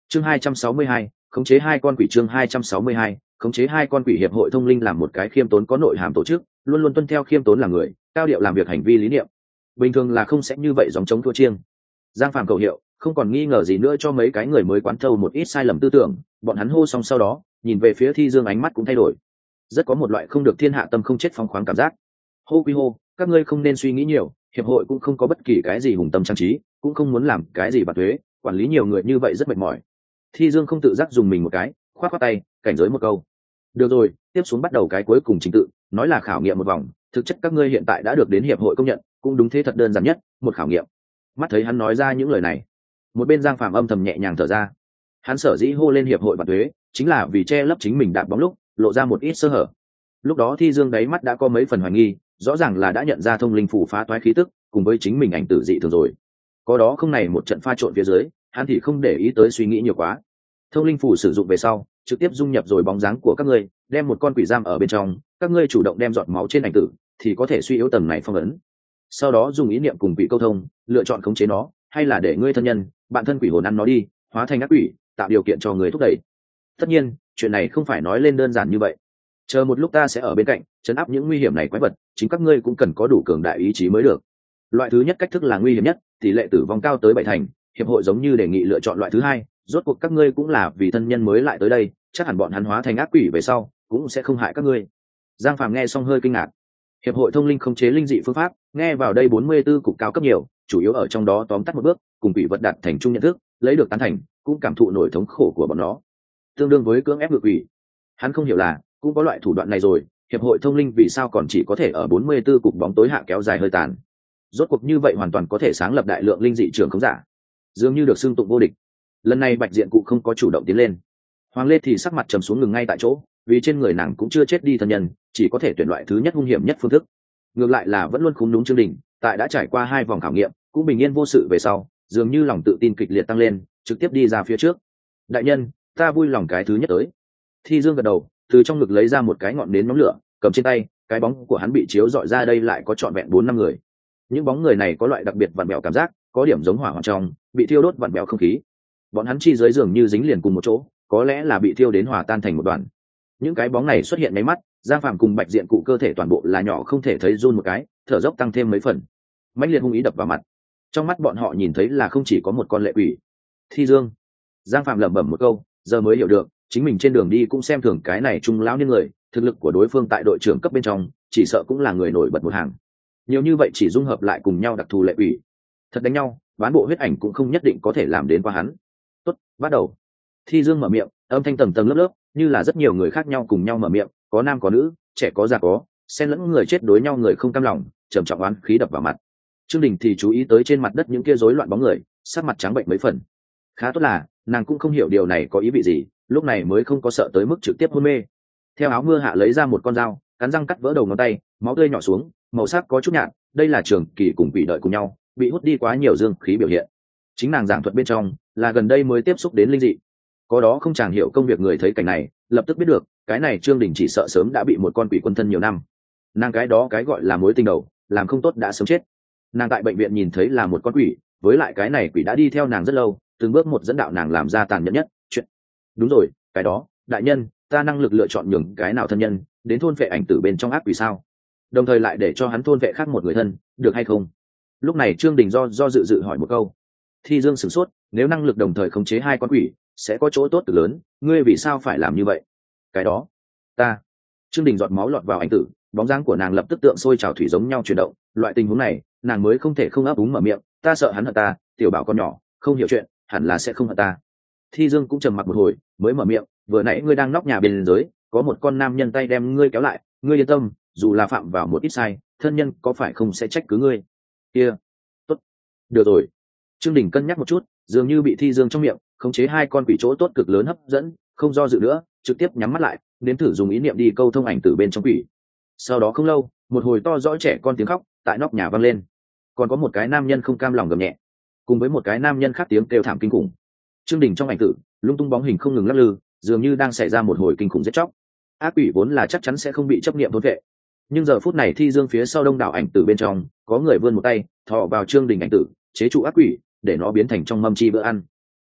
Chương 262, khống chế hai con quỷ. Chương 262, khống chế hai con quỷ. Hiệp hội thông linh làm một cái khiêm tốn có nội hàm tổ chức, luôn luôn tuân theo khiêm tốn là người, cao điệu làm việc hành vi lý niệm. Bình thường là không sẽ như vậy gióng chống thua chiêng. Giang Phàm cầu hiệu, không còn nghi ngờ gì nữa cho mấy cái người mới quán thâu một ít sai lầm tư tưởng, bọn hắn hô xong sau đó, nhìn về phía Thi Dương ánh mắt cũng thay đổi. Rất có một loại không được thiên hạ tâm không chết phóng khoáng cảm giác. Hô quy hô, các ngươi không nên suy nghĩ nhiều, hiệp hội cũng không có bất kỳ cái gì hùng tâm trang trí, cũng không muốn làm cái gì bạc thuế, quản lý nhiều người như vậy rất mệt mỏi. Thi Dương không tự giác dùng mình một cái, khoát khoát tay, cảnh giới một câu. Được rồi, tiếp xuống bắt đầu cái cuối cùng trình tự, nói là khảo nghiệm một vòng, thực chất các ngươi hiện tại đã được đến hiệp hội công nhận, cũng đúng thế, thật đơn giản nhất, một khảo nghiệm. Mắt thấy hắn nói ra những lời này, một bên Giang Phàm âm thầm nhẹ nhàng thở ra. Hắn sở dĩ hô lên hiệp hội bạc thuế, chính là vì che lấp chính mình đạp bóng lúc lộ ra một ít sơ hở. Lúc đó Thi Dương đáy mắt đã có mấy phần hoài nghi, rõ ràng là đã nhận ra thông linh phủ phá toái khí tức, cùng với chính mình ảnh tử dị thường rồi. Có đó không này một trận pha trộn phía dưới, hắn thì không để ý tới suy nghĩ nhiều quá. Thông linh phủ sử dụng về sau, trực tiếp dung nhập rồi bóng dáng của các ngươi, đem một con quỷ giam ở bên trong, các ngươi chủ động đem giọt máu trên ảnh tử, thì có thể suy yếu tầng này phong ấn. Sau đó dùng ý niệm cùng quỷ câu thông, lựa chọn khống chế nó, hay là để ngươi thân nhân, bạn thân quỷ hồn ăn nó đi, hóa thành ác quỷ, tạo điều kiện cho người thúc đẩy. Tất nhiên, chuyện này không phải nói lên đơn giản như vậy. Chờ một lúc ta sẽ ở bên cạnh, trấn áp những nguy hiểm này quái vật, chính các ngươi cũng cần có đủ cường đại ý chí mới được. Loại thứ nhất cách thức là nguy hiểm nhất, tỷ lệ tử vong cao tới 7 thành, hiệp hội giống như đề nghị lựa chọn loại thứ hai, rốt cuộc các ngươi cũng là vì thân nhân mới lại tới đây, chắc hẳn bọn hắn hóa thành ác quỷ về sau, cũng sẽ không hại các ngươi. Giang Phàm nghe xong hơi kinh ngạc. Hiệp hội thông linh khống chế linh dị phương pháp, nghe vào đây 44 cục cao cấp nhiều, chủ yếu ở trong đó tóm tắt một bước, cùng quỷ vật đạt thành chung nhận thức, lấy được tán thành, cũng cảm thụ nổi thống khổ của bọn nó. Tương đương với cưỡng ép ngự quỷ. Hắn không hiểu là, cũng có loại thủ đoạn này rồi, hiệp hội thông linh vì sao còn chỉ có thể ở 44 cục bóng tối hạ kéo dài hơi tàn. Rốt cuộc như vậy hoàn toàn có thể sáng lập đại lượng linh dị trường khống giả, dường như được xưng tụng vô địch. Lần này Bạch Diện cụ không có chủ động tiến lên. Hoàng Lê thì sắc mặt trầm xuống ngừng ngay tại chỗ, vì trên người nàng cũng chưa chết đi thân nhân, chỉ có thể tuyển loại thứ nhất hung hiểm nhất phương thức. Ngược lại là vẫn luôn khúm núm Trương Đình, tại đã trải qua 2 vòng khảo nghiệm, cũng bình yên vô sự về sau, dường như lòng tự tin kịch liệt tăng lên, trực tiếp đi ra phía trước. Đại nhân, ta vui lòng cái thứ nhất tới. Thi Dương gật đầu, từ trong ngực lấy ra một cái ngọn nến nhóm lửa, cầm trên tay, cái bóng của hắn bị chiếu dọi ra, đây lại có trọn vẹn 4-5 người. Những bóng người này có loại đặc biệt vặn vẹo cảm giác, có điểm giống hỏa hoạn trong, bị thiêu đốt vặn vẹo không khí. Bọn hắn chi dưới dường như dính liền cùng một chỗ, có lẽ là bị thiêu đến hòa tan thành một đoàn. Những cái bóng này xuất hiện mấy mắt, Giang Phàm cùng Bạch Diện cụ cơ thể toàn bộ là nhỏ không thể thấy run một cái, thở dốc tăng thêm mấy phần. Mãnh liệt hung ý đập vào mặt. Trong mắt bọn họ nhìn thấy là không chỉ có một con lệ quỷ. Thi Dương. Giang Phàm lẩm bẩm một câu, giờ mới hiểu được, chính mình trên đường đi cũng xem thường cái này trung lão niên người, thực lực của đối phương tại đội trưởng cấp bên trong, chỉ sợ cũng là người nổi bật một hàng. Nhiều như vậy chỉ dung hợp lại cùng nhau đặc thù lệ quỷ. Thật đánh nhau, bán bộ huyết ảnh cũng không nhất định có thể làm đến qua hắn. Tốt, bắt đầu. Thi Dương mở miệng, âm thanh tầng tầng lớp lớp, như là rất nhiều người khác nhau cùng nhau mở miệng, có nam có nữ, trẻ có già có, xen lẫn người chết đối nhau, người không cam lòng, trầm trọng oán khí đập vào mặt. Trương Đình thì chú ý tới trên mặt đất những kia rối loạn bóng người, sắc mặt trắng bệnh mấy phần. Khá tốt là, nàng cũng không hiểu điều này có ý vị gì, lúc này mới không có sợ tới mức trực tiếp hôn mê. Theo áo mưa hạ lấy ra một con dao, cắn răng cắt vỡ đầu ngón tay, máu tươi nhỏ xuống, màu sắc có chút nhạt, đây là Trường Kỳ cùng quỷ đợi cùng nhau, bị hút đi quá nhiều dương khí biểu hiện. Chính nàng giảng thuật bên trong, là gần đây mới tiếp xúc đến linh dị. Có đó không chàng hiểu công việc người thấy cảnh này, lập tức biết được, cái này Trương Đình chỉ sợ sớm đã bị một con quỷ quân thân nhiều năm. Nàng cái đó cái gọi là mối tình đầu, làm không tốt đã sớm chết. Nàng tại bệnh viện nhìn thấy là một con quỷ, với lại cái này quỷ đã đi theo nàng rất lâu, từng bước một dẫn đạo nàng làm ra tàn nhẫn nhất chuyện. Đúng rồi, cái đó, đại nhân, ta năng lực lựa chọn nhường cái nào thân nhân đến thôn vệ ảnh tử bên trong ác quỷ sao, đồng thời lại để cho hắn thôn vệ khác một người thân, được hay không? Lúc này Trương Đình do dự hỏi một câu. Thi Dương sửng sốt, nếu năng lực đồng thời khống chế 2 con quỷ sẽ có chỗ tốt cực lớn, ngươi vì sao phải làm như vậy? Cái đó, ta. Trương Đình giọt máu lọt vào ảnh tử, bóng dáng của nàng lập tức tượng sôi trào thủy giống nhau chuyển động, loại tình huống này nàng mới không thể không ấp úng mở miệng, ta sợ hắn hận ta, tiểu bảo con nhỏ không hiểu chuyện, hẳn là sẽ không hận ta. Thi Dương cũng trầm mặc một hồi mới mở miệng, vừa nãy ngươi đang nóc nhà bên dưới, có một con nam nhân tay đem ngươi kéo lại, ngươi yên tâm, dù là phạm vào một ít sai, thân nhân có phải không sẽ trách cứ ngươi. Kia, tốt, được rồi. Trương Đình cân nhắc một chút, dường như bị Thi Dương trong miệng khống chế 2 con quỷ chỗ tốt cực lớn hấp dẫn, không do dự nữa, trực tiếp nhắm mắt lại, nếm thử dùng ý niệm đi câu thông ảnh tử bên trong quỷ. Sau đó không lâu, một hồi to rõ trẻ con tiếng khóc tại nóc nhà vang lên, còn có một cái nam nhân không cam lòng gầm nhẹ, cùng với một cái nam nhân khác tiếng kêu thảm kinh khủng. Trương Đình trong ảnh tử lung tung bóng hình không ngừng lắc lư, dường như đang xảy ra một hồi kinh khủng giết chóc. Ác quỷ vốn là chắc chắn sẽ không bị chấp niệm thôn vệ, nhưng giờ phút này Thi Dương phía sau đông đảo ảnh tử bên trong có người vươn một tay thò vào Trương Đình ảnh tử, chế trụ ác quỷ, để nó biến thành trong mâm chi bữa ăn.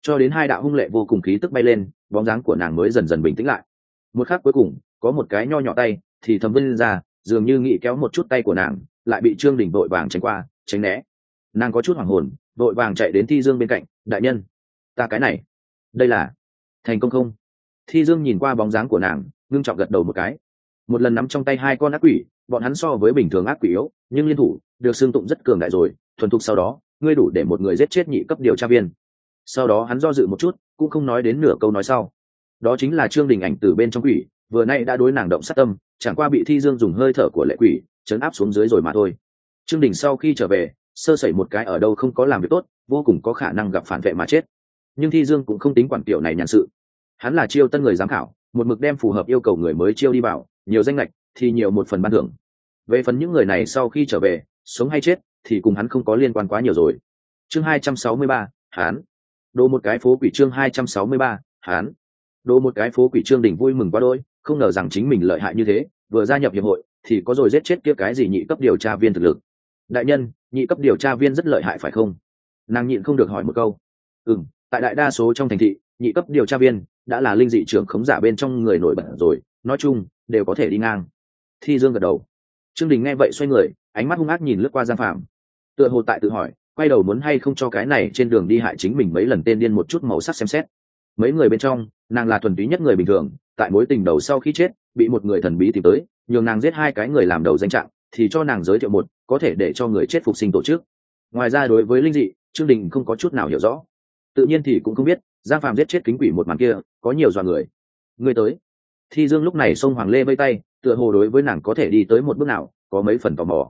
cho đến hai đạo hung lệ vô cùng khí tức bay lên, bóng dáng của nàng mới dần dần bình tĩnh lại. Một khắc cuối cùng, có một cái nho nhỏ tay thì thầm vươn ra, dường như nghĩ kéo một chút tay của nàng, lại bị Trương Đình vội vàng tránh qua, tránh né. Nàng có chút hoảng hồn, vội vàng chạy đến Thi Dương bên cạnh, đại nhân, ta cái này, đây là thành công không? Thi Dương nhìn qua bóng dáng của nàng, ngưng trọng gật đầu một cái. Một lần nắm trong tay hai con ác quỷ, bọn hắn so với bình thường ác quỷ yếu, nhưng liên thủ được xưng tụng rất cường đại rồi, thuần thục sau đó, ngươi đủ để một người giết chết nhị cấp điều tra viên. Sau đó hắn do dự một chút, cũng không nói đến nửa câu nói sau. Đó chính là Trương Đình ảnh từ bên trong quỷ, vừa nay đã đối nàng động sát tâm, chẳng qua bị Thi Dương dùng hơi thở của lệ quỷ chấn áp xuống dưới rồi mà thôi. Trương Đình sau khi trở về, sơ sẩy một cái ở đâu không có làm việc tốt, vô cùng có khả năng gặp phản vệ mà chết. Nhưng Thi Dương cũng không tính quản tiểu này nhàn sự. Hắn là chiêu tân người giám khảo, một mực đem phù hợp yêu cầu người mới chiêu đi vào, nhiều danh lệch thì nhiều một phần ban thưởng. Về phần những người này sau khi trở về, sống hay chết thì cùng hắn không có liên quan quá nhiều rồi. Chương 263, hắn đồ một cái phố quỷ. Chương 263, hắn đồ một cái phố quỷ. Trương Đình vui mừng quá đôi, không ngờ rằng chính mình lợi hại như thế, vừa gia nhập hiệp hội thì có rồi giết chết kia cái gì nhị cấp điều tra viên thực lực. Đại nhân, nhị cấp điều tra viên rất lợi hại phải không? Nàng nhịn không được hỏi một câu. Tại đại đa số trong thành thị, nhị cấp điều tra viên đã là linh dị trưởng khống giả bên trong người nổi bật rồi, nói chung đều có thể đi ngang. Thi Dương gật đầu. Trương Đình nghe vậy xoay người, ánh mắt hung ác nhìn lướt qua Giang Phạm, tựa hồ tại tự hỏi, quay đầu muốn hay không cho cái này trên đường đi hại chính mình mấy lần tên điên một chút màu sắc xem xét. Mấy người bên trong, nàng là thuần túy nhất người bình thường, tại mối tình đầu sau khi chết, bị một người thần bí tìm tới, nhường nàng giết hai cái người làm đầu danh trạng, thì cho nàng giới thiệu một có thể để cho người chết phục sinh tổ chức. Ngoài ra đối với linh dị, Trương Đình không có chút nào hiểu rõ, tự nhiên thì cũng không biết Giang Phạm giết chết kính quỷ một màn kia có nhiều dọa người. Người tới. Thi Dương lúc này xông Hoàng Lê vây tay, tựa hồ đối với nàng có thể đi tới một bước nào có mấy phần tò mò.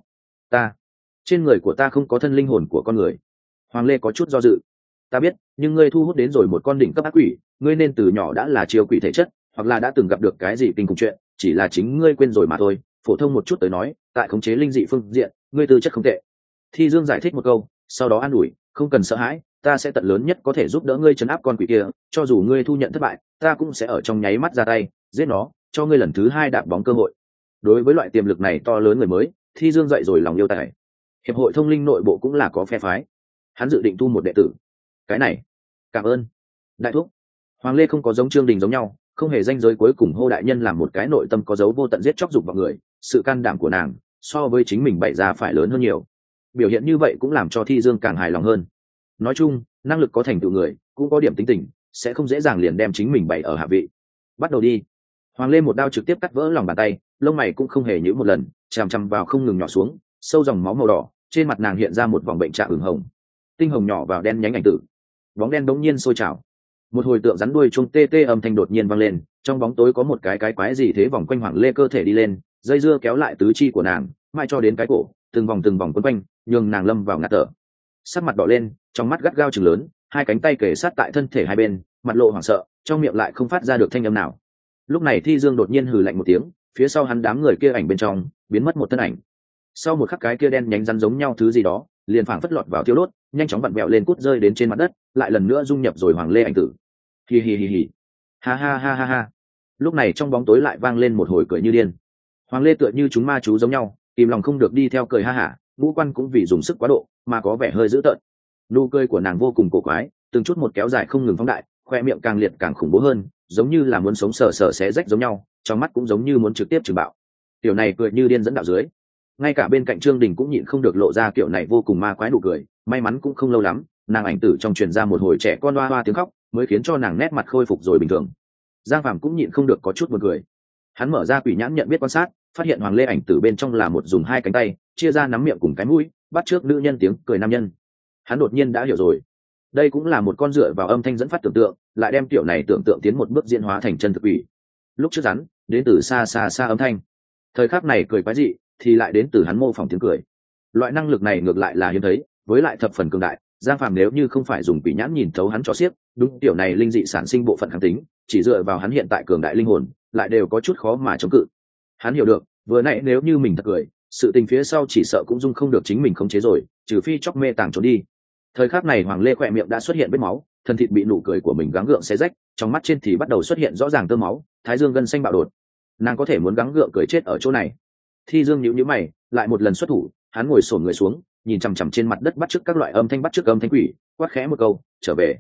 Trên người của ta không có thân linh hồn của con người. Hoàng Lê có chút do dự. Ta biết, nhưng ngươi thu hút đến rồi một con đỉnh cấp ác quỷ, ngươi nên từ nhỏ đã là chiêu quỷ thể chất, hoặc là đã từng gặp được cái gì kinh khủng chuyện, chỉ là chính ngươi quên rồi mà thôi. Phổ thông một chút tới nói, tại khống chế linh dị phương diện, ngươi tư chất không tệ. Thi Dương giải thích một câu, sau đó an ủi, không cần sợ hãi, ta sẽ tận lớn nhất có thể giúp đỡ ngươi trấn áp con quỷ kia, cho dù ngươi thu nhận thất bại, ta cũng sẽ ở trong nháy mắt ra tay giết nó, cho ngươi lần thứ hai đạp bóng cơ hội. Đối với loại tiềm lực này to lớn người mới, Thi Dương dậy rồi lòng yêu tài. Hiệp hội thông linh nội bộ cũng là có phe phái, hắn dự định thu một đệ tử. Cái này, cảm ơn đại thúc. Hoàng Lê không có giống Trương Đình giống nhau, không hề danh giới cuối cùng hô đại nhân làm một cái nội tâm có dấu vô tận giết chóc dục vào người, sự can đảm của nàng so với chính mình bày ra phải lớn hơn nhiều. Biểu hiện như vậy cũng làm cho Thi Dương càng hài lòng hơn. Nói chung, năng lực có thành tựu người cũng có điểm tính tình, sẽ không dễ dàng liền đem chính mình bày ở hạ vị. Bắt đầu đi. Hoàng Lê một đao trực tiếp cắt vỡ lòng bàn tay, lông mày cũng không hề nhíu một lần, chằm chằm vào không ngừng nhỏ xuống, sâu dòng máu màu đỏ, trên mặt nàng hiện ra một vòng bệnh trạng ửng hồng, tinh hồng nhỏ vào đen nhánh ảnh tử. Bóng đen đống nhiên sôi trào, một hồi tượng rắn đuôi chuông tê tê âm thanh đột nhiên vang lên, trong bóng tối có một cái quái gì thế vòng quanh Hoàng Lê cơ thể đi lên, dây dưa kéo lại tứ chi của nàng, mãi cho đến cái cổ, từng vòng quấn quanh, nhường nàng lâm vào ngạt thở. Sắc mặt đỏ lên, trong mắt gắt gao trừng lớn, hai cánh tay kề sát tại thân thể hai bên, mặt lộ hoảng sợ, trong miệng lại không phát ra được thanh âm nào. Lúc này Thi Dương đột nhiên hừ lạnh một tiếng, phía sau hắn đám người kia ảnh bên trong biến mất một thân ảnh. Sau một khắc cái kia đen nhánh rắn giống nhau thứ gì đó liền phảng phất lọt vào thiêu đốt, nhanh chóng vặn vẹo lên cút rơi đến trên mặt đất, lại lần nữa dung nhập rồi Hoàng Lê ảnh tử. Hi hi hi hi, ha ha ha ha ha. Lúc này trong bóng tối lại vang lên một hồi cười như điên. Hoàng Lê tựa như chúng ma chú giống nhau, kìm lòng không được đi theo cười ha hả, ngũ quan cũng vì dùng sức quá độ mà có vẻ hơi dữ tợn. Nụ cười của nàng vô cùng cổ quái, từng chút một kéo dài không ngừng phóng đại, khoe miệng càng liệt càng khủng bố hơn, giống như là muốn sống sờ sờ xé rách giống nhau, trong mắt cũng giống như muốn trực tiếp trừng bạo. Tiểu này cười như điên dẫn đạo dưới, ngay cả bên cạnh Trương Đình cũng nhịn không được lộ ra kiểu này vô cùng ma quái nụ cười. May mắn cũng không lâu lắm, nàng ảnh tử trong truyền ra một hồi trẻ con hoa hoa tiếng khóc, mới khiến cho nàng nét mặt khôi phục rồi bình thường. Giang Phàm cũng nhịn không được có chút buồn cười. Hắn mở ra quỷ nhãn nhận biết quan sát, phát hiện Hoàng Lê ảnh tử bên trong là một dùng hai cánh tay chia ra nắm miệng cùng cái mũi, bắt trước nữ nhân tiếng cười nam nhân. Hắn đột nhiên đã hiểu rồi, đây cũng là một con dựa vào âm thanh dẫn phát tưởng tượng, lại đem tiểu này tưởng tượng tiến một bước diễn hóa thành chân thực quỷ. Lúc trước rắn đến từ xa xa xa âm thanh, thời khắc này cười quái dị thì lại đến từ hắn mô phỏng tiếng cười. Loại năng lực này ngược lại là hiếm thấy, với lại thập phần cường đại. Giang Phàm nếu như không phải dùng quỷ nhãn nhìn thấu hắn cho xiếc, đúng tiểu này linh dị sản sinh bộ phận kháng tính, chỉ dựa vào hắn hiện tại cường đại linh hồn, lại đều có chút khó mà chống cự. Hắn hiểu được, vừa nãy nếu như mình thật cười, sự tình phía sau chỉ sợ cũng dung không được chính mình khống chế rồi, trừ phi chóc mê tàng trốn đi. Thời khắc này Hoàng Lê khỏe miệng đã xuất hiện vết máu, thân thịt bị nụ cười của mình gắng gượng xé rách, trong mắt trên thì bắt đầu xuất hiện rõ ràng tơ máu, thái dương gân xanh bạo đột. Nàng có thể muốn gắng gượng cười chết ở chỗ này. Thi Dương nhíu nhíu mày, lại một lần xuất thủ, hắn ngồi xổm người xuống, nhìn chằm chằm trên mặt đất bắt chước các loại âm thanh bắt chước âm thanh quỷ, quát khẽ một câu, trở về.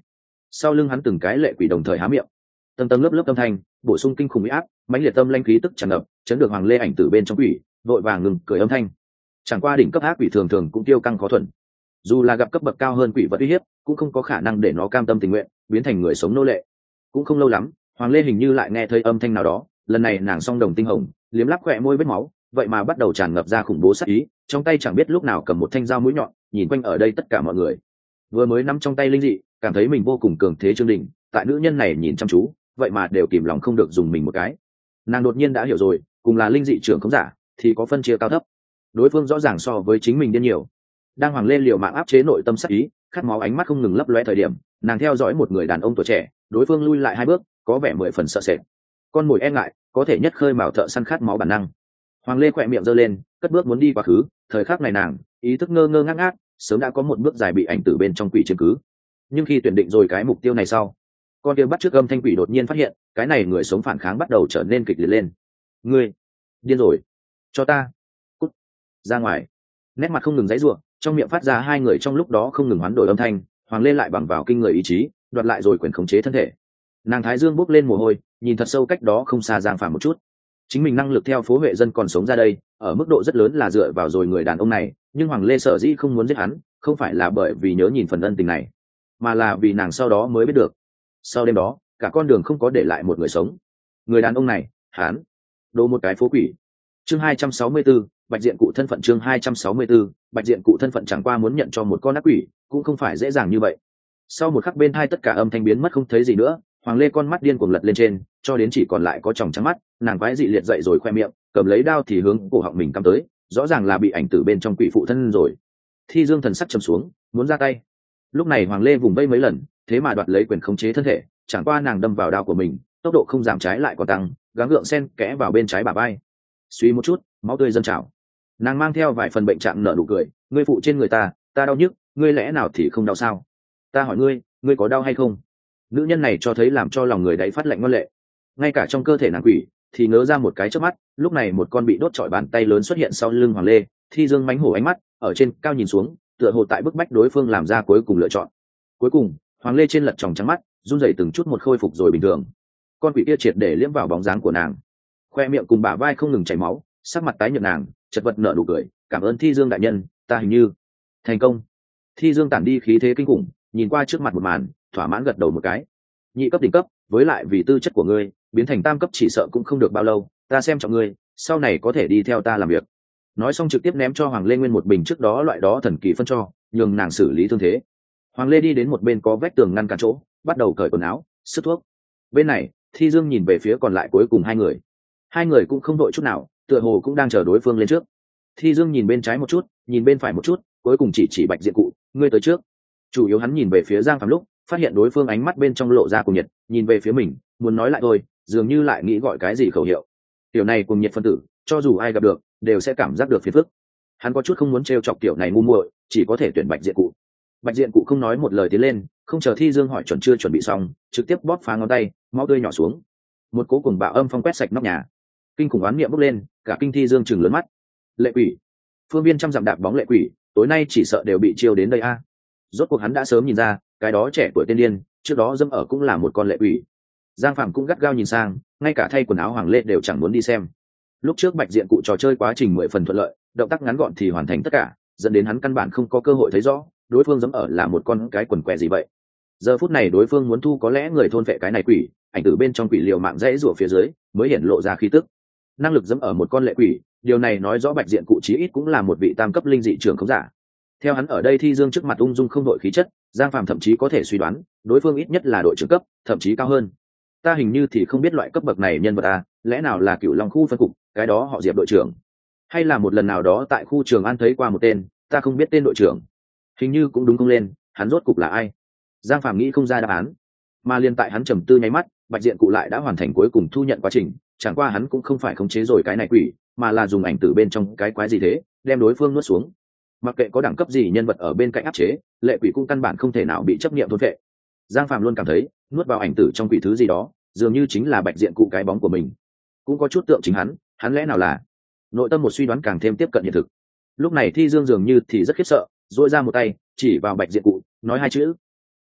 sau lưng hắn từng cái lệ quỷ đồng thời há miệng, tầng tầng lớp lớp âm thanh bổ sung kinh khủng uy áp, mãnh liệt tâm lanh khí tức tràn ngập, chấn được Hoàng Lê ảnh tử bên trong quỷ vội vàng ngừng cười âm thanh. Chẳng qua đỉnh cấp ác quỷ thường thường cũng tiêu căng khó thuần, dù là gặp cấp bậc cao hơn quỷ vật uy hiếp cũng không có khả năng để nó cam tâm tình nguyện biến thành người sống nô lệ. Cũng không lâu lắm, Hoàng Lê hình như lại nghe thấy âm thanh nào đó, lần này nàng song đồng tinh hồng liếm lắp khỏe môi vết máu vậy mà bắt đầu tràn ngập ra khủng bố sát ý, trong tay chẳng biết lúc nào cầm một thanh dao mũi nhọn nhìn quanh ở đây tất cả mọi người. Vừa mới nắm trong tay linh dị, cảm thấy mình vô cùng cường thế trương đình, tại nữ nhân này nhìn chăm chú vậy mà đều kìm lòng không được dùng mình một cái. Nàng đột nhiên đã hiểu rồi, cùng là linh dị trưởng không giả thì có phân chia cao thấp, đối phương rõ ràng so với chính mình điên nhiều. Đang Hoàng Lê liều mạng áp chế nội tâm sát ý, khát máu ánh mắt không ngừng lấp loe thời điểm, nàng theo dõi một người đàn ông tuổi trẻ, đối phương lui lại 2 bước, có vẻ 10 phần sợ sệt. Con mồi e ngại, có thể nhất khơi mào thợ săn khát máu bản năng. Hoàng Lê khỏe miệng giơ lên, cất bước muốn đi quá khứ, thời khắc này nàng ý thức ngơ ngơ ngác ngác, sớm đã có một bước dài bị ảnh tử bên trong quỷ chiếm cứ. Nhưng khi tuyển định rồi cái mục tiêu này sau, con kia bắt trước âm thanh quỷ đột nhiên phát hiện, cái này người sống phản kháng bắt đầu trở nên kịch liệt lên. Ngươi điên rồi, cho ta cút ra ngoài. Nét mặt không ngừng giãy giụa, trong miệng phát ra 2 người trong lúc đó không ngừng hoán đổi âm thanh. Hoàng Lê lại bằng vào kinh người ý chí đoạt lại rồi quyền khống chế thân thể. Nàng thái dương bốc lên mồ hôi, nhìn thật sâu cách đó không xa Giang Phàm một chút. Chính mình năng lực theo phố Huệ dân còn sống ra đây, ở mức độ rất lớn là dựa vào rồi người đàn ông này, nhưng Hoàng Lê sở dĩ không muốn giết hắn, không phải là bởi vì nhớ nhìn phần ân tình này, mà là vì nàng sau đó mới biết được, sau đêm đó cả con đường không có để lại một người sống. Người đàn ông này, hắn đồ một cái phố quỷ. Chương 264, bạch diện cụ thân phận. Chương 264, bạch diện cụ thân phận. Chẳng qua muốn nhận cho một con ác quỷ cũng không phải dễ dàng như vậy. Sau một khắc bên hai tất cả âm thanh biến mất không thấy gì nữa, Hoàng Lê con mắt điên cuồng lật lên trên, cho đến chỉ còn lại có tròng trắng mắt. Nàng quái dị liệt dậy rồi khoe miệng, cầm lấy đao thì hướng cổ họng mình cắm tới, rõ ràng là bị ảnh tử bên trong quỷ phụ thân rồi. Thi Dương thần sắc trầm xuống, muốn ra tay. Lúc này Hoàng Lê vùng vây mấy lần, thế mà đoạt lấy quyền khống chế thân thể, chẳng qua nàng đâm vào đao của mình, tốc độ không giảm trái lại còn tăng, gắng gượng xen kẽ vào bên trái bả vai. Suy một chút, máu tươi dâng trào. Nàng mang theo vài phần bệnh trạng nở nụ cười, ngươi phụ trên người ta đau nhức, ngươi lẽ nào thì không đau sao? Ta hỏi ngươi, ngươi có đau hay không? Nữ nhân này cho thấy làm cho lòng người đáy phát lạnh ngoan lệ. Ngay cả trong cơ thể nàng quỷ thì ngớ ra một cái chớp mắt, lúc này một con bị đốt trọi bàn tay lớn xuất hiện sau lưng Hoàng Lê. Thi Dương mánh hổ ánh mắt ở trên cao nhìn xuống, tựa hồ tại bức bách đối phương làm ra cuối cùng lựa chọn. Cuối cùng Hoàng Lê trên lật tròng trắng mắt, run rẩy từng chút một khôi phục rồi bình thường. Con quỷ kia triệt để liếm vào bóng dáng của nàng, khoe miệng cùng bả vai không ngừng chảy máu, sắc mặt tái nhợt, nàng chật vật nở nụ cười, cảm ơn Thi Dương đại nhân, ta hình như thành công. Thi Dương tản đi khí thế kinh khủng, nhìn qua trước mặt một màn, thỏa mãn gật đầu một cái. Nhị cấp đỉnh cấp, với lại vì tư chất của ngươi biến thành tam cấp chỉ sợ cũng không được bao lâu, ta xem trọng ngươi, sau này có thể đi theo ta làm việc. Nói xong trực tiếp ném cho Hoàng Lê Nguyên một bình trước đó loại đó thần kỳ phân cho, nhường nàng xử lý thương thế. Hoàng Lê đi đến một bên có vách tường ngăn cản chỗ, bắt đầu cởi quần áo, sức thuốc. Bên này Thi Dương nhìn về phía còn lại cuối cùng 2 người. 2 người cũng không đội chút nào, tựa hồ cũng đang chờ đối phương lên trước. Thi Dương nhìn bên trái một chút, nhìn bên phải một chút, cuối cùng chỉ bạch diện cụ, ngươi tới trước. Chủ yếu hắn nhìn về phía Giang Phàm lúc phát hiện đối phương ánh mắt bên trong lộ ra cuồng nhiệt, nhìn về phía mình muốn nói lại thôi, dường như lại nghĩ gọi cái gì khẩu hiệu. Tiểu này cuồng nhiệt phân tử, cho dù ai gặp được đều sẽ cảm giác được phiền phức. Hắn có chút không muốn trêu chọc tiểu này ngu muội, chỉ có thể tuyển bạch diện cụ. Bạch diện cụ không nói một lời tiến lên, không chờ Thi Dương hỏi chưa chuẩn bị xong, trực tiếp bóp phá ngón tay, máu tươi nhỏ xuống. Một cỗ cuồng bạo âm phong quét sạch nóc nhà, kinh khủng oán niệm bốc lên, cả kinh Thi Dương chừng lớn mắt. Lệ quỷ, phương viên trăm dặm đạp bóng lệ quỷ, tối nay chỉ sợ đều bị chiêu đến đây a. Rốt cuộc hắn đã sớm nhìn ra, cái đó trẻ tuổi tên điên trước đó dâm ở cũng là một con lệ quỷ. Giang Phạm cũng gắt gao nhìn sang, ngay cả thay quần áo Hoàng Lê đều chẳng muốn đi xem. Lúc trước bạch diện cụ trò chơi quá trình 10 phần thuận lợi, động tác ngắn gọn thì hoàn thành tất cả, dẫn đến hắn căn bản không có cơ hội thấy rõ đối phương dẫm ở là một con cái quần què gì vậy. Giờ phút này đối phương muốn thu có lẽ người thôn vệ cái này quỷ, ảnh tử bên trong quỷ liều mạng rẽ rủa phía dưới mới hiện lộ ra khí tức. Năng lực dẫm ở một con lệ quỷ, điều này nói rõ bạch diện cụ chí ít cũng là một vị tam cấp linh dị trưởng không giả. Theo hắn ở đây Thi Dương trước mặt ung dung không đội khí chất, Giang Phàm thậm chí có thể suy đoán đối phương ít nhất là đội trưởng cấp, thậm chí cao hơn. Ta hình như thì không biết loại cấp bậc này nhân vật à, lẽ nào là Cửu Long khu phân cục, cái đó họ Diệp đội trưởng, hay là một lần nào đó tại khu Trường An thấy qua một tên, ta không biết tên đội trưởng, hình như cũng đúng không lên, hắn rốt cục là ai? Giang Phàm nghĩ không ra đáp án, mà liên tại hắn trầm tư nháy mắt, bạch diện cụ lại đã hoàn thành cuối cùng thu nhận quá trình, chẳng qua hắn cũng không phải khống chế rồi cái này quỷ, mà là dùng ảnh tử bên trong cái quái gì thế, đem đối phương nuốt xuống. Mặc kệ có đẳng cấp gì nhân vật ở bên cạnh áp chế, lệ quỷ cũng căn bản không thể nào bị chấp niệm thôn vệ. Giang Phàm luôn cảm thấy nuốt vào ảnh tử trong quỷ thứ gì đó dường như chính là bạch diện cụ cái bóng của mình, cũng có chút tượng chính hắn lẽ nào là. Nội tâm một suy đoán càng thêm tiếp cận hiện thực. Lúc này Thi Dương dường như thì rất khiếp sợ, duỗi ra một tay chỉ vào bạch diện cụ, nói 2 chữ: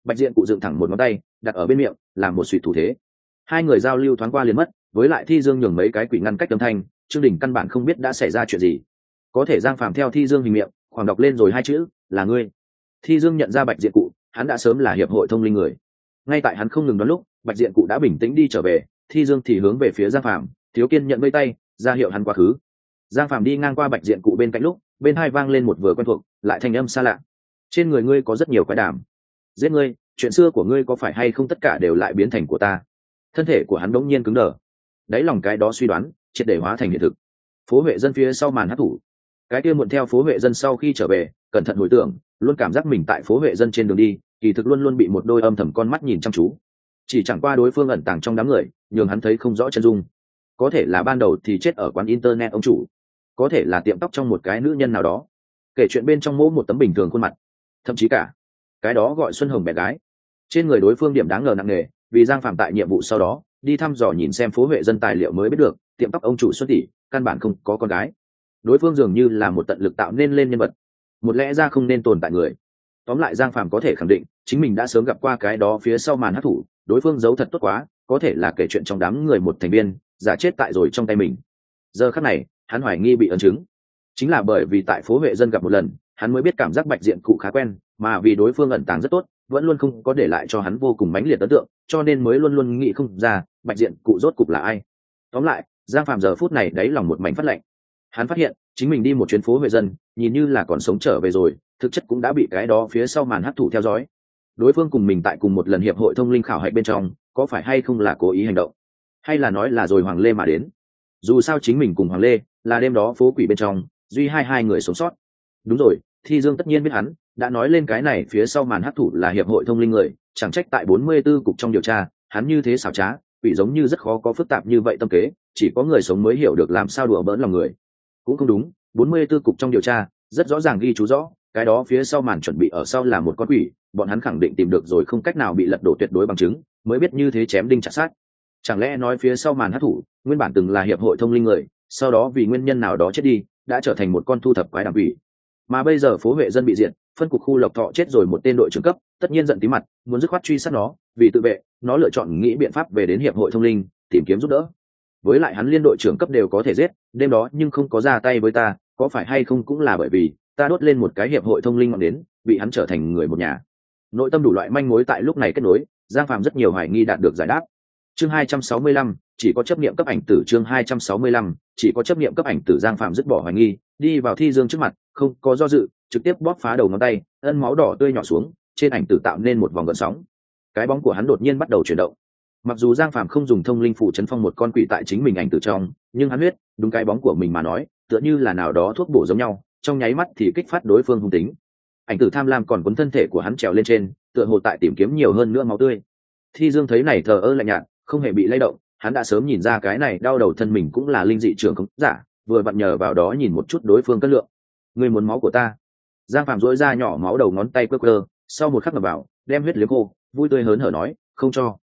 Bạch diện cụ dựng thẳng một ngón tay đặt ở bên miệng làm một suy thủ thế. Hai người giao lưu thoáng qua liền mất, với lại Thi Dương nhường mấy cái quỷ ngăn cách âm thanh, Trương Đình căn bản không biết đã xảy ra chuyện gì. Có thể Giang Phàm theo Thi Dương hình miệng khoảng đọc lên rồi hai chữ là ngươi. Thi Dương nhận ra Bạch diện cụ, hắn đã sớm là hiệp hội thông linh người. Ngay tại hắn không ngừng đoán lúc, Bạch diện cụ đã bình tĩnh đi trở về, Thi Dương thì hướng về phía Giang Phàm, thiếu kiên nhận vây tay ra hiệu hắn quá khứ. Giang Phàm đi ngang qua Bạch diện cụ bên cạnh lúc, bên hai vang lên một vừa quen thuộc lại thanh âm xa lạ. Trên người ngươi có rất nhiều quái đảm, giết ngươi, chuyện xưa của ngươi có phải hay không tất cả đều lại biến thành của ta. Thân thể của hắn đống nhiên cứng đờ, đáy lòng cái đó suy đoán triệt để hóa thành hiện thực. Phố Huệ dân phía sau màn hấp thủ, cái kia muộn theo Phố Huệ dân sau khi trở về cẩn thận hồi tưởng, luôn cảm giác mình tại Phố Huệ dân trên đường đi kỳ thực luôn luôn bị một đôi âm thầm con mắt nhìn chăm chú. Chỉ chẳng qua đối phương ẩn tàng trong đám người nhường hắn thấy không rõ chân dung. Có thể là ban đầu thì chết ở quán internet ông chủ, có thể là tiệm tóc trong một cái nữ nhân nào đó, kể chuyện bên trong mỗ một tấm bình thường khuôn mặt, thậm chí cả cái đó gọi Xuân Hồng bé gái. Trên người đối phương điểm đáng ngờ nặng nề, vì Giang Phạm tại nhiệm vụ sau đó đi thăm dò nhìn xem Phố Huệ dân tài liệu mới biết được tiệm tóc ông chủ Xuân tỷ căn bản không có con gái. Đối phương dường như là một tận lực tạo nên lên nhân vật, một lẽ ra không nên tồn tại người. Tóm lại Giang Phạm có thể khẳng định chính mình đã sớm gặp qua cái đó phía sau màn hắc thủ, đối phương giấu thật tốt quá, có thể là kể chuyện trong đám người một thành viên giả chết tại rồi trong tay mình. Giờ khắc này hắn hoài nghi bị ấn chứng, chính là bởi vì tại Phố Huệ dân gặp một lần hắn mới biết cảm giác Bạch diện cụ khá quen, mà vì đối phương ẩn tàng rất tốt vẫn luôn không có để lại cho hắn vô cùng mãnh liệt ấn tượng, cho nên mới luôn luôn nghĩ không ra Bạch diện cụ rốt cục là ai. Tóm lại Giang Phạm giờ phút này đáy lòng một mảnh phát lạnh. Hắn phát hiện chính mình đi một chuyến Phố Huệ dân nhìn như là còn sống trở về rồi, thực chất cũng đã bị cái đó phía sau màn hắc thủ theo dõi. Đối phương cùng mình tại cùng một lần hiệp hội thông linh khảo hạch bên trong, có phải hay không là cố ý hành động, hay là nói là rồi Hoàng Lê mà đến. Dù sao chính mình cùng Hoàng Lê là đêm đó phố quỷ bên trong duy hai người sống sót. Đúng rồi, Thi Dương tất nhiên biết hắn đã nói lên cái này phía sau màn hắc thủ là hiệp hội thông linh người, chẳng trách tại 44 cục trong điều tra hắn như thế xảo trá, quỷ giống như rất khó có phức tạp như vậy tâm kế, chỉ có người sống mới hiểu được làm sao đùa bỡn lòng người. Cũng không đúng, 44 cục trong điều tra rất rõ ràng ghi chú rõ cái đó phía sau màn chuẩn bị ở sau là một con quỷ, bọn hắn khẳng định tìm được rồi không cách nào bị lật đổ tuyệt đối bằng chứng, mới biết như thế chém đinh chặt sát. Chẳng lẽ nói phía sau màn hắc thủ nguyên bản từng là hiệp hội thông linh người, sau đó vì nguyên nhân nào đó chết đi, đã trở thành một con thu thập quái đảng quỷ. Mà bây giờ Phố Huệ dân bị diệt, phân cục khu Lộc Thọ chết rồi một tên đội trưởng cấp, tất nhiên giận tí mặt muốn dứt khoát truy sát nó, vì tự vệ nó lựa chọn nghĩ biện pháp về đến hiệp hội thông linh tìm kiếm giúp đỡ. Với lại hắn liên đội trưởng cấp đều có thể giết, đêm đó nhưng không có ra tay với ta, có phải hay không cũng là bởi vì ta đốt lên một cái hiệp hội thông linh ngọn đến, bị hắn trở thành người một nhà. Nội tâm đủ loại manh mối tại lúc này kết nối, Giang Phạm rất nhiều hoài nghi đạt được giải đáp. Chương 265, chỉ có chấp niệm cấp ảnh tử. Chương 265, chỉ có chấp niệm cấp ảnh tử. Giang Phạm dứt bỏ hoài nghi, đi vào Thi Dương trước mặt, không có do dự, trực tiếp bóp phá đầu ngón tay, ân máu đỏ tươi nhỏ xuống, trên ảnh tử tạo nên một vòng gợn sóng. Cái bóng của hắn đột nhiên bắt đầu chuyển động. Mặc dù Giang Phạm không dùng thông linh phủ chấn phong một con quỷ tại chính mình ảnh tử trong, nhưng hắn biết, đúng cái bóng của mình mà nói, tựa như là nào đó thuốc bổ giống nhau, trong nháy mắt thì kích phát đối phương hung tính. Ảnh tử tham lam còn cuốn thân thể của hắn trèo lên trên, tựa hồ tại tìm kiếm nhiều hơn nữa máu tươi. Thi Dương thấy này thờ ơ lạnh nhạt, không hề bị lay động, hắn đã sớm nhìn ra cái này đau đầu thân mình cũng là linh dị trường không giả, vừa vặn nhờ vào đó nhìn một chút đối phương cân lượng. Ngươi muốn máu của ta? Giang Phạm duỗi ra nhỏ máu đầu ngón tay quơ quơ, sau một khắc ngập vào, đem huyết liếm khô, vui tươi hớn hở nói, không cho.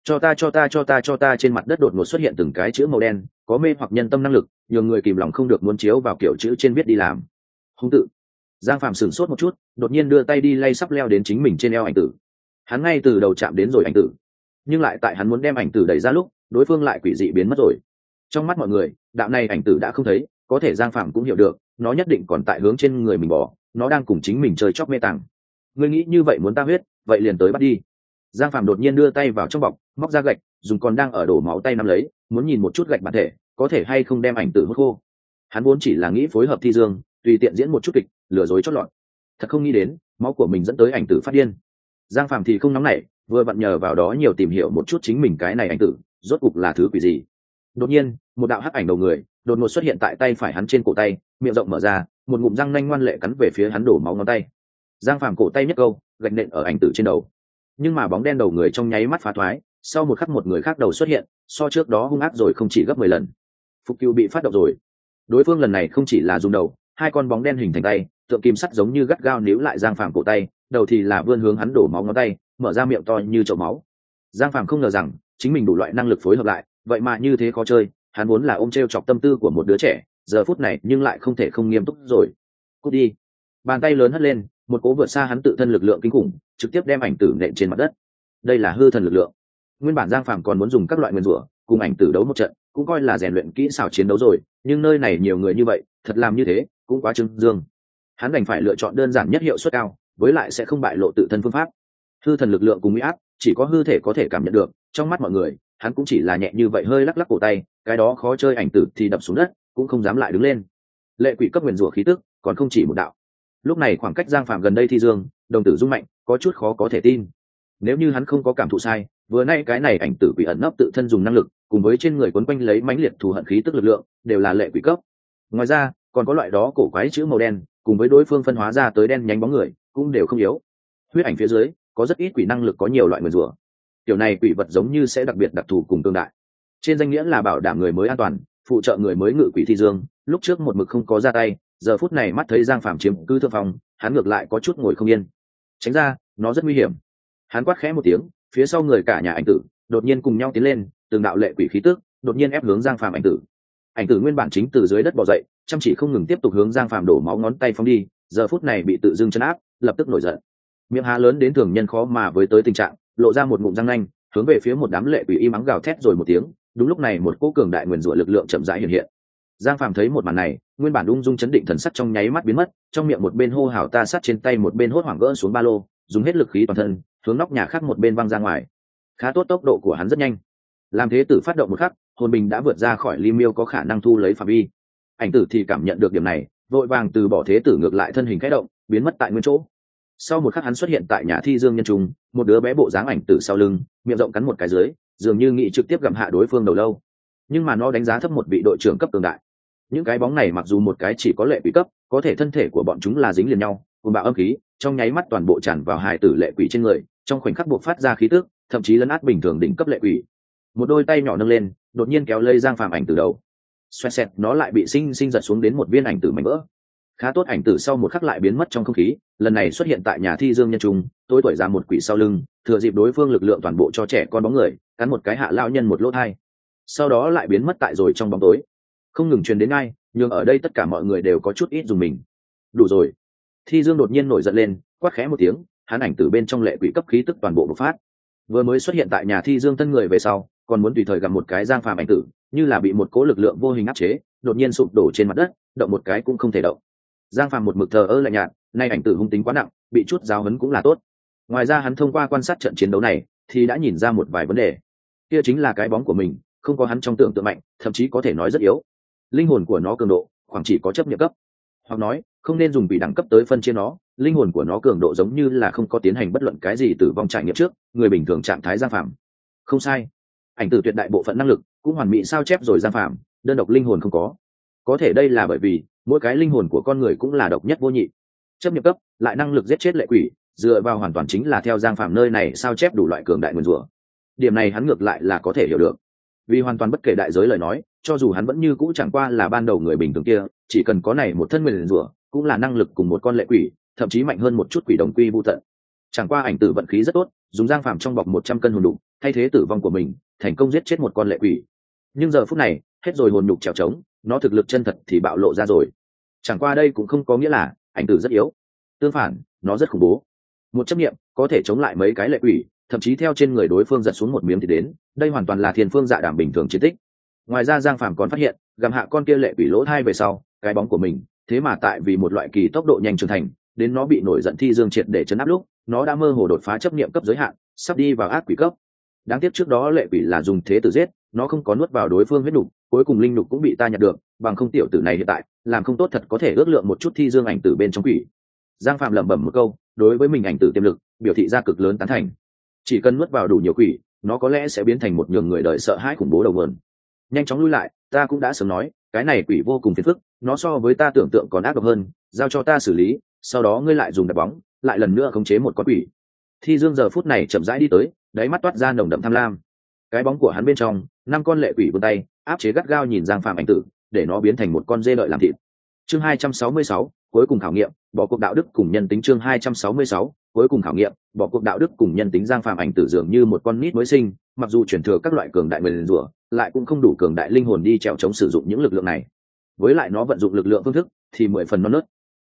Cho ta. Trên mặt đất đột ngột xuất hiện từng cái chữ màu đen, có mê hoặc nhân tâm năng lực, nhiều người kìm lòng không được muốn chiếu vào kiểu chữ trên viết đi làm. Hung tự. Giang Phạm sửng sốt một chút, đột nhiên đưa tay đi lay sắp leo đến chính mình trên eo ảnh tử. Hắn ngay từ đầu chạm đến rồi ảnh tử, nhưng lại tại hắn muốn đem ảnh tử đẩy ra lúc, đối phương lại quỷ dị biến mất rồi. Trong mắt mọi người, đạo này ảnh tử đã không thấy, có thể Giang Phạm cũng hiểu được, nó nhất định còn tại hướng trên người mình bỏ, nó đang cùng chính mình chơi chóc mê tàng. Ngươi nghĩ như vậy muốn ta huyết, vậy liền tới bắt đi. Giang Phạm đột nhiên đưa tay vào trong bọc, móc ra gạch, dùng còn đang ở đổ máu tay nắm lấy, muốn nhìn một chút gạch bản thể có thể hay không đem ảnh tử hút khô. Hắn vốn chỉ là nghĩ phối hợp Thi Dương, tùy tiện diễn một chút kịch, lừa dối chót lọt. Thật không nghĩ đến, máu của mình dẫn tới ảnh tử phát điên. Giang Phạm thì không nóng nảy, vừa vặn nhờ vào đó nhiều tìm hiểu một chút chính mình cái này ảnh tử rốt cục là thứ quỷ gì. Đột nhiên, một đạo hắc ảnh đầu người đột ngột xuất hiện tại tay phải hắn trên cổ tay, miệng rộng mở ra, một ngụm răng nanh ngoan lệ cắn về phía hắn đổ máu ngón tay. Giang Phạm cổ tay nhất câu, gạch nện ở ảnh tử trên đầu. Nhưng mà bóng đen đầu người trong nháy mắt phá thoái, sau một khắc một người khác đầu xuất hiện, so trước đó hung ác rồi không chỉ gấp 10 lần. Phục Cưu bị phát động rồi. Đối phương lần này không chỉ là dùng đầu, hai con bóng đen hình thành tay, tượng kim sắt giống như gắt gao níu lại Giang Phạm cổ tay, đầu thì là vươn hướng hắn đổ máu ngón tay, mở ra miệng to như chậu máu. Giang Phạm không ngờ rằng chính mình đủ loại năng lực phối hợp lại, vậy mà như thế khó chơi. Hắn vốn là ôm treo chọc tâm tư của một đứa trẻ, giờ phút này nhưng lại không thể không nghiêm túc rồi. Cút đi. Bàn tay lớn hất lên, một cố vượt xa hắn tự thân lực lượng kinh khủng trực tiếp đem ảnh tử nện trên mặt đất. Đây là hư thần lực lượng. Nguyên bản Giang Phàm còn muốn dùng các loại nguyên rủa cùng ảnh tử đấu một trận, cũng coi là rèn luyện kỹ xảo chiến đấu rồi, nhưng nơi này nhiều người như vậy, thật làm như thế cũng quá trưng dương. Hắn đành phải lựa chọn đơn giản nhất hiệu suất cao, với lại sẽ không bại lộ tự thân phương pháp. Hư thần lực lượng cùng uy áp chỉ có hư thể có thể cảm nhận được, trong mắt mọi người hắn cũng chỉ là nhẹ như vậy hơi lắc lắc cổ tay, cái đó khó chơi ảnh tử thì đập xuống đất cũng không dám lại đứng lên. Lệ quỷ cấp nguyên rủa khí tức còn không chỉ một đạo. Lúc này khoảng cách Giang Phàm gần đây Thi Dương, đồng tử rung mạnh, có chút khó có thể tin. Nếu như hắn không có cảm thụ sai, vừa nay cái này ảnh tử quỷ ẩn nấp tự thân dùng năng lực, cùng với trên người quấn quanh lấy mãnh liệt thù hận khí tức lực lượng, đều là lệ quỷ cấp. Ngoài ra, còn có loại đó cổ quái chữ màu đen, cùng với đối phương phân hóa ra tới đen nhánh bóng người, cũng đều không yếu. Huyết ảnh phía dưới, có rất ít quỷ năng lực có nhiều loại nguyên rủa. Kiểu này quỷ vật giống như sẽ đặc biệt đặc thù cùng tương đại. Trên danh nghĩa là bảo đảm người mới an toàn, phụ trợ người mới ngự quỷ Thi Dương, lúc trước một mực không có ra tay, giờ phút này mắt thấy Giang Phàm chiếm cứ thượng phòng, hắn ngược lại có chút ngồi không yên. Tránh ra, nó rất nguy hiểm. Hắn quát khẽ một tiếng, phía sau người cả nhà ảnh tử đột nhiên cùng nhau tiến lên, từng đạo lệ quỷ khí tức đột nhiên ép hướng Giang Phàm ảnh tử. Ảnh tử nguyên bản chính từ dưới đất bò dậy, chăm chỉ không ngừng tiếp tục hướng Giang Phàm đổ máu ngón tay phóng đi, giờ phút này bị tự dưng chấn áp, lập tức nổi giận. Miệng há lớn đến thường nhân khó mà với tới tình trạng, lộ ra một ngụm răng nanh, hướng về phía một đám lệ quỷ im ắng gào thét rồi một tiếng. Đúng lúc này một cỗ cường đại nguyên rủa lực lượng chậm rãi hiện hiện. Giang Phàm thấy một màn này, nguyên bản ung dung chấn định thần sắc trong nháy mắt biến mất, trong miệng một bên hô hào ta sát trên tay một bên hốt hoảng gỡ xuống ba lô, dùng hết lực khí toàn thân, hướng nóc nhà khác một bên văng ra ngoài. Khá tốt, tốc độ của hắn rất nhanh. Làm thế tử phát động một khắc, hồn bình đã vượt ra khỏi Ly Miêu có khả năng thu lấy phạm vi. Ảnh tử thì cảm nhận được điểm này, vội vàng từ bỏ thế tử ngược lại thân hình khẽ động, biến mất tại nguyên chỗ. Sau một khắc hắn xuất hiện tại nhà Thi Dương nhân trung, một đứa bé bộ dáng ảnh tử sau lưng, miệng rộng cắn một cái dưới, dường như nghĩ trực tiếp gặm hạ đối phương đầu lâu. Nhưng mà nó đánh giá thấp một vị đội trưởng cấp cường đại. Những cái bóng này mặc dù một cái chỉ có lệ quỷ cấp, có thể thân thể của bọn chúng là dính liền nhau, cùng bạo âm khí, trong nháy mắt toàn bộ tràn vào hài tử lệ quỷ trên người, trong khoảnh khắc buộc phát ra khí tức, thậm chí lấn át bình thường đỉnh cấp lệ quỷ. Một đôi tay nhỏ nâng lên, đột nhiên kéo lây Giang Phàm ảnh từ đầu. Xoẹt xẹt, nó lại bị sinh giật xuống đến một viên ảnh tử mảnh vỡ. Khá tốt, ảnh tử sau một khắc lại biến mất trong không khí, lần này xuất hiện tại nhà Thi Dương nhân trung, tối tuổi ra một quỷ sau lưng, thừa dịp đối phương lực lượng toàn bộ cho trẻ con bóng người, cắn một cái hạ lão nhân một lỗ hai. Sau đó lại biến mất tại rồi trong bóng tối. Không ngừng truyền đến ngay, nhưng ở đây tất cả mọi người đều có chút ít dùng mình. Đủ rồi. Thi Dương đột nhiên nổi giận lên, quát khẽ một tiếng, hắn ảnh tử bên trong lệ quỷ cấp khí tức toàn bộ bộc phát. Vừa mới xuất hiện tại nhà Thi Dương thân người về sau, còn muốn tùy thời gặp một cái Giang Phàm ảnh tử, như là bị một cỗ lực lượng vô hình áp chế, đột nhiên sụp đổ trên mặt đất, động một cái cũng không thể động. Giang Phàm một mực thờ ơ lạnh nhạt, nay ảnh tử hung tính quá nặng, bị chút giáo huấn cũng là tốt. Ngoài ra hắn thông qua quan sát trận chiến đấu này, thì đã nhìn ra một vài vấn đề. Kia chính là cái bóng của mình, không có hắn trong tưởng tượng mạnh, thậm chí có thể nói rất yếu. Linh hồn của nó cường độ khoảng chỉ có chấp nhận cấp, hoặc nói không nên dùng bị đẳng cấp tới phân chia nó. Linh hồn của nó cường độ giống như là không có tiến hành bất luận cái gì tử vong trải nghiệm trước người bình thường trạng thái Giang Phàm. Không sai, ảnh tử tuyệt đại bộ phận năng lực cũng hoàn mỹ sao chép rồi Giang Phàm, đơn độc linh hồn không có thể đây là bởi vì mỗi cái linh hồn của con người cũng là độc nhất vô nhị. Chấp nhận cấp lại năng lực giết chết lệ quỷ, dựa vào hoàn toàn chính là theo Giang Phàm nơi này sao chép đủ loại cường đại nguyên rủa. Điểm này hắn ngược lại là có thể hiểu được, vì hoàn toàn bất kể đại giới lời nói, cho dù hắn vẫn như cũ chẳng qua là ban đầu người bình thường kia, chỉ cần có này một thân nguyên rủa, cũng là năng lực cùng một con lệ quỷ, thậm chí mạnh hơn một chút quỷ đồng quy vu tận. Chẳng qua ảnh tử vận khí rất tốt, dùng Giang Phàm trong bọc 100 cân hồn đục, thay thế tử vong của mình, thành công giết chết một con lệ quỷ. Nhưng giờ phút này, hết rồi hồn nhục trèo trống, nó thực lực chân thật thì bạo lộ ra rồi. Chẳng qua đây cũng không có nghĩa là ảnh tử rất yếu, tương phản, nó rất khủng bố. Một chấp niệm có thể chống lại mấy cái lệ quỷ, thậm chí theo trên người đối phương giật xuống một miếng thì đến, đây hoàn toàn là thiên phương dạ đảm bình thường chiến tích. Ngoài ra Giang Phàm còn phát hiện, gặm hạ con kia lệ quỷ lỗ thai về sau, cái bóng của mình, thế mà tại vì một loại kỳ tốc độ nhanh trưởng thành, đến nó bị nổi giận Thi Dương triệt để chấn áp lúc, nó đã mơ hồ đột phá chấp niệm cấp giới hạn, sắp đi vào ác quỷ cấp. Đáng tiếc trước đó lệ quỷ là dùng thế tử giết, nó không có nuốt vào đối phương huyết nục, cuối cùng linh nục cũng bị ta nhặt được, bằng không tiểu tử này hiện tại làm không tốt thật có thể ước lượng một chút Thi Dương ảnh tử bên trong quỷ. Giang Phàm lẩm bẩm một câu, đối với mình ảnh tử tiềm lực biểu thị ra cực lớn tán thành. Chỉ cần nuốt vào đủ nhiều quỷ, nó có lẽ sẽ biến thành một nhường người đời sợ hãi khủng bố đầu nguồn. Nhanh chóng lui lại, ta cũng đã sớm nói, cái này quỷ vô cùng phiền phức, nó so với ta tưởng tượng còn ác độc hơn, giao cho ta xử lý, sau đó ngươi lại dùng đập bóng, lại lần nữa khống chế một con quỷ. Thi Dương giờ phút này chậm rãi đi tới, đáy mắt toát ra nồng đậm tham lam. Cái bóng của hắn bên trong, 5 con lệ quỷ vươn tay, áp chế gắt gao nhìn Giang Phàm ảnh tử, để nó biến thành một con dê đợi làm thịt. Chương 266, cuối cùng khảo nghiệm, bỏ cuộc đạo đức cùng nhân tính. Chương 266, cuối cùng khảo nghiệm, bỏ cuộc đạo đức cùng nhân tính. Giang Phàm ảnh tử dường như một con nít mới sinh, mặc dù chuyển thừa các loại cường đại nguyên rủa, lại cũng không đủ cường đại linh hồn đi trèo chống sử dụng những lực lượng này. Với lại nó vận dụng lực lượng phương thức thì 10 phần non nớt.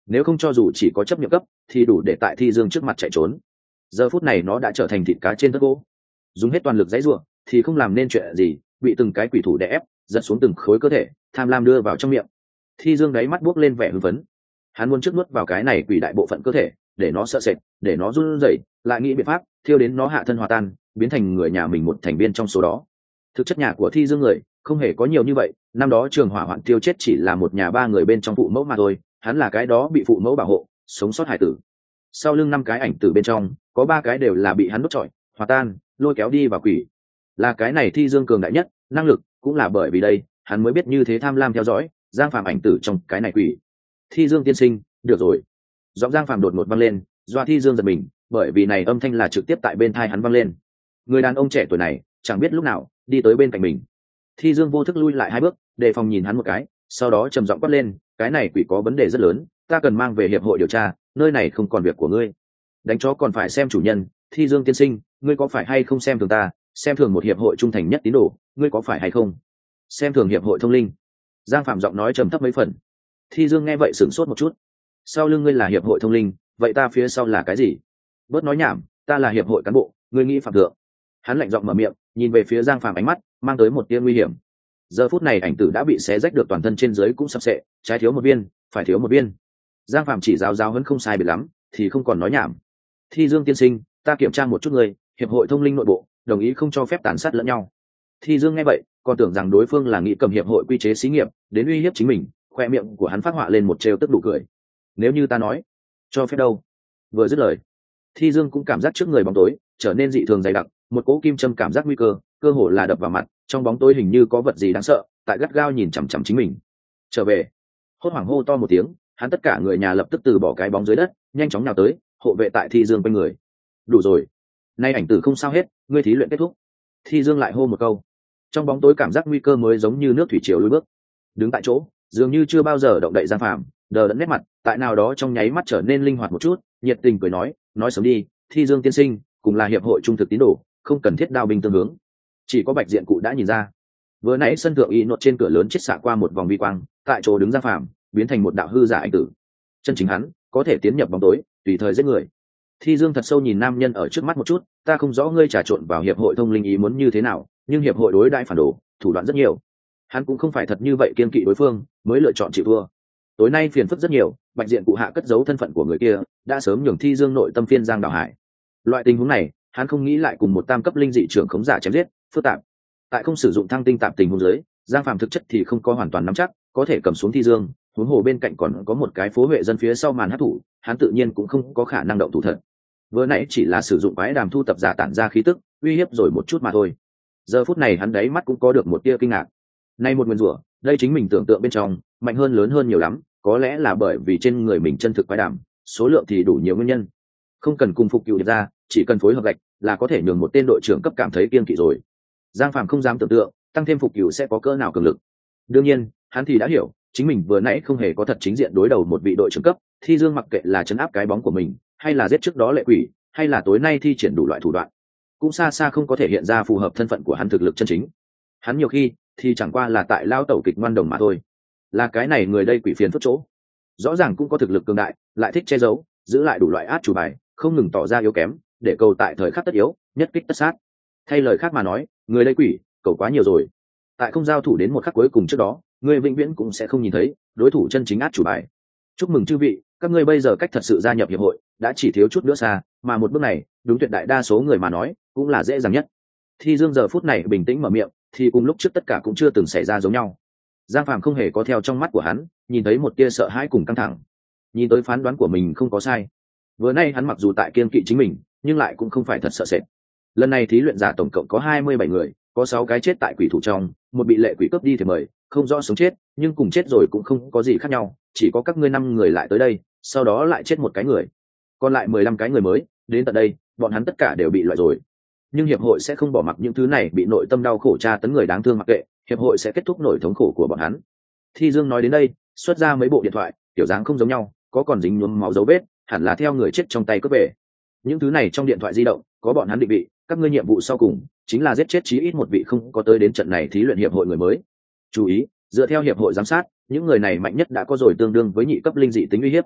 nếu không cho dù chỉ có chấp nhận cấp thì đủ để tại Thi Dương trước mặt chạy trốn. Giờ phút này nó đã trở thành thịt cá trên tất gỗ, dùng hết toàn lực dãy ruộng thì không làm nên chuyện gì, bị từng cái quỷ thủ đè ép giật xuống từng khối cơ thể, tham lam đưa vào trong miệng. Thi Dương đáy mắt buốc lên vẻ hưng phấn, hắn muốn trước nuốt vào cái này quỷ đại bộ phận cơ thể, để nó sợ sệt, để nó run rẩy, lại nghĩ biện pháp thiêu đến nó hạ thân hòa tan, biến thành người nhà mình một thành viên trong số đó. Thực chất nhà của Thi Dương người không hề có nhiều như vậy, năm đó trường hỏa hoạn tiêu chết chỉ là một nhà ba người bên trong phụ mẫu mà thôi, hắn là cái đó bị phụ mẫu bảo hộ sống sót hải tử. Sau lưng 5 cái ảnh tử bên trong có 3 cái đều là bị hắn đốt trọi hòa tan, lôi kéo đi vào quỷ. Là cái này Thi Dương cường đại nhất năng lực, cũng là bởi vì đây hắn mới biết như thế tham lam theo dõi Giang Phàm ảnh tử trong cái này quỷ. Thi Dương tiên sinh, được rồi. Giọng Giang Phàm đột ngột vang lên, doa Thi Dương giật mình, bởi vì này âm thanh là trực tiếp tại bên tai hắn vang lên. Người đàn ông trẻ tuổi này chẳng biết lúc nào đi tới bên cạnh mình. Thi Dương vô thức lui lại 2 bước, đề phòng nhìn hắn một cái, sau đó trầm giọng quát lên, cái này quỷ có vấn đề rất lớn, ta cần mang về hiệp hội điều tra, nơi này không còn việc của ngươi. Đánh chó còn phải xem chủ nhân. Thi Dương tiên sinh, ngươi có phải hay không xem thường ta, xem thường một hiệp hội trung thành nhất tín đồ, ngươi có phải hay không xem thường hiệp hội thông linh? Giang Phạm giọng nói trầm thấp mấy phần. Thi Dương nghe vậy sửng sốt một chút. Sau lưng ngươi là hiệp hội thông linh, vậy ta phía sau là cái gì? Bớt nói nhảm, ta là hiệp hội cán bộ, ngươi nghĩ phạm thượng. Hắn lạnh giọng mở miệng, nhìn về phía Giang Phạm, ánh mắt mang tới một tia nguy hiểm. Giờ phút này ảnh tử đã bị xé rách được toàn thân trên dưới cũng sập sệ, trái thiếu một viên, phải thiếu một viên. Giang Phạm chỉ giáo hơn không sai biệt lắm, thì không còn nói nhảm. Thi Dương tiên sinh, ta kiểm tra một chút ngươi, hiệp hội thông linh nội bộ đồng ý không cho phép tàn sát lẫn nhau. Thi Dương nghe vậy còn tưởng rằng đối phương là nghĩ cầm hiệp hội quy chế xí nghiệp đến uy hiếp chính mình, khoe miệng của hắn phát họa lên một trêu tức đủ cười. Nếu như ta nói cho phép đâu? Vừa dứt lời, Thi Dương cũng cảm giác trước người bóng tối trở nên dị thường dày đặc, một cỗ kim châm cảm giác nguy cơ cơ hồ là đập vào mặt, trong bóng tối hình như có vật gì đáng sợ tại gắt gao nhìn chằm chằm chính mình. Trở về! Hốt hoảng hô to một tiếng, hắn tất cả người nhà lập tức từ bỏ cái bóng dưới đất, nhanh chóng nhào tới hộ vệ tại Thi Dương quanh người. Đủ rồi, nay ảnh tử không sao hết, ngươi thí luyện kết thúc. Thi Dương lại hô một câu. Trong bóng tối cảm giác nguy cơ mới giống như nước thủy triều lùi bước. Đứng tại chỗ dường như chưa bao giờ động đậy Giang Phàm đờ đẫn nét mặt tại nào đó trong nháy mắt trở nên linh hoạt một chút, nhiệt tình cười nói sớm đi, Thi Dương tiên sinh cùng là hiệp hội trung thực tín đồ, không cần thiết đao binh tương hướng. Chỉ có Bạch Diện cụ đã nhìn ra. Vừa nãy sân thượng y nốt trên cửa lớn chết xạ qua một vòng vi quang, tại chỗ đứng Giang Phàm biến thành một đạo hư giả ảnh tử. Chân chính hắn có thể tiến nhập bóng tối, tùy thời giết người. Thi Dương thật sâu nhìn nam nhân ở trước mắt một chút, ta không rõ ngươi trà trộn vào hiệp hội thông linh ý muốn như thế nào, nhưng hiệp hội đối đãi phản đồ, thủ đoạn rất nhiều. Hắn cũng không phải thật như vậy kiên kỵ đối phương, mới lựa chọn chịu thua. Tối nay phiền phức rất nhiều, Bạch Diện cụ hạ cất giấu thân phận của người kia, đã sớm nhường Thi Dương nội tâm phiên giang đảo hải. Loại tình huống này, hắn không nghĩ lại cùng một tam cấp linh dị trưởng khống giả chém giết, phức tạp. Tại không sử dụng thăng tinh tạp tình huống dưới, Giang Phàm thực chất thì không có hoàn toàn nắm chắc có thể cầm xuống Thi Dương, huống hồ bên cạnh còn có một cái phố huệ dân phía sau màn hấp thủ, hắn tự nhiên cũng không có khả năng động thủ thật. Vừa nãy chỉ là sử dụng quái đàm thu tập giả tản ra khí tức, uy hiếp rồi một chút mà thôi. Giờ phút này hắn đáy mắt cũng có được một tia kinh ngạc. Nay một nguyên rủa, đây chính mình tưởng tượng bên trong, mạnh hơn lớn hơn nhiều lắm, có lẽ là bởi vì trên người mình chân thực quái đàm, số lượng thì đủ nhiều nguyên nhân. Không cần cùng phục cựu điệp ra, chỉ cần phối hợp gạch là có thể nhường một tên đội trưởng cấp cảm thấy kiên kỵ rồi. Giang Phàm không dám tưởng tượng, tăng thêm phục cựu sẽ có cỡ nào cường lực. Đương nhiên, hắn thì đã hiểu, chính mình vừa nãy không hề có thật chính diện đối đầu một vị đội trưởng cấp, Thi Dương mặc kệ là chấn áp cái bóng của mình, hay là giết trước đó lệ quỷ, hay là tối nay thi triển đủ loại thủ đoạn, cũng xa xa không có thể hiện ra phù hợp thân phận của hắn thực lực chân chính. Hắn nhiều khi thì chẳng qua là tại lao tẩu kịch ngoan đồng mà thôi. Là cái này người đây quỷ phiền phức chỗ, rõ ràng cũng có thực lực cường đại, lại thích che giấu, giữ lại đủ loại át chủ bài, không ngừng tỏ ra yếu kém, để cầu tại thời khắc tất yếu nhất kích tất sát. Thay lời khác mà nói, người đây quỷ cầu quá nhiều rồi. Tại không giao thủ đến một khắc cuối cùng trước đó, người vĩnh viễn cũng sẽ không nhìn thấy đối thủ chân chính át chủ bài. Chúc mừng chư vị, các ngươi bây giờ cách thật sự gia nhập hiệp hội đã chỉ thiếu chút nữa xa, mà một bước này đúng tuyệt đại đa số người mà nói cũng là dễ dàng nhất. Thi Dương giờ phút này bình tĩnh mở miệng, thì cùng lúc trước tất cả cũng chưa từng xảy ra giống nhau. Giang Phàm không hề có theo trong mắt của hắn nhìn thấy một tia sợ hãi cùng căng thẳng, nhìn tới phán đoán của mình không có sai. Vừa nay hắn mặc dù tại kiên kỵ chính mình, nhưng lại cũng không phải thật sợ sệt. Lần này thí luyện giả tổng cộng có 27 người, có 6 cái chết tại quỷ thủ trong, một bị lệ quỷ cướp đi thì mời, không rõ sống chết, nhưng cùng chết rồi cũng không có gì khác nhau, chỉ có các ngươi 5 người lại tới đây, sau đó lại chết một cái người. Còn lại 15 cái người mới, đến tận đây, bọn hắn tất cả đều bị loại rồi. Nhưng hiệp hội sẽ không bỏ mặc những thứ này bị nội tâm đau khổ tra tấn người đáng thương mặc kệ, hiệp hội sẽ kết thúc nỗi thống khổ của bọn hắn. Thi Dương nói đến đây, xuất ra mấy bộ điện thoại, kiểu dáng không giống nhau, có còn dính nhuốm máu dấu vết, hẳn là theo người chết trong tay cướp về. Những thứ này trong điện thoại di động có bọn hắn định vị, các ngươi nhiệm vụ sau cùng chính là giết chết chí ít một vị không có tới đến trận này thí luyện hiệp hội người mới. Chú ý, dựa theo hiệp hội giám sát, những người này mạnh nhất đã có rồi tương đương với nhị cấp linh dị tính uy hiếp.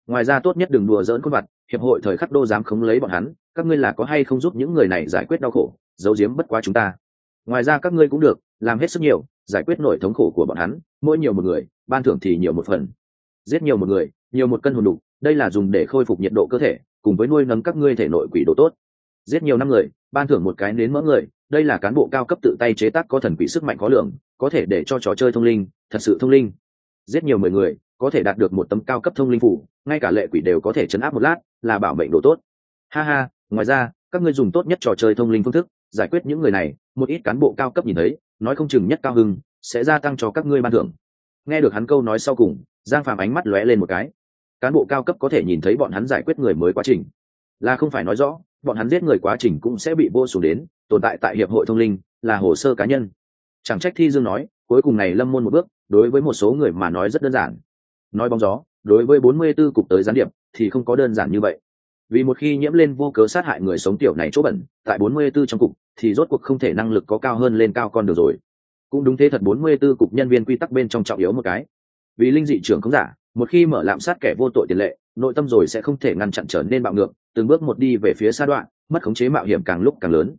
Ngoài ra tốt nhất đừng đùa giỡn con vặt, hiệp hội thời khắc đô dám khống lấy bọn hắn, các ngươi là có hay không giúp những người này giải quyết đau khổ, giấu giếm bất quá chúng ta. Ngoài ra các ngươi cũng được làm hết sức nhiều, giải quyết nỗi thống khổ của bọn hắn, mỗi nhiều một người ban thưởng thì nhiều một phần. Giết nhiều một người nhiều một cân hồn đục, đây là dùng để khôi phục nhiệt độ cơ thể, cùng với nuôi nấng các ngươi thể nội quỷ đồ tốt. Giết nhiều năm người ban thưởng một cái nến mỡ người, đây là cán bộ cao cấp tự tay chế tác có thần quỷ sức mạnh khó lường, có thể để cho trò chơi thông linh thật sự thông linh. Giết nhiều 10 người có thể đạt được một tấm cao cấp thông linh phủ, ngay cả lệ quỷ đều có thể chấn áp một lát, là bảo mệnh đồ tốt. Ha ha, ngoài ra các ngươi dùng tốt nhất trò chơi thông linh phương thức giải quyết những người này, một ít cán bộ cao cấp nhìn thấy nói không chừng nhất cao hưng sẽ gia tăng cho các ngươi ban thưởng. Nghe được hắn câu nói sau cùng, Giang Phàm ánh mắt lóe lên một cái. Cán bộ cao cấp có thể nhìn thấy bọn hắn giải quyết người mới quá trình, là không phải nói rõ bọn hắn giết người quá trình cũng sẽ bị vô xuống đến, tồn tại tại hiệp hội thông linh là hồ sơ cá nhân. Chẳng trách Thi Dương nói cuối cùng này lâm môn một bước, đối với một số người mà nói rất đơn giản. Nói bóng gió, đối với 44 cục tới gián điệp thì không có đơn giản như vậy. Vì một khi nhiễm lên vô cớ sát hại người sống tiểu này chỗ bẩn, tại 44 trong cục thì rốt cuộc không thể năng lực có cao hơn lên cao con được rồi. Cũng đúng thế thật, 44 cục nhân viên quy tắc bên trong trọng yếu một cái. Vì linh dị trưởng không giả, một khi mở lạm sát kẻ vô tội tiền lệ, nội tâm rồi sẽ không thể ngăn chặn trở nên bạo ngược, từng bước một đi về phía sa đoạn, mất khống chế mạo hiểm càng lúc càng lớn.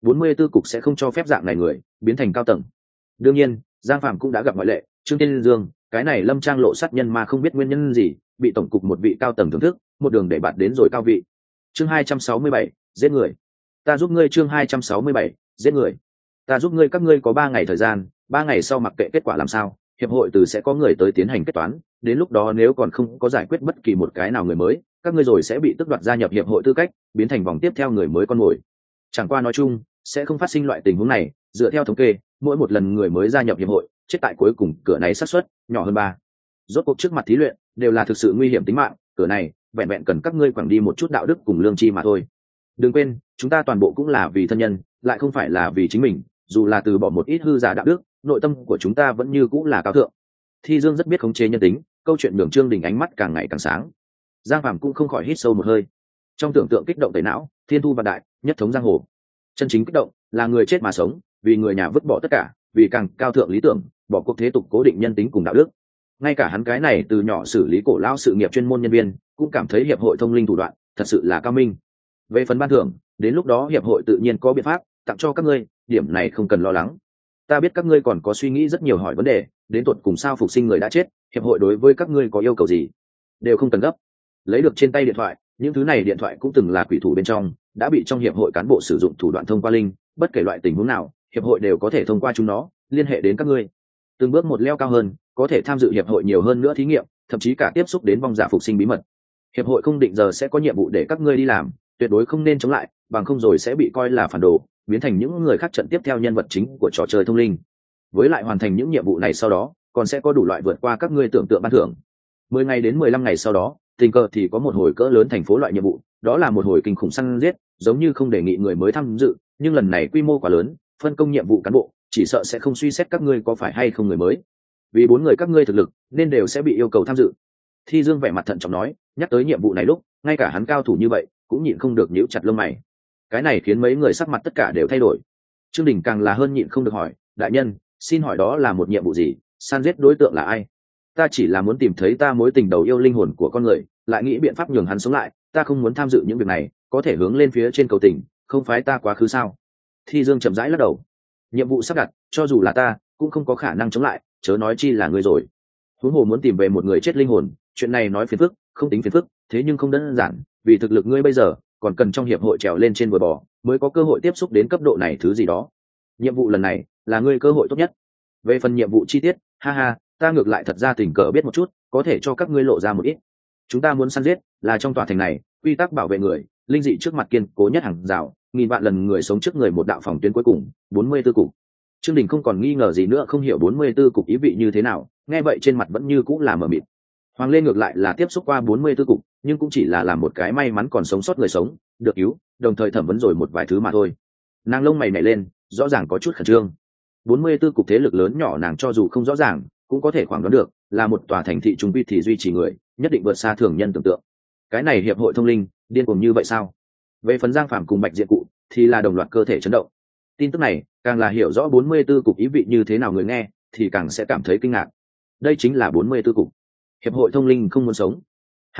44 cục sẽ không cho phép dạng này người biến thành cao tầng. Đương nhiên, Giang Phạm cũng đã gặp ngoại lệ, Trương Tiên Dương, cái này Lâm Trang lộ sát nhân mà không biết nguyên nhân gì, bị tổng cục một vị cao tầng thưởng thức, một đường để bạt đến rồi cao vị. Chương 267, giết người. Ta giúp ngươi. Chương 267, giết người. Ta giúp ngươi. Các ngươi có 3 ngày thời gian, 3 ngày sau mặc kệ kết quả làm sao, hiệp hội từ sẽ có người tới tiến hành kết toán, đến lúc đó nếu còn không có giải quyết bất kỳ một cái nào người mới, các ngươi rồi sẽ bị tước đoạt gia nhập hiệp hội tư cách, biến thành vòng tiếp theo người mới con mồi. Chẳng qua nói chung sẽ không phát sinh loại tình huống này, dựa theo thống kê, mỗi một lần người mới gia nhập hiệp hội chết tại cuối cùng cửa này xác suất nhỏ hơn 3. Rốt cuộc trước mặt thí luyện đều là thực sự nguy hiểm tính mạng, cửa này vẹn vẹn cần các ngươi quẳng đi một chút đạo đức cùng lương tri mà thôi. Đừng quên, chúng ta toàn bộ cũng là vì thân nhân, lại không phải là vì chính mình, dù là từ bỏ một ít hư giả đạo đức, nội tâm của chúng ta vẫn như cũng là cao thượng. Thi Dương rất biết khống chế nhân tính, câu chuyện nhường Trương Đình ánh mắt càng ngày càng sáng. Giang Phàm cũng không khỏi hít sâu một hơi. Trong tưởng tượng kích động tẩy não, thiên thu vạn đại, nhất thống giang hồ. Chân chính kích động là người chết mà sống, vì người nhà vứt bỏ tất cả, vì càng cao thượng lý tưởng, bỏ cuộc thế tục cố định nhân tính cùng đạo đức. Ngay cả hắn cái này từ nhỏ xử lý cổ lao sự nghiệp chuyên môn nhân viên, cũng cảm thấy hiệp hội thông linh thủ đoạn thật sự là cao minh. Về phần ban thưởng, đến lúc đó hiệp hội tự nhiên có biện pháp tặng cho các ngươi, điểm này không cần lo lắng. Ta biết các ngươi còn có suy nghĩ rất nhiều hỏi vấn đề, đến tột cùng sao phục sinh người đã chết, hiệp hội đối với các ngươi có yêu cầu gì, đều không cần gấp. Lấy được trên tay điện thoại, những thứ này điện thoại cũng từng là quỷ thủ bên trong, đã bị trong hiệp hội cán bộ sử dụng thủ đoạn thông qua linh, bất kể loại tình huống nào, hiệp hội đều có thể thông qua chúng nó liên hệ đến các ngươi. Từng bước một leo cao hơn, có thể tham dự hiệp hội nhiều hơn nữa thí nghiệm, thậm chí cả tiếp xúc đến vong giả phục sinh bí mật. Hiệp hội không định giờ sẽ có nhiệm vụ để các ngươi đi làm, tuyệt đối không nên chống lại, bằng không rồi sẽ bị coi là phản đồ, biến thành những người khác trận tiếp theo nhân vật chính của trò chơi thông linh. Với lại hoàn thành những nhiệm vụ này sau đó, còn sẽ có đủ loại vượt qua các ngươi tưởng tượng ban thưởng. 10 ngày đến 15 ngày sau đó, tình cờ thì có một hồi cỡ lớn thành phố loại nhiệm vụ, đó là một hồi kinh khủng săn giết, giống như không đề nghị người mới tham dự, nhưng lần này quy mô quá lớn, phân công nhiệm vụ cán bộ, chỉ sợ sẽ không suy xét các ngươi có phải hay không người mới. Vì 4 người các ngươi thực lực, nên đều sẽ bị yêu cầu tham dự. Thi Dương vẻ mặt thận trọng nói, nhắc tới nhiệm vụ này lúc, ngay cả hắn cao thủ như vậy, cũng nhịn không được nhíu chặt lông mày. Cái này khiến mấy người sắc mặt tất cả đều thay đổi. Trương Đình càng là hơn nhịn không được hỏi, đại nhân, xin hỏi đó là một nhiệm vụ gì, săn giết đối tượng là ai? Ta chỉ là muốn tìm thấy ta mối tình đầu yêu linh hồn của con người, lại nghĩ biện pháp nhường hắn sống lại, ta không muốn tham dự những việc này, có thể hướng lên phía trên cầu tình, không phái ta quá khứ sao? Thi Dương chậm rãi lắc đầu. Nhiệm vụ sắp đặt, cho dù là ta cũng không có khả năng chống lại, chớ nói chi là ngươi rồi. Huống hồ muốn tìm về một người chết linh hồn, chuyện này nói phiền phức không tính phiền phức, thế nhưng không đơn giản, vì thực lực ngươi bây giờ còn cần trong hiệp hội trèo lên trên bồi bò, mới có cơ hội tiếp xúc đến cấp độ này thứ gì đó. Nhiệm vụ lần này là ngươi cơ hội tốt nhất. Về phần nhiệm vụ chi tiết, ha ha, ta ngược lại thật ra tình cờ biết một chút, có thể cho các ngươi lộ ra một ít. Chúng ta muốn săn giết là trong tòa thành này, quy tắc bảo vệ người, linh dị trước mặt kiên cố nhất hàng rào, nghìn vạn lần người sống trước người một đạo phòng tuyến cuối cùng, 44 cục. Trương Đình không còn nghi ngờ gì nữa, không hiểu 44 cục ý vị như thế nào, nghe vậy trên mặt vẫn như cũng là mờ mịt. Hoàng Lê ngược lại là tiếp xúc qua 44 cục, nhưng cũng chỉ là làm một cái may mắn còn sống sót người sống, được cứu, đồng thời thẩm vấn rồi một vài thứ mà thôi. Nàng lông mày nhảy lên, rõ ràng có chút khẩn trương. 44 cục thế lực lớn nhỏ nàng cho dù không rõ ràng, cũng có thể khoảng đoán được, là một tòa thành thị trung vi thì duy trì người, nhất định vượt xa thường nhân tưởng tượng. Cái này hiệp hội thông linh, điên cuồng như vậy sao? Về phần Giang Phàm cùng Bạch Diện Cụ, thì là đồng loạt cơ thể chấn động. Tin tức này, càng là hiểu rõ 44 cục ý vị như thế nào người nghe, thì càng sẽ cảm thấy kinh ngạc. Đây chính là 44 cục. Hiệp hội thông linh không muốn sống. Ha ha,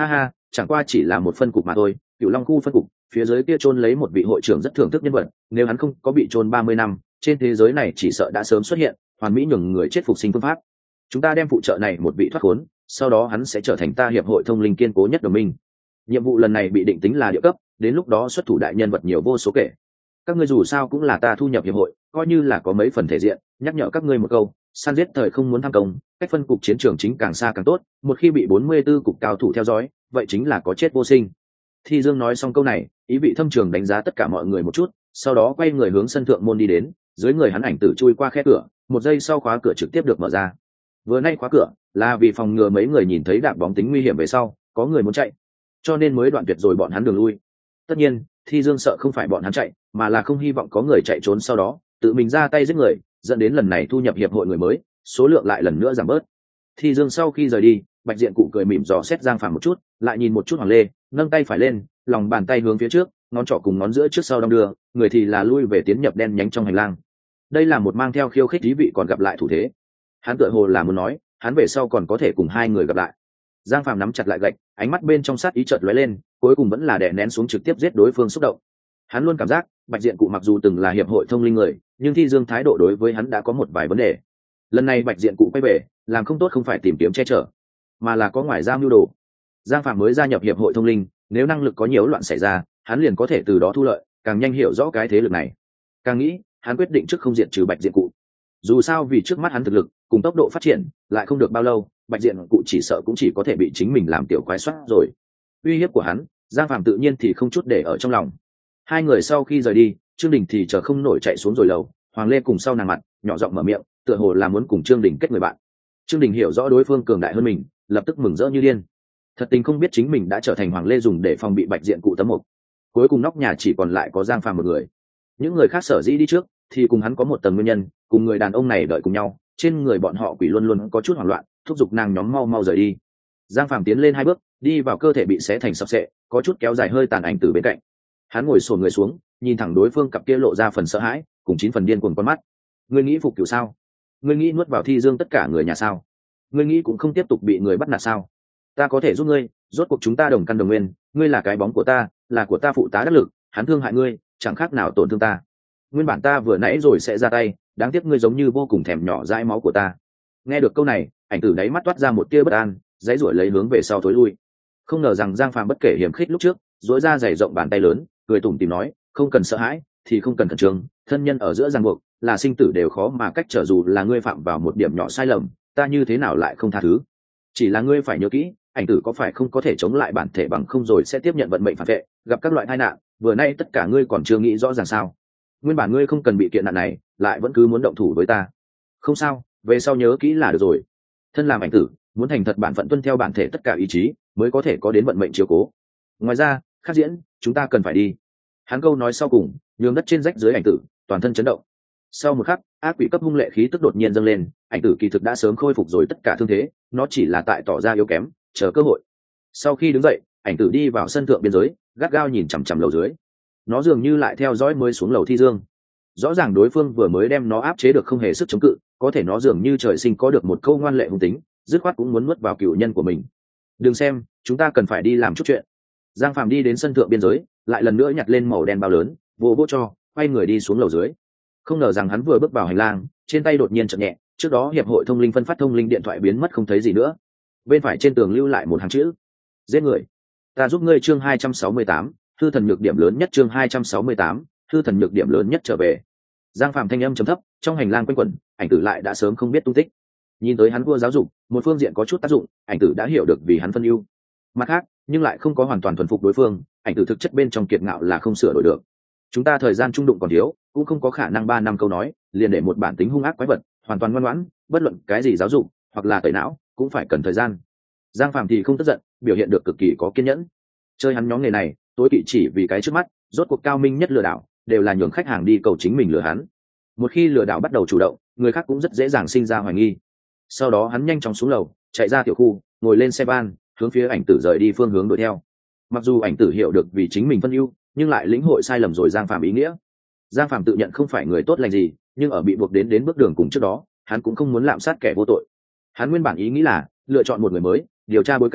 chẳng qua chỉ là một phân cục mà thôi. Cửu Long khu phân cục phía dưới kia chôn lấy một vị hội trưởng rất thưởng thức nhân vật, nếu hắn không có bị chôn 30 năm, trên thế giới này chỉ sợ đã sớm xuất hiện hoàn mỹ nhường người chết phục sinh phương pháp. Chúng ta đem phụ trợ này một vị thoát khốn, sau đó hắn sẽ trở thành ta hiệp hội thông linh kiên cố nhất đồng minh. Nhiệm vụ lần này bị định tính là địa cấp, đến lúc đó xuất thủ đại nhân vật nhiều vô số kể. Các ngươi dù sao cũng là ta thu nhập hiệp hội, coi như là có mấy phần thể diện, nhắc nhở các ngươi một câu, săn giết thời không muốn tham công, cách phân cục chiến trường chính càng xa càng tốt, một khi bị 44 cục cao thủ theo dõi, vậy chính là có chết vô sinh. Thi Dương nói xong câu này, ý vị thâm trường đánh giá tất cả mọi người một chút, sau đó quay người hướng sân thượng môn đi đến, dưới người hắn ảnh tử chui qua khe cửa, một giây sau khóa cửa trực tiếp được mở ra. Vừa nay khóa cửa là vì phòng ngừa mấy người nhìn thấy đạn bóng tính nguy hiểm về sau có người muốn chạy, cho nên mới đoạn tuyệt rồi bọn hắn đường lui. Tất nhiên Thi Dương sợ không phải bọn hắn chạy, mà là không hy vọng có người chạy trốn sau đó tự mình ra tay giết người, dẫn đến lần này thu nhập hiệp hội người mới số lượng lại lần nữa giảm bớt. Thi Dương sau khi rời đi, Bạch Diện Cụ cười mỉm dò xét Giang Phàm một chút, lại nhìn một chút Hoàng Lê, nâng tay phải lên, lòng bàn tay hướng phía trước, ngón trỏ cùng ngón giữa trước sau đong đưa, người thì là lui về tiến nhập đen nhánh trong hành lang. Đây là một mang theo khiêu khích thí vị còn gặp lại thủ thế. Hắn tựa hồ là muốn nói, hắn về sau còn có thể cùng hai người gặp lại. Giang Phàm nắm chặt lại gạch, ánh mắt bên trong sát ý chợt lóe lên, cuối cùng vẫn là đè nén xuống trực tiếp giết đối phương xúc động. Hắn luôn cảm giác, Bạch Diện Cụ mặc dù từng là hiệp hội thông linh người, nhưng Thi Dương thái độ đối với hắn đã có một vài vấn đề. Lần này Bạch Diện Cụ quay về, làm không tốt không phải tìm kiếm che chở, mà là có ngoài ra mưu đồ. Giang Phàm mới gia nhập hiệp hội thông linh, nếu năng lực có nhiều loạn xảy ra, hắn liền có thể từ đó thu lợi, càng nhanh hiểu rõ cái thế lực này. Càng nghĩ, hắn quyết định trước không diệt trừ Bạch Diện Cụ. Dù sao vì trước mắt hắn thực lực cùng tốc độ phát triển lại không được bao lâu, Bạch Diện Cụ chỉ sợ cũng chỉ có thể bị chính mình làm tiểu quái soát rồi. Uy hiếp của hắn, Giang Phàm tự nhiên thì không chút để ở trong lòng. Hai người sau khi rời đi, Trương Đình thì chờ không nổi chạy xuống rồi lầu, Hoàng Lê cùng sau nàng mặt nhỏ giọng mở miệng, tựa hồ là muốn cùng Trương Đình kết người bạn. Trương Đình hiểu rõ đối phương cường đại hơn mình, lập tức mừng rỡ như điên. Thật tình không biết chính mình đã trở thành Hoàng Lê dùng để phòng bị Bạch Diện Cụ tấm mục. Cuối cùng nóc nhà chỉ còn lại có Giang Phàm một người. Những người khác sở dĩ đi trước thì cùng hắn có một tầng nguyên nhân, cùng người đàn ông này đợi cùng nhau, trên người bọn họ quỷ luôn luôn có chút hoảng loạn, thúc giục nàng nhóm mau mau rời đi. Giang Phàm tiến lên 2 bước, đi vào cơ thể bị xé thành sập sệ, có chút kéo dài hơi tàn ảnh từ bên cạnh. Hắn ngồi xổm người xuống, nhìn thẳng đối phương cặp kia lộ ra phần sợ hãi, cùng 9 phần điên cuồng con mắt. Ngươi nghĩ phục cửu sao? Ngươi nghĩ nuốt vào Thi Dương tất cả người nhà sao? Ngươi nghĩ cũng không tiếp tục bị người bắt nạt sao? Ta có thể giúp ngươi, rốt cuộc chúng ta đồng căn đồng nguyên, ngươi là cái bóng của ta, là của ta phụ tá đắc lực, hắn thương hại ngươi, chẳng khác nào tổn thương ta. Nguyên bản ta vừa nãy rồi sẽ ra tay, đáng tiếc ngươi giống như vô cùng thèm nhỏ dãi máu của ta. Nghe được câu này, ảnh tử đáy mắt toát ra một tia bất an, dãy rủi lấy hướng về sau thối lui. Không ngờ rằng Giang Phàm bất kể hiểm khích lúc trước, duỗi ra dày rộng bàn tay lớn, cười tủm tỉm nói, không cần sợ hãi, thì không cần khẩn trương, thân nhân ở giữa ràng buộc, là sinh tử đều khó mà cách trở, dù là ngươi phạm vào một điểm nhỏ sai lầm, ta như thế nào lại không tha thứ. Chỉ là ngươi phải nhớ kỹ, ảnh tử có phải không có thể chống lại bản thể bằng không rồi sẽ tiếp nhận vận mệnh phản vệ, gặp các loại tai nạn, vừa nay tất cả ngươi còn chưa nghĩ rõ ràng sao? Nguyên bản ngươi không cần bị kiện nạn này, lại vẫn cứ muốn động thủ với ta. Không sao, về sau nhớ kỹ là được rồi. Thân làm ảnh tử, muốn thành thật bản phận tuân theo bản thể tất cả ý chí, mới có thể có đến vận mệnh chiếu cố. Ngoài ra, khắc diễn, chúng ta cần phải đi. Hắn câu nói sau cùng, nhường đất trên rách dưới ảnh tử, toàn thân chấn động. Sau một khắc, ác quỷ cấp hung lệ khí tức đột nhiên dâng lên, ảnh tử kỳ thực đã sớm khôi phục rồi tất cả thương thế, nó chỉ là tại tỏ ra yếu kém, chờ cơ hội. Sau khi đứng dậy, ảnh tử đi vào sân thượng biên giới, gắt gao nhìn chằm chằm lầu dưới. Nó dường như lại theo dõi mới xuống lầu Thi Dương. Rõ ràng đối phương vừa mới đem nó áp chế được không hề sức chống cự, có thể nó dường như trời sinh có được một câu ngoan lệ hung tính, dứt khoát cũng muốn nuốt vào cựu nhân của mình. Đừng xem, chúng ta cần phải đi làm chút chuyện. Giang Phàm đi đến sân thượng biên giới, lại lần nữa nhặt lên màu đen bao lớn, vô cho, quay người đi xuống lầu dưới. Không ngờ rằng hắn vừa bước vào hành lang, trên tay đột nhiên chợt nhẹ, trước đó hiệp hội thông linh phân phát thông linh điện thoại biến mất không thấy gì nữa. Bên phải trên tường lưu lại một hàng chữ: giết người. Ta giúp ngươi. Chương 268, hư thần nhược điểm lớn nhất. Chương 268, hư thần nhược điểm lớn nhất trở về. Giang Phàm thanh âm trầm thấp, trong hành lang quanh quẩn, ảnh tử lại đã sớm không biết tung tích. Nhìn tới hắn vua giáo dục, một phương diện có chút tác dụng, ảnh tử đã hiểu được vì hắn phân ưu. Mặt khác, nhưng lại không có hoàn toàn thuần phục đối phương, ảnh tử thực chất bên trong kiệt ngạo là không sửa đổi được. Chúng ta thời gian trung đụng còn thiếu, cũng không có khả năng 3 năm câu nói liền để một bản tính hung ác quái vật hoàn toàn ngoan ngoãn, bất luận cái gì giáo dục hoặc là tẩy não cũng phải cần thời gian. Giang Phàm thì không tức giận, biểu hiện được cực kỳ có kiên nhẫn. Chơi hắn nhóm nghề này, tối kỵ chỉ vì cái trước mắt, rốt cuộc cao minh nhất lừa đảo đều là nhường khách hàng đi cầu chính mình lừa hắn. Một khi lừa đảo bắt đầu chủ động, người khác cũng rất dễ dàng sinh ra hoài nghi. Sau đó hắn nhanh chóng xuống lầu, chạy ra tiểu khu, ngồi lên xe van, hướng phía ảnh tử rời đi phương hướng đuổi theo. Mặc dù ảnh tử hiểu được vì chính mình phân ưu, nhưng lại lĩnh hội sai lầm rồi Giang Phàm ý nghĩa. Giang Phàm tự nhận không phải người tốt lành gì, nhưng ở bị buộc đến bước đường cùng trước đó, hắn cũng không muốn lạm sát kẻ vô tội. Hắn nguyên bản ý nghĩ là lựa chọn một người mới, điều tra bối cảnh,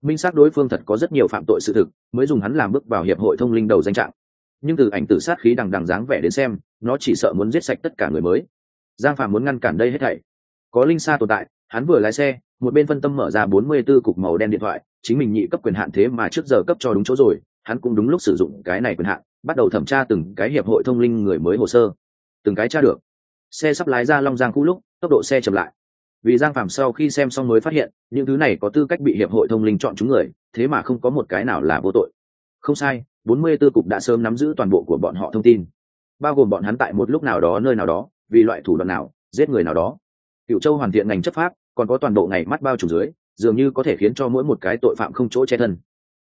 minh xác đối phương thật có rất nhiều phạm tội sự thực mới dùng hắn làm bước vào hiệp hội thông linh đầu danh trạng. Nhưng từ ảnh tử sát khí đằng đằng dáng vẻ đến xem, nó chỉ sợ muốn giết sạch tất cả người mới. Giang Phạm muốn ngăn cản đây hết thảy. Có linh sa tồn tại, hắn vừa lái xe một bên phân tâm mở ra 44 cục màu đen điện thoại, chính mình nhị cấp quyền hạn thế mà trước giờ cấp cho đúng chỗ rồi, hắn cũng đúng lúc sử dụng cái này quyền hạn bắt đầu thẩm tra từng cái hiệp hội thông linh người mới hồ sơ, từng cái tra được. Xe sắp lái ra Long Giang khu lúc tốc độ xe chậm lại, vì Giang Phạm sau khi xem xong mới phát hiện những thứ này có tư cách bị hiệp hội thông linh chọn chúng người thế mà không có một cái nào là vô tội. Không sai, 44 cục đã sớm nắm giữ toàn bộ của bọn họ thông tin, bao gồm bọn hắn tại một lúc nào đó nơi nào đó vì loại thủ đoạn nào giết người nào đó. Cựu Châu hoàn thiện ngành chấp pháp còn có toàn bộ ngày mắt bao trùm dưới, dường như có thể khiến cho mỗi một cái tội phạm không chỗ che thân.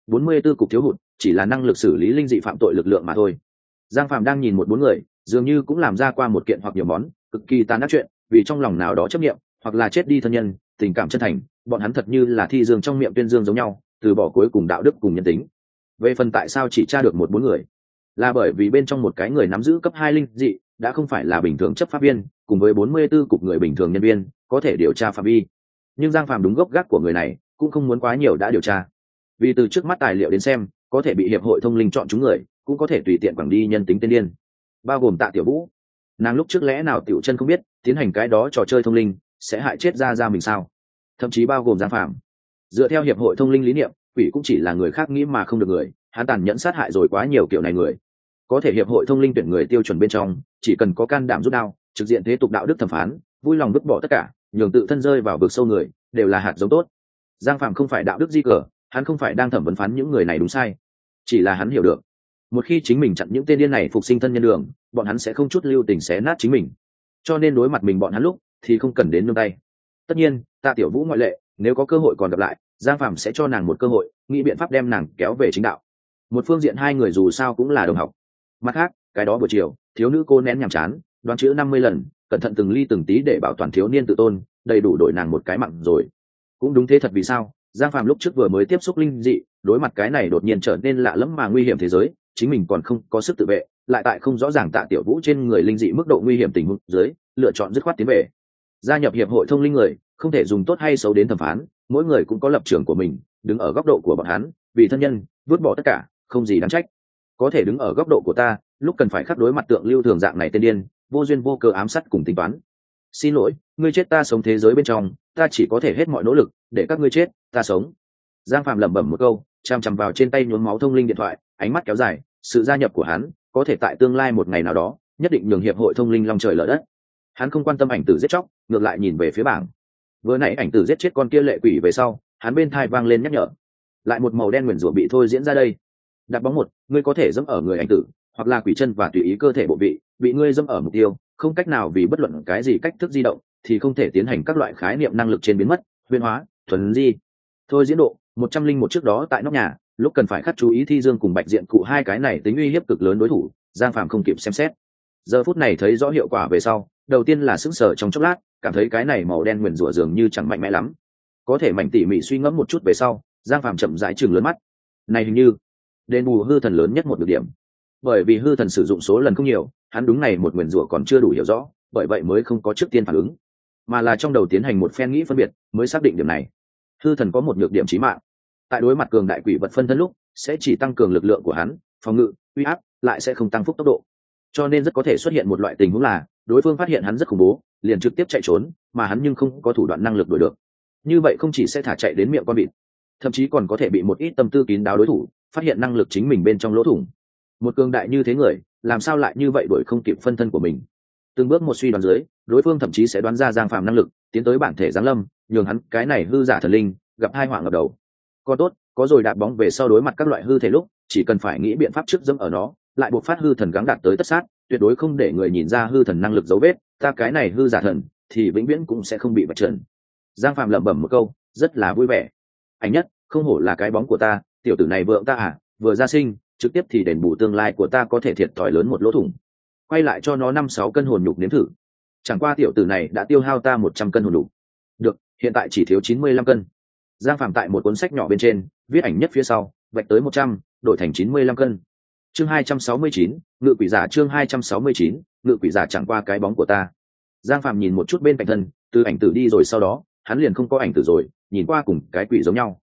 44 cục thiếu hụt chỉ là năng lực xử lý linh dị phạm tội lực lượng mà thôi. Giang Phạm đang nhìn một bốn người dường như cũng làm ra qua một kiện hoặc nhiều món cực kỳ tàn ác chuyện, vì trong lòng nào đó chấp niệm hoặc là chết đi thân nhân, tình cảm chân thành, bọn hắn thật như là thi dương trong miệng tuyên dương giống nhau, từ bỏ cuối cùng đạo đức cùng nhân tính. Về phần tại sao chỉ tra được một bốn người, là bởi vì bên trong một cái người nắm giữ cấp 2 linh dị đã không phải là bình thường chấp pháp viên, cùng với 44 cục người bình thường nhân viên có thể điều tra phạm vi. Nhưng Giang Phạm đúng gốc gác của người này cũng không muốn quá nhiều đã điều tra, vì từ trước mắt tài liệu đến xem, có thể bị hiệp hội thông linh chọn chúng người cũng có thể tùy tiện quẳng đi nhân tính tên điên, bao gồm Tạ Tiểu Vũ. Nàng lúc trước lẽ nào Tiểu Chân không biết tiến hành cái đó trò chơi thông linh sẽ hại chết ra mình sao? Thậm chí bao gồm Giang Phạm. Dựa theo hiệp hội thông linh lý niệm, quỷ cũng chỉ là người khác nghĩ mà không được người, hắn tàn nhẫn sát hại rồi quá nhiều kiểu này người. Có thể hiệp hội thông linh tuyển người tiêu chuẩn bên trong, chỉ cần có can đảm rút đao, trực diện thế tục đạo đức thẩm phán, vui lòng vứt bỏ tất cả, nhường tự thân rơi vào vực sâu người, đều là hạt giống tốt. Giang Phạm không phải đạo đức di cờ, hắn không phải đang thẩm vấn phán những người này đúng sai, chỉ là hắn hiểu được, một khi chính mình chặn những tên điên này phục sinh thân nhân đường, bọn hắn sẽ không chút lưu tình xé nát chính mình. Cho nên đối mặt mình bọn hắn lúc thì không cần đến nương tay. Tất nhiên, Tạ Tiểu Vũ ngoại lệ, nếu có cơ hội còn gặp lại, Giang Phạm sẽ cho nàng một cơ hội, nghĩ biện pháp đem nàng kéo về chính đạo. Một phương diện hai người dù sao cũng là đồng học. Mặt khác, cái đó buổi chiều, thiếu nữ cô nén nhàm chán, đoán chữ 50 lần, cẩn thận từng ly từng tí để bảo toàn thiếu niên tự tôn, đầy đủ đổi nàng một cái mạng rồi. Cũng đúng thế thật, vì sao Giang Phạm lúc trước vừa mới tiếp xúc linh dị, đối mặt cái này đột nhiên trở nên lạ lẫm mà nguy hiểm thế giới, chính mình còn không có sức tự vệ, lại tại không rõ ràng Tạ Tiểu Vũ trên người linh dị mức độ nguy hiểm tình huống dưới, lựa chọn dứt khoát tiến về. Gia nhập hiệp hội thông linh người, không thể dùng tốt hay xấu đến thẩm phán, mỗi người cũng có lập trường của mình, đứng ở góc độ của bọn hắn, vì thân nhân, vứt bỏ tất cả, không gì đáng trách. Có thể đứng ở góc độ của ta, lúc cần phải khắc đối mặt tượng lưu thường dạng này tên điên, vô duyên vô cớ ám sát cùng tính toán. Xin lỗi, ngươi chết ta sống thế giới bên trong, ta chỉ có thể hết mọi nỗ lực để các ngươi chết, ta sống. Giang Phạm lẩm bẩm một câu, chằm chằm vào trên tay nhuốm máu thông linh điện thoại, ánh mắt kéo dài, sự gia nhập của hắn có thể tại tương lai một ngày nào đó nhất định nhường hiệp hội thông linh long trời lở đất. Hắn không quan tâm ảnh tử giết chóc, ngược lại nhìn về phía bảng. Vừa nãy ảnh tử giết chết con kia lệ quỷ về sau, hắn bên tai vang lên nhắc nhở, lại một màu đen nguyền rủa bị thôi diễn ra đây. Đặt bóng một, ngươi có thể dẫm ở người ảnh tử, hoặc là quỷ chân và tùy ý cơ thể bộ vị bị ngươi dẫm ở mục tiêu, không cách nào vì bất luận cái gì cách thức di động, thì không thể tiến hành các loại khái niệm năng lực trên biến mất, huyễn hóa, thuần di. Thôi diễn độ 101. Trước đó tại nóc nhà, lúc cần phải khắc chú ý Thi Dương cùng Bạch Diện cụ hai cái này tính uy hiếp cực lớn đối thủ, Giang Phạm không kịp xem xét. Giờ phút này thấy rõ hiệu quả về sau, đầu tiên là sững sờ trong chốc lát, cảm thấy cái này màu đen nguyền rủa dường như chẳng mạnh mẽ lắm. Có thể mạnh tỉ mỉ suy ngẫm một chút về sau, Giang Phạm chậm rãi chừng lớn mắt. Này hình như đền bù hư thần lớn nhất một nhược điểm. Bởi vì hư thần sử dụng số lần không nhiều, hắn đúng này một nguyền rủa còn chưa đủ hiểu rõ, bởi vậy mới không có trước tiên phản ứng, mà là trong đầu tiến hành một phen nghĩ phân biệt, mới xác định điểm này. Hư thần có một nhược điểm chí mạng, tại đối mặt cường đại quỷ vật phân thân lúc sẽ chỉ tăng cường lực lượng của hắn, phòng ngự, uy áp, lại sẽ không tăng phúc tốc độ. Cho nên rất có thể xuất hiện một loại tình huống là đối phương phát hiện hắn rất khủng bố, liền trực tiếp chạy trốn, mà hắn nhưng không có thủ đoạn năng lực đuổi được. Như vậy không chỉ sẽ thả chạy đến miệng con vịt, thậm chí còn có thể bị một ít tâm tư kín đáo đối thủ phát hiện năng lực chính mình bên trong lỗ thủng. Một cường đại như thế người, làm sao lại như vậy đuổi không kịp phân thân của mình? Từng bước một suy đoán dưới, đối phương thậm chí sẽ đoán ra Giang Phạm năng lực, tiến tới bản thể giáng lâm, nhường hắn cái này hư giả thần linh gặp hai họa ngập đầu. Còn tốt, có rồi đạp bóng về sau đối mặt các loại hư thể lúc, chỉ cần phải nghĩ biện pháp trước dẫm ở nó, lại buộc phát hư thần gắng đạt tới tất sát, tuyệt đối không để người nhìn ra hư thần năng lực dấu vết, ta cái này hư giả thần thì vĩnh viễn cũng sẽ không bị vạch trần. Giang Phạm lẩm bẩm một câu, rất là vui vẻ. Anh nhất, không hổ là cái bóng của ta, tiểu tử này vượng ta à, vừa ra sinh, trực tiếp thì đền bù tương lai của ta có thể thiệt thòi lớn một lỗ thủng. Quay lại cho nó 5-6 cân hồn nhục nếm thử. Chẳng qua tiểu tử này đã tiêu hao ta 100 cân hồn nhục. Được, hiện tại chỉ thiếu 95 cân. Giang Phạm tại một cuốn sách nhỏ bên trên viết ảnh nhất phía sau, vạch tới 100, đổi thành 95 cân. Chương 269, ngự quỷ giả. Chương 269, ngự quỷ giả. Chẳng qua cái bóng của ta. Giang Phạm nhìn một chút bên cạnh thân, từ ảnh tử đi rồi sau đó, hắn liền không có ảnh tử rồi, nhìn qua cùng cái quỷ giống nhau.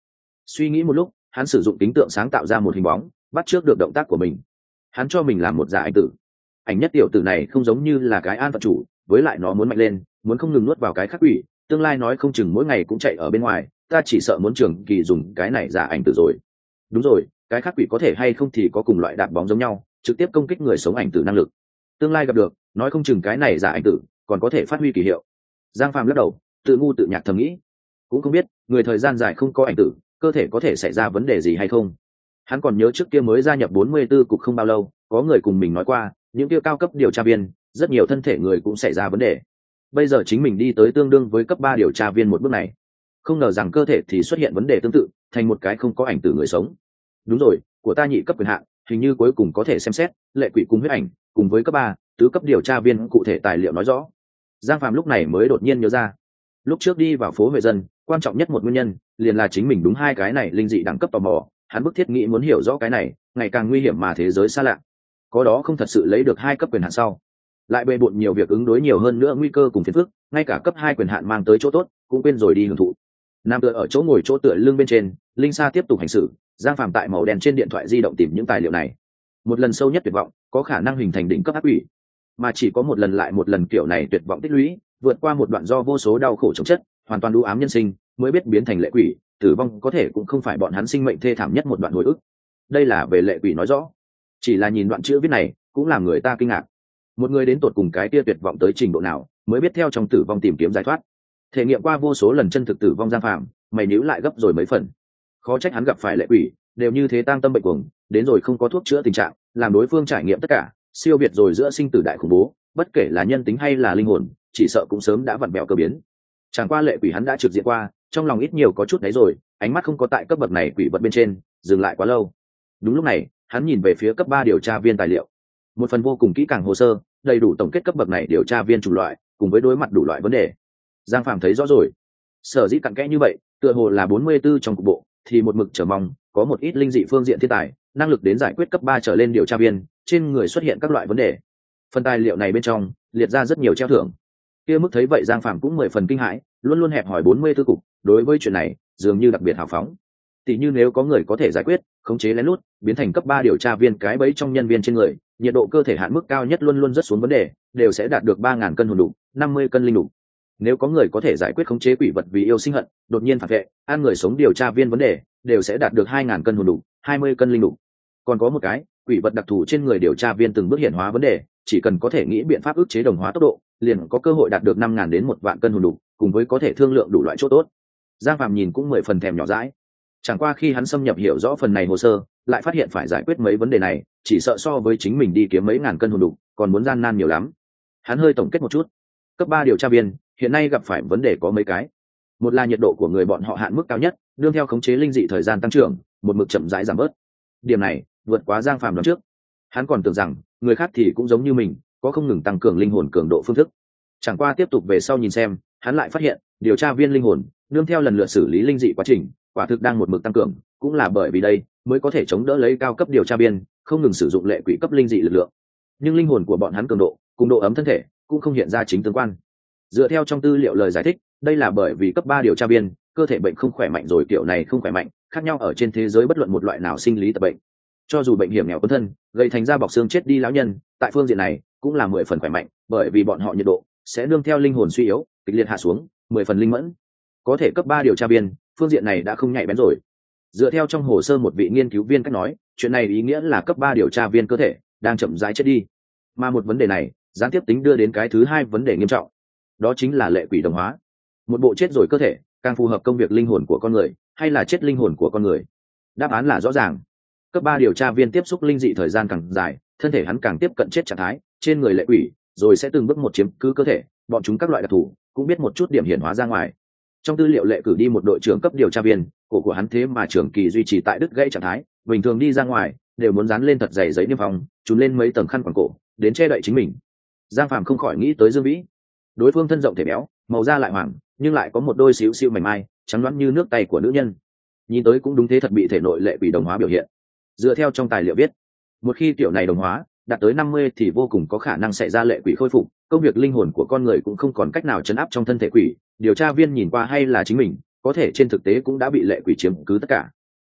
Suy nghĩ một lúc, hắn sử dụng tính tượng sáng tạo ra một hình bóng, bắt trước được động tác của mình. Hắn cho mình làm một giả ảnh tử. Ảnh nhất tiểu tử này không giống như là cái an phận chủ, với lại nó muốn mạnh lên, muốn không ngừng nuốt vào cái khắc quỷ, tương lai nói không chừng mỗi ngày cũng chạy ở bên ngoài, ta chỉ sợ muốn trường kỳ dùng cái này giả ảnh tử rồi. Đúng rồi, cái khắc quỷ có thể hay không thì có cùng loại đạp bóng giống nhau, trực tiếp công kích người sống ảnh tử năng lực. Tương lai gặp được, nói không chừng cái này giả ảnh tử còn có thể phát huy kỳ hiệu. Giang Phàm lắc đầu, tự ngu tự nhạc thầm nghĩ, cũng không biết người thời gian dài không có ảnh tử, cơ thể có thể xảy ra vấn đề gì hay không. Hắn còn nhớ trước kia mới gia nhập 44 cục không bao lâu, có người cùng mình nói qua, những kia cao cấp điều tra viên, rất nhiều thân thể người cũng xảy ra vấn đề. Bây giờ chính mình đi tới tương đương với cấp 3 điều tra viên một bước này, không ngờ rằng cơ thể thì xuất hiện vấn đề tương tự, thành một cái không có ảnh tử người sống. Đúng rồi, của ta nhị cấp quyền hạn, hình như cuối cùng có thể xem xét lệ quỷ cùng huyết ảnh, cùng với cấp 3, tứ cấp điều tra viên cụ thể tài liệu nói rõ. Giang Phàm lúc này mới đột nhiên nhớ ra, lúc trước đi vào phố Huệ Dân, quan trọng nhất một nguyên nhân liền là chính mình đúng hai cái này linh dị đẳng cấp tò mò, hắn bức thiết nghĩ muốn hiểu rõ cái này ngày càng nguy hiểm mà thế giới xa lạ, có đó không thật sự lấy được hai cấp quyền hạn sau, lại bề bộn nhiều việc ứng đối nhiều hơn nữa nguy cơ cùng phiền phức, ngay cả cấp 2 quyền hạn mang tới chỗ tốt cũng quên rồi đi hưởng thụ. Nam tựa ở chỗ ngồi chỗ tựa lưng bên trên, linh sa tiếp tục hành xử. Giang Phàm tại màu đen trên điện thoại di động tìm những tài liệu này. Một lần sâu nhất tuyệt vọng có khả năng hình thành đỉnh cấp ác quỷ, mà chỉ có một lần lại một lần kiểu này tuyệt vọng tích lũy, vượt qua một đoạn do vô số đau khổ chống chất, hoàn toàn u ám nhân sinh, mới biết biến thành lệ quỷ. Tử vong có thể cũng không phải bọn hắn sinh mệnh thê thảm nhất một đoạn hồi ức. Đây là về lệ quỷ nói rõ. Chỉ là nhìn đoạn chữ viết này cũng làm người ta kinh ngạc. Một người đến tột cùng cái tia tuyệt vọng tới trình độ nào, mới biết theo trong tử vong tìm kiếm giải thoát. Thể nghiệm qua vô số lần chân thực tử vong Giang Phàm, mày níu lại gấp rồi mấy phần. Khó trách hắn gặp phải lệ quỷ đều như thế tang tâm bệnh cuồng, đến rồi không có thuốc chữa tình trạng, làm đối phương trải nghiệm tất cả, siêu việt rồi giữa sinh tử đại khủng bố, bất kể là nhân tính hay là linh hồn, chỉ sợ cũng sớm đã vặn bẹo cơ biến. Chẳng qua lệ quỷ hắn đã trực diện qua, trong lòng ít nhiều có chút đấy rồi, ánh mắt không có tại cấp bậc này quỷ vật bên trên dừng lại quá lâu. Đúng lúc này, hắn nhìn về phía cấp 3 điều tra viên tài liệu, một phần vô cùng kỹ càng hồ sơ, đầy đủ tổng kết cấp bậc này điều tra viên chủng loại, cùng với đối mặt đủ loại vấn đề. Giang Phàm thấy rõ rồi, sở dĩ cặn kẽ như vậy, tựa hồ là 44 trong cục bộ thì một mực chờ mong có một ít linh dị phương diện thiên tài, năng lực đến giải quyết cấp 3 trở lên điều tra viên trên người xuất hiện các loại vấn đề. Phần tài liệu này bên trong liệt ra rất nhiều treo thưởng. Kia mức thấy vậy Giang Phàm cũng 10 phần kinh hãi, luôn luôn hẹp hỏi 44 cục, đối với chuyện này dường như đặc biệt hào phóng. Tỷ như nếu có người có thể giải quyết khống chế lén lút biến thành cấp 3 điều tra viên cái bẫy trong nhân viên trên người, nhiệt độ cơ thể hạn mức cao nhất luôn luôn rất xuống vấn đề, đều sẽ đạt được 3000 cân hồn đủ, 50 cân linh đủ. Nếu có người có thể giải quyết khống chế quỷ vật vì yêu sinh hận, đột nhiên phản vệ, ăn người sống điều tra viên vấn đề, đều sẽ đạt được 2000 cân hồn đủ, 20 cân linh đủ. Còn có một cái, quỷ vật đặc thù trên người điều tra viên từng bước hiện hóa vấn đề, chỉ cần có thể nghĩ biện pháp ức chế đồng hóa tốc độ, liền có cơ hội đạt được 5000 đến 1 vạn cân hồn đủ, cùng với có thể thương lượng đủ loại chỗ tốt. Giang Phàm nhìn cũng 10 phần thèm nhỏ dãi. Chẳng qua khi hắn xâm nhập hiểu rõ phần này hồ sơ, lại phát hiện phải giải quyết mấy vấn đề này, chỉ sợ so với chính mình đi kiếm mấy ngàn cân hồn đủ, còn muốn gian nan nhiều lắm. Hắn hơi tổng kết một chút. Cấp 3 điều tra viên hiện nay gặp phải vấn đề có mấy cái. Một là nhiệt độ của người bọn họ hạn mức cao nhất, đương theo khống chế linh dị thời gian tăng trưởng, một mực chậm rãi giảm bớt. Điểm này vượt quá Giang Phàm đoán trước. Hắn còn tưởng rằng người khác thì cũng giống như mình, có không ngừng tăng cường linh hồn cường độ phương thức. Chẳng qua tiếp tục về sau nhìn xem, hắn lại phát hiện điều tra viên linh hồn đương theo lần lượt xử lý linh dị quá trình, quả thực đang một mực tăng cường, cũng là bởi vì đây mới có thể chống đỡ lấy cao cấp điều tra viên không ngừng sử dụng lệ quỷ cấp linh dị lực lượng. Nhưng linh hồn của bọn hắn cường độ cùng độ ấm thân thể cũng không hiện ra chính tương quan. Dựa theo trong tư liệu lời giải thích, đây là bởi vì cấp 3 điều tra viên cơ thể bệnh không khỏe mạnh rồi, kiểu này không khỏe mạnh khác nhau ở trên thế giới bất luận một loại nào sinh lý tập bệnh. Cho dù bệnh hiểm nghèo quân thân, gây thành ra bọc xương chết đi lão nhân, tại phương diện này cũng là 10 phần khỏe mạnh, bởi vì bọn họ nhiệt độ sẽ nương theo linh hồn suy yếu kịch liệt hạ xuống, 10 phần linh mẫn. Có thể cấp 3 điều tra viên phương diện này đã không nhạy bén rồi. Dựa theo trong hồ sơ một vị nghiên cứu viên cách nói, chuyện này ý nghĩa là cấp 3 điều tra viên cơ thể đang chậm rãi chết đi. Mà một vấn đề này gián tiếp tính đưa đến cái thứ hai vấn đề nghiêm trọng, đó chính là lệ quỷ đồng hóa. Một bộ chết rồi cơ thể càng phù hợp công việc linh hồn của con người, hay là chết linh hồn của con người? Đáp án là rõ ràng. Cấp 3 điều tra viên tiếp xúc linh dị thời gian càng dài, thân thể hắn càng tiếp cận chết trạng thái, trên người lệ quỷ rồi sẽ từng bước một chiếm cứ cơ thể, bọn chúng các loại đặc thù cũng biết một chút điểm hiển hóa ra ngoài. Trong tư liệu lệ cử đi một đội trưởng cấp điều tra viên, cổ của hắn thế mà trưởng kỳ duy trì tại đứt gãy trạng thái, bình thường đi ra ngoài đều muốn dán lên thật dày giấy niêm phong, trùn lên mấy tầng khăn quàng cổ đến che đậy chính mình. Giang Phàm không khỏi nghĩ tới Dương Vĩ. Đối phương thân rộng thể béo, màu da lại hoàng, nhưng lại có một đôi xíu xiu mảnh mai trắng loáng như nước tay của nữ nhân, nhìn tới cũng đúng thế thật bị thể nội lệ quỷ đồng hóa biểu hiện. Dựa theo trong tài liệu viết, một khi kiểu này đồng hóa đạt tới 50 thì vô cùng có khả năng xảy ra lệ quỷ khôi phục, công việc linh hồn của con người cũng không còn cách nào trấn áp trong thân thể quỷ. Điều tra viên nhìn qua hay là chính mình, có thể trên thực tế cũng đã bị lệ quỷ chiếm cứ tất cả,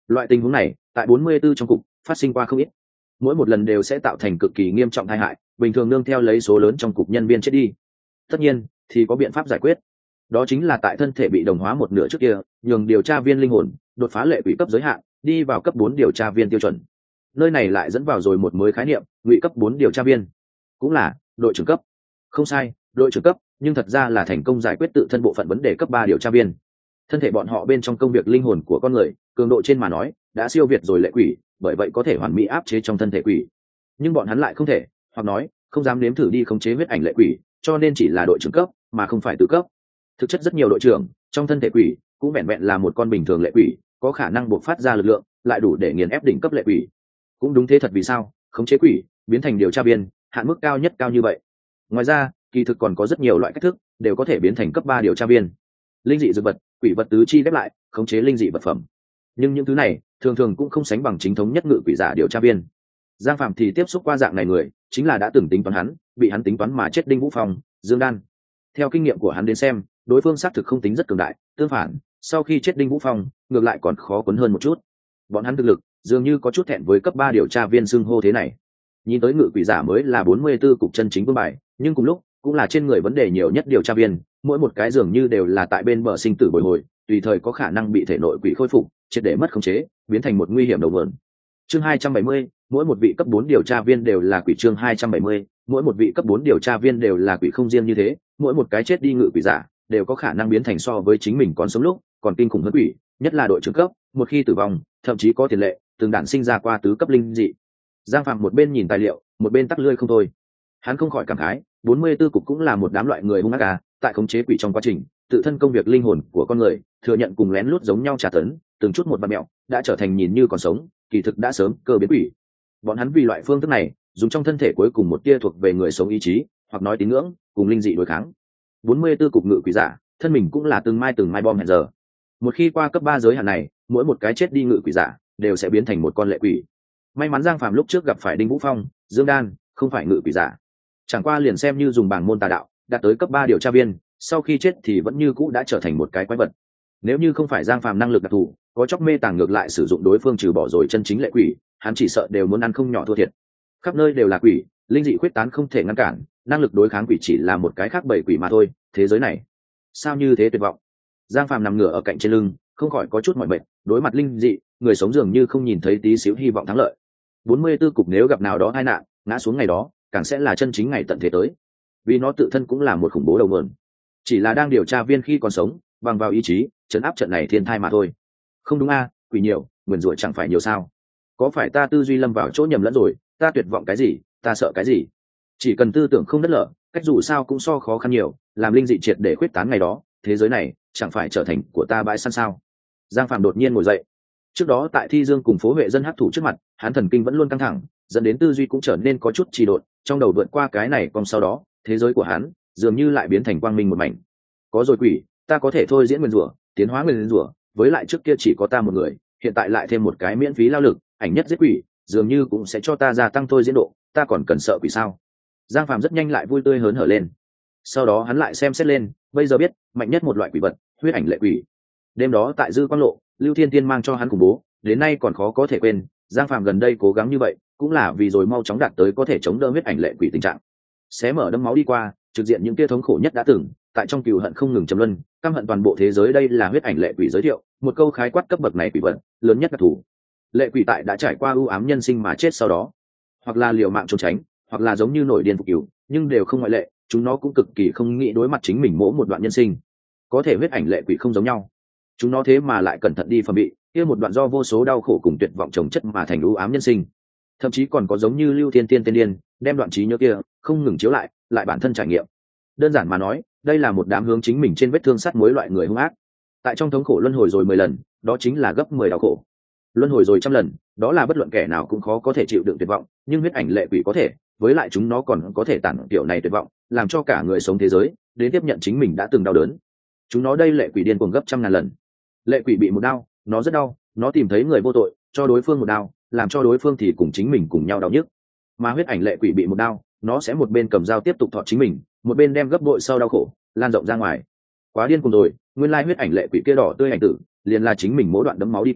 Loại tình huống này tại 44 trong cục phát sinh qua không ít, mỗi một lần đều sẽ tạo thành cực kỳ nghiêm trọng tai hại, bình thường nương theo lấy số lớn trong cục nhân viên chết đi. Tất nhiên thì có biện pháp giải quyết, đó chính là tại thân thể bị đồng hóa một nửa trước kia, nhường điều tra viên linh hồn đột phá lệ quỷ cấp giới hạn, đi vào cấp 4 điều tra viên tiêu chuẩn. Nơi này lại dẫn vào rồi một mới khái niệm, ngụy cấp 4 điều tra viên, cũng là đội trưởng cấp. Không sai, đội trưởng cấp, nhưng thật ra là thành công giải quyết tự thân bộ phận vấn đề cấp 3 điều tra viên. Thân thể bọn họ bên trong công việc linh hồn của con người, cường độ trên mà nói đã siêu việt rồi lệ quỷ, bởi vậy có thể hoàn mỹ áp chế trong thân thể quỷ. Nhưng bọn hắn lại không thể, hoặc nói không dám nếm thử đi khống chế huyết ảnh lệ quỷ, cho nên chỉ là đội trưởng cấp mà không phải tự cấp. Thực chất rất nhiều đội trưởng trong thân thể quỷ cũng vẹn vẹn là một con bình thường lệ quỷ, có khả năng buộc phát ra lực lượng lại đủ để nghiền ép đỉnh cấp lệ quỷ. Cũng đúng thế thật, vì sao khống chế quỷ biến thành điều tra viên hạn mức cao nhất cao như vậy. Ngoài ra kỳ thực còn có rất nhiều loại cách thức đều có thể biến thành cấp 3 điều tra viên. Linh dị dược vật, quỷ vật tứ chi ghép lại khống chế linh dị vật phẩm, nhưng những thứ này thường thường cũng không sánh bằng chính thống nhất ngự quỷ giả điều tra viên. Giang Phạm thì tiếp xúc qua dạng này người, chính là đã từng tính toán hắn, bị hắn tính toán mà chết Đinh Vũ Phong, Dương Đan. Theo kinh nghiệm của hắn đến xem, đối phương xác thực không tính rất cường đại, tương phản sau khi chết Đinh Vũ Phong ngược lại còn khó cuốn hơn một chút. Bọn hắn thực lực dường như có chút thẹn với cấp 3 điều tra viên xưng hô thế này. Nhìn tới ngự quỷ giả mới là 44 cục chân chính vương bài, nhưng cùng lúc cũng là trên người vấn đề nhiều nhất điều tra viên, mỗi một cái dường như đều là tại bên bờ sinh tử bồi hồi, tùy thời có khả năng bị thể nội quỷ khôi phục, triệt để mất khống chế, biến thành một nguy hiểm đầu nguồn. Chương 270, mỗi một vị cấp 4 điều tra viên đều là quỷ. Chương 270, mỗi một vị cấp 4 điều tra viên đều là quỷ. Không riêng như thế, mỗi một cái chết đi ngự quỷ giả đều có khả năng biến thành so với chính mình còn sống lúc còn kinh khủng hơn quỷ, nhất là đội trưởng cấp, một khi tử vong thậm chí có tiền lệ từng đản sinh ra qua tứ cấp linh dị. Giang Phạm một bên nhìn tài liệu một bên tắc lưỡi không thôi. Hắn không khỏi cảm khái, 44 cục cũng là một đám loại người hung ác à, tại khống chế quỷ trong quá trình tự thân công việc linh hồn của con người thừa nhận cùng lén lút giống nhau trả tấn, từng chút một vạt mẹo đã trở thành nhìn như còn sống, kỳ thực đã sớm cơ biến quỷ. Bọn hắn vì loại phương thức này dùng trong thân thể cuối cùng một tia thuộc về người sống ý chí, hoặc nói tín ngưỡng, cùng linh dị đối kháng. 44 cục ngự quỷ giả thân mình cũng là từng mai bom hẹn giờ. Một khi qua cấp 3 giới hạn này, mỗi một cái chết đi ngự quỷ giả đều sẽ biến thành một con lệ quỷ. May mắn Giang Phạm lúc trước gặp phải Đinh Vũ Phong, Dương Đan không phải ngự quỷ giả, chẳng qua liền xem như dùng bảng môn tà đạo đạt tới cấp 3 điều tra viên, sau khi chết thì vẫn như cũ đã trở thành một cái quái vật. Nếu như không phải Giang Phạm năng lực đặc thù, có chóc mê tàng ngược lại sử dụng đối phương trừ bỏ rồi chân chính lệ quỷ, hắn chỉ sợ đều muốn ăn không nhỏ thua thiệt. Khắp nơi đều là quỷ, linh dị khuyết tán không thể ngăn cản, năng lực đối kháng quỷ chỉ là một cái khác bảy quỷ mà thôi. Thế giới này sao như thế tuyệt vọng. Giang Phạm nằm ngửa ở cạnh trên lưng, không khỏi có chút mỏi mệt, đối mặt linh dị, người sống dường như không nhìn thấy tí xíu hy vọng thắng lợi. 44 cục nếu gặp nào đó tai nạn, ngã xuống ngày đó, càng sẽ là chân chính ngày tận thế tới. Vì nó tự thân cũng là một khủng bố đầu nguồn. Chỉ là đang điều tra viên khi còn sống, bằng vào ý chí, trấn áp trận này thiên thai mà thôi. Không đúng a, quỷ nhiều, nguyền rủa chẳng phải nhiều sao? Có phải ta tư duy lâm vào chỗ nhầm lẫn rồi, ta tuyệt vọng cái gì, ta sợ cái gì? Chỉ cần tư tưởng không đất lở, cách dù sao cũng so khó khăn nhiều, làm linh dị triệt để khuyết tán ngày đó, thế giới này chẳng phải trở thành của ta bãi săn sao? Giang Phạm đột nhiên ngồi dậy. Trước đó tại Thi Dương cùng phố Huệ dân hắc thủ trước mặt, hắn thần kinh vẫn luôn căng thẳng, dẫn đến tư duy cũng trở nên có chút trì độn, trong đầu vượt qua cái này còn sau đó, thế giới của hắn dường như lại biến thành quang minh một mảnh. Có rồi quỷ, ta có thể thôi diễn nguyên rủa, tiến hóa nguyên rủa, với lại trước kia chỉ có ta một người, hiện tại lại thêm một cái miễn phí lao lực, ảnh nhất giết quỷ, dường như cũng sẽ cho ta gia tăng thôi diễn độ, ta còn cần sợ quỷ sao? Giang Phạm rất nhanh lại vui tươi hớn hở lên. Sau đó hắn lại xem xét lên, bây giờ biết mạnh nhất một loại quỷ vật, huyết ảnh lệ quỷ. Đêm đó tại Dư Quang Lộ, Lưu Thiên Tiên mang cho hắn khủng bố, đến nay còn khó có thể quên. Giang Phạm gần đây cố gắng như vậy cũng là vì rồi mau chóng đạt tới có thể chống đỡ huyết ảnh lệ quỷ tình trạng. Xé mở đâm máu đi qua, trực diện những tia thống khổ nhất đã từng tại trong cừu hận không ngừng trầm luân, căm hận toàn bộ thế giới. Đây là huyết ảnh lệ quỷ giới thiệu, một câu khái quát cấp bậc này quỷ vật lớn nhất đặc thù. Lệ quỷ tại đã trải qua ưu ám nhân sinh mà chết sau đó, hoặc là liều mạng trốn tránh, hoặc là giống như nổi điên phục cừu, nhưng đều không ngoại lệ, chúng nó cũng cực kỳ không nghĩ đối mặt chính mình mỗi một đoạn nhân sinh. Có thể huyết ảnh lệ quỷ không giống nhau, chúng nó thế mà lại cẩn thận đi phẩm bị kia một đoạn do vô số đau khổ cùng tuyệt vọng chồng chất mà thành ưu ám nhân sinh. Thậm chí còn có giống như Lưu Thiên Tiên tên điên, đem đoạn trí nhớ kia không ngừng chiếu lại bản thân trải nghiệm. Đơn giản mà nói, đây là một đám hướng chính mình trên vết thương sắt muối loại người hung ác. Tại trong thống khổ luân hồi rồi 10 lần, đó chính là gấp 10 đau khổ. Luân hồi rồi 100 lần, đó là bất luận kẻ nào cũng khó có thể chịu đựng tuyệt vọng, nhưng huyết ảnh lệ quỷ có thể, với lại chúng nó còn có thể tản kiểu này tuyệt vọng, làm cho cả người sống thế giới đến tiếp nhận chính mình đã từng đau đớn. Chúng nó đây lệ quỷ điên cuồng gấp 100.000 lần. Lệ quỷ bị một đau, nó rất đau, nó tìm thấy người vô tội, cho đối phương một đau, làm cho đối phương thì cùng chính mình cùng nhau đau nhức. Mà huyết ảnh lệ quỷ bị một đau, nó sẽ một bên cầm dao tiếp tục thọt chính mình, một bên đem gấp bội sau đau khổ lan rộng ra ngoài. Quá điên cuồng rồi, nguyên lai huyết ảnh lệ quỷ kia đỏ tươi ảnh tử, liền là chính mình mỗi đoạn đấm máu đi qua,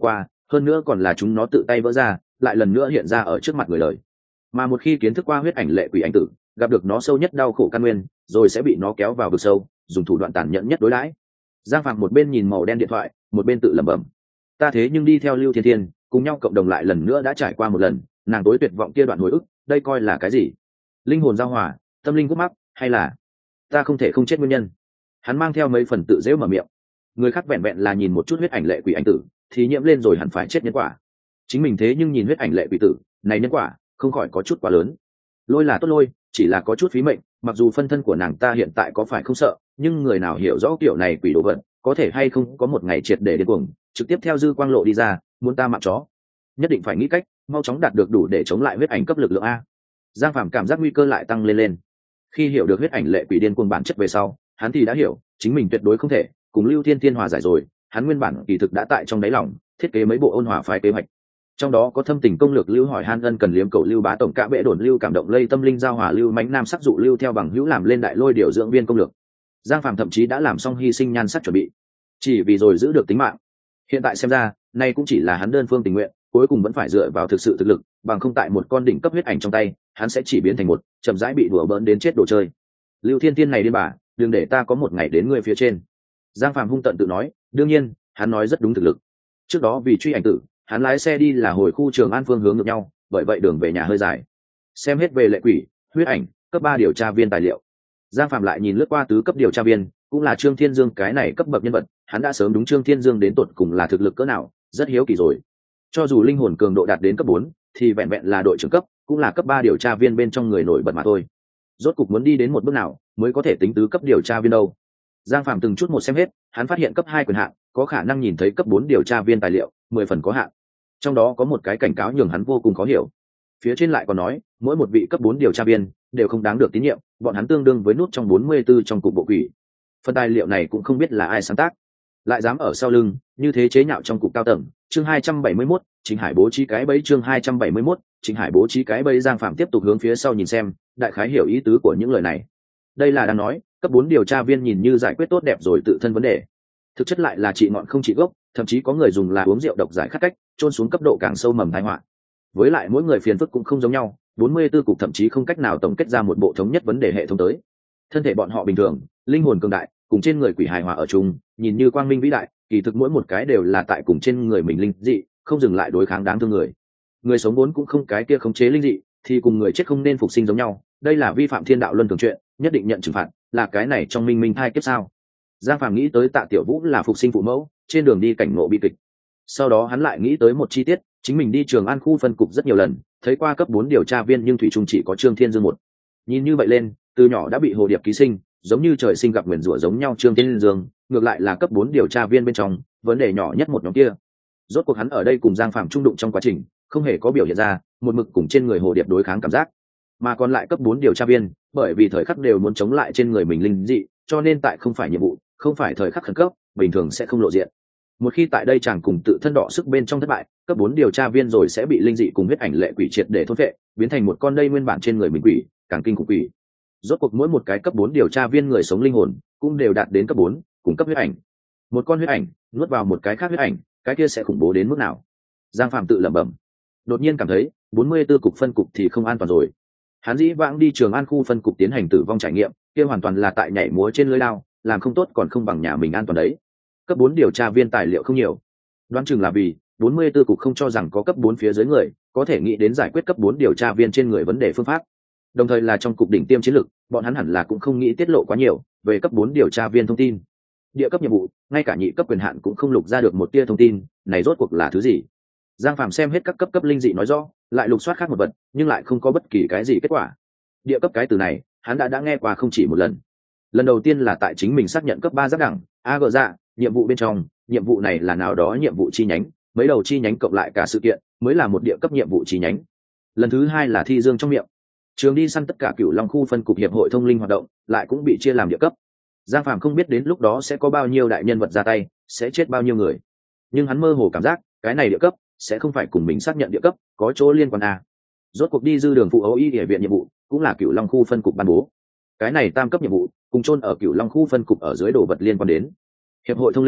hơn nữa còn là chúng nó tự tay vỡ ra lại lần nữa hiện ra ở trước mặt người đời. Mà một khi kiến thức qua huyết ảnh lệ quỷ ảnh tử, gặp được nó sâu nhất đau khổ căn nguyên, rồi sẽ bị nó kéo vào vực sâu, dùng thủ đoạn tàn nhẫn nhất đối đãi. Giang Phạm một bên nhìn màu đen điện thoại, một bên tự lẩm bẩm: ta thế nhưng đi theo Lưu Thiên Thiên cùng nhau cộng đồng lại lần nữa đã trải qua một lần nàng tối tuyệt vọng kia đoạn hồi ức, đây coi là cái gì? Linh hồn giao hòa, tâm linh khúc mắc, hay là ta không thể không chết nguyên nhân? Hắn mang theo mấy phần tự dễu mở miệng. Người khác vẹn vẹn là nhìn một chút huyết ảnh lệ quỷ ảnh tử thì nhiễm lên rồi hẳn phải chết nhân quả, chính mình thế nhưng nhìn huyết ảnh lệ quỷ tử này nhân quả không khỏi có chút quá lớn. Lôi là tốt lôi, chỉ là có chút phí mệnh, mặc dù phân thân của nàng ta hiện tại có phải không sợ, nhưng người nào hiểu rõ kiểu này quỷ đồ vật có thể hay không có một ngày triệt để điên cuồng trực tiếp theo dư quang lộ đi ra muốn ta mạng chó. Nhất định phải nghĩ cách mau chóng đạt được đủ để chống lại huyết ảnh cấp lực lượng a. Giang Phạm cảm giác nguy cơ lại tăng lên. Khi hiểu được huyết ảnh lệ quỷ điên cuồng bản chất về sau, hắn thì đã hiểu chính mình tuyệt đối không thể cùng Lưu Thiên Thiên hòa giải rồi. Hắn nguyên bản kỳ thực đã tại trong đáy lòng thiết kế mấy bộ ôn hòa phái kế hoạch, trong đó có thâm tình công lược Lưu hỏi han ân cần liếm cầu Lưu bá tổng cả bệ đồn Lưu cảm động lây tâm linh giao hòa Lưu mãnh nam sắc dụ Lưu theo bằng hữu làm lên đại lôi điều dưỡng viên công lược. Giang Phạm thậm chí đã làm xong hy sinh nhan sắc chuẩn bị, chỉ vì rồi giữ được tính mạng. Hiện tại xem ra nay cũng chỉ là hắn đơn phương tình nguyện, cuối cùng vẫn phải dựa vào thực sự thực lực, bằng không tại một con đỉnh cấp huyết ảnh trong tay hắn sẽ chỉ biến thành một chậm rãi bị đùa bỡn đến chết đồ chơi. Lưu Thiên Thiên này điên bà, đừng để ta có một ngày đến ngươi phía trên. Giang Phạm hung tận tự nói. Đương nhiên hắn nói rất đúng thực lực. Trước đó vì truy ảnh tử, hắn lái xe đi là hồi khu Trường An phương hướng ngược nhau, bởi vậy đường về nhà hơi dài. Xem hết về lệ quỷ, huyết ảnh, cấp 3 điều tra viên tài liệu, Giang Phạm lại nhìn lướt qua tứ cấp điều tra viên, cũng là Trương Thiên Dương cái này cấp bậc nhân vật, hắn đã sớm đúng Trương Thiên Dương đến tột cùng là thực lực cỡ nào, rất hiếu kỳ rồi. Cho dù linh hồn cường độ đạt đến cấp 4, thì vẹn vẹn là đội trưởng cấp, cũng là cấp 3 điều tra viên bên trong người nổi bật mà thôi. Rốt cục muốn đi đến một bước nào mới có thể tính tứ cấp điều tra viên đâu? Giang Phạm từng chút một xem hết, hắn phát hiện cấp 2 quyền hạn, có khả năng nhìn thấy cấp 4 điều tra viên tài liệu, 10 phần có hạn. Trong đó có một cái cảnh cáo nhường hắn vô cùng khó hiểu. Phía trên lại còn nói, mỗi một vị cấp 4 điều tra viên đều không đáng được tín nhiệm, bọn hắn tương đương với nút trong 44 trong cục bộ quỷ. Phần tài liệu này cũng không biết là ai sáng tác, lại dám ở sau lưng như thế chế nhạo trong cục cao tầng. Chương 271, Chính Hải bố trí cái bẫy. Chương 271, Chính Hải bố trí cái bẫy. Giang Phạm tiếp tục hướng phía sau nhìn xem, đại khái hiểu ý tứ của những lời này. Đây là đang nói, cấp 4 điều tra viên nhìn như giải quyết tốt đẹp rồi tự thân vấn đề, thực chất lại là trị ngọn không trị gốc, thậm chí có người dùng là uống rượu độc giải khát cách, chôn xuống cấp độ càng sâu mầm tai họa. Với lại mỗi người phiền phức cũng không giống nhau, 44 cục thậm chí không cách nào tổng kết ra một bộ thống nhất vấn đề hệ thống tới. Thân thể bọn họ bình thường, linh hồn cường đại, cùng trên người quỷ hài hòa ở chung, nhìn như quang minh vĩ đại, kỳ thực mỗi một cái đều là tại cùng trên người mình linh dị, không dừng lại đối kháng đáng thương người. Người sống vốn cũng không cái kia khống chế linh dị, thì cùng người chết không nên phục sinh giống nhau, đây là vi phạm thiên đạo luân thường chuyện, nhất định nhận trừng phạt, là cái này trong minh minh thai kiếp sao? Giang Phàm nghĩ tới Tạ Tiểu Vũ là phục sinh phụ mẫu, trên đường đi cảnh ngộ bi kịch. Sau đó hắn lại nghĩ tới một chi tiết, chính mình đi Trường An khu phân cục rất nhiều lần, thấy qua cấp 4 điều tra viên nhưng thủy chung chỉ có Trương Thiên Dương một. Nhìn như vậy lên, từ nhỏ đã bị hồ điệp ký sinh, giống như trời sinh gặp nguyền rủa giống nhau. Trương Thiên Dương ngược lại là cấp 4 điều tra viên bên trong, vấn đề nhỏ nhất một nhóm kia. Rốt cuộc hắn ở đây cùng Giang Phàm trung đụng trong quá trình, không hề có biểu hiện ra một mực cùng trên người hồ điệp đối kháng cảm giác, mà còn lại cấp 4 điều tra viên, bởi vì thời khắc đều muốn chống lại trên người mình linh dị, cho nên tại không phải nhiệm vụ, không phải thời khắc khẩn cấp, bình thường sẽ không lộ diện. Một khi tại đây chàng cùng tự thân đọ sức bên trong thất bại, cấp 4 điều tra viên rồi sẽ bị linh dị cùng huyết ảnh lệ quỷ triệt để thôn phệ, biến thành một con đây nguyên bản trên người mình quỷ, càng kinh khủng quỷ. Rốt cuộc mỗi một cái cấp 4 điều tra viên người sống linh hồn cũng đều đạt đến cấp 4, cùng cấp huyết ảnh. Một con huyết ảnh nuốt vào một cái khác huyết ảnh, cái kia sẽ khủng bố đến mức nào? Giang Phạm tự lẩm bẩm. Đột nhiên cảm thấy 44 cục phân cục thì không an toàn rồi. Hắn dĩ vãng đi Trường An khu phân cục tiến hành tử vong trải nghiệm, kia hoàn toàn là tại nhảy múa trên lưới lao, làm không tốt còn không bằng nhà mình an toàn đấy. Cấp 4 điều tra viên tài liệu không nhiều, đoán chừng là vì 44 cục không cho rằng có cấp 4 phía dưới người có thể nghĩ đến giải quyết cấp 4 điều tra viên trên người vấn đề phương pháp. Đồng thời là trong cục đỉnh tiêm chiến lược, bọn hắn hẳn là cũng không nghĩ tiết lộ quá nhiều về cấp 4 điều tra viên thông tin. Địa cấp nhiệm vụ, ngay cả nhị cấp quyền hạn cũng không lục ra được một tia thông tin, này rốt cuộc là thứ gì? Giang Phạm xem hết các cấp linh dị nói rõ, lại lục soát khác một vật, nhưng lại không có bất kỳ cái gì kết quả. Địa cấp cái từ này, hắn đã nghe qua không chỉ một lần. Lần đầu tiên là tại chính mình xác nhận cấp 3 giáp đẳng, AG dạ, nhiệm vụ bên trong, nhiệm vụ này là nào đó nhiệm vụ chi nhánh, mấy đầu chi nhánh cộng lại cả sự kiện, mới là một địa cấp nhiệm vụ chi nhánh. Lần thứ hai là thi dương trong miệng. Trường đi săn tất cả Cửu Long khu phân cục hiệp hội thông linh hoạt động, lại cũng bị chia làm địa cấp. Giang Phạm không biết đến lúc đó sẽ có bao nhiêu đại nhân vật ra tay, sẽ chết bao nhiêu người. Nhưng hắn mơ hồ cảm giác, cái này địa cấp sẽ không phải cùng mình xác nhận địa cấp có chỗ liên quan à. Rốt cuộc đi dư đường phụ ấu y địa viện nhiệm vụ, cũng là Cửu Long khu phân cục ban bố. Cái này tam cấp nhiệm vụ, cùng chôn ở Cửu Long khu phân cục ở dưới đồ vật liên quan đến. Hiệp hội thông linh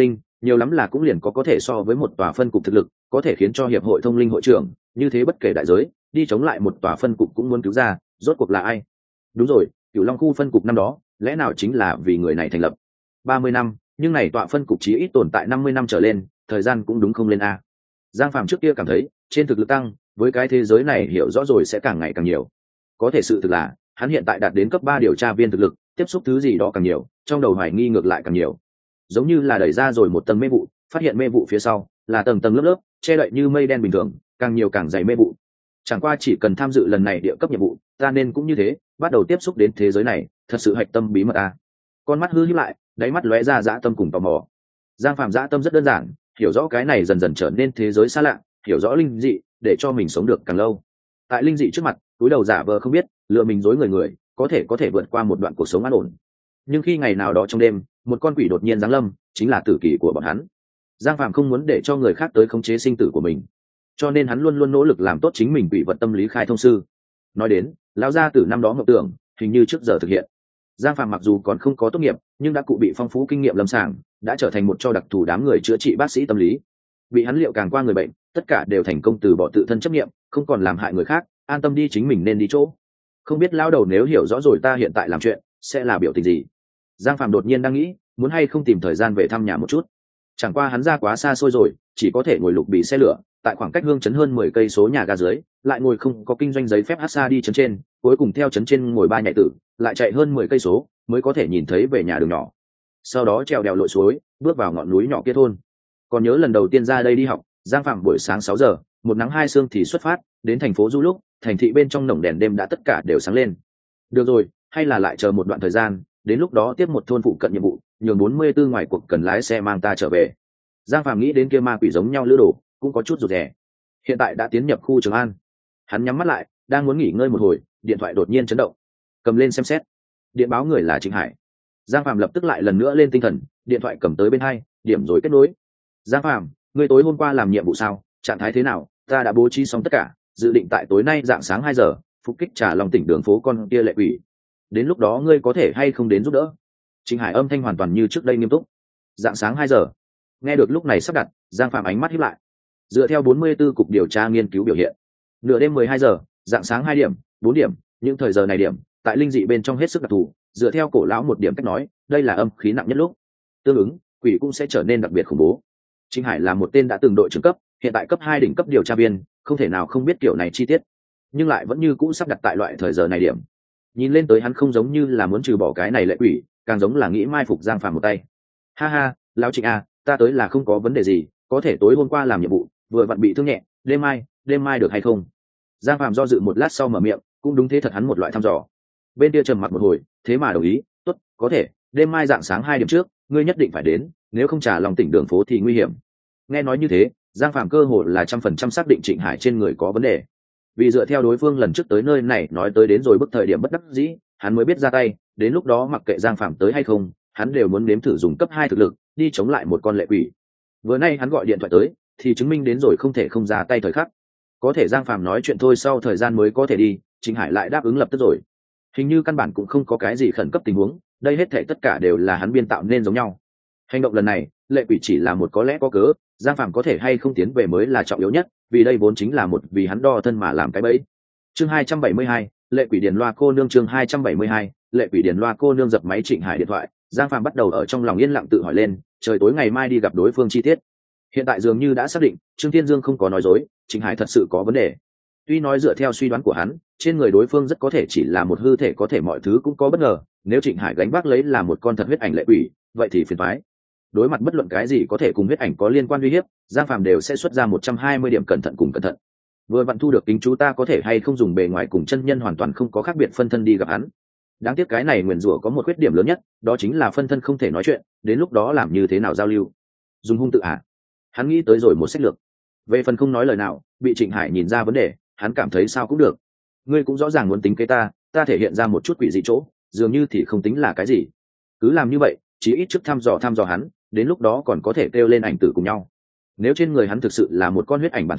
nhiều lắm là cũng liền có thể so với một tòa phân cục thực lực, có thể khiến cho hiệp hội thông linh hội trưởng như thế bất kể đại giới đi chống lại một tòa phân cục cũng muốn cứu ra, rốt cuộc là ai? Đúng rồi, Cửu Long khu phân cục năm đó lẽ nào chính là vì người này thành lập? 30 năm, nhưng này tọa phân cục chí ít tồn tại 50 năm trở lên, thời gian cũng đúng không lên a. Giang Phàm trước kia cảm thấy trên thực lực tăng, với cái thế giới này hiểu rõ rồi sẽ càng ngày càng nhiều. Có thể sự thực là hắn hiện tại đạt đến cấp 3 điều tra viên thực lực, tiếp xúc thứ gì đó càng nhiều, trong đầu hoài nghi ngược lại càng nhiều. Giống như là đẩy ra rồi một tầng mê vụ, phát hiện mê vụ phía sau là tầng tầng lớp lớp, che đậy như mây đen bình thường, càng nhiều càng dày mê vụ. Chẳng qua chỉ cần tham dự lần này địa cấp nhiệm vụ, ta nên cũng như thế, bắt đầu tiếp xúc đến thế giới này, thật sự hạch tâm bí mật a. Con mắt hư híp lại, đáy mắt lóe ra dã tâm cùng tò mò. Giang Phàm dã tâm rất đơn giản, hiểu rõ cái này dần dần trở nên thế giới xa lạ, hiểu rõ linh dị để cho mình sống được càng lâu. Tại linh dị trước mặt, túi đầu giả vờ không biết, lừa mình dối người, có thể vượt qua một đoạn cuộc sống an ổn. Nhưng khi ngày nào đó trong đêm, một con quỷ đột nhiên giáng lâm, chính là tử kỳ của bọn hắn. Giang Phàm không muốn để cho người khác tới khống chế sinh tử của mình, cho nên hắn luôn luôn nỗ lực làm tốt chính mình quỷ vật tâm lý khai thông sư. Nói đến lão gia tử năm đó ngọc tưởng hình như trước giờ thực hiện. Giang Phàm mặc dù còn không có tốt nghiệp, nhưng đã cụ bị phong phú kinh nghiệm lâm sàng, đã trở thành một cho đặc thù đám người chữa trị bác sĩ tâm lý. Bị hắn liệu càng qua người bệnh, tất cả đều thành công từ bỏ tự thân chấp nghiệm, không còn làm hại người khác, an tâm đi chính mình nên đi chỗ. Không biết lão đầu nếu hiểu rõ rồi ta hiện tại làm chuyện sẽ là biểu tình gì. Giang Phàm đột nhiên đang nghĩ, muốn hay không tìm thời gian về thăm nhà một chút. Chẳng qua hắn ra quá xa xôi rồi, chỉ có thể ngồi lục bị xe lửa, tại khoảng cách hương trấn hơn 10 cây số nhà ga dưới, lại ngồi không có kinh doanh giấy phép xa đi trấn trên, cuối cùng theo trấn trên ngồi 3 nhảy tử, lại chạy hơn 10 cây số mới có thể nhìn thấy về nhà đường nhỏ. Sau đó trèo đèo lội suối, bước vào ngọn núi nhỏ kia thôn. Còn nhớ lần đầu tiên ra đây đi học, Giang Phàm buổi sáng 6 giờ, một nắng hai sương thì xuất phát, đến thành phố Du lúc, thành thị bên trong nồng đèn đêm đã tất cả đều sáng lên. Được rồi, hay là lại chờ một đoạn thời gian, đến lúc đó tiếp một thôn phụ cận nhiệm vụ, nhường 44 ngoài cuộc cần lái xe mang ta trở về. Giang Phàm nghĩ đến kia ma quỷ giống nhau lữ đồ, cũng có chút rụt rè. Hiện tại đã tiến nhập khu Trường An, hắn nhắm mắt lại, đang muốn nghỉ ngơi một hồi, điện thoại đột nhiên chấn động, cầm lên xem xét, điện báo người là Trịnh Hải. Giang Phàm lập tức lại lần nữa lên tinh thần, điện thoại cầm tới bên hai, điểm rồi kết nối. Giang Phàm, ngươi tối hôm qua làm nhiệm vụ sao? Trạng thái thế nào? Ta đã bố trí xong tất cả, dự định tại tối nay dạng sáng 2 giờ phục kích Trà Long tỉnh đường phố con kia lệ quỷ. Đến lúc đó ngươi có thể hay không đến giúp đỡ? Trịnh Hải âm thanh hoàn toàn như trước đây nghiêm túc. Dạng sáng 2 giờ. Nghe được lúc này sắp đặt, Giang Phàm ánh mắt híp lại. Dựa theo 44 cục điều tra nghiên cứu biểu hiện, nửa đêm 12 giờ, dạng sáng 2 điểm, 4 điểm, những thời giờ này điểm, tại linh dị bên trong hết sức đặc thù, dựa theo cổ lão một điểm cách nói, đây là âm khí nặng nhất lúc. Tương ứng, quỷ cũng sẽ trở nên đặc biệt khủng bố. Trịnh Hải là một tên đã từng đội trưởng cấp, hiện tại cấp 2 đỉnh cấp điều tra viên, không thể nào không biết kiểu này chi tiết, nhưng lại vẫn như cũ sắp đặt tại loại thời giờ này điểm. Nhìn lên tới hắn không giống như là muốn trừ bỏ cái này lệ quỷ, càng giống là nghĩ mai phục Giang Phàm một tay. Ha ha, lão Trịnh à, ta tới là không có vấn đề gì, có thể tối hôm qua làm nhiệm vụ, vừa vặn bị thương nhẹ, đêm mai được hay không? Giang Phàm do dự một lát sau mở miệng, cũng đúng thế thật hắn một loại thăm dò. Bên kia trầm mặc một hồi, thế mà đồng ý, tốt, có thể, đêm mai dạng sáng 2 điểm trước, ngươi nhất định phải đến, nếu không trả lòng tỉnh đường phố thì nguy hiểm. Nghe nói như thế, Giang Phàm cơ hồ là 100% xác định Trịnh Hải trên người có vấn đề. Vì dựa theo đối phương lần trước tới nơi này nói tới đến rồi bức thời điểm bất đắc dĩ, hắn mới biết ra tay, đến lúc đó mặc kệ Giang Phàm tới hay không, hắn đều muốn nếm thử dùng cấp 2 thực lực đi chống lại một con lệ quỷ. Vừa nay hắn gọi điện thoại tới, thì chứng minh đến rồi không thể không ra tay thời khắc. Có thể Giang Phàm nói chuyện thôi sau thời gian mới có thể đi, Trịnh Hải lại đáp ứng lập tức rồi. Hình như căn bản cũng không có cái gì khẩn cấp tình huống, đây hết thảy tất cả đều là hắn biên tạo nên giống nhau. Hành động lần này, lệ quỷ chỉ là một có lẽ có cớ, Giang Phàm có thể hay không tiến về mới là trọng yếu nhất, vì đây vốn chính là một vì hắn đo thân mà làm cái bẫy. Chương 272, lệ quỷ điền loa cô nương. Chương 272, lệ quỷ điền loa cô nương. Dập máy Trịnh Hải điện thoại, Giang Phàm bắt đầu ở trong lòng yên lặng tự hỏi lên, trời tối ngày mai đi gặp đối phương chi tiết. Hiện tại dường như đã xác định, Trương Thiên Dương không có nói dối, Trịnh Hải thật sự có vấn đề. Tuy nói dựa theo suy đoán của hắn, trên người đối phương rất có thể chỉ là một hư thể, có thể mọi thứ cũng có bất ngờ, nếu Trịnh Hải gánh vác lấy là một con thật huyết ảnh lệ quỷ, vậy thì phiền toái. Đối mặt bất luận cái gì có thể cùng huyết ảnh có liên quan uy hiếp, Giang Phàm đều sẽ xuất ra 120 điểm cẩn thận cùng cẩn thận. Vừa vặn thu được kính chú, ta có thể hay không dùng bề ngoài cùng chân nhân hoàn toàn không có khác biệt phân thân đi gặp hắn. Đáng tiếc cái này nguyền rủa có một khuyết điểm lớn nhất, đó chính là phân thân không thể nói chuyện, đến lúc đó làm như thế nào giao lưu? Dùng hung tự à? Hắn nghĩ tới rồi một sách lược. Về phần không nói lời nào, bị Trịnh Hải nhìn ra vấn đề, hắn cảm thấy sao cũng được. Ngươi cũng rõ ràng muốn tính kế ta thể hiện ra một chút quỷ dị chỗ, dường như thì không tính là cái gì. Cứ làm như vậy, chí ít trước thăm dò hắn, đến lúc đó còn có thể kêu lên ảnh tử cùng nhau. Nếu trên người hắn thực sự là một con huyết ảnh bản thể,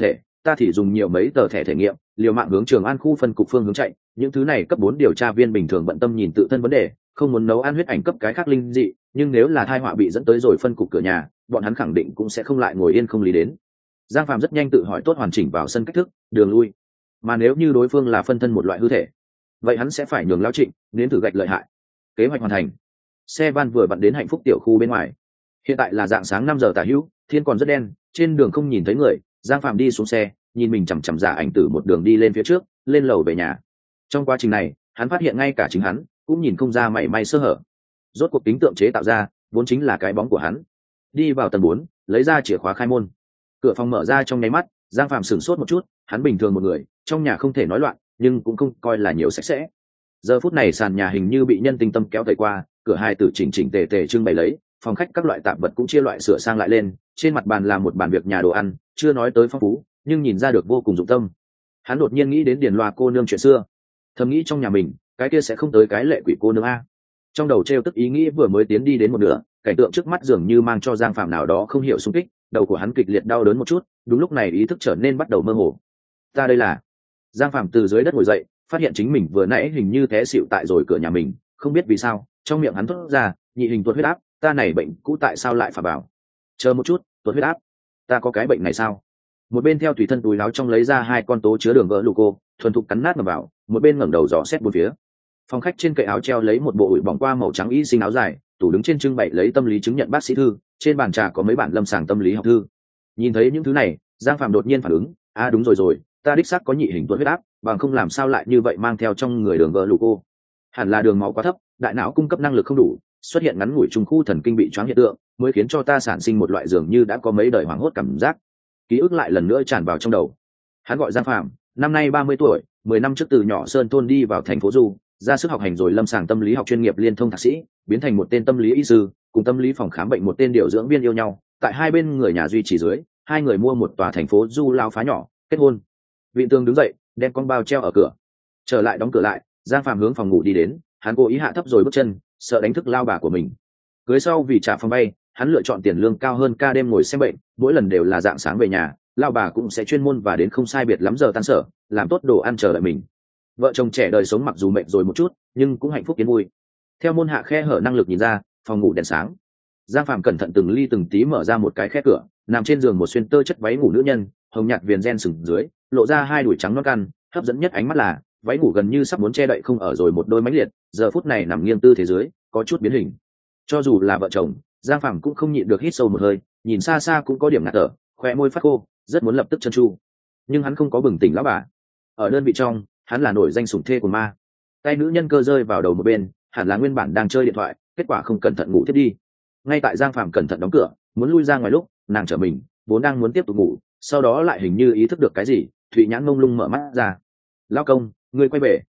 ta thì dùng nhiều mấy tờ thẻ thể nghiệm liều mạng hướng Trường An khu phân cục phương hướng chạy. Những thứ này cấp 4 điều tra viên bình thường bận tâm nhìn tự thân vấn đề, không muốn nấu ăn huyết ảnh cấp cái khác linh dị, nhưng nếu là tai họa bị dẫn tới rồi phân cục cửa nhà, bọn hắn khẳng định cũng sẽ không lại ngồi yên không lý đến. Giang Phạm rất nhanh tự hỏi tốt hoàn chỉnh vào sân cách thức, đường lui. Mà nếu như đối phương là phân thân một loại hư thể, vậy hắn sẽ phải nhường Lão Trịnh nếm thử gạch lợi hại. Kế hoạch hoàn thành. Xe van vừa vặn đến Hạnh Phúc tiểu khu bên ngoài. Hiện tại là dạng sáng 5 giờ tả hữu, thiên còn rất đen, trên đường không nhìn thấy người. Giang Phạm đi xuống xe, nhìn mình chằm chằm giả ảnh tử một đường đi lên phía trước, lên lầu về nhà. Trong quá trình này, hắn phát hiện ngay cả chính hắn cũng nhìn không ra mảy may sơ hở. Rốt cuộc kính tượng chế tạo ra vốn chính là cái bóng của hắn. Đi vào tầng 4, lấy ra chìa khóa khai môn. Cửa phòng mở ra trong nháy mắt, Giang Phạm sửng sốt một chút, hắn bình thường một người, trong nhà không thể nói loạn, nhưng cũng không coi là nhiều sạch sẽ. Giờ phút này sàn nhà hình như bị nhân tinh tâm kéo tẩy qua, cửa hai tử chỉnh chỉnh tề tề trưng bày lấy, phòng khách các loại tạp vật cũng chia loại sửa sang lại lên, trên mặt bàn là một bàn việc nhà đồ ăn, chưa nói tới phong phú, nhưng nhìn ra được vô cùng dụng tâm. Hắn đột nhiên nghĩ đến Điền Loa cô nương chuyện xưa, thầm nghĩ trong nhà mình, cái kia sẽ không tới cái lệ quỷ cô nương a. Trong đầu trêu tức ý nghĩ vừa mới tiến đi đến một nửa, cảnh tượng trước mắt dường như mang cho Giang Phạm nào đó không hiểu xung kích, đầu của hắn kịch liệt đau đớn một chút, đúng lúc này ý thức trở nên bắt đầu mơ hồ. Ta đây là... Giang Phạm từ dưới đất ngồi dậy, phát hiện chính mình vừa nãy hình như té xịu tại rồi cửa nhà mình, không biết vì sao, trong miệng hắn thốt ra, nhị hình tuột huyết áp, ta này bệnh cũ tại sao lại phà bảo? Chờ một chút, tuột huyết áp, ta có cái bệnh này sao? Một bên theo tùy thân túi láo trong lấy ra 2 con tố chứa đường gỡ lù cô, thuần thục cắn nát mà vào, một bên ngẩng đầu dò xét bốn phía. Phòng khách trên kệ áo treo lấy một bộ ủi bỏng qua màu trắng y sinh áo dài, tủ đứng trên trưng bày lấy tâm lý chứng nhận bác sĩ thư, trên bàn trà có mấy bản lâm sàng tâm lý học thư. Nhìn thấy những thứ này, Giang Phạm đột nhiên phản ứng, đúng rồi, ta đích xác có nhị hình tuột huyết áp, bằng không làm sao lại như vậy mang theo trong người đường gỡ lù cô. Hẳn là đường máu quá thấp, đại não cung cấp năng lực không đủ, xuất hiện ngắn ngủi trùng khu thần kinh bị choáng hiện tượng, mới khiến cho ta sản sinh một loại dường như đã có mấy đời hoảng hốt cảm giác. Ký ức lại lần nữa tràn vào trong đầu. Hắn gọi Giang Phạm, năm nay 30 tuổi, 10 năm trước từ nhỏ sơn thôn đi vào thành phố Du, ra sức học hành rồi lâm sàng tâm lý học chuyên nghiệp liên thông thạc sĩ, biến thành một tên tâm lý y sư, cùng tâm lý phòng khám bệnh một tên điều dưỡng viên yêu nhau, tại hai bên người nhà duy trì dưới, hai người mua một tòa thành phố Du lao phá nhỏ, kết hôn. Vịn Tường đứng dậy, đem con bao treo ở cửa. Trở lại đóng cửa lại, Giang Phạm hướng phòng ngủ đi đến, hắn cố ý hạ thấp rồi bước chân, sợ đánh thức lao bà của mình. Cưới sau vì trả phòng vay, hắn lựa chọn tiền lương cao hơn ca đêm ngồi xem bệnh, mỗi lần đều là dạng sáng về nhà, lao bà cũng sẽ chuyên môn và đến không sai biệt lắm giờ tan sở, làm tốt đồ ăn chờ đợi mình. Vợ chồng trẻ đời sống mặc dù mệt rồi một chút, nhưng cũng hạnh phúc yên vui. Theo môn hạ khe hở năng lực nhìn ra, phòng ngủ đèn sáng. Giang Phạm cẩn thận từng ly từng tí mở ra một cái khe cửa, nằm trên giường một xuyên tơ chất váy ngủ nữ nhân, hồng nhạt viền ren sừng dưới, lộ ra hai đùi trắng non căn, hấp dẫn nhất ánh mắt là váy ngủ gần như sắp muốn che đậy không ở rồi một đôi mánh liệt, giờ phút này nằm nghiêng tư thế dưới, có chút biến hình. Cho dù là vợ chồng, Giang Phạm cũng không nhịn được hít sâu một hơi, nhìn xa xa cũng có điểm ngạt thở, khóe môi phát khô, rất muốn lập tức chân chu. Nhưng hắn không có bừng tỉnh lão bà. Ở đơn vị trong, hắn là nổi danh sủng thê của ma. Tay nữ nhân cơ rơi vào đầu một bên, hẳn là nguyên bản đang chơi điện thoại, kết quả không cẩn thận ngủ tiếp đi. Ngay tại Giang Phạm cẩn thận đóng cửa, muốn lui ra ngoài lúc, nàng trở mình, vốn đang muốn tiếp tục ngủ, sau đó lại hình như ý thức được cái gì, thụy nhãn mông lung mở mắt ra. Lão công, ngươi quay về.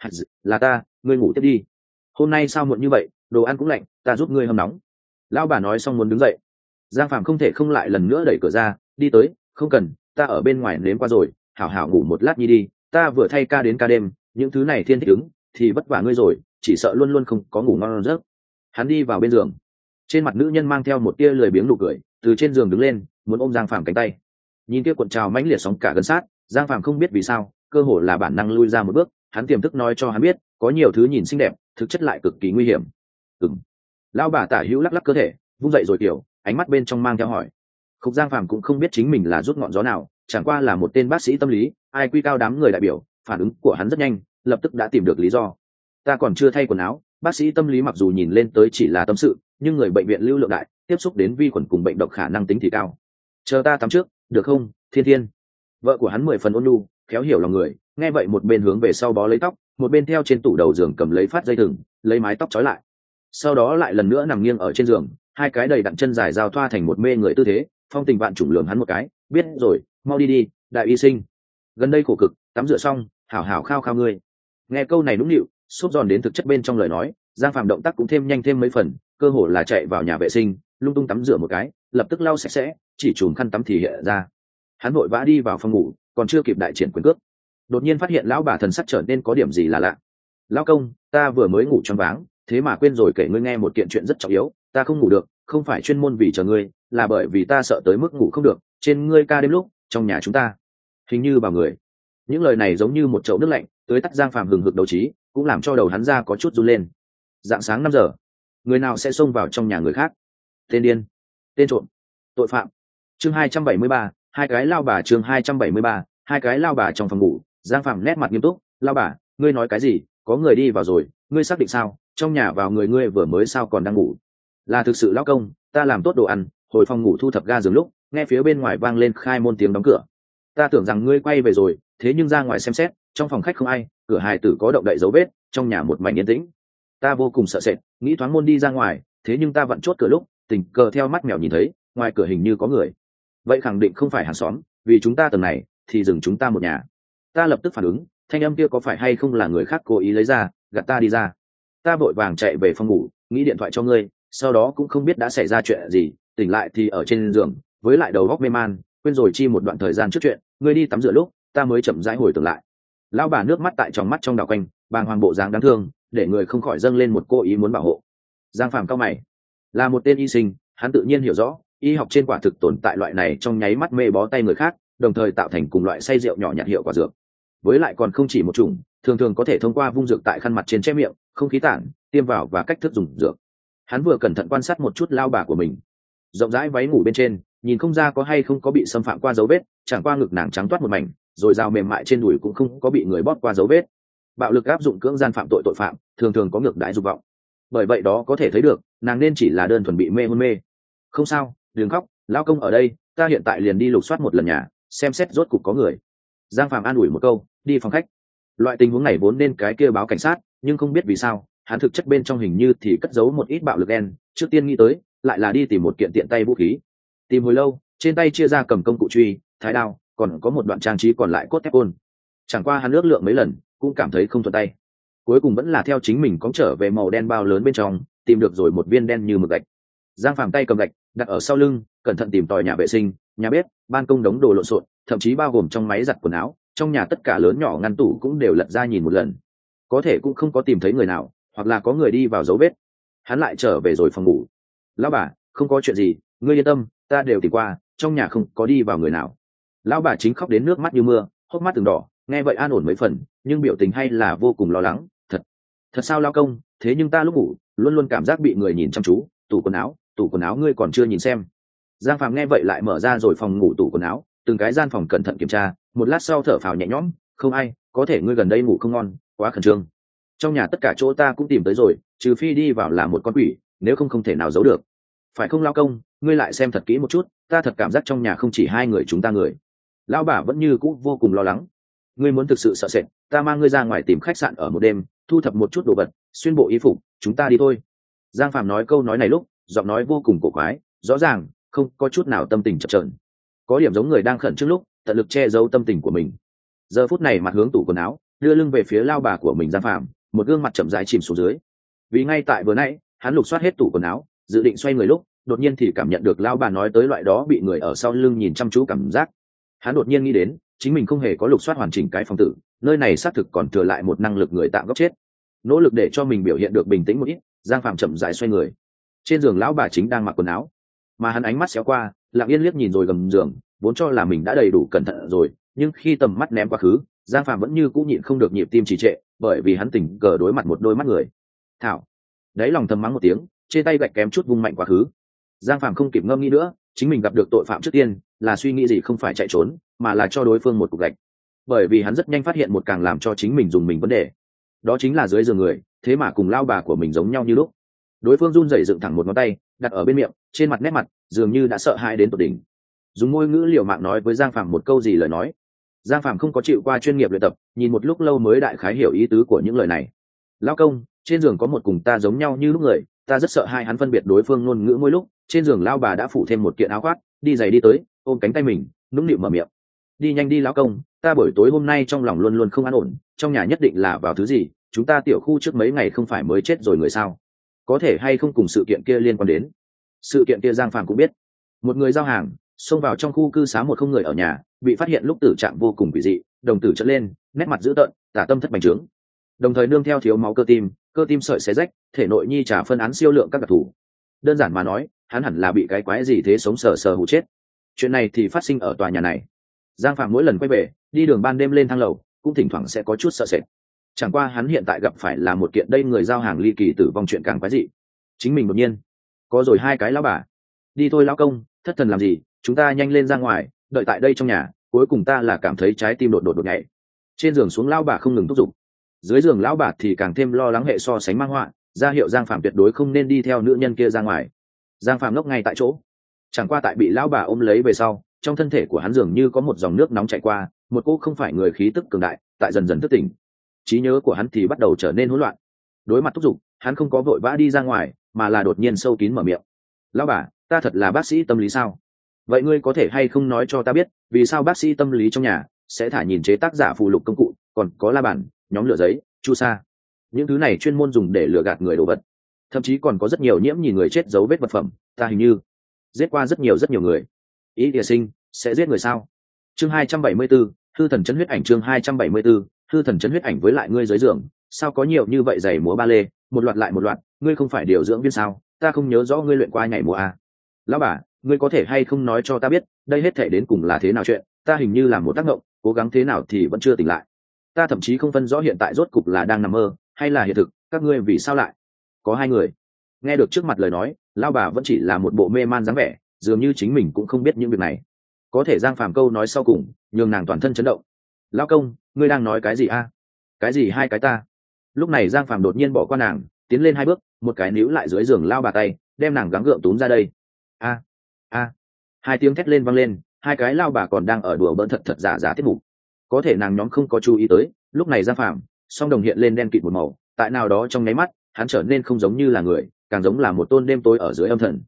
Là ta, ngươi ngủ tiếp đi. Hôm nay sao muộn như vậy, đồ ăn cũng lạnh, ta giúp ngươi hâm nóng. Lão bà nói xong muốn đứng dậy. Giang Phạm không thể không lại lần nữa đẩy cửa ra, đi tới, không cần, ta ở bên ngoài nếm qua rồi, hảo hảo ngủ một lát nhi đi, ta vừa thay ca đến ca đêm, những thứ này thiên thích ứng, thì vất vả ngươi rồi, chỉ sợ luôn luôn không có ngủ ngon giấc. Hắn đi vào bên giường, trên mặt nữ nhân mang theo một tia lười biếng nụ cười, từ trên giường đứng lên, muốn ôm Giang Phạm cánh tay. Nhìn kia cuộn trào mãnh liệt sóng cả gần sát, Giang Phạm không biết vì sao, cơ hồ là bản năng lui ra một bước, hắn tiềm thức nói cho hắn biết, có nhiều thứ nhìn xinh đẹp, thực chất lại cực kỳ nguy hiểm. Lão bà tả hữu lắc lắc cơ thể, vung dậy rồi kiểu, ánh mắt bên trong mang theo hỏi. Khúc Giang Phạm cũng không biết chính mình là rút ngọn gió nào, chẳng qua là một tên bác sĩ tâm lý, ai quy cao đám người đại biểu, phản ứng của hắn rất nhanh, lập tức đã tìm được lý do. Ta còn chưa thay quần áo, bác sĩ tâm lý mặc dù nhìn lên tới chỉ là tâm sự, nhưng người bệnh viện lưu lượng đại, tiếp xúc đến vi khuẩn cùng bệnh độc khả năng tính thì cao. Chờ ta tắm trước, được không, Thiên Thiên? Vợ của hắn 10 phần ôn nhu, khéo hiểu lòng người, nghe vậy một bên hướng về sau bó lấy tóc, một bên theo trên tủ đầu giường cầm lấy phát dây thừng, lấy mái tóc trói lại. Sau đó lại lần nữa nằm nghiêng ở trên giường, hai cái đầy đặn chân dài giao thoa thành một mê người tư thế, phong tình vạn trùng lường hắn một cái, biết rồi, mau đi đi, đại y sinh. Gần đây khổ cực, tắm rửa xong, hảo hảo khao khao ngươi. Nghe câu này nũng nịu, xốp giòn đến thực chất bên trong lời nói, Giang Phạm động tác cũng thêm nhanh thêm mấy phần, cơ hồ là chạy vào nhà vệ sinh, lung tung tắm rửa một cái, lập tức lau sạch sẽ, chỉ chùm khăn tắm thì hiện ra. Hắn vội vã đi vào phòng ngủ, còn chưa kịp đại triển quyền cước, đột nhiên phát hiện lão bà thần sắc trở nên có điểm gì là lạ. Lão công, ta vừa mới ngủ choáng váng, thế mà quên rồi kể ngươi nghe một kiện chuyện rất trọng yếu, ta không ngủ được, không phải chuyên môn vì chờ ngươi, là bởi vì ta sợ tới mức ngủ không được, trên ngươi ca đêm lúc trong nhà chúng ta. hình như vào người. Những lời này giống như một chậu nước lạnh tưới tắt Giang Phạm hừng hực đấu trí, cũng làm cho đầu hắn ra có chút run lên. Dạng sáng 5 giờ, người nào sẽ xông vào trong nhà người khác? Tên điên, tên trộm, tội phạm. Chương 273, hai cái lao bà. Chương 273, hai cái lao bà. Trong phòng ngủ, Giang Phạm nét mặt nghiêm túc. Lao bà, ngươi nói cái gì? Có người đi vào rồi, ngươi xác định sao? Trong nhà vào người ngươi vừa mới sao còn đang ngủ? Là thực sự lão công, ta làm tốt đồ ăn, hồi phòng ngủ thu thập ga giường lúc nghe phía bên ngoài vang lên khai môn tiếng đóng cửa. Ta tưởng rằng ngươi quay về rồi, thế nhưng ra ngoài xem xét, trong phòng khách không ai, cửa hài tử có động đậy dấu vết, trong nhà một mảnh yên tĩnh. Ta vô cùng sợ sệt, nghĩ thoáng môn đi ra ngoài, thế nhưng ta vặn chốt cửa lúc tình cờ theo mắt mèo nhìn thấy ngoài cửa hình như có người. Vậy khẳng định không phải hàng xóm, vì chúng ta tầng này thì dừng chúng ta một nhà. Ta lập tức phản ứng, thanh âm kia có phải hay không là người khác cố ý lấy ra gạt ta đi ra. Ta vội vàng chạy về phòng ngủ, nghĩ điện thoại cho ngươi, sau đó cũng không biết đã xảy ra chuyện gì, tỉnh lại thì ở trên giường, với lại đầu góc mê man, quên rồi chi một đoạn thời gian trước chuyện. Ngươi đi tắm rửa lúc ta mới chậm rãi hồi tưởng lại. Lão bà nước mắt tại trong mắt trong đảo quanh, bàng hoàng bộ dáng đáng thương, để người không khỏi dâng lên một cô ý muốn bảo hộ. Giang Phàm cao mày, là một tên y sinh, hắn tự nhiên hiểu rõ y học trên quả thực tồn tại loại này trong nháy mắt mê bó tay người khác, đồng thời tạo thành cùng loại say rượu nhỏ nhặt hiệu quả dược. Với lại còn không chỉ một chủng, thường thường có thể thông qua vung dược tại khăn mặt trên che miệng, không khí tản, tiêm vào và cách thức dùng dược. Hắn vừa cẩn thận quan sát một chút lao bà của mình, rộng rãi váy ngủ bên trên, nhìn không ra có hay không có bị xâm phạm qua dấu vết, chẳng qua ngực nàng trắng toát một mảnh, rồi dao mềm mại trên đùi cũng không có bị người bóp qua dấu vết. Bạo lực áp dụng cưỡng gian phạm tội tội phạm thường thường có ngược đãi dục vọng, bởi vậy đó có thể thấy được nàng nên chỉ là đơn thuần bị mê hôn mê. Không sao, đừng khóc, lão công ở đây, ta hiện tại liền đi lục soát một lần nhà, xem xét rốt cục có người. Giang Phạm an ủi một câu, đi phòng khách. Loại tình huống này vốn nên cái kia báo cảnh sát, nhưng không biết vì sao hắn thực chất bên trong hình như thì cất giấu một ít bạo lực đen. Trước tiên nghĩ tới lại là đi tìm một kiện tiện tay vũ khí. Tìm hồi lâu, trên tay chia ra cầm công cụ truy, thái đao, còn có một đoạn trang trí còn lại cốt thép côn. Chẳng qua hắn ước lượng mấy lần cũng cảm thấy không thuận tay, cuối cùng vẫn là theo chính mình cóng trở về màu đen bao lớn bên trong, tìm được rồi một viên đen như mực gạch. Giang Phàm tay cầm gạch đặt ở sau lưng, cẩn thận tìm tòi nhà vệ sinh, nhà bếp, ban công đống đồ lộn xộn, thậm chí bao gồm trong máy giặt quần áo, trong nhà tất cả lớn nhỏ ngăn tủ cũng đều lật ra nhìn một lần. Có thể cũng không có tìm thấy người nào, hoặc là có người đi vào dấu vết. Hắn lại trở về rồi phòng ngủ. Lão bà, không có chuyện gì, ngươi yên tâm, ta đều tìm qua, trong nhà không có đi vào người nào. Lão bà chính khóc đến nước mắt như mưa, hốc mắt từng đỏ, nghe vậy an ổn mấy phần, nhưng biểu tình hay là vô cùng lo lắng. Thật sao lao công, thế nhưng ta lúc ngủ luôn luôn cảm giác bị người nhìn chăm chú. Tủ quần áo ngươi còn chưa nhìn xem? Giang Phàm nghe vậy lại mở ra rồi phòng ngủ tủ quần áo, từng cái gian phòng cẩn thận kiểm tra, một lát sau thở phào nhẹ nhõm, không ai, có thể ngươi gần đây ngủ không ngon, quá khẩn trương. Trong nhà tất cả chỗ ta cũng tìm tới rồi, trừ phi đi vào là một con quỷ, nếu không không thể nào giấu được. Phải không lao công, ngươi lại xem thật kỹ một chút, ta thật cảm giác trong nhà không chỉ hai người chúng ta người. Lão bà vẫn như cũ vô cùng lo lắng. Ngươi muốn thực sự sợ sệt, ta mang ngươi ra ngoài tìm khách sạn ở một đêm, thu thập một chút đồ vật, xuyên bộ y phục, chúng ta đi thôi. Giang Phạm nói câu nói này lúc giọng nói vô cùng cổ quái, rõ ràng không có chút nào tâm tình chập chờn, có điểm giống người đang khẩn trương lúc tận lực che giấu tâm tình của mình. Giờ phút này mặt hướng tủ quần áo, đưa lưng về phía lao bà của mình. Giang Phạm một gương mặt chậm rãi chìm xuống dưới, vì ngay tại vừa nãy hắn lục soát hết tủ quần áo, dự định xoay người lúc đột nhiên thì cảm nhận được lao bà nói tới loại đó bị người ở sau lưng nhìn chăm chú cảm giác. Hắn đột nhiên nghĩ đến chính mình không hề có lục soát hoàn chỉnh cái phòng tử, nơi này xác thực còn thừa lại một năng lực người tạm góc chết. Nỗ lực để cho mình biểu hiện được bình tĩnh một ít, Giang Phạm chậm rãi xoay người. Trên giường lão bà chính đang mặc quần áo, mà hắn ánh mắt xéo qua, lặng yên liếc nhìn rồi gầm giường, vốn cho là mình đã đầy đủ cẩn thận rồi, nhưng khi tầm mắt ném quá khứ, Giang Phạm vẫn như cũ nhịn không được nhịp tim trì trệ, bởi vì hắn tình cờ đối mặt một đôi mắt người. Thảo, đấy lòng thầm mắng một tiếng, trên tay gạch kém chút vung mạnh quá khứ. Giang Phạm không kịp ngâm nghĩ nữa, chính mình gặp được tội phạm trước tiên là suy nghĩ gì không phải chạy trốn, mà là cho đối phương một cục gạch. Bởi vì hắn rất nhanh phát hiện một càng làm cho chính mình dùng mình vấn đề, đó chính là dưới giường người thế mà cùng lao bà của mình giống nhau như lúc. Đối phương run rẩy dựng thẳng một ngón tay đặt ở bên miệng, trên mặt nét mặt dường như đã sợ hãi đến tột đỉnh, dùng ngôn ngữ liều mạng nói với Giang Phạm một câu gì lời nói. Giang Phạm không có chịu qua chuyên nghiệp luyện tập, nhìn một lúc lâu mới đại khái hiểu ý tứ của những lời này. Lao công, trên giường có một cùng ta giống nhau như lúc người, ta rất sợ hai. Hắn phân biệt đối phương ngôn ngữ mỗi lúc, trên giường lao bà đã phủ thêm một kiện áo khoác, đi giày đi tới, ôm cánh tay mình, nũng nịu mở miệng. Đi nhanh đi lão công, ta buổi tối hôm nay trong lòng luôn luôn không an ổn, trong nhà nhất định là vào thứ gì, chúng ta tiểu khu trước mấy ngày không phải mới chết rồi người sao? Có thể hay không cùng sự kiện kia liên quan đến? Sự kiện kia Giang Phàm cũng biết, một người giao hàng xông vào trong khu cư xá một không người ở nhà, bị phát hiện lúc tử trạng vô cùng quỷ dị, đồng tử trợn lên, nét mặt dữ tợn, tả tâm thất bành trướng, đồng thời nương theo thiếu máu cơ tim sợi xé rách, thể nội nhi trả phân án siêu lượng các đặc thù. Đơn giản mà nói, hắn hẳn là bị cái quái gì thế sống sờ sờ hụ chết. Chuyện này thì phát sinh ở tòa nhà này. Giang Phạm mỗi lần quay về đi đường ban đêm lên thang lầu cũng thỉnh thoảng sẽ có chút sợ sệt. Chẳng qua hắn hiện tại gặp phải là một kiện đây người giao hàng ly kỳ tử vong chuyện càng quái dị. Chính mình đột nhiên có rồi hai cái lão bà. Đi thôi lão công, thất thần làm gì, chúng ta nhanh lên ra ngoài, đợi tại đây trong nhà. Cuối cùng ta là cảm thấy trái tim đột đột đột nhảy. Trên giường xuống lão bà không ngừng thúc giục, dưới giường lão bà thì càng thêm lo lắng hệ so sánh mang họa, ra hiệu Giang Phạm tuyệt đối không nên đi theo nữ nhân kia ra ngoài. Giang Phạm ngốc ngay tại chỗ. Chẳng qua tại bị lão bà ôm lấy về sau, trong thân thể của hắn dường như có một dòng nước nóng chảy qua, một cô không phải người khí tức cường đại tại dần dần thức tỉnh. Trí nhớ của hắn thì bắt đầu trở nên hỗn loạn. Đối mặt thúc giục, hắn không có vội vã đi ra ngoài, mà là đột nhiên sâu kín mở miệng. Lão bà, ta thật là bác sĩ tâm lý sao? Vậy ngươi có thể hay không nói cho ta biết, vì sao bác sĩ tâm lý trong nhà sẽ thả nhìn chế tác giả phù lục công cụ, còn có la bàn, nhóm lửa giấy, chu sa, những thứ này chuyên môn dùng để lừa gạt người đồ vật, thậm chí còn có rất nhiều nhiễm nhìn người chết dấu vết vật phẩm, ta hình như giết qua rất nhiều người. Ý địa sinh sẽ giết người sao? Chương 274, hư thần chấn huyết ảnh. Chương 274, hư thần chấn huyết ảnh. Với lại ngươi dưới giường sao có nhiều như vậy giày múa ba lê, một loạt lại một loạt, ngươi không phải điều dưỡng viên sao? Ta không nhớ rõ ngươi luyện qua nhảy múa à? Lão bà, ngươi có thể hay không nói cho ta biết, đây hết thể đến cùng là thế nào chuyện? Ta hình như là một tác động, cố gắng thế nào thì vẫn chưa tỉnh lại. Ta thậm chí không phân rõ hiện tại rốt cục là đang nằm mơ hay là hiện thực. Các ngươi vì sao lại có hai người? Nghe được trước mặt lời nói, lão bà vẫn chỉ là một bộ mê man dáng vẻ, dường như chính mình cũng không biết những việc này. Có thể Giang Phàm câu nói sau cùng nhường nàng toàn thân chấn động. Lão công, ngươi đang nói cái gì a? Cái gì hai cái ta? Lúc này Giang Phàm đột nhiên bỏ qua nàng, tiến lên hai bước, một cái níu lại dưới giường lao bà tay, đem nàng gắng gượng túm ra đây. A a, hai tiếng thét lên vang lên, hai cái lao bà còn đang ở đùa bỡn thật thật giả giả tiết mục. Có thể nàng nhóm không có chú ý tới, lúc này Giang Phàm song đồng hiện lên đen kịt một màu, tại nào đó trong nháy mắt hắn trở nên không giống như là người, càng giống là một tôn đêm tối ở dưới âm thần.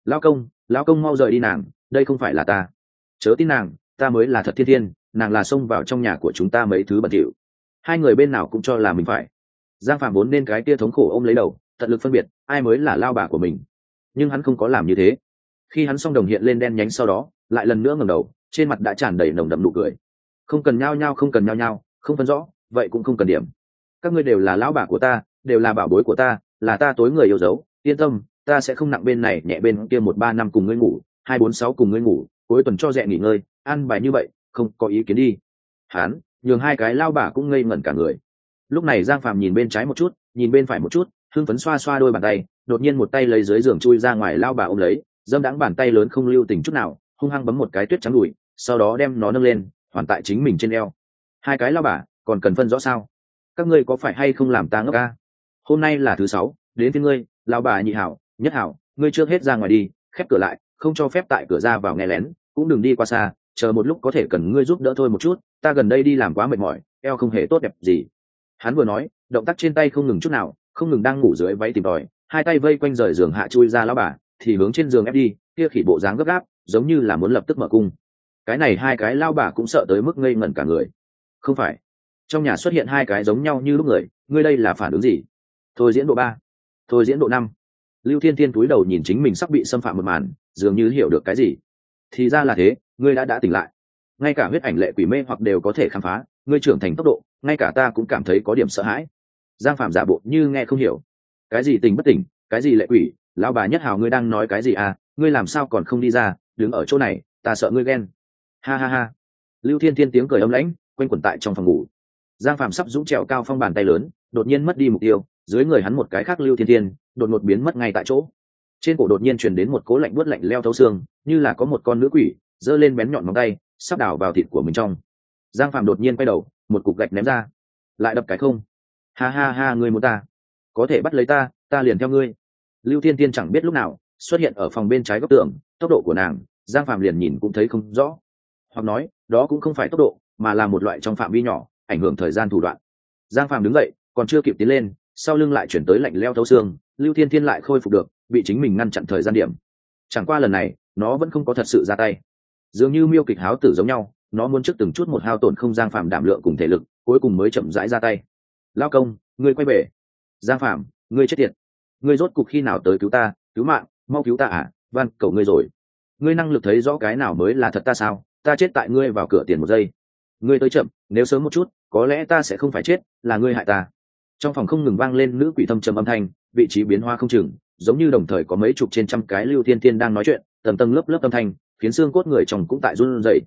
Lão công mau rời đi nàng, đây không phải là ta. Chớ tin nàng, ta mới là thật thiên thiên, nàng là xông vào trong nhà của chúng ta mấy thứ bẩn thỉu. Hai người bên nào cũng cho là mình phải. Giang Phạm vốn nên cái kia thống khổ ôm lấy đầu, tận lực phân biệt ai mới là lao bà của mình, nhưng hắn không có làm như thế. Khi hắn song đồng hiện lên đen nhánh sau đó, lại lần nữa ngẩng đầu, trên mặt đã tràn đầy nồng đậm nụ cười. Không cần nhao nhao, không phân rõ, vậy cũng không cần điểm. Các ngươi đều là lão bà của ta, đều là bảo bối của ta, là ta tối người yêu dấu. Yên tâm, ta sẽ không nặng bên này nhẹ bên kia, 1-3-5 cùng ngươi ngủ, 2-4-6 cùng ngươi ngủ, cuối tuần cho rẻ nghỉ ngơi, ăn bài như vậy, không có ý kiến đi. Hắn nhường hai cái lao bà cũng ngây ngẩn cả người. Lúc này Giang Phạm nhìn bên trái một chút, nhìn bên phải một chút, hưng phấn xoa xoa đôi bàn tay, đột nhiên một tay lấy dưới giường chui ra ngoài, lao bà ôm lấy, dâm đãng bàn tay lớn không lưu tình chút nào, hung hăng bấm một cái tuyết trắng đùi, sau đó đem nó nâng lên, hoàn tại chính mình trên eo. Hai cái lao bà còn cần phân rõ sao? Các ngươi có phải hay không làm ta ngốc ca? Hôm nay là thứ 6, đến phía ngươi, lao bà nhị hảo, nhất hảo, ngươi trước hết ra ngoài đi, khép cửa lại, không cho phép tại cửa ra vào nghe lén, cũng đừng đi qua xa, chờ một lúc có thể cần ngươi giúp đỡ thôi một chút, ta gần đây đi làm quá mệt mỏi, eo không hề tốt đẹp gì. Hắn vừa nói, động tác trên tay không ngừng chút nào, không ngừng đang ngủ dưới váy tìm tòi, hai tay vây quanh rời giường hạ chui ra lão bà, thì hướng trên giường ép đi, kia khỉ bộ dáng gấp gáp, giống như là muốn lập tức mở cung. Cái này hai cái lao bà cũng sợ tới mức ngây ngẩn cả người. Không phải, trong nhà xuất hiện hai cái giống nhau như lúc người, ngươi đây là phản ứng gì? Thôi diễn độ 3, thôi diễn độ 5. Lưu Thiên Thiên cúi đầu nhìn chính mình sắp bị xâm phạm một màn, dường như hiểu được cái gì. Thì ra là thế, ngươi đã tỉnh lại. Ngay cả huyết ảnh lệ quỷ mê hoặc đều có thể khám phá, ngươi trưởng thành tốc độ, ngay cả ta cũng cảm thấy có điểm sợ hãi. Giang Phạm giả bộ như nghe không hiểu. Cái gì tình bất tỉnh, cái gì lệ quỷ, lão bà nhất hào, ngươi đang nói cái gì à? Ngươi làm sao còn không đi ra, đứng ở chỗ này, ta sợ ngươi ghen. Ha ha ha. Lưu Thiên Thiên tiếng cười âm lãnh quanh quẩn tại trong phòng ngủ. Giang Phạm sắp dũng trèo cao phong bàn tay lớn, đột nhiên mất đi mục tiêu, dưới người hắn một cái khác Lưu Thiên Thiên đột ngột biến mất ngay tại chỗ. Trên cổ đột nhiên truyền đến một cỗ lạnh buốt lạnh leo thấu xương, như là có một con nữ quỷ giơ lên bén nhọn móng tay, sắp đào vào thịt của mình trong. Giang Phạm đột nhiên quay đầu, một cục gạch ném ra, lại đập cái không. Ha ha ha, ngươi muốn ta, có thể bắt lấy ta, ta liền theo ngươi. Lưu Thiên Thiên chẳng biết lúc nào xuất hiện ở phòng bên trái góc tường, tốc độ của nàng Giang Phạm liền nhìn cũng thấy không rõ, hoặc nói đó cũng không phải tốc độ, mà là một loại trong phạm vi nhỏ ảnh hưởng thời gian thủ đoạn. Giang Phạm đứng dậy, còn chưa kịp tiến lên, sau lưng lại chuyển tới lạnh leo thấu xương, Lưu Thiên Thiên lại khôi phục được, bị chính mình ngăn chặn thời gian điểm. Chẳng qua lần này nó vẫn không có thật sự ra tay, dường như miêu kịch háo tử giống nhau, nó muốn trước từng chút một hao tổn không Giang Phạm đảm lượng cùng thể lực, cuối cùng mới chậm rãi ra tay. Lao công, ngươi quay về. Giang Phạm, ngươi chết tiệt, ngươi rốt cục khi nào tới cứu ta, cứu mạng, mau cứu ta à, van cầu ngươi rồi. Ngươi năng lực thấy rõ cái nào mới là thật ta sao? Ta chết tại ngươi vào cửa tiền 1 giây. Ngươi tới chậm, nếu sớm một chút có lẽ ta sẽ không phải chết, là ngươi hại ta. Trong phòng không ngừng vang lên nữ quỷ thâm trầm âm thanh, vị trí biến hoa không chừng, giống như đồng thời có mấy chục trên trăm cái Lưu Thiên Thiên đang nói chuyện, tầng tầng lớp lớp âm thanh khiến xương cốt người chồng cũng tại run rẩy.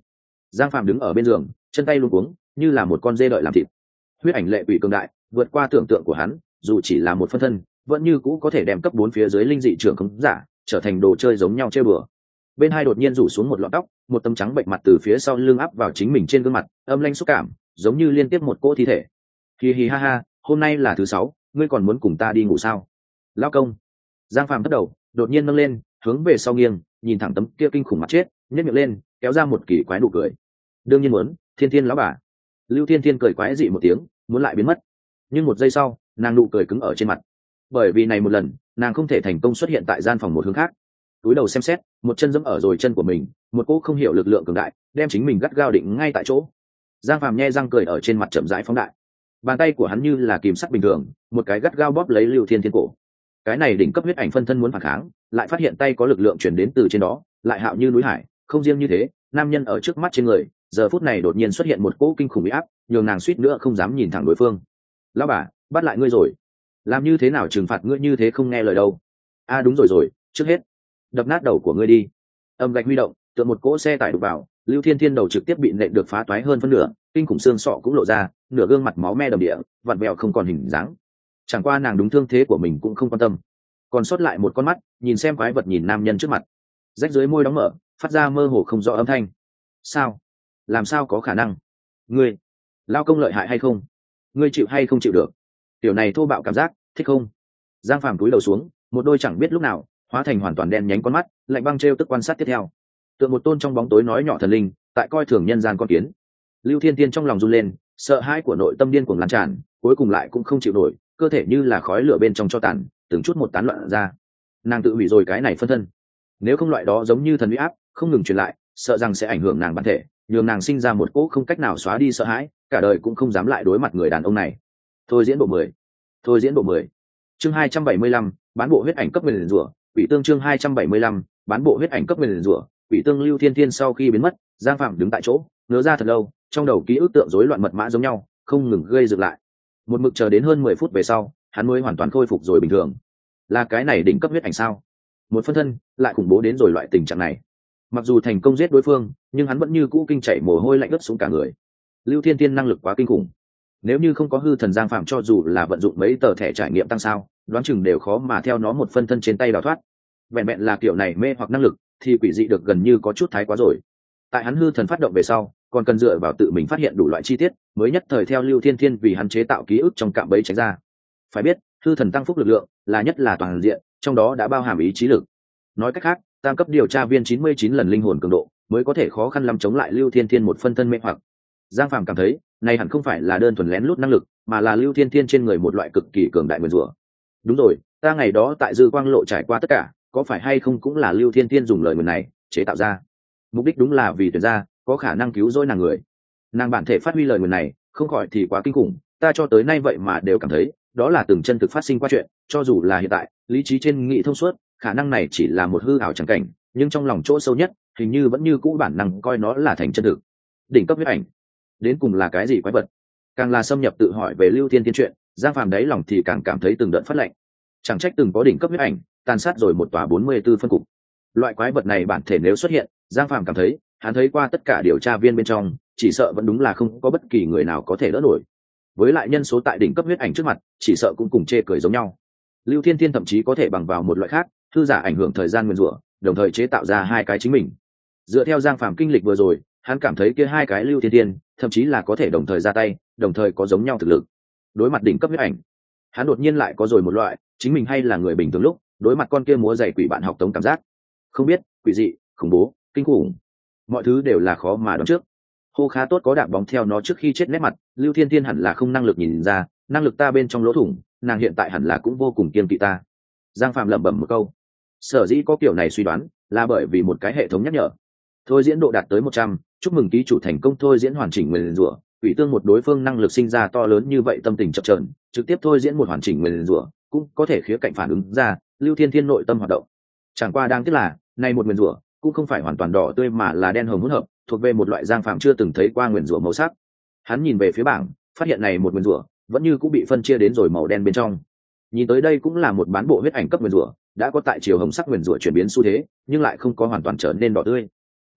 Giang Phạm đứng ở bên giường, chân tay luống cuống như là một con dê đợi làm thịt. Huyết ảnh lệ quỷ cường đại vượt qua tưởng tượng của hắn, dù chỉ là một phân thân vẫn như cũ có thể đem cấp 4 phía dưới linh dị trưởng khống giả trở thành đồ chơi giống nhau chơi bừa. Bên hai đột nhiên rủ xuống một lọn tóc, một tấm trắng bệnh mặt từ phía sau lưng áp vào chính mình trên gương mặt, âm lanh xúc cảm giống như liên tiếp một cỗ thi thể. Hi hi ha ha, hôm nay là thứ 6, ngươi còn muốn cùng ta đi ngủ sao? Lão công. Giang Phạm thất đầu đột nhiên nâng lên, hướng về sau nghiêng, nhìn thẳng tấm kia kinh khủng mặt chết, nhếch miệng lên, kéo ra một kỳ quái nụ cười. Đương nhiên muốn, Thiên Thiên lão bà. Lưu Thiên Thiên cười quái dị một tiếng, muốn lại biến mất. Nhưng một giây sau, nàng nụ cười cứng ở trên mặt. Bởi vì này một lần, nàng không thể thành công xuất hiện tại gian phòng một hướng khác. Túi đầu xem xét, một chân giẫm ở rồi chân của mình, một cỗ không hiểu lực lượng cường đại, đem chính mình gắt gao định ngay tại chỗ. Giang Phàm nhe răng cười ở trên mặt chậm rãi phóng đại. Bàn tay của hắn như là kìm sắt bình thường, một cái gắt gao bóp lấy Lưu Thiên Thiên cổ. Cái này đỉnh cấp huyết ảnh phân thân muốn phản kháng, lại phát hiện tay có lực lượng truyền đến từ trên đó, lại hạo như núi hải, không riêng như thế, nam nhân ở trước mắt trên người, giờ phút này đột nhiên xuất hiện một cỗ kinh khủng uy áp, nhường nàng suýt nữa không dám nhìn thẳng đối phương. Lão bà, bắt lại ngươi rồi. Làm như thế nào trừng phạt ngươi như thế không nghe lời đâu? Đúng rồi, trước hết đập nát đầu của ngươi đi. Âm gạch huy động, tựa một cỗ xe tải đục vào, Lưu Thiên Thiên đầu trực tiếp bị nện được phá toái hơn phân nửa, kinh khủng xương sọ cũng lộ ra, nửa gương mặt máu me đầm địa, vặn vẹo không còn hình dáng. Chẳng qua nàng đúng thương thế của mình cũng không quan tâm, còn sót lại một con mắt nhìn xem quái vật nhìn nam nhân trước mặt, rách dưới môi đóng mở, phát ra mơ hồ không rõ âm thanh. Sao? Làm sao có khả năng? Ngươi, lao công lợi hại hay không? Ngươi chịu hay không chịu được? Tiểu này thô bạo cảm giác, thích không? Giang Phàm cúi đầu xuống, một đôi chẳng biết lúc nào hóa thành hoàn toàn đen nhánh con mắt, lạnh băng trêu tức quan sát tiếp theo. Tựa một tôn trong bóng tối nói nhỏ thần linh, tại coi thường nhân gian con kiến. Lưu Thiên Tiên trong lòng run lên, sợ hãi của nội tâm điên cuồng lan tràn, cuối cùng lại cũng không chịu nổi, cơ thể như là khói lửa bên trong cho tàn, từng chút một tán loạn ra. Nàng tự hủy rồi cái này phân thân. Nếu không loại đó giống như thần uy áp, không ngừng truyền lại, sợ rằng sẽ ảnh hưởng nàng bản thể, nhường nàng sinh ra một cỗ không cách nào xóa đi sợ hãi, cả đời cũng không dám lại đối mặt người đàn ông này. Thôi diễn bộ 10. Thôi diễn bộ 10. Chương 275, bán bộ huyết ảnh cấp nguyền rủa, Quỷ Tương chương 275, bán bộ huyết ảnh cấp nguyền rủa, Quỷ Tương. Lưu Thiên Thiên sau khi biến mất, Giang Phạm đứng tại chỗ, ngớ ra thật lâu, trong đầu ký ức tượng rối loạn mật mã giống nhau, không ngừng gây dựng lại. Một mực chờ đến hơn 10 phút về sau, hắn mới hoàn toàn khôi phục rồi bình thường. Là cái này đỉnh cấp huyết ảnh sao? Một phân thân lại khủng bố đến rồi loại tình trạng này. Mặc dù thành công giết đối phương, nhưng hắn vẫn như cũ kinh chảy mồ hôi lạnh ướt xuống cả người. Lưu Thiên Thiên năng lực quá kinh khủng. Nếu như không có hư thần Giang Phạm cho dù là vận dụng mấy tờ thẻ trải nghiệm tăng sao, đoán chừng đều khó mà theo nó một phân thân trên tay đào thoát. Vẹn vẹn là kiểu này mê hoặc năng lực thì quỷ dị được gần như có chút thái quá rồi. Tại hắn hư thần phát động về sau, còn cần dựa vào tự mình phát hiện đủ loại chi tiết, mới nhất thời theo Lưu Thiên Thiên vì hắn chế tạo ký ức trong cạm bẫy tránh ra. Phải biết, hư thần tăng phúc lực lượng là nhất là toàn diện, trong đó đã bao hàm ý chí lực. Nói cách khác, tam cấp điều tra viên 99 lần linh hồn cường độ mới có thể khó khăn lắm chống lại Lưu Thiên Thiên một phân thân mê hoặc. Giang Phàm cảm thấy, này hẳn không phải là đơn thuần lén lút năng lực, mà là Lưu Thiên Thiên trên người một loại cực kỳ cường đại nguyên rủa. Đúng rồi, ta ngày đó tại Dư Quang Lộ trải qua tất cả, có phải hay không cũng là Lưu Thiên Thiên dùng lời nguyền này chế tạo ra. Mục đích đúng là vì tuyển ra có khả năng cứu rỗi nàng người. Nàng bản thể phát huy lời nguyền này, không khỏi thì quá kinh khủng, ta cho tới nay vậy mà đều cảm thấy, đó là từng chân thực phát sinh qua chuyện, cho dù là hiện tại, lý trí trên nghị thông suốt, khả năng này chỉ là một hư ảo chẳng cảnh, nhưng trong lòng chỗ sâu nhất, hình như vẫn như cũ bản năng coi nó là thành chân thực. Đỉnh cấp huyết ảnh, đến cùng là cái gì quái vật? Càng là xâm nhập tự hỏi về Lưu Thiên Thiên chuyện, Giang Phàm đáy lòng thì càng cảm thấy từng đợt phát lạnh. Chẳng trách từng có đỉnh cấp huyết ảnh tàn sát rồi một tòa 44 phân cục. Loại quái vật này bản thể nếu xuất hiện, Giang Phàm cảm thấy, hắn thấy qua tất cả điều tra viên bên trong, chỉ sợ vẫn đúng là không có bất kỳ người nào có thể đỡ nổi. Với lại nhân số tại đỉnh cấp huyết ảnh trước mặt, chỉ sợ cũng cùng chê cười giống nhau. Lưu Thiên Thiên thậm chí có thể bằng vào một loại khác, thư giả ảnh hưởng thời gian nguyên rủa, đồng thời chế tạo ra hai cái chính mình. Dựa theo Giang Phàm kinh lịch vừa rồi, hắn cảm thấy kia hai cái Lưu Thiên Thiên, thậm chí là có thể đồng thời ra tay, đồng thời có giống nhau thực lực. Đối mặt đỉnh cấp huyết ảnh, hắn đột nhiên lại có rồi một loại, chính mình hay là người bình thường lúc, đối mặt con kia múa giày quỷ bạn học tống cảm giác. Không biết, quỷ dị, khủng bố, kinh khủng, mọi thứ đều là khó mà đoán trước. Hô khá tốt có đạp bóng theo nó trước khi chết nét mặt, Lưu Thiên Thiên hẳn là không năng lực nhìn ra, năng lực ta bên trong lỗ thủng, nàng hiện tại hẳn là cũng vô cùng kiêng kỵ ta. Giang Phạm lẩm bẩm một câu. Sở dĩ có kiểu này suy đoán, là bởi vì một cái hệ thống nhắc nhở. Thôi diễn độ đạt tới 100, chúc mừng ký chủ thành công thôi diễn hoàn chỉnh nguyền rủa. Quỷ tương một đối phương năng lực sinh ra to lớn như vậy tâm tình chập chờn, trực tiếp thôi diễn một hoàn chỉnh nguyền rủa, cũng có thể khía cạnh phản ứng ra, Lưu Thiên Thiên nội tâm hoạt động. Chẳng qua đang tiếc là, này một nguyền rủa cũng không phải hoàn toàn đỏ tươi mà là đen hồng hỗn hợp, thuộc về một loại Giang Phạm chưa từng thấy qua nguyền rủa màu sắc. Hắn nhìn về phía bảng, phát hiện này một nguyền rủa vẫn như cũng bị phân chia đến rồi màu đen bên trong. Nhìn tới đây cũng là một bán bộ huyết ảnh cấp nguyền rủa, đã có tại chiều hồng sắc nguyền rủa chuyển biến xu thế, nhưng lại không có hoàn toàn trở nên đỏ tươi.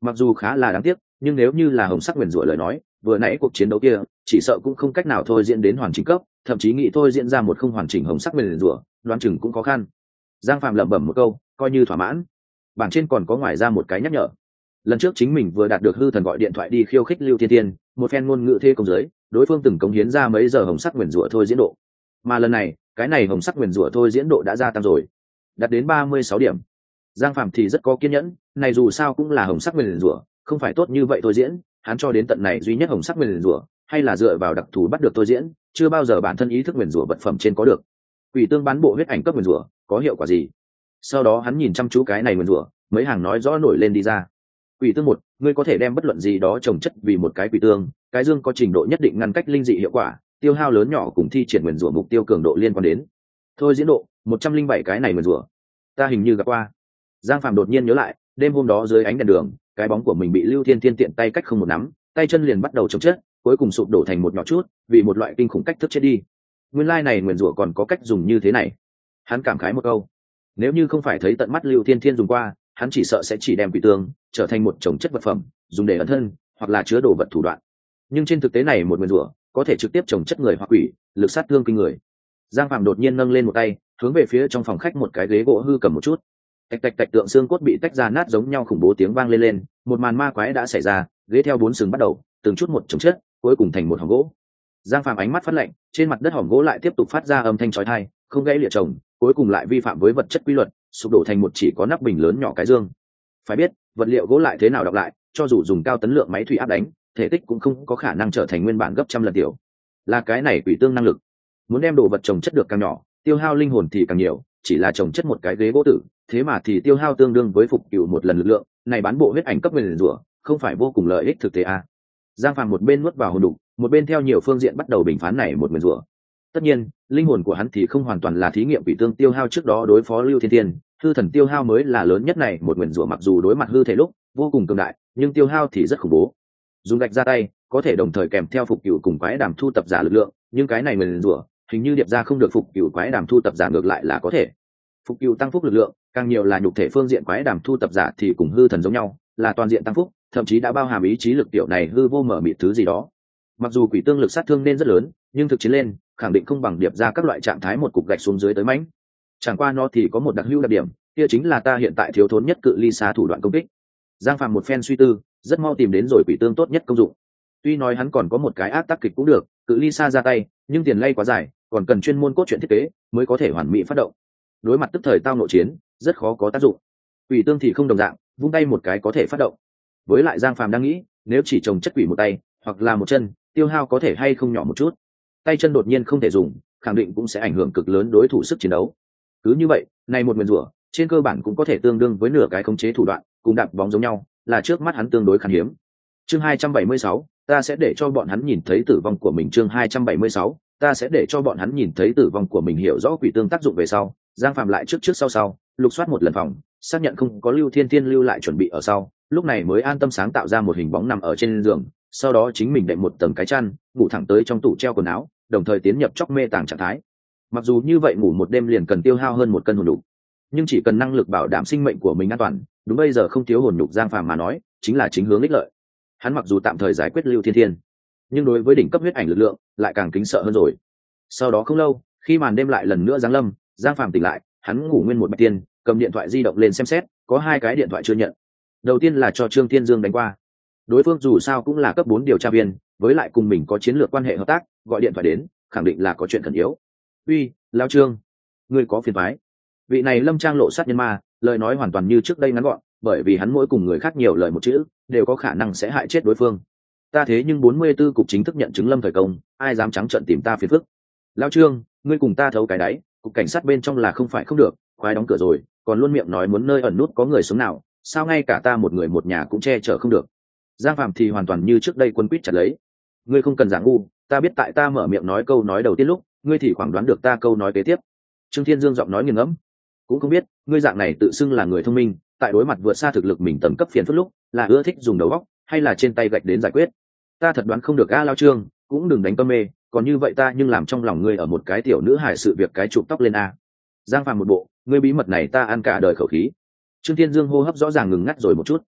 mặc dù khá là đáng tiếc, nhưng nếu như là hồng sắc nguyền rủa lời nói, vừa nãy cuộc chiến đấu kia chỉ sợ cũng không cách nào thôi diễn đến hoàn chỉnh cấp, thậm chí nghĩ thôi diễn ra một không hoàn chỉnh hồng sắc nguyền rủa đoán chừng cũng khó khăn. Giang Phạm lẩm bẩm một câu, coi như thỏa mãn. Bảng trên còn có ngoài ra một cái nhắc nhở. Lần trước chính mình vừa đạt được hư thần gọi điện thoại đi khiêu khích Lưu Thiên Thiên, một phen ngôn ngữ thế công giới, đối phương từng cống hiến ra mấy giờ hồng sắc nguyền rủa thôi diễn độ. Mà lần này, cái này hồng sắc nguyền rủa thôi diễn độ đã gia tăng rồi, đạt đến 36 điểm. Giang Phạm thì rất có kiên nhẫn, này dù sao cũng là hồng sắc nguyền rủa, không phải tốt như vậy thôi diễn, hắn cho đến tận này duy nhất hồng sắc nguyền rủa, hay là dựa vào đặc thù bắt được thôi diễn, chưa bao giờ bản thân ý thức nguyền rủa vật phẩm trên có được. Quỷ tương bán bộ huyết ảnh cấp nguyền rủa, có hiệu quả gì? Sau đó hắn nhìn chăm chú cái này nguyền rủa, mấy hàng nói rõ nổi lên đi ra. Quỷ tương một, ngươi có thể đem bất luận gì đó trồng chất vì một cái quỷ tương, cái dương có trình độ nhất định ngăn cách linh dị hiệu quả, tiêu hao lớn nhỏ cùng thi triển nguyền rủa mục tiêu cường độ liên quan đến. Thôi diễn độ 107 cái này nguyền rủa. Ta hình như gặp qua. Giang Phạm đột nhiên nhớ lại, đêm hôm đó dưới ánh đèn đường, cái bóng của mình bị Lưu Thiên Thiên tiện tay cách không một nắm, tay chân liền bắt đầu chống chết, cuối cùng sụp đổ thành một nhỏ chút, vì một loại kinh khủng cách thức chết đi. Nguyên lai này nguyền rủa còn có cách dùng như thế này. Hắn cảm khái một câu. Nếu như không phải thấy tận mắt Lưu Thiên Thiên dùng qua, hắn chỉ sợ sẽ chỉ đem quỷ tương trở thành một chồng chất vật phẩm, dùng để ẩn thân hoặc là chứa đồ vật thủ đoạn. Nhưng trên thực tế này một nguyền rủa có thể trực tiếp chồng chất người hoặc quỷ, lực sát thương kinh người. Giang Phạm đột nhiên nâng lên một tay, hướng về phía trong phòng khách một cái ghế gỗ hư cầm một chút. Tạch tạch tạch, tượng xương cốt bị tách ra nát giống nhau, khủng bố tiếng vang lên, một màn ma quái đã xảy ra, ghế theo bốn sừng bắt đầu, từng chút một chồng chất, cuối cùng thành một hòm gỗ. Giang Phạm ánh mắt phát lạnh, trên mặt đất hòm gỗ lại tiếp tục phát ra âm thanh chói tai, không gãy lịa chồng, cuối cùng lại vi phạm với vật chất quy luật, sụp đổ thành một chỉ có nắp bình lớn nhỏ cái dương. Phải biết, vật liệu gỗ lại thế nào đọc lại, cho dù dùng cao tấn lượng máy thủy áp đánh, thể tích cũng không có khả năng trở thành nguyên bản gấp trăm lần tiểu. Là cái này quỷ tương năng lực. Muốn đem đồ vật trồng chất được càng nhỏ, tiêu hao linh hồn thì càng nhiều, chỉ là trồng chất một cái ghế gỗ tử, thế mà thì tiêu hao tương đương với phục cửu một lần lực lượng, này bán bộ huyết ảnh cấp nguyền rủa, không phải vô cùng lợi ích thực tế à? Giang Phàm một bên nuốt vào hồn đục, một bên theo nhiều phương diện bắt đầu bình phán này một nguyền rủa. Tất nhiên, linh hồn của hắn thì không hoàn toàn là thí nghiệm quỷ tương tiêu hao trước đó đối phó Lưu Thiên Thiên, hư thần tiêu hao mới là lớn nhất này một nguyền rủa, mặc dù đối mặt hư thể lúc vô cùng cường đại, nhưng tiêu hao thì rất khủng bố. Dùng gạch ra tay, có thể đồng thời kèm theo phục cửu cùng quái đàm thu tập giả lực lượng, nhưng cái này nguyền rủa, hình như điệp ra không được phục cửu quái đàm thu tập giả, ngược lại là có thể. Phục cửu tăng phúc lực lượng, càng nhiều là nhục thể phương diện, quái đàm thu tập giả thì cùng hư thần giống nhau, là toàn diện tăng phúc, thậm chí đã bao hàm ý chí lực tiểu này hư vô mở mịt thứ gì đó. Mặc dù quỷ tương lực sát thương nên rất lớn, nhưng thực chiến lên khẳng định không bằng điệp ra các loại trạng thái một cục gạch xuống dưới tới mãnh. Chẳng qua nó thì có một đặc hữu đặc điểm, kia chính là ta hiện tại thiếu thốn nhất cự ly xa thủ đoạn công kích. Giang Phàm một phen suy tư, rất mau tìm đến rồi quỷ tương tốt nhất công dụng. Tuy nói hắn còn có một cái ác tác kịch cũng được, cự ly xa ra tay, nhưng tiền lay quá dài, còn cần chuyên môn cốt truyện thiết kế mới có thể hoàn mỹ phát động. Đối mặt tức thời tao nội chiến, rất khó có tác dụng. Quỷ tương thì không đồng dạng, vung tay một cái có thể phát động. Với lại Giang Phàm đang nghĩ, nếu chỉ trồng chất quỷ một tay hoặc là một chân, tiêu hao có thể hay không nhỏ một chút. Tay chân đột nhiên không thể dùng, khẳng định cũng sẽ ảnh hưởng cực lớn đối thủ sức chiến đấu. Cứ như vậy, này một nguyền rủa, trên cơ bản cũng có thể tương đương với nửa cái khống chế thủ đoạn, cùng đạp bóng giống nhau, là trước mắt hắn tương đối khan hiếm. Chương 276, ta sẽ để cho bọn hắn nhìn thấy tử vong của mình. Chương 276, ta sẽ để cho bọn hắn nhìn thấy tử vong của mình. Hiểu rõ quỷ tương tác dụng về sau, Giang Phạm lại trước sau lục soát một lần phòng, xác nhận không có Lưu Thiên Thiên lưu lại chuẩn bị ở sau, lúc này mới an tâm sáng tạo ra một hình bóng nằm ở trên giường, sau đó chính mình đệm một tầng cái chăn, ngủ thẳng tới trong tủ treo quần áo, đồng thời tiến nhập chóc mê tàng trạng thái. Mặc dù như vậy ngủ một đêm liền cần tiêu hao hơn 1 cân hồn nhục, nhưng chỉ cần năng lực bảo đảm sinh mệnh của mình an toàn, đúng bây giờ không thiếu hồn nhục Giang Phàm mà nói, chính là chính hướng ích lợi. Hắn mặc dù tạm thời giải quyết Lưu Thiên Thiên, nhưng đối với đỉnh cấp huyết ảnh lực lượng lại càng kính sợ hơn rồi. Sau đó không lâu, khi màn đêm lại lần nữa giáng lâm, Giang Phàm tỉnh lại, hắn ngủ nguyên một bạch tiên, cầm điện thoại di động lên xem xét, có 2 cái điện thoại chưa nhận. Đầu tiên là cho Trương Thiên Dương đánh qua. Đối phương dù sao cũng là cấp 4 điều tra viên, với lại cùng mình có chiến lược quan hệ hợp tác, gọi điện thoại đến, khẳng định là có chuyện khẩn yếu. Uy, lão Trương, ngươi có phiền toái. Vị này Lâm Trang lộ sát nhân ma, lời nói hoàn toàn như trước đây ngắn gọn, bởi vì hắn mỗi cùng người khác nhiều lời một chữ, đều có khả năng sẽ hại chết đối phương. Ta thế nhưng 44 cục chính thức nhận chứng Lâm thời công, ai dám trắng trợn tìm ta phiền phức. Lão Trương, ngươi cùng ta thấu cái đáy, cục cảnh sát bên trong là không phải không được, khoái đóng cửa rồi, còn luôn miệng nói muốn nơi ẩn nút có người sống nào, sao ngay cả ta một người một nhà cũng che chở không được. Giang Phạm thì hoàn toàn như trước đây quân quýt chặt lấy. Ngươi không cần giả ngu, ta biết tại ta mở miệng nói câu nói đầu tiên lúc, ngươi thì khoảng đoán được ta câu nói kế tiếp. Trương Thiên Dương giọng nói nghiền ngẫm, cũng không biết ngươi dạng này tự xưng là người thông minh, tại đối mặt vượt xa thực lực mình tầm cấp phiền phức lúc, là ưa thích dùng đầu óc hay là trên tay gạch đến giải quyết. Ta thật đoán không được a. Lao Trương, cũng đừng đánh cơm mê, còn như vậy ta nhưng làm trong lòng ngươi ở một cái tiểu nữ hài sự việc cái chụp tóc lên a. Giang Phàm một bộ, ngươi bí mật này ta ăn cả đời khẩu khí. Trương Thiên Dương hô hấp rõ ràng ngừng ngắt rồi một chút.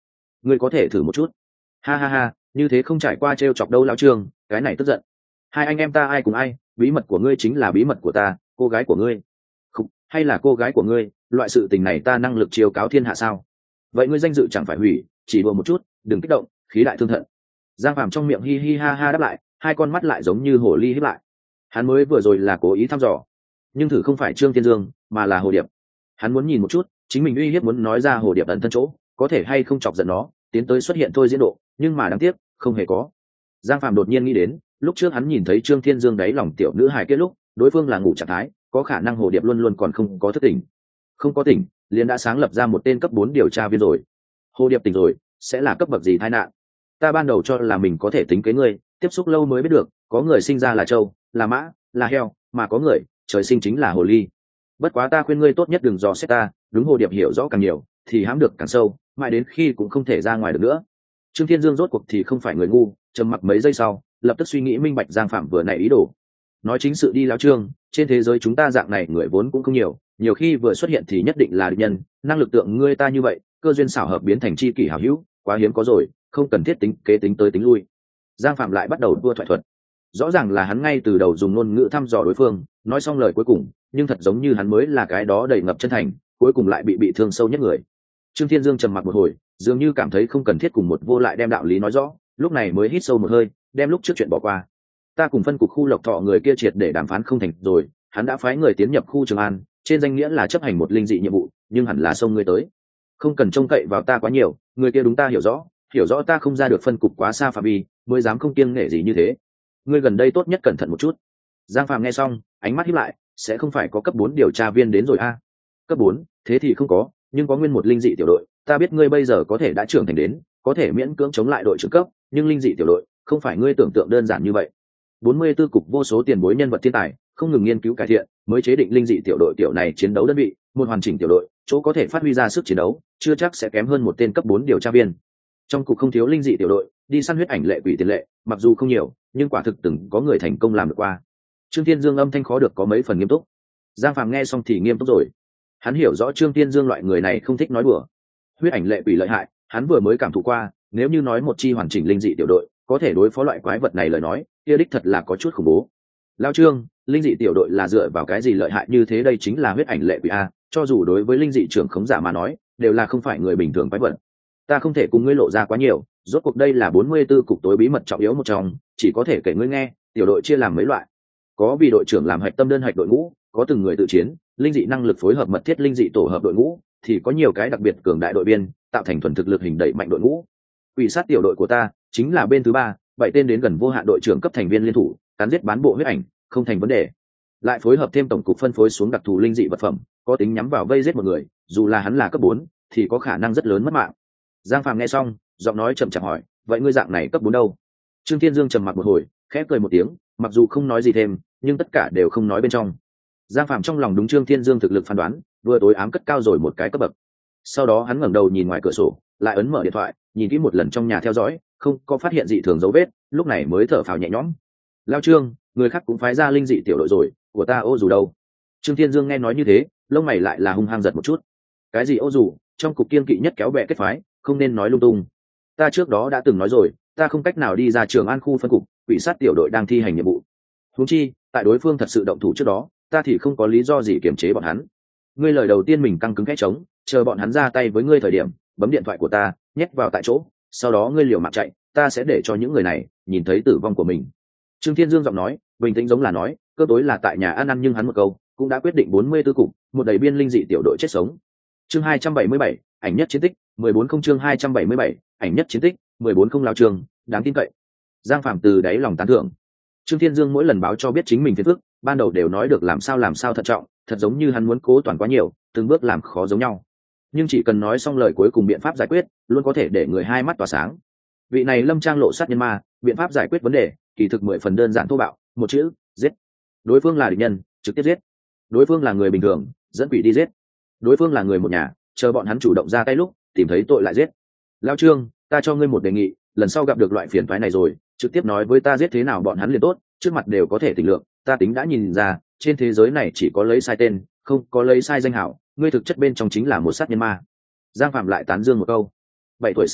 ngươi có thể thử một chút. Ha ha ha, như thế không trải qua t chọc đâu lão Trương, cái này tức giận. Hai anh em ta ai cùng ai, bí mật của ngươi chính là bí mật của ta, cô gái của ngươi không, hay là cô gái của ngươi, loại sự tình này ta năng lực chiếu cáo thiên hạ sao? Vậy ngươi danh dự chẳng phải hủy, chỉ đùa một chút, đừng kích động, khí đại thương thận. Giang Phàm trong miệng hi hi ha ha đáp lại, hai con mắt lại giống như hồ ly híp lại. Hắn mới vừa rồi là cố ý thăm dò, nhưng thử không phải Trương Thiên Dương mà là Hồ Điệp. Hắn muốn nhìn một chút chính mình uy hiếp muốn nói ra Hồ Điệp ẩn thân chỗ có thể hay không chọc giận nó, tiến tới xuất hiện thôi diễn độ, nhưng mà đáng tiếc không hề có. Giang Phàm đột nhiên nghĩ đến lúc trước hắn nhìn thấy Trương Thiên Dương đáy lòng tiểu nữ hài kết lúc đối phương là ngủ trạng thái, có khả năng Hồ Điệp luôn luôn còn không có thức tỉnh. Không có tỉnh liền đã sáng lập ra một tên cấp 4 điều tra viên rồi. Hồ Điệp tỉnh rồi sẽ là cấp bậc gì tai nạn? Ta ban đầu cho là mình có thể tính kế ngươi, tiếp xúc lâu mới biết được có người sinh ra là trâu, là mã, là heo, mà có người trời sinh chính là hồ ly. Bất quá ta khuyên ngươi tốt nhất đừng dò xét ta, đúng Hồ Điệp hiểu rõ càng nhiều thì hãm được càng sâu, mãi đến khi cũng không thể ra ngoài được nữa. Trương Thiên Dương rốt cuộc thì không phải người ngu, trầm mặc mấy giây sau lập tức suy nghĩ minh bạch Giang Phạm vừa nãy ý đồ. Nói chính sự đi lão Trương, trên thế giới chúng ta dạng này người vốn cũng không nhiều, nhiều khi vừa xuất hiện thì nhất định là địch nhân, năng lực tượng ngươi ta như vậy cơ duyên xảo hợp biến thành tri kỷ hảo hữu quá hiếm có rồi, không cần thiết tính kế tính tới tính lui. Giang Phạm lại bắt đầu đua thoại thuật. Rõ ràng là hắn ngay từ đầu dùng ngôn ngữ thăm dò đối phương, nói xong lời cuối cùng nhưng thật giống như hắn mới là cái đó đầy ngập chân thành, cuối cùng lại bị thương sâu nhất người. Trương Thiên Dương trầm mặc một hồi, dường như cảm thấy không cần thiết cùng một vô lại đem đạo lý nói rõ, lúc này mới hít sâu một hơi, đem lúc trước chuyện bỏ qua. Ta cùng phân cục khu Lộc Thọ người kia triệt để đàm phán không thành rồi, hắn đã phái người tiến nhập khu Trường An, trên danh nghĩa là chấp hành một linh dị nhiệm vụ, nhưng hẳn là xông ngươi tới. Không cần trông cậy vào ta quá nhiều, người kia đúng ta hiểu rõ ta không ra được phân cục quá xa phạm vi, mới dám không kiêng nể gì như thế. Ngươi gần đây tốt nhất cẩn thận một chút. Giang Phạm nghe xong ánh mắt híp lại, sẽ không phải có cấp 4 điều tra viên đến rồi a? Cấp 4, thế thì không có, nhưng có nguyên một linh dị tiểu đội, ta biết ngươi bây giờ có thể đã trưởng thành đến có thể miễn cưỡng chống lại đội trưởng cấp, nhưng linh dị tiểu đội không phải ngươi tưởng tượng đơn giản như vậy. 44 cục vô số tiền bối nhân vật thiên tài không ngừng nghiên cứu cải thiện mới chế định linh dị tiểu đội tiểu này chiến đấu đơn vị, một hoàn chỉnh tiểu đội chỗ có thể phát huy ra sức chiến đấu chưa chắc sẽ kém hơn một tên cấp 4 điều tra viên. Trong cục không thiếu linh dị tiểu đội đi săn huyết ảnh lệ quỷ tiền lệ, mặc dù không nhiều nhưng quả thực từng có người thành công làm được qua. Trương Thiên Dương âm thanh khó được có mấy phần nghiêm túc. Giang Phàm nghe xong thì nghiêm túc rồi. Hắn hiểu rõ Trương Thiên Dương loại người này không thích nói đùa. Huyết ảnh lệ quỷ lợi hại, hắn vừa mới cảm thụ qua, nếu như nói một chi hoàn chỉnh linh dị tiểu đội có thể đối phó loại quái vật này lời nói, kia đích thật là có chút khủng bố. Lao Trương, linh dị tiểu đội là dựa vào cái gì lợi hại như thế? Đây chính là huyết ảnh lệ quỷ a, cho dù đối với linh dị trưởng khống giả mà nói, đều là không phải người bình thường quái vật. Ta không thể cùng ngươi lộ ra quá nhiều, rốt cuộc đây là 44 cục tối bí mật trọng yếu một trong, chỉ có thể kể ngươi nghe. Tiểu đội chia làm mấy loại, có vì đội trưởng làm hạch tâm đơn hạch đội ngũ, có từng người tự chiến, linh dị năng lực phối hợp mật thiết linh dị tổ hợp đội ngũ, thì có nhiều cái đặc biệt cường đại đội viên, tạo thành thuần thực lực hình đẩy mạnh đội ngũ. Quỷ sát tiểu đội của ta chính là bên thứ ba, 7 tên đến gần vô hạn đội trưởng cấp thành viên liên thủ, cắn giết bán bộ huyết ảnh, không thành vấn đề. Lại phối hợp thêm tổng cục phân phối xuống đặc thù linh dị vật phẩm, có tính nhắm vào vây giết một người, dù là hắn là cấp 4, thì có khả năng rất lớn mất mạng. Giang Phàm nghe xong, giọng nói chậm chạp hỏi, vậy ngươi dạng này cấp 4 đâu? Trương Thiên Dương trầm mặc một hồi, khẽ cười một tiếng, mặc dù không nói gì thêm, nhưng tất cả đều không nói bên trong. Giang Phàm trong lòng đúng Trương Thiên Dương thực lực phán đoán, vừa tối ám cất cao rồi một cái cấp bậc. Sau đó hắn ngẩng đầu nhìn ngoài cửa sổ, lại ấn mở điện thoại, nhìn kỹ một lần trong nhà theo dõi, không có phát hiện dị thường dấu vết, lúc này mới thở phào nhẹ nhõm. Lao Trương, người khác cũng phái ra linh dị tiểu đội rồi, của ta ô dù đâu? Trương Thiên Dương nghe nói như thế, lông mày lại là hung hăng giật một chút. Cái gì ô dù? Trong cục kiên kỵ nhất kéo bè kết phái, không nên nói lung tung. Ta trước đó đã từng nói rồi, ta không cách nào đi ra Trường An khu phân cục, quỷ sát tiểu đội đang thi hành nhiệm vụ. Huống chi, tại đối phương thật sự động thủ trước đó, ta thì không có lý do gì kiềm chế bọn hắn. Ngươi lời đầu tiên mình căng cứng khẽ trống, chờ bọn hắn ra tay với ngươi thời điểm, bấm điện thoại của ta, nhét vào tại chỗ, sau đó ngươi liều mạng chạy, ta sẽ để cho những người này nhìn thấy tử vong của mình. Trương Thiên Dương giọng nói bình tĩnh giống là nói, cơ tối là tại nhà ăn nhưng hắn một câu cũng đã quyết định 44 cục, một đầy biên linh dị tiểu đội chết sống. Chương 277, ảnh nhất chiến tích, 14 không chương 277, ảnh nhất chiến tích, 14 không Lao Trường, đáng tin cậy. Giang Phạm từ đáy lòng tán thưởng. Trương Thiên Dương mỗi lần báo cho biết chính mình phiền phức, ban đầu đều nói được làm sao thận trọng, thật giống như hắn muốn cố toàn quá nhiều, từng bước làm khó giống nhau. Nhưng chỉ cần nói xong lời cuối cùng biện pháp giải quyết, luôn có thể để người hai mắt tỏa sáng. Vị này Lâm Trang lộ sát nhân ma, biện pháp giải quyết vấn đề, kỳ thực 10 phần đơn giản thô bạo, một chữ, giết. Đối phương là địch nhân, trực tiếp giết. Đối phương là người bình thường, dẫn quỷ đi giết. Đối phương là người một nhà, chờ bọn hắn chủ động ra tay lúc, tìm thấy tội lại giết. Lao Trương, ta cho ngươi một đề nghị, lần sau gặp được loại phiền toái này rồi, trực tiếp nói với ta giết thế nào bọn hắn liền tốt, trước mặt đều có thể tình lượng, ta tính đã nhìn ra, trên thế giới này chỉ có lấy sai tên, không có lấy sai danh hảo, ngươi thực chất bên trong chính là một sát nhân ma. Giang Phạm lại tán dương một câu. 7 tuổi sau đó,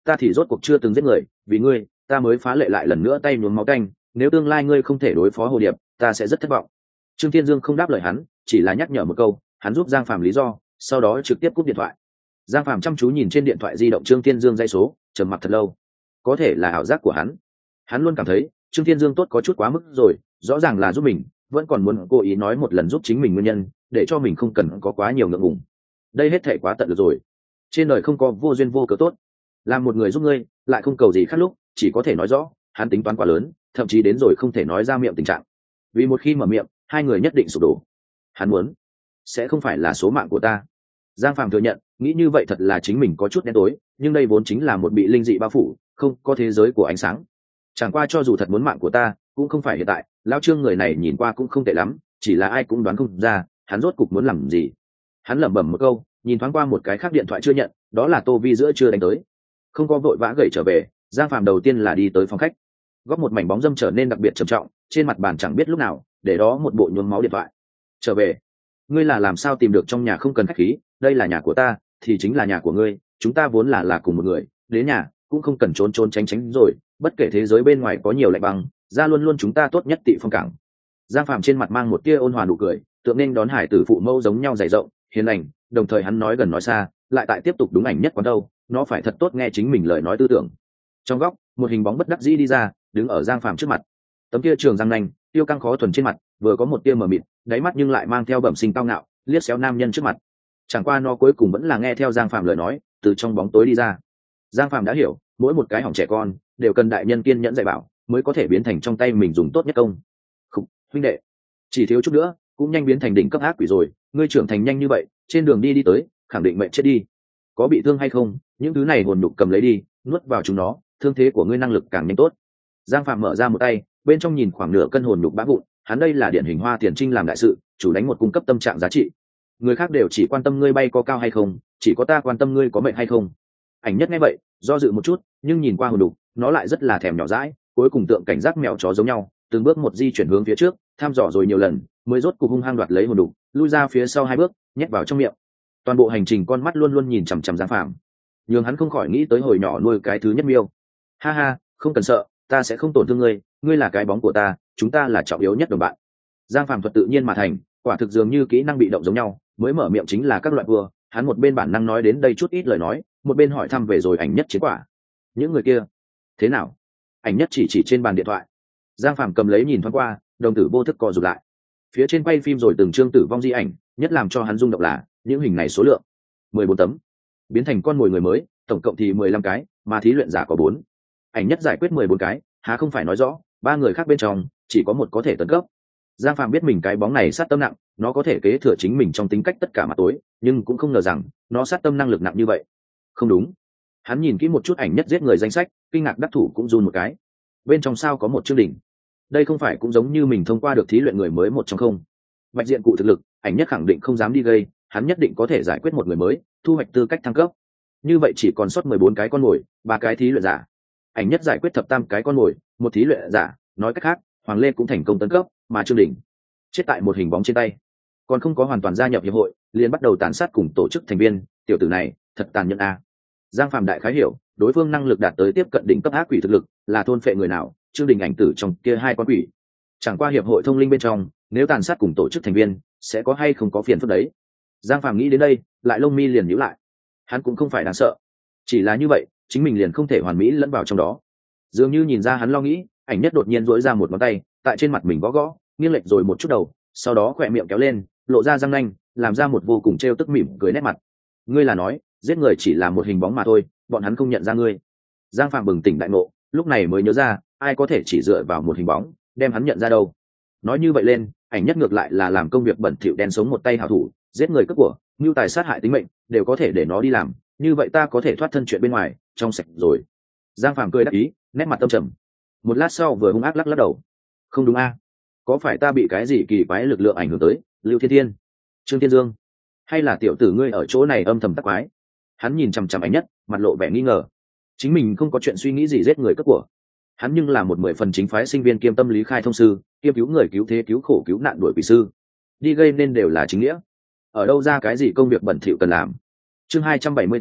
ta thì rốt cuộc chưa từng giết người, vì ngươi ta mới phá lệ lại lần nữa tay nhuốm máu canh, nếu tương lai ngươi không thể đối phó hồ điệp ta sẽ rất thất vọng. Trương Thiên Dương không đáp lời hắn, chỉ là nhắc nhở một câu, hắn giúp Giang Phạm lý do, sau đó trực tiếp cúp điện thoại. Giang Phạm chăm chú nhìn trên điện thoại di động Trương Thiên Dương dây số, trầm mặc thật lâu. Có thể là ảo giác của hắn luôn cảm thấy Trương Thiên Dương tốt có chút quá mức rồi, rõ ràng là giúp mình, vẫn còn muốn cố ý nói một lần giúp chính mình nguyên nhân, để cho mình không cần có quá nhiều ngượng ngùng. Đây hết thể quá tận được rồi. Trên đời không có vô duyên vô cớ tốt. Làm một người giúp ngươi, lại không cầu gì khác lúc, chỉ có thể nói rõ, hắn tính toán quá lớn, thậm chí đến rồi không thể nói ra miệng tình trạng. Vì một khi mở miệng, hai người nhất định sụp đổ. Hắn muốn, sẽ không phải là số mạng của ta. Giang Phàm thừa nhận, nghĩ như vậy thật là chính mình có chút đen tối, nhưng đây vốn chính là một bị linh dị bao phủ, không có thế giới của ánh sáng. Chẳng qua cho dù thật muốn mạng của ta, cũng không phải hiện tại. Lão Trương người này nhìn qua cũng không tệ lắm, chỉ là ai cũng đoán không ra, hắn rốt cục muốn làm gì. Hắn lẩm bẩm một câu, nhìn thoáng qua một cái khác điện thoại chưa nhận, đó là Tô Vi giữa chưa đánh tới. Không có vội vã gậy trở về, Giang Phàm đầu tiên là đi tới phòng khách, góp một mảnh bóng dâm trở nên đặc biệt trầm trọng, trên mặt bàn chẳng biết lúc nào để đó một bộ nhuốm máu điện thoại. Trở về? Ngươi là làm sao tìm được trong nhà không cần khách khí, đây là nhà của ta, thì chính là nhà của ngươi, chúng ta vốn là cùng một người, đến nhà cũng không cần trốn trốn tránh tránh rồi, bất kể thế giới bên ngoài có nhiều lạnh băng, ra luôn luôn chúng ta tốt nhất tị phong cảng. Giang Phàm trên mặt mang một tia ôn hòa nụ cười, tượng nên đón hải tử phụ mẫu giống nhau dày rộng, hiền lành, đồng thời hắn nói gần nói xa, lại tại tiếp tục đúng ảnh nhất quán đâu, nó phải thật tốt nghe chính mình lời nói tư tưởng. Trong góc, một hình bóng bất đắc dĩ đi ra, đứng ở Giang Phàm trước mặt. Tấm kia trường răng nanh, tiêu căng khó thuần trên mặt, vừa có một tia mờ mịt, đáy mắt nhưng lại mang theo bẩm sinh cao ngạo, liếc xéo nam nhân trước mặt. Chẳng qua nó cuối cùng vẫn là nghe theo Giang Phàm lời nói, từ trong bóng tối đi ra. Giang Phàm đã hiểu, mỗi một cái hỏng trẻ con đều cần đại nhân kiên nhẫn dạy bảo, mới có thể biến thành trong tay mình dùng tốt nhất công. Khục, huynh đệ, chỉ thiếu chút nữa, cũng nhanh biến thành đỉnh cấp ác quỷ rồi, ngươi trưởng thành nhanh như vậy, trên đường đi tới, khẳng định mệnh chết đi. Có bị thương hay không, những thứ này hồn nhục cầm lấy đi, nuốt vào chúng nó, thương thế của ngươi năng lực càng nhanh tốt. Giang Phạm mở ra một tay, bên trong nhìn khoảng nửa cân hồn nhục bã vụn, hắn đây là điển hình Hoa Tiền Trinh làm đại sự, chủ đánh một cung cấp tâm trạng giá trị. Người khác đều chỉ quan tâm ngươi bay có cao hay không, chỉ có ta quan tâm ngươi có mệnh hay không. Ảnh nhất nghe vậy, do dự một chút, nhưng nhìn qua hồn nhục, nó lại rất là thèm nhỏ dãi, cuối cùng tượng cảnh giác mèo chó giống nhau, từng bước một di chuyển hướng phía trước, thăm dò rồi nhiều lần, mới rốt cục hung hăng đoạt lấy hồn nhục, lui ra phía sau hai bước, nhét vào trong miệng. Toàn bộ hành trình con mắt luôn luôn nhìn chằm chằm Giang Phạm, nhưng hắn không khỏi nghĩ tới hồi nhỏ nuôi cái thứ nhất miêu. Ha ha, không cần sợ, ta sẽ không tổn thương ngươi, ngươi là cái bóng của ta, chúng ta là trọng yếu nhất đồng bạn. Giang Phạm thuật tự nhiên mà thành, quả thực dường như kỹ năng bị động giống nhau, mới mở miệng chính là các loại vừa, hắn một bên bản năng nói đến đây chút ít lời nói, một bên hỏi thăm về rồi ảnh nhất chiến quả. Những người kia thế nào? Ảnh nhất chỉ trên bàn điện thoại. Giang Phạm cầm lấy nhìn thoáng qua, đồng tử vô thức co rụt lại. Phía trên quay phim rồi từng chương tử vong di ảnh, nhất làm cho hắn rung động là những hình này số lượng 14 tấm, biến thành con mồi người mới, tổng cộng thì 15 cái, mà thí luyện giả có 4. Ảnh nhất giải quyết 14 cái, há không phải nói rõ 3 người khác bên trong chỉ có một có thể tấn cấp. Giang Phạm biết mình cái bóng này sát tâm nặng, nó có thể kế thừa chính mình trong tính cách tất cả mặt tối, nhưng cũng không ngờ rằng nó sát tâm năng lực nặng như vậy. Không đúng. Hắn nhìn kỹ một chút ảnh nhất giết người danh sách, kinh ngạc đắc thủ cũng run một cái. Bên trong sao có một chương đỉnh? Đây không phải cũng giống như mình thông qua được thí luyện người mới một trong không? Bạch diện cụ thực lực, ảnh nhất khẳng định không dám đi gây, hắn nhất định có thể giải quyết một người mới, thu hoạch tư cách thăng cấp. Như vậy chỉ còn sót 14 cái con mồi, 3 cái thí luyện giả. Ảnh nhất giải quyết thập tam cái con mồi, một thí luyện giả, nói cách khác, Hoàng Lê cũng thành công tấn cấp, mà Trương Đình chết tại một hình bóng trên tay, còn không có hoàn toàn gia nhập hiệp hội, liền bắt đầu tàn sát cùng tổ chức thành viên, tiểu tử này thật tàn nhẫn a. Giang Phạm đại khái hiểu, đối phương năng lực đạt tới tiếp cận đỉnh cấp ác quỷ thực lực, là thôn phệ người nào, Trương Đình ảnh tử trong kia 2 con quỷ. Chẳng qua hiệp hội thông linh bên trong, nếu tàn sát cùng tổ chức thành viên, sẽ có hay không có phiền phức đấy. Giang Phạm nghĩ đến đây, lại lông mi liền nhíu lại. Hắn cũng không phải đáng sợ, chỉ là như vậy, chính mình liền không thể hoàn mỹ lẫn vào trong đó. Dường như nhìn ra hắn lo nghĩ, ảnh nhất đột nhiên duỗi ra một ngón tay, tại trên mặt mình gõ gõ, nghiêng lệch rồi một chút đầu, sau đó khỏe miệng kéo lên, lộ ra răng nanh, làm ra một vô cùng trêu tức mỉm cười nét mặt. Ngươi là nói, giết người chỉ là một hình bóng mà thôi, bọn hắn không nhận ra ngươi. Giang Phạm bừng tỉnh đại ngộ, lúc này mới nhớ ra, ai có thể chỉ dựa vào một hình bóng đem hắn nhận ra đâu. Nói như vậy lên, ảnh nhất ngược lại là làm công việc bẩn thỉu đen sống một tay hảo thủ, giết người cướp của, mưu tài sát hại tính mệnh, đều có thể để nó đi làm, như vậy ta có thể thoát thân chuyện bên ngoài, trong sạch rồi. Giang Phạm cười đắc ý, nét mặt tâm trầm. Một lát sau vừa hung ác lắc đầu. Không đúng a, có phải ta bị cái gì kỳ quái lực lượng ảnh hưởng tới? Lưu Thiên Thiên, Trương Thiên Dương, hay là tiểu tử ngươi ở chỗ này âm thầm tắc quái? Hắn nhìn chằm chằm ảnh nhất, mặt lộ vẻ nghi ngờ. Chính mình không có chuyện suy nghĩ gì giết người cướp của. Hắn nhưng là một 10 phần chính phái sinh viên kiêm tâm lý khai thông sư, kiêm cứu người cứu thế cứu khổ cứu nạn đuổi quỷ sư. Đi gây nên đều là chính nghĩa. Ở đâu ra cái gì công việc bẩn thỉu cần làm? Chương 278,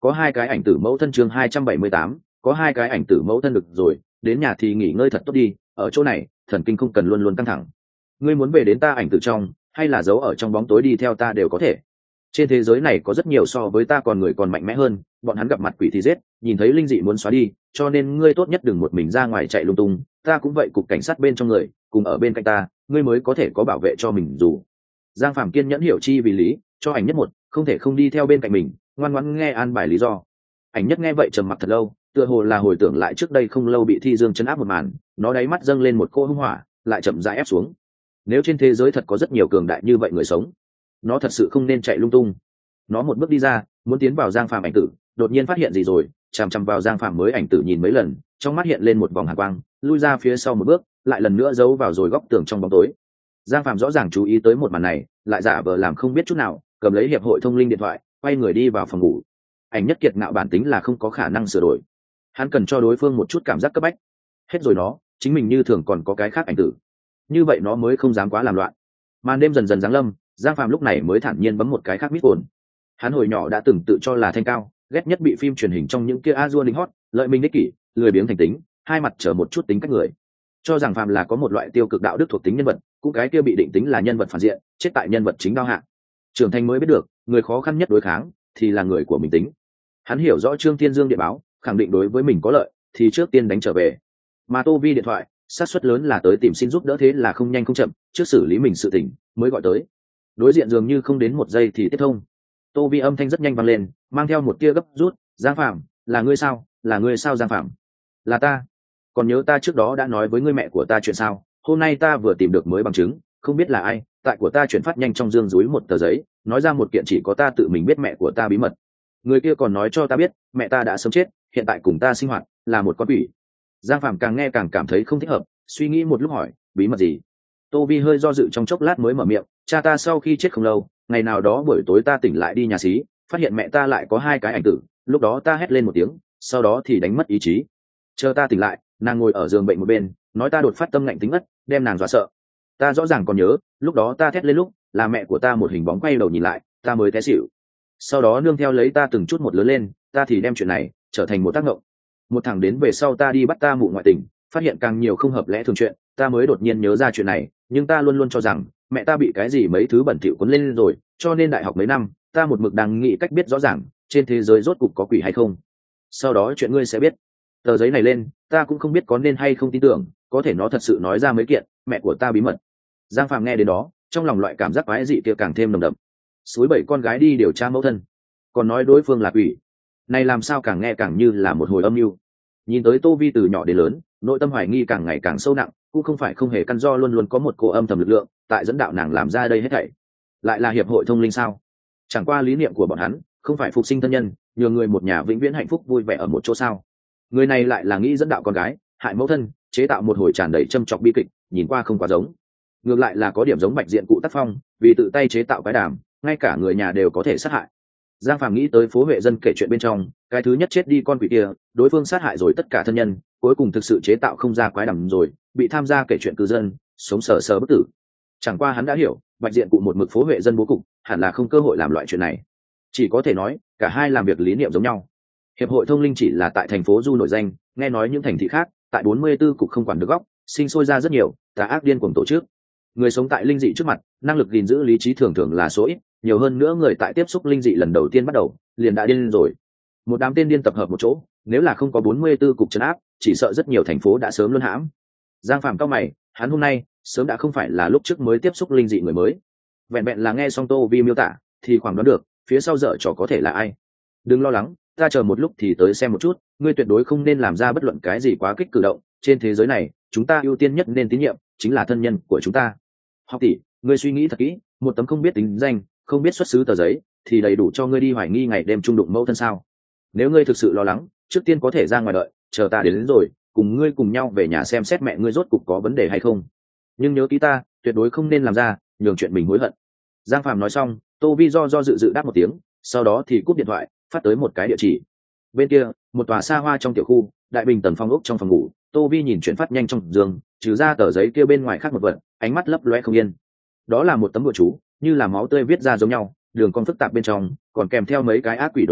có hai cái ảnh tử mẫu thân chương 278, có hai cái ảnh tử mẫu thân được rồi, đến nhà thì nghỉ ngơi thật tốt đi, ở chỗ này thần kinh không cần luôn luôn căng thẳng. Ngươi muốn về đến ta ảnh tử trong, hay là giấu ở trong bóng tối đi theo ta đều có thể. Trên thế giới này có rất nhiều so với ta còn người còn mạnh mẽ hơn, bọn hắn gặp mặt quỷ thì giết, nhìn thấy linh dị muốn xóa đi, cho nên ngươi tốt nhất đừng một mình ra ngoài chạy lung tung, ta cũng vậy, cục cảnh sát bên trong người cùng ở bên cạnh ta, ngươi mới có thể có bảo vệ cho mình dù. Giang Phạm kiên nhẫn hiểu chi vì lý, cho ảnh nhất một, không thể không đi theo bên cạnh mình, ngoan ngoãn nghe an bài lý do. Ảnh nhất nghe vậy trầm mặc thật lâu, tựa hồ là hồi tưởng lại trước đây không lâu bị Thi Dương trấn áp một màn, nó đáy mắt dâng lên một cỗ hung hỏa, lại chậm rãi ép xuống. Nếu trên thế giới thật có rất nhiều cường đại như vậy người sống, nó thật sự không nên chạy lung tung. Nó một bước đi ra, muốn tiến vào Giang Phạm ảnh tử, đột nhiên phát hiện gì rồi, chằm chằm vào Giang Phạm mới ảnh tử nhìn mấy lần, trong mắt hiện lên một vòng hàn quang, lui ra phía sau một bước, lại lần nữa giấu vào rồi góc tường trong bóng tối. Giang Phạm rõ ràng chú ý tới một màn này, lại giả vờ làm không biết chút nào, cầm lấy hiệp hội thông linh điện thoại, quay người đi vào phòng ngủ. Ảnh nhất kiệt ngạo bản tính là không có khả năng sửa đổi, hắn cần cho đối phương một chút cảm giác cấp bách. Hết rồi nó, chính mình như thường còn có cái khác ảnh tử, như vậy nó mới không dám quá làm loạn. Màn đêm dần dần giáng lâm, Giang Phạm lúc này mới thản nhiên bấm một cái khác mít ồn. Hắn hồi nhỏ đã từng tự cho là thanh cao, ghét nhất bị phim truyền hình trong những kia a dua lính hót, lợi mình ích kỷ, lười biếng thành tính, hai mặt trở một chút tính cách người, cho rằng Phạm là có một loại tiêu cực đạo đức thuộc tính nhân vật, cũng cái kia bị định tính là nhân vật phản diện, chết tại nhân vật chính đao hạ. Trưởng thành mới biết được, người khó khăn nhất đối kháng thì là người của mình tính. Hắn hiểu rõ Trương Thiên Dương địa báo, khẳng định đối với mình có lợi, thì trước tiên đánh trở về. Mà Tô Vi điện thoại, xác suất lớn là tới tìm xin giúp đỡ, thế là không nhanh không chậm, trước xử lý mình sự tình mới gọi tới. Đối diện dường như không đến một giây thì tiếp thông. Tô Vi âm thanh rất nhanh vang lên, mang theo một tia gấp rút. Giang Phạm, là ngươi sao? Là ngươi sao Giang Phạm? Là ta. Còn nhớ ta trước đó đã nói với ngươi mẹ của ta chuyện sao? Hôm nay ta vừa tìm được mới bằng chứng, không biết là ai, tại của ta chuyển phát nhanh trong dương dúi một tờ giấy, nói ra một kiện chỉ có ta tự mình biết mẹ của ta bí mật. Người kia còn nói cho ta biết, mẹ ta đã sớm chết, hiện tại cùng ta sinh hoạt, là một con quỷ. Giang Phạm càng nghe càng cảm thấy không thích hợp, suy nghĩ một lúc hỏi, bí mật gì? Tô Vi hơi do dự trong chốc lát mới mở miệng, cha ta sau khi chết không lâu, ngày nào đó buổi tối ta tỉnh lại đi nhà xí, phát hiện mẹ ta lại có hai cái ảnh tử, lúc đó ta hét lên một tiếng, sau đó thì đánh mất ý chí. Chờ ta tỉnh lại, nàng ngồi ở giường bệnh một bên, nói ta đột phát tâm ngạnh tính ngất, đem nàng dọa sợ. Ta rõ ràng còn nhớ, lúc đó ta thét lên lúc, là mẹ của ta một hình bóng quay đầu nhìn lại, ta mới té xỉu. Sau đó nương theo lấy ta từng chút một lớn lên, ta thì đem chuyện này trở thành một tác động. Một thằng đến về sau ta đi bắt ta mụ ngoại tình, phát hiện càng nhiều không hợp lẽ thường chuyện, ta mới đột nhiên nhớ ra chuyện này, nhưng ta luôn luôn cho rằng mẹ ta bị cái gì mấy thứ bẩn thỉu cuốn lên rồi, cho nên đại học mấy năm ta một mực đang nghĩ cách biết rõ ràng trên thế giới rốt cục có quỷ hay không. Sau đó chuyện ngươi sẽ biết. Tờ giấy này lên, ta cũng không biết có nên hay không tin tưởng, có thể nó thật sự nói ra mấy kiện mẹ của ta bí mật. Giang Phạm nghe đến đó, trong lòng loại cảm giác quái dị kia càng thêm nồng đậm. Suối bảy con gái đi điều tra mẫu thân, còn nói đối phương là quỷ, này làm sao càng nghe càng như là một hồi âm mưu. Nhìn tới Tô Vi từ nhỏ đến lớn, nội tâm hoài nghi càng ngày càng sâu nặng, cũng không phải không hề căn do, luôn luôn có một cô âm thầm lực lượng tại dẫn đạo nàng làm ra đây hết thảy. Lại là hiệp hội thông linh sao? Chẳng qua lý niệm của bọn hắn không phải phục sinh thân nhân, nhường người một nhà vĩnh viễn hạnh phúc vui vẻ ở một chỗ sao? Người này lại là nghĩ dẫn đạo con gái, hại mẫu thân, chế tạo một hồi tràn đầy châm chọc bi kịch, nhìn qua không quá giống. Ngược lại là có điểm giống Bạch Diện cụ tác phong, vì tự tay chế tạo cái đàm, ngay cả người nhà đều có thể sát hại. Giang Phàm nghĩ tới phố Huệ Dân kể chuyện bên trong, cái thứ nhất chết đi con quỷ kia, đối phương sát hại rồi tất cả thân nhân, cuối cùng thực sự chế tạo không ra quái đàm rồi, bị tham gia kể chuyện cư dân, sống sờ sờ bất tử. Chẳng qua hắn đã hiểu, Bạch Diện cụ một mực phố Huệ Dân bố cục, hẳn là không cơ hội làm loại chuyện này. Chỉ có thể nói, cả hai làm việc lý niệm giống nhau. Hiệp hội thông linh chỉ là tại thành phố Du nổi danh, nghe nói những thành thị khác, tại 44 cục không quản được góc, sinh sôi ra rất nhiều tà ác điên cuồng tổ chức. Người sống tại linh dị trước mặt, năng lực gìn giữ lý trí thường thường là số ít, nhiều hơn nữa người tại tiếp xúc linh dị lần đầu tiên bắt đầu, liền đã điên rồi. Một đám tên điên tập hợp một chỗ, nếu là không có 44 cục trấn áp, chỉ sợ rất nhiều thành phố đã sớm luân hãm. Giang Phàm cao mày, hắn hôm nay sớm đã không phải là lúc trước mới tiếp xúc linh dị người mới. Vẹn vẹn là nghe xong Tô Vi miêu tả, thì khoảng đoán được, phía sau dở trò có thể là ai. Đừng lo lắng, ta chờ một lúc thì tới xem một chút, ngươi tuyệt đối không nên làm ra bất luận cái gì quá kích cử động, trên thế giới này, chúng ta ưu tiên nhất nên tín nhiệm, chính là thân nhân của chúng ta. Học tỷ, ngươi suy nghĩ thật kỹ, một tấm không biết tính danh, không biết xuất xứ tờ giấy, thì đầy đủ cho ngươi đi hoài nghi ngày đêm trung đụng mẫu thân sao? Nếu ngươi thực sự lo lắng, trước tiên có thể ra ngoài đợi, chờ ta đến rồi, cùng ngươi cùng nhau về nhà xem xét mẹ ngươi rốt cục có vấn đề hay không. Nhưng nhớ kỹ ta, tuyệt đối không nên làm ra nhường chuyện mình hối hận. Giang Phàm nói xong, Tô Vi do dự đáp một tiếng, sau đó thì cúp điện thoại, phát tới một cái địa chỉ. Bên kia, một tòa xa hoa trong tiểu khu, đại bình tầng phòng ốc trong phòng ngủ, Tô Vi nhìn chuyển phát nhanh trong giường, trừ ra tờ giấy kia bên ngoài khác một vật, ánh mắt lấp loe không yên. Đó là một tấm bùa chú, như là máu tươi viết ra giống nhau, đường cong phức tạp bên trong, còn kèm theo mấy cái ác quỷ đồ án,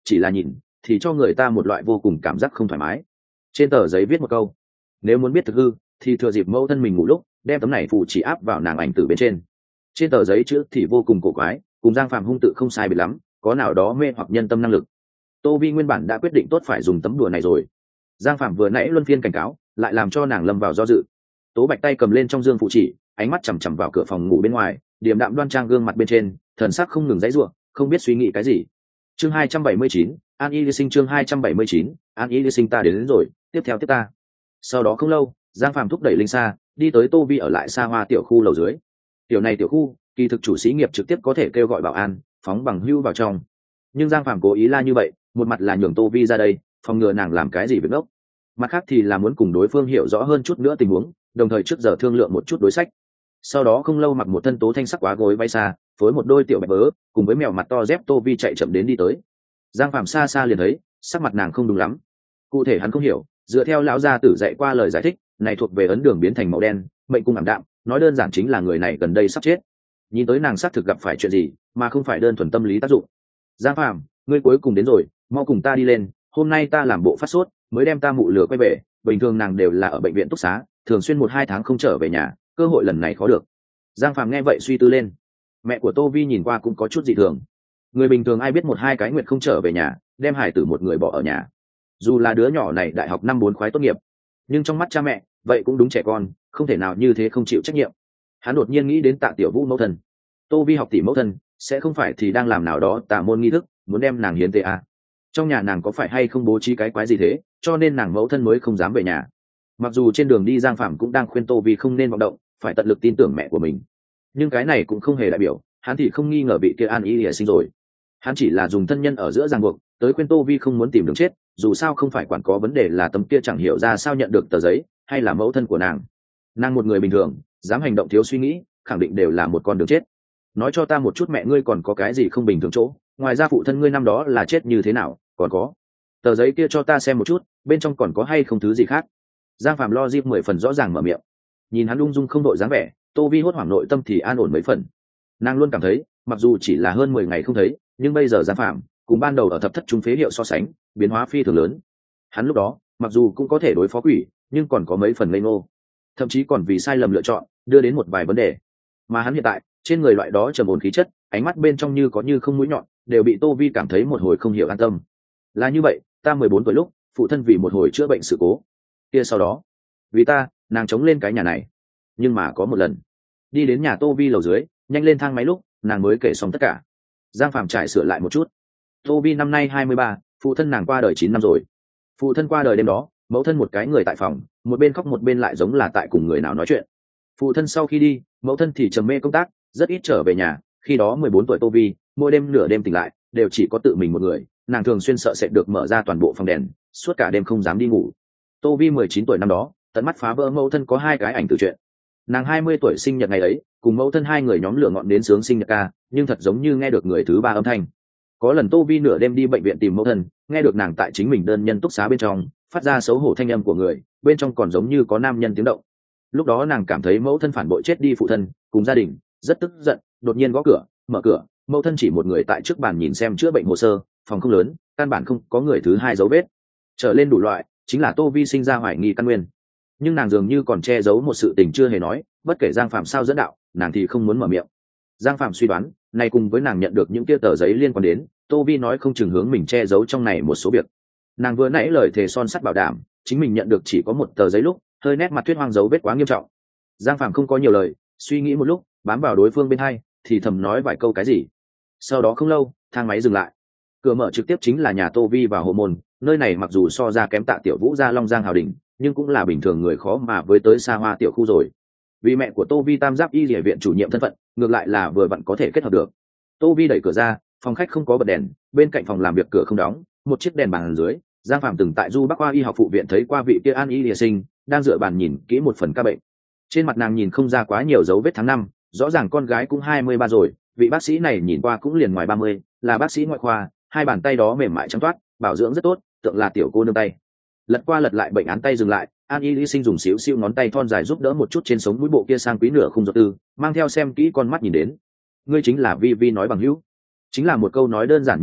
chỉ là nhìn thì cho người ta một loại vô cùng cảm giác không thoải mái. Trên tờ giấy viết một câu: nếu muốn biết thực hư thì thừa dịp mẫu thân mình ngủ lúc đem tấm này phù chỉ áp vào nàng ảnh tử bên trên. Trên tờ giấy chữ thì vô cùng cổ quái, cùng Giang Phàm hung tự không sai biệt lắm, có nào đó mê hoặc nhân tâm năng lực. Tô Vi nguyên bản đã quyết định tốt phải dùng tấm đùa này rồi. Giang Phàm vừa nãy luân phiên cảnh cáo lại làm cho nàng lâm vào do dự. Tố Bạch tay cầm lên trong dương phụ chỉ, ánh mắt chằm chằm vào cửa phòng ngủ bên ngoài, điềm đạm đoan trang gương mặt bên trên, thần sắc không ngừng giãy giụa, không biết suy nghĩ cái gì. Chương 279, An Y Ly Sinh. Chương 279, An Y Ly Sinh. Ta đến rồi, tiếp theo tiếp ta. Sau đó không lâu, Giang Phàm thúc đẩy Linh Sa đi tới Tô Vi ở lại xa hoa tiểu khu lầu dưới. Tiểu này tiểu khu, kỳ thực chủ xí nghiệp trực tiếp có thể kêu gọi bảo an, phóng bằng hưu vào trong. Nhưng Giang Phàm cố ý la như vậy, một mặt là nhường Tô Vi ra đây, phòng ngừa nàng làm cái gì việc ngốc. Mặt khác thì là muốn cùng đối phương hiểu rõ hơn chút nữa tình huống, đồng thời trước giờ thương lượng một chút đối sách. Sau đó không lâu mặc một thân tố thanh sắc quá gối bay xa, phối một đôi tiểu bạch vớ, cùng với mèo mặt to dép Tô Vi chạy chậm đến đi tới. Giang Phàm xa xa liền thấy, sắc mặt nàng không đúng lắm. Cụ thể hắn không hiểu, dựa theo lão gia tử dạy qua lời giải thích, này thuộc về ấn đường biến thành màu đen, mệnh cung ảm đạm, nói đơn giản chính là người này gần đây sắp chết. Nhìn tới nàng xác thực gặp phải chuyện gì, mà không phải đơn thuần tâm lý tác dụng. Giang Phàm, ngươi cuối cùng đến rồi, mau cùng ta đi lên, hôm nay ta làm bộ phát sốt mới đem ta mụ lừa quay về, bình thường nàng đều là ở bệnh viện túc xá, thường xuyên 1-2 tháng không trở về nhà, cơ hội lần này khó được. Giang Phàm nghe vậy suy tư lên. Mẹ của Tô Vi nhìn qua cũng có chút dị thường. Người bình thường ai biết 1-2 cái nguyện không trở về nhà, đem hải tử một người bỏ ở nhà. Dù là đứa nhỏ này đại học 5-4 khóa tốt nghiệp, nhưng trong mắt cha mẹ, vậy cũng đúng trẻ con, không thể nào như thế không chịu trách nhiệm. Hắn đột nhiên nghĩ đến Tạ Tiểu Vũ mẫu thân. Tô Vi học tỷ mẫu thân, sẽ không phải thì đang làm nào đó tà môn nghi thức, muốn đem nàng hiến tế à? Trong nhà nàng có phải hay không bố trí cái quái gì thế, cho nên nàng mẫu thân mới không dám về nhà. Mặc dù trên đường đi Giang Phàm cũng đang khuyên Tô Vi không nên vọng động, phải tận lực tin tưởng mẹ của mình, nhưng cái này cũng không hề đại biểu hắn thì không nghi ngờ bị kia An Y Lìa Sinh rồi. Hắn chỉ là dùng thân nhân ở giữa ràng buộc tới khuyên Tô Vi không muốn tìm đường chết, dù sao không phải quản có vấn đề là tấm kia chẳng hiểu ra sao nhận được tờ giấy, hay là mẫu thân của nàng một người bình thường dám hành động thiếu suy nghĩ, khẳng định đều là một con đường chết. Nói cho ta một chút mẹ ngươi còn có cái gì không bình thường chỗ, ngoài ra phụ thân ngươi năm đó là chết như thế nào, còn có tờ giấy kia cho ta xem một chút, bên trong còn có hay không thứ gì khác. Giang Phàm lo dịp 10 phần rõ ràng mở miệng. Nhìn hắn ung dung không đội dáng vẻ, Tô Vi hốt hoảng nội tâm thì an ổn mấy phần. Nàng luôn cảm thấy mặc dù chỉ là hơn 10 ngày không thấy, nhưng bây giờ Giang Phàm cùng ban đầu ở thập thất trung phế hiệu so sánh, biến hóa phi thường lớn. Hắn lúc đó mặc dù cũng có thể đối phó quỷ, nhưng còn có mấy phần ngây ngô, thậm chí còn vì sai lầm lựa chọn đưa đến một vài vấn đề. Mà hắn hiện tại trên người loại đó trầm ổn khí chất, ánh mắt bên trong như có như không mũi nhọn, đều bị Tô Vi cảm thấy một hồi không hiểu an tâm. Là như vậy, ta 14 tuổi lúc phụ thân vì một hồi chữa bệnh sự cố, kia sau đó vì ta nàng chống lên cái nhà này. Nhưng mà có một lần đi đến nhà Tô Vi lầu dưới, nhanh lên thang máy lúc nàng mới kể xong tất cả. Giang Phàm trải sửa lại một chút. Tô Vi năm nay 23, phụ thân nàng qua đời 9 năm rồi. Phụ thân qua đời đêm đó, mẫu thân một cái người tại phòng, một bên khóc một bên lại giống là tại cùng người nào nói chuyện. Phụ thân sau khi đi, mẫu thân thì trầm mê công tác, rất ít trở về nhà. Khi đó 14 tuổi Tô Vi, mỗi đêm nửa đêm tỉnh lại đều chỉ có tự mình một người, nàng thường xuyên sợ sẽ được mở ra toàn bộ phòng đèn, suốt cả đêm không dám đi ngủ. Tô Vi 19 tuổi năm đó, tận mắt phá vỡ mẫu thân có 2 cái ảnh tự truyện. Nàng 20 tuổi sinh nhật ngày ấy, cùng mẫu thân 2 người nhóm lửa ngọn đến sướng sinh nhật ca, nhưng thật giống như nghe được người thứ 3 âm thanh. Có lần Tô Vi nửa đêm đi bệnh viện tìm mẫu thân, nghe được nàng tại chính mình đơn nhân túc xá bên trong phát ra xấu hổ thanh âm của người, bên trong còn giống như có nam nhân tiếng động. Lúc đó nàng cảm thấy mẫu thân phản bội chết đi phụ thân cùng gia đình, rất tức giận, đột nhiên gõ cửa, mở cửa, mẫu thân chỉ một người tại trước bàn nhìn xem chữa bệnh hồ sơ, phòng không lớn, căn bản không có người thứ 2 dấu vết. Trở lên đủ loại, chính là Tô Vi sinh ra hoài nghi căn nguyên. Nhưng nàng dường như còn che giấu một sự tình chưa hề nói, bất kể Giang Phạm sao dẫn đạo, nàng thì không muốn mở miệng. Giang Phạm suy đoán, này cùng với nàng nhận được những kia tờ giấy liên quan đến, Tô Vi nói không chừng hướng mình che giấu trong này một số việc. Nàng vừa nãy lời thề son sắt bảo đảm, chính mình nhận được chỉ có một tờ giấy lúc, hơi nét mặt Tuyết Hoang dấu vết quá nghiêm trọng. Giang Phạm không có nhiều lời, suy nghĩ một lúc, bám vào đối phương bên hai, thì thầm nói vài câu cái gì. Sau đó không lâu, thang máy dừng lại. Cửa mở trực tiếp chính là nhà Tô Vi và Hồ Môn, nơi này mặc dù so ra kém Tạ Tiểu Vũ ra Long Giang hào đỉnh, nhưng cũng là bình thường người khó mà với tới xa hoa tiểu khu rồi. Vì mẹ của Tô Vi tam giáp y địa viện chủ nhiệm thân phận, ngược lại là vừa vặn có thể kết hợp được. Tô Vi đẩy cửa ra, phòng khách không có bật đèn, bên cạnh phòng làm việc cửa không đóng, một chiếc đèn bàn dưới. Giang Phạm từng tại Du Bắc Khoa Y học phụ viện thấy qua vị kia An Y Lìa Sinh, đang dựa bàn nhìn kỹ một phần ca bệnh. Trên mặt nàng nhìn không ra quá nhiều dấu vết tháng năm, rõ ràng con gái cũng 23 rồi. Vị bác sĩ này nhìn qua cũng liền ngoài 30, là bác sĩ ngoại khoa, 2 bàn tay đó mềm mại trắng toát, bảo dưỡng rất tốt, tượng là tiểu cô nương tay. Lật qua lật lại bệnh án tay dừng lại, An Y Lý Sinh dùng xíu xiu ngón tay thon dài giúp đỡ một chút trên sống mũi bộ kia sang quý nửa khung giọt tư, mang theo xem kỹ con mắt nhìn đến. Ngươi chính là Vi Vi nói bằng hữu. Chính là một câu nói đơn giản như vậy,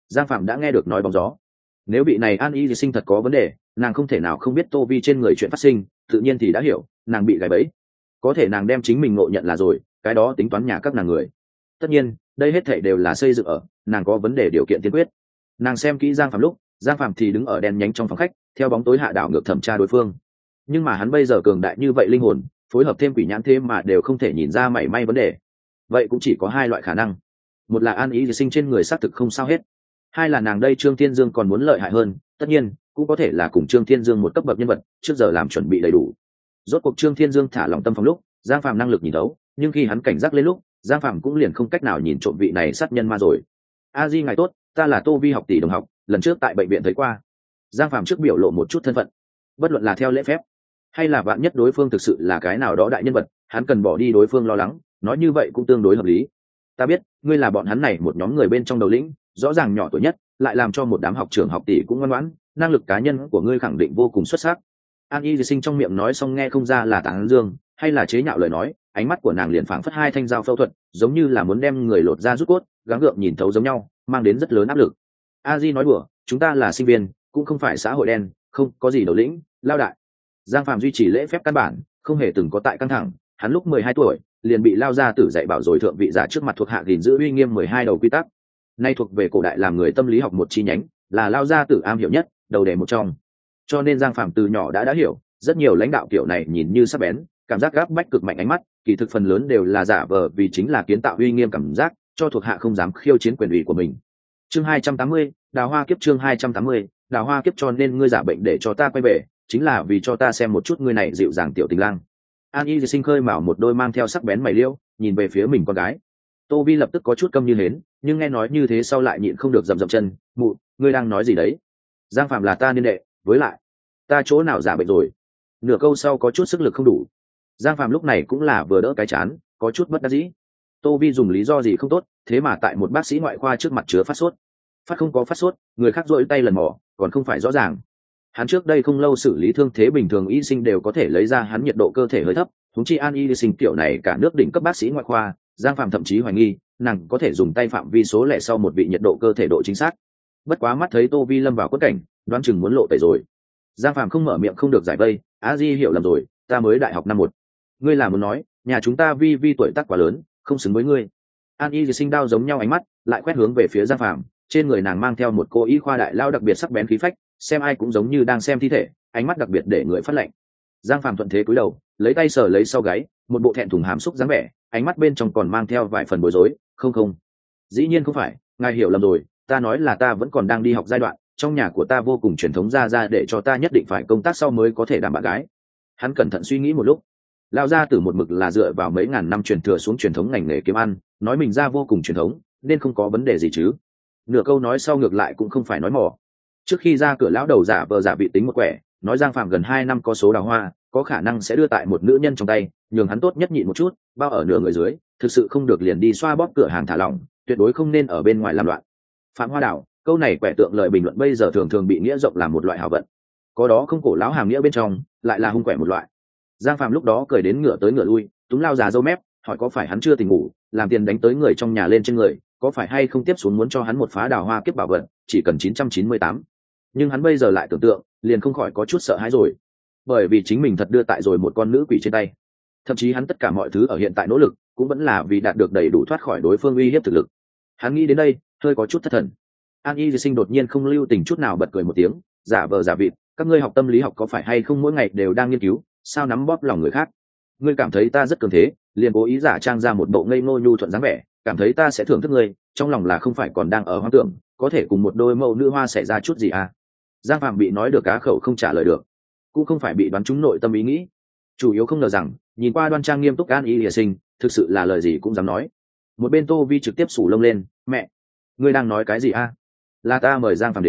Giang Phạm đã nghe được nói bóng gió. Nếu bị này An Y Sinh thật có vấn đề, nàng không thể nào không biết Tô Vi trên người chuyện phát sinh, tự nhiên thì đã hiểu nàng bị gài bẫy. Có thể nàng đem chính mình ngộ nhận là rồi, cái đó tính toán nhà các nàng người. Tất nhiên đây hết thảy đều là xây dựng ở nàng có vấn đề điều kiện tiên quyết. Nàng xem kỹ Giang Phạm lúc, Giang Phạm thì đứng ở đen nhánh trong phòng khách, theo bóng tối hạ đảo ngược thẩm tra đối phương. Nhưng mà hắn bây giờ cường đại như vậy linh hồn, phối hợp thêm quỷ nhãn thêm mà đều không thể nhìn ra mảy may vấn đề. Vậy cũng chỉ có hai loại khả năng. Một là An Ý Sinh trên người xác thực không sao hết. Hai là nàng đây Trương Thiên Dương còn muốn lợi hại hơn, tất nhiên cũng có thể là cùng Trương Thiên Dương một cấp bậc nhân vật, trước giờ làm chuẩn bị đầy đủ. Rốt cuộc Trương Thiên Dương thả lòng tâm phòng lúc, Giang Phạm năng lực nhìn thấu, nhưng khi hắn cảnh giác lên lúc, Giang Phạm cũng liền không cách nào nhìn trộm vị này sát nhân ma rồi. A Di ngài tốt, ta là Tô Vi học tỷ đồng học, lần trước tại bệnh viện thấy qua. Giang Phạm trước biểu lộ một chút thân phận, bất luận là theo lễ phép hay là vạn nhất đối phương thực sự là cái nào đó đại nhân vật, hắn cần bỏ đi đối phương lo lắng, nói như vậy cũng tương đối hợp lý. Ta biết ngươi là bọn hắn này một nhóm người bên trong đầu lĩnh, rõ ràng nhỏ tuổi nhất, lại làm cho một đám học trưởng học tỷ cũng ngoan ngoãn, năng lực cá nhân của ngươi khẳng định vô cùng xuất sắc. An Y Sinh trong miệng nói xong nghe không ra là tán dương hay là chế nhạo lời nói, ánh mắt của nàng liền phảng phất hai thanh dao phẫu thuật, giống như là muốn đem người lột ra rút cốt, gắng gượng nhìn thấu giống nhau, mang đến rất lớn áp lực. A Di nói đùa, chúng ta là sinh viên, cũng không phải xã hội đen, không có gì đầu lĩnh lao đại. Giang Phạm duy trì lễ phép căn bản, không hề từng có tại căng thẳng. Hắn lúc 12 tuổi liền bị lao gia tử dạy bảo rồi thượng vị giả trước mặt thuộc hạ gìn giữ uy nghiêm 12 đầu quy tắc. Nay thuộc về cổ đại làm người tâm lý học một chi nhánh, là lao gia tử am hiểu nhất, đầu đề một trong. Cho nên Giang Phạm từ nhỏ đã hiểu, rất nhiều lãnh đạo kiểu này nhìn như sắc bén, cảm giác gáp bách cực mạnh ánh mắt, kỳ thực phần lớn đều là giả vờ, vì chính là kiến tạo uy nghiêm cảm giác, cho thuộc hạ không dám khiêu chiến quyền ủy của mình. Chương 280, Đào Hoa Kiếp. Chương 280, Đào Hoa Kiếp. Cho nên ngươi giả bệnh để cho ta quay về, chính là vì cho ta xem một chút ngươi này dịu dàng tiểu tình lang. An Y Sinh khơi mào một đôi mang theo sắc bén mày liêu, nhìn về phía mình con gái. Tô Vi lập tức có chút câm như hến, nhưng nghe nói như thế sau lại nhịn không được dậm dậm chân. Mụ, ngươi đang nói gì đấy? Giang Phạm là ta niên đệ, với lại ta chỗ nào giả bệnh rồi? Nửa câu sau có chút sức lực không đủ. Giang Phạm lúc này cũng là vừa đỡ cái chán, có chút bất đắc dĩ. Tô Vi dùng lý do gì không tốt, thế mà tại một bác sĩ ngoại khoa trước mặt chứa phát sốt. Phát không có phát sốt, người khác rỗi tay lần mò, còn không phải rõ ràng. Hắn trước đây không lâu xử lý thương thế bình thường y sinh đều có thể lấy ra hắn nhiệt độ cơ thể hơi thấp, huống chi An Y Sinh kiểu này cả nước đỉnh cấp bác sĩ ngoại khoa, Giang Phạm thậm chí hoài nghi nàng có thể dùng tay phạm vi số lẻ sau một vị nhiệt độ cơ thể độ chính xác. Bất quá mắt thấy Tô Vi lâm vào quất cảnh, đoán chừng muốn lộ tẩy rồi. Giang Phạm không mở miệng không được giải vây. A Di hiểu lầm rồi, ta mới đại học năm 1. Ngươi là muốn nói nhà chúng ta Vi tuổi tác quá lớn, không xứng với ngươi. An Y Sinh đao giống nhau ánh mắt lại quét hướng về phía Giang Phạm, trên người nàng mang theo một cô y khoa đại lao đặc biệt sắc bén khí phách, xem ai cũng giống như đang xem thi thể, ánh mắt đặc biệt để người phát lệnh. Giang Phạm thuận thế cúi đầu, lấy tay sờ lấy sau gáy, một bộ thẹn thùng hàm xúc dáng vẻ, ánh mắt bên trong còn mang theo vài phần bối rối. Không, dĩ nhiên không phải, ngài hiểu lầm rồi, ta nói là ta vẫn còn đang đi học giai đoạn, trong nhà của ta vô cùng truyền thống ra để cho ta nhất định phải công tác sau mới có thể đảm bạn gái. Hắn cẩn thận suy nghĩ một lúc, lao ra từ một mực là dựa vào mấy ngàn năm truyền thừa xuống truyền thống ngành nghề kiếm ăn, nói mình ra vô cùng truyền thống nên không có vấn đề gì chứ. Nửa câu nói sau ngược lại cũng không phải nói mỏ. Trước khi ra cửa lão đầu giả vờ giả vị tính một quẻ, nói Giang Phạm gần 2 năm có số đào hoa, có khả năng sẽ đưa tại một nữ nhân trong tay, nhường hắn tốt nhất nhịn một chút, bao ở nửa người dưới, thực sự không được liền đi xoa bóp cửa hàng thả lỏng, tuyệt đối không nên ở bên ngoài làm loạn. Phạm Hoa Đào, câu này quẻ tượng lời bình luận bây giờ thường thường bị nghĩa rộng làm một loại hảo vận, có đó không cổ lão hàm nghĩa bên trong, lại là hung quẻ một loại. Giang Phạm lúc đó cười đến ngửa tới ngửa lui, túm lao già râu mép, hỏi có phải hắn chưa tỉnh ngủ, làm tiền đánh tới người trong nhà lên trên người, có phải hay không tiếp xuống muốn cho hắn một phá Đào Hoa Kiếp bảo vật, chỉ cần 998. Nhưng hắn bây giờ lại tưởng tượng, liền không khỏi có chút sợ hãi rồi, bởi vì chính mình thật đưa tại rồi một con nữ quỷ trên tay. Thậm chí hắn tất cả mọi thứ ở hiện tại nỗ lực cũng vẫn là vì đạt được đầy đủ thoát khỏi đối phương uy hiếp thực lực. Hắn nghĩ đến đây hơi có chút thất thần. An Y Sinh đột nhiên không lưu tình chút nào bật cười một tiếng, giả vờ giả vịt, các ngươi học tâm lý học có phải hay không mỗi ngày đều đang nghiên cứu sao nắm bóp lòng người khác? Ngươi cảm thấy ta rất cường thế, liền cố ý giả trang ra một bộ ngây ngô nhu thuận dáng vẻ, cảm thấy ta sẽ thưởng thức ngươi, trong lòng là không phải còn đang ở hoang tưởng có thể cùng một đôi mẫu nữ hoa xảy ra chút gì à? Giang Phạm bị nói được cá khẩu không trả lời được, cũng không phải bị đoán trúng nội tâm ý nghĩ, chủ yếu không ngờ rằng nhìn qua đoan trang nghiêm túc An Y Sinh thực sự là lời gì cũng dám nói. Một bên Tô Vi trực tiếp sủ lông lên, mẹ, ngươi đang nói cái gì a? Là ta mời Giang Phạm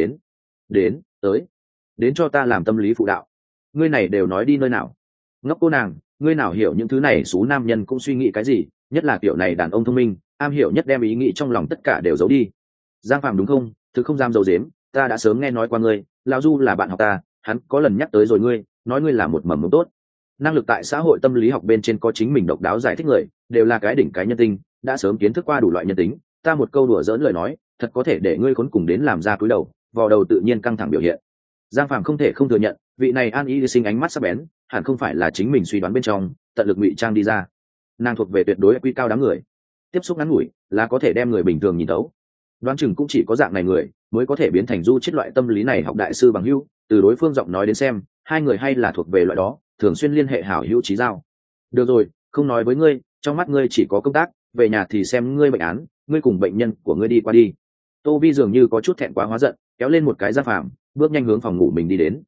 đến cho ta làm tâm lý phụ đạo, ngươi này đều nói đi nơi nào? Ngốc cô nàng, ngươi nào hiểu những thứ này, xú nam nhân cũng suy nghĩ cái gì, nhất là kiểu này đàn ông thông minh am hiểu nhất đem ý nghĩ trong lòng tất cả đều giấu đi. Giang Phạm đúng không, thứ không dám giấu giếm, ta đã sớm nghe nói qua ngươi, lão Du là bạn học ta, hắn có lần nhắc tới rồi ngươi, nói ngươi là một mầm mống tốt, năng lực tại xã hội tâm lý học bên trên có chính mình độc đáo giải thích người, đều là cái đỉnh cái nhân tinh, đã sớm kiến thức qua đủ loại nhân tính. Ta một câu đùa giỡn lời nói, thật có thể để ngươi khốn cùng đến làm ra cúi đầu, vò đầu tự nhiên căng thẳng biểu hiện. Giang Phàm không thể không thừa nhận, vị này An Y sinh ánh mắt sắc bén, hẳn không phải là chính mình suy đoán bên trong, tận lực ngụy trang đi ra. Nàng thuộc về tuyệt đối quy cao đám người, tiếp xúc ngắn ngủi là có thể đem người bình thường nhìn thấu. Đoán chừng cũng chỉ có dạng này người mới có thể biến thành du chết loại tâm lý này. Học đại sư bằng hữu, từ đối phương giọng nói đến xem, hai người hay là thuộc về loại đó thường xuyên liên hệ hảo hữu chí giao. Được rồi, không nói với ngươi, trong mắt ngươi chỉ có công tác, về nhà thì xem ngươi bệnh án, ngươi cùng bệnh nhân của ngươi đi qua đi. Tô Vi dường như có chút thẹn quá hóa giận, kéo lên một cái Giang Phàm, bước nhanh hướng phòng ngủ mình đi đến.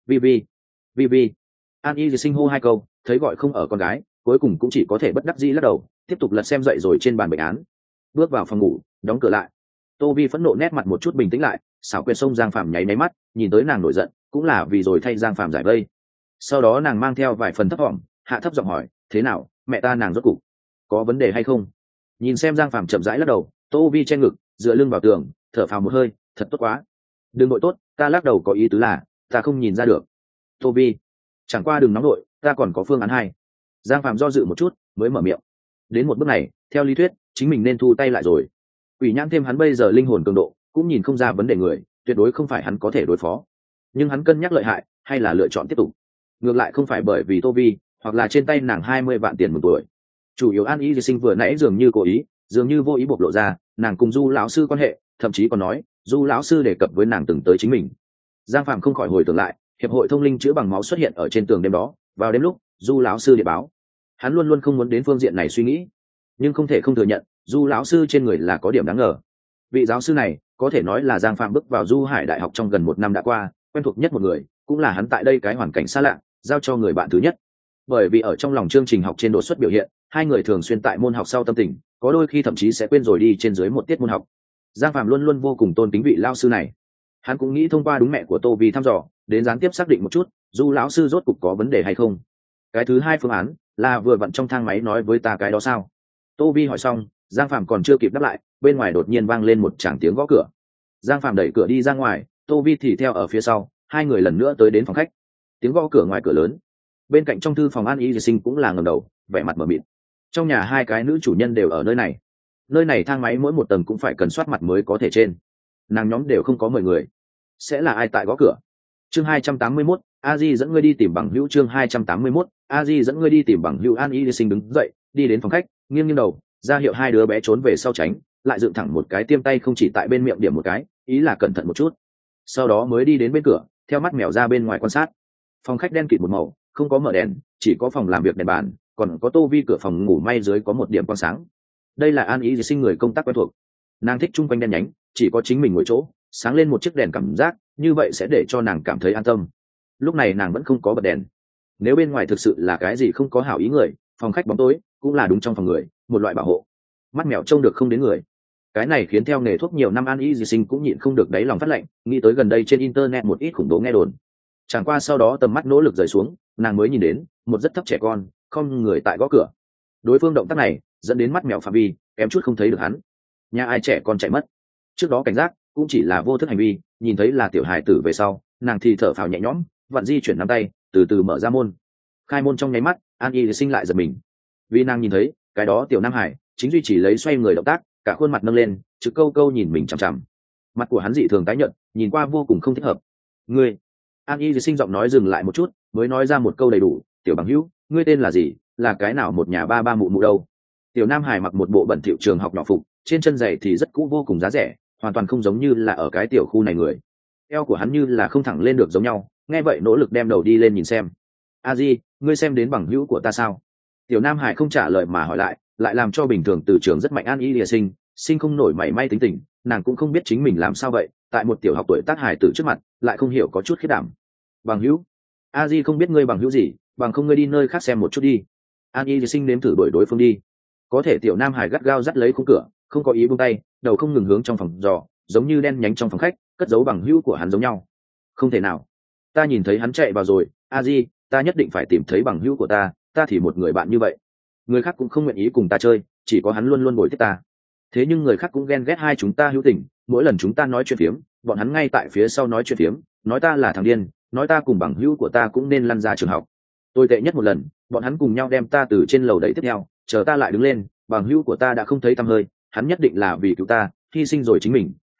Vi, An Y sinh hô hai câu, thấy gọi không ở con gái, cuối cùng cũng chỉ có thể bất đắc dĩ lắc đầu, tiếp tục lật xem dậy rồi trên bàn bệnh án. Bước vào phòng ngủ, đóng cửa lại. Tô Vi phẫn nộ nét mặt một chút bình tĩnh lại, xảo quyệt xông Giang Phàm nháy máy mắt, nhìn tới nàng nổi giận, cũng là vì rồi thay Giang Phàm giải vây. Sau đó nàng mang theo vài phần thấp thỏm, hạ thấp giọng hỏi, thế nào, mẹ ta nàng rốt cục có vấn đề hay không? Nhìn xem Giang Phàm chậm rãi lắc đầu, Tô Vi che ngực, dựa lưng vào tường, thở phào một hơi, thật tốt quá. Đừng nội tốt, ta lắc đầu có ý tứ là ta không nhìn ra được. Tô Vi, chẳng qua đừng nóng nội, ta còn có phương án hai. Giang Phàm do dự một chút mới mở miệng. Đến một bước này, theo lý thuyết chính mình nên thu tay lại rồi. Quỷ nhãn thêm hắn bây giờ linh hồn cường độ, cũng nhìn không ra vấn đề người, tuyệt đối không phải hắn có thể đối phó. Nhưng hắn cân nhắc lợi hại, hay là lựa chọn tiếp tục. Ngược lại không phải bởi vì Tô Vi, hoặc là trên tay nàng 20 vạn tiền mừng tuổi. Chủ yếu An Y sinh vừa nãy dường như cố ý, dường như vô ý bộc lộ ra nàng cùng Du lão sư quan hệ, thậm chí còn nói Du lão sư đề cập với nàng từng tới chính mình. Giang Phạm không khỏi hồi tưởng lại, hiệp hội thông linh chữa bằng máu xuất hiện ở trên tường đêm đó, vào đêm lúc Du lão sư điện báo. Hắn luôn luôn không muốn đến phương diện này suy nghĩ, nhưng không thể không thừa nhận Du lão sư trên người là có điểm đáng ngờ. Vị giáo sư này có thể nói là Giang Phạm bước vào Du Hải Đại học trong gần 1 năm đã qua, quen thuộc nhất một người, cũng là hắn tại đây cái hoàn cảnh xa lạ giao cho người bạn thứ nhất. Bởi vì ở trong lòng chương trình học trên đột xuất biểu hiện, hai người thường xuyên tại môn học sau tâm tình, có đôi khi thậm chí sẽ quên rồi đi trên dưới một tiết môn học. Giang Phạm luôn luôn vô cùng tôn kính vị lao sư này. Hắn cũng nghĩ thông qua đúng mẹ của Tô Vi thăm dò, đến gián tiếp xác định một chút Du lão sư rốt cục có vấn đề hay không. Cái thứ hai phương án là vừa vặn trong thang máy nói với ta cái đó sao? Tô Vi hỏi xong, Giang Phạm còn chưa kịp đáp lại, bên ngoài đột nhiên vang lên một tràng tiếng gõ cửa. Giang Phạm đẩy cửa đi ra ngoài, Tô Vi thì theo ở phía sau, hai người lần nữa tới đến phòng khách. Tiếng gõ cửa ngoài cửa lớn. Bên cạnh trong thư phòng An Y sinh cũng là ngẩng đầu, vẻ mặt mờ mịt. Trong nhà hai cái nữ chủ nhân đều ở nơi này. Nơi này thang máy mỗi một tầng cũng phải cần soát mặt mới có thể trên. Nàng nhóm đều không có 10 người. Sẽ là ai tại gõ cửa? Chương 281, A Di dẫn ngươi đi tìm bằng hữu. Chương 281, A Di dẫn ngươi đi tìm bằng hữu. An Y sinh đứng dậy, đi đến phòng khách, nghiêng nghiêng đầu, ra hiệu hai đứa bé trốn về sau tránh, lại dựng thẳng một cái tiêm tay không chỉ tại bên miệng điểm một cái, ý là cẩn thận một chút. Sau đó mới đi đến bên cửa, theo mắt mèo ra bên ngoài quan sát. Phòng khách đen kịt một màu, không có mở đèn, chỉ có phòng làm việc đèn bàn, còn có Tô Vi cửa phòng ngủ may dưới có một điểm quang sáng. Đây là An Y sinh người công tác quen thuộc. Nàng thích chung quanh đen nhánh, chỉ có chính mình ngồi chỗ, sáng lên một chiếc đèn cảm giác, như vậy sẽ để cho nàng cảm thấy an tâm. Lúc này nàng vẫn không có bật đèn. Nếu bên ngoài thực sự là cái gì không có hảo ý người, phòng khách bóng tối cũng là đúng trong phòng người, một loại bảo hộ. Mắt mèo trông được không đến người. Cái này khiến theo nghề thuốc nhiều năm An Y sinh cũng nhịn không được đáy lòng phát lạnh, nghĩ tới gần đây trên internet một ít khủng bố nghe đồn. Chẳng qua sau đó tầm mắt nỗ lực rời xuống, nàng mới nhìn đến một rất thấp trẻ con không người tại gõ cửa. Đối phương động tác này dẫn đến mắt mèo phạm vi kém chút không thấy được hắn. Nhà ai trẻ con chạy mất? Trước đó cảnh giác cũng chỉ là vô thức hành vi, nhìn thấy là tiểu hài tử về sau, nàng thì thở phào nhẹ nhõm, vặn di chuyển nắm tay, từ từ mở ra môn. Khai môn trong nháy mắt, An Y sinh lại giật mình, vì nàng nhìn thấy cái đó tiểu nam hải chính duy trì lấy xoay người động tác, cả khuôn mặt nâng lên, trực câu câu nhìn mình chằm chằm. Mặt của hắn dị thường tái nhợt, nhìn qua vô cùng không thích hợp. Ngươi. An Y sinh giọng nói dừng lại một chút, mới nói ra một câu đầy đủ, tiểu bằng hữu, ngươi tên là gì, là cái nào một nhà ba ba mụ mụ đâu? Tiểu nam hải mặc một bộ bẩn thỉu trường học nhỏ phục, trên chân giày thì rất cũ vô cùng giá rẻ, hoàn toàn không giống như là ở cái tiểu khu này người. Eo của hắn như là không thẳng lên được giống nhau, nghe vậy nỗ lực đem đầu đi lên nhìn xem. A Di, ngươi xem đến bằng hữu của ta sao? Tiểu nam hải không trả lời mà hỏi lại làm cho bình thường từ trường rất mạnh An Y lìa sinh không nổi mảy may tính tình, nàng cũng không biết chính mình làm sao vậy, tại một tiểu học tuổi tác hải tử trước mặt lại không hiểu có chút khiết đảm. Bằng hữu? A Di không biết ngươi bằng hữu gì, bằng không ngươi đi nơi khác xem một chút đi. An Y sinh nếm thử đuổi đối phương đi. Có thể tiểu nam hải gắt gao dắt lấy khung cửa, không có ý buông tay, đầu không ngừng hướng trong phòng dò, giống như đen nhánh trong phòng khách cất giấu bằng hữu của hắn giống nhau. Không thể nào, ta nhìn thấy hắn chạy vào rồi. A Di, ta nhất định phải tìm thấy bằng hữu của ta thì một người bạn như vậy, người khác cũng không nguyện ý cùng ta chơi, chỉ có hắn luôn luôn bồi tiếp ta. Thế nhưng người khác cũng ghen ghét hai chúng ta hữu tình, mỗi lần chúng ta nói chuyện phiếm, bọn hắn ngay tại phía sau nói chuyện phiếm, nói ta là thằng điên, nói ta cùng bằng hữu của ta cũng nên lăn ra trường học. Tồi tệ nhất một lần, bọn hắn cùng nhau đem ta từ trên lầu đẩy tiếp theo, chờ ta lại đứng lên, bằng hữu của ta đã không thấy tăm hơi, hắn nhất định là vì cứu ta hy sinh rồi chính mình,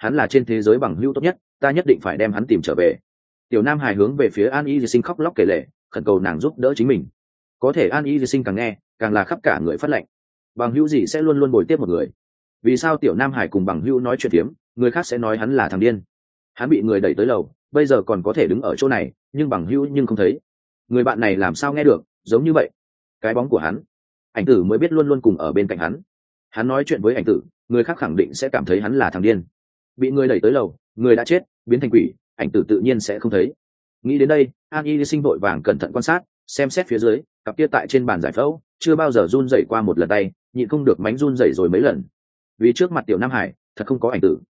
hắn là trên thế giới bằng hữu tốt nhất, ta nhất định phải đem hắn tìm trở về. Tiểu Nam Hải hướng về phía An Y Di Sinh khóc lóc kể lể, khẩn cầu nàng giúp đỡ chính mình. Có thể An Y Di Sinh càng nghe càng là khắp cả người phát lệnh. Bằng hữu gì sẽ luôn luôn bồi tiếp một người? Vì sao Tiểu Nam Hải cùng bằng hữu nói chuyện tiếm, người khác sẽ nói hắn là thằng điên? Hắn bị người đẩy tới lầu, bây giờ còn có thể đứng ở chỗ này, nhưng bằng hữu nhưng không thấy. Người bạn này làm sao nghe được? Giống như vậy, cái bóng của hắn, ảnh tử mới biết luôn luôn cùng ở bên cạnh hắn. Hắn nói chuyện với ảnh tử, người khác khẳng định sẽ cảm thấy hắn là thằng điên. Bị người đẩy tới lầu, người đã chết, biến thành quỷ, ảnh tử tự nhiên sẽ không thấy. Nghĩ đến đây, An Y Sinh vội vàng cẩn thận quan sát, xem xét phía dưới, cặp kia tại trên bàn giải phẫu chưa bao giờ run rẩy qua một lần tay, nhịn không được mánh run rẩy rồi mấy lần. Vì trước mặt Tiểu Nam Hải thật không có ảnh tử.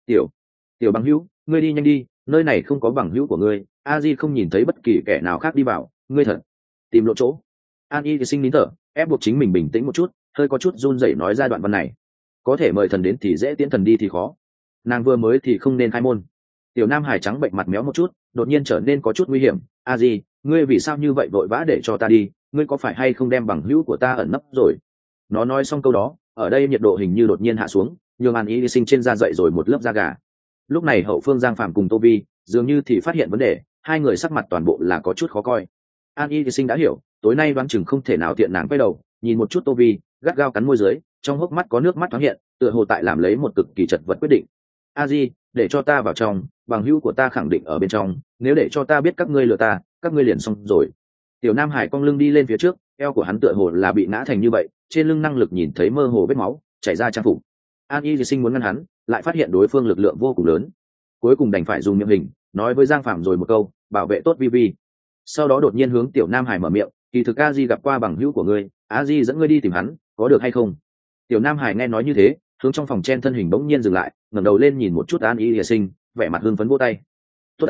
Tiểu bằng hữu, ngươi đi nhanh đi, nơi này không có bằng hữu của ngươi. A Di không nhìn thấy bất kỳ kẻ nào khác đi vào, ngươi thật tìm lộ chỗ. An Y Sinh nín thở, ép buộc chính mình bình tĩnh một chút, hơi có chút run rẩy nói ra đoạn văn này. Có thể mời thần đến thì dễ, tiễn thần đi thì khó. Nàng vừa mới thì không nên khai môn. Tiểu Nam Hải trắng bệnh mặt méo một chút, đột nhiên trở nên có chút nguy hiểm. A Di, ngươi vì sao như vậy vội vã để cho ta đi? Ngươi có phải hay không đem bằng hữu của ta ẩn nấp rồi? Nó nói xong câu đó, ở đây nhiệt độ hình như đột nhiên hạ xuống, nhường An Y Sinh trên da dậy rồi một lớp da gà. Lúc này hậu phương Giang Phạm cùng Tô Vi dường như thì phát hiện vấn đề, hai người sắc mặt toàn bộ là có chút khó coi. An Y Sinh đã hiểu, tối nay đoán chừng không thể nào tiện nàng quay đầu, nhìn một chút Tô Vi, gắt gao cắn môi dưới, trong hốc mắt có nước mắt thoáng hiện, tựa hồ tại làm lấy một cực kỳ chật vật quyết định. A Di, để cho ta vào trong, bằng hữu của ta khẳng định ở bên trong, nếu để cho ta biết các ngươi lừa ta, các ngươi liền xong rồi. Tiểu Nam Hải cong lưng đi lên phía trước, eo của hắn tựa hồ là bị ngã thành như vậy, trên lưng năng lực nhìn thấy mơ hồ vết máu chảy ra trang phục. An Y Sinh muốn ngăn hắn, lại phát hiện đối phương lực lượng vô cùng lớn, cuối cùng đành phải dùng miệng hình nói với Giang Phạm rồi một câu, bảo vệ tốt Vi Vi. Sau đó đột nhiên hướng Tiểu Nam Hải mở miệng, kỳ thực A Di gặp qua bằng hữu của ngươi, A Di dẫn ngươi đi tìm hắn, có được hay không? Tiểu Nam Hải nghe nói như thế, hướng trong phòng chen thân hình bỗng nhiên dừng lại, ngẩng đầu lên nhìn một chút An Y Sinh, vẻ mặt hưng phấn vỗ tay. Tốt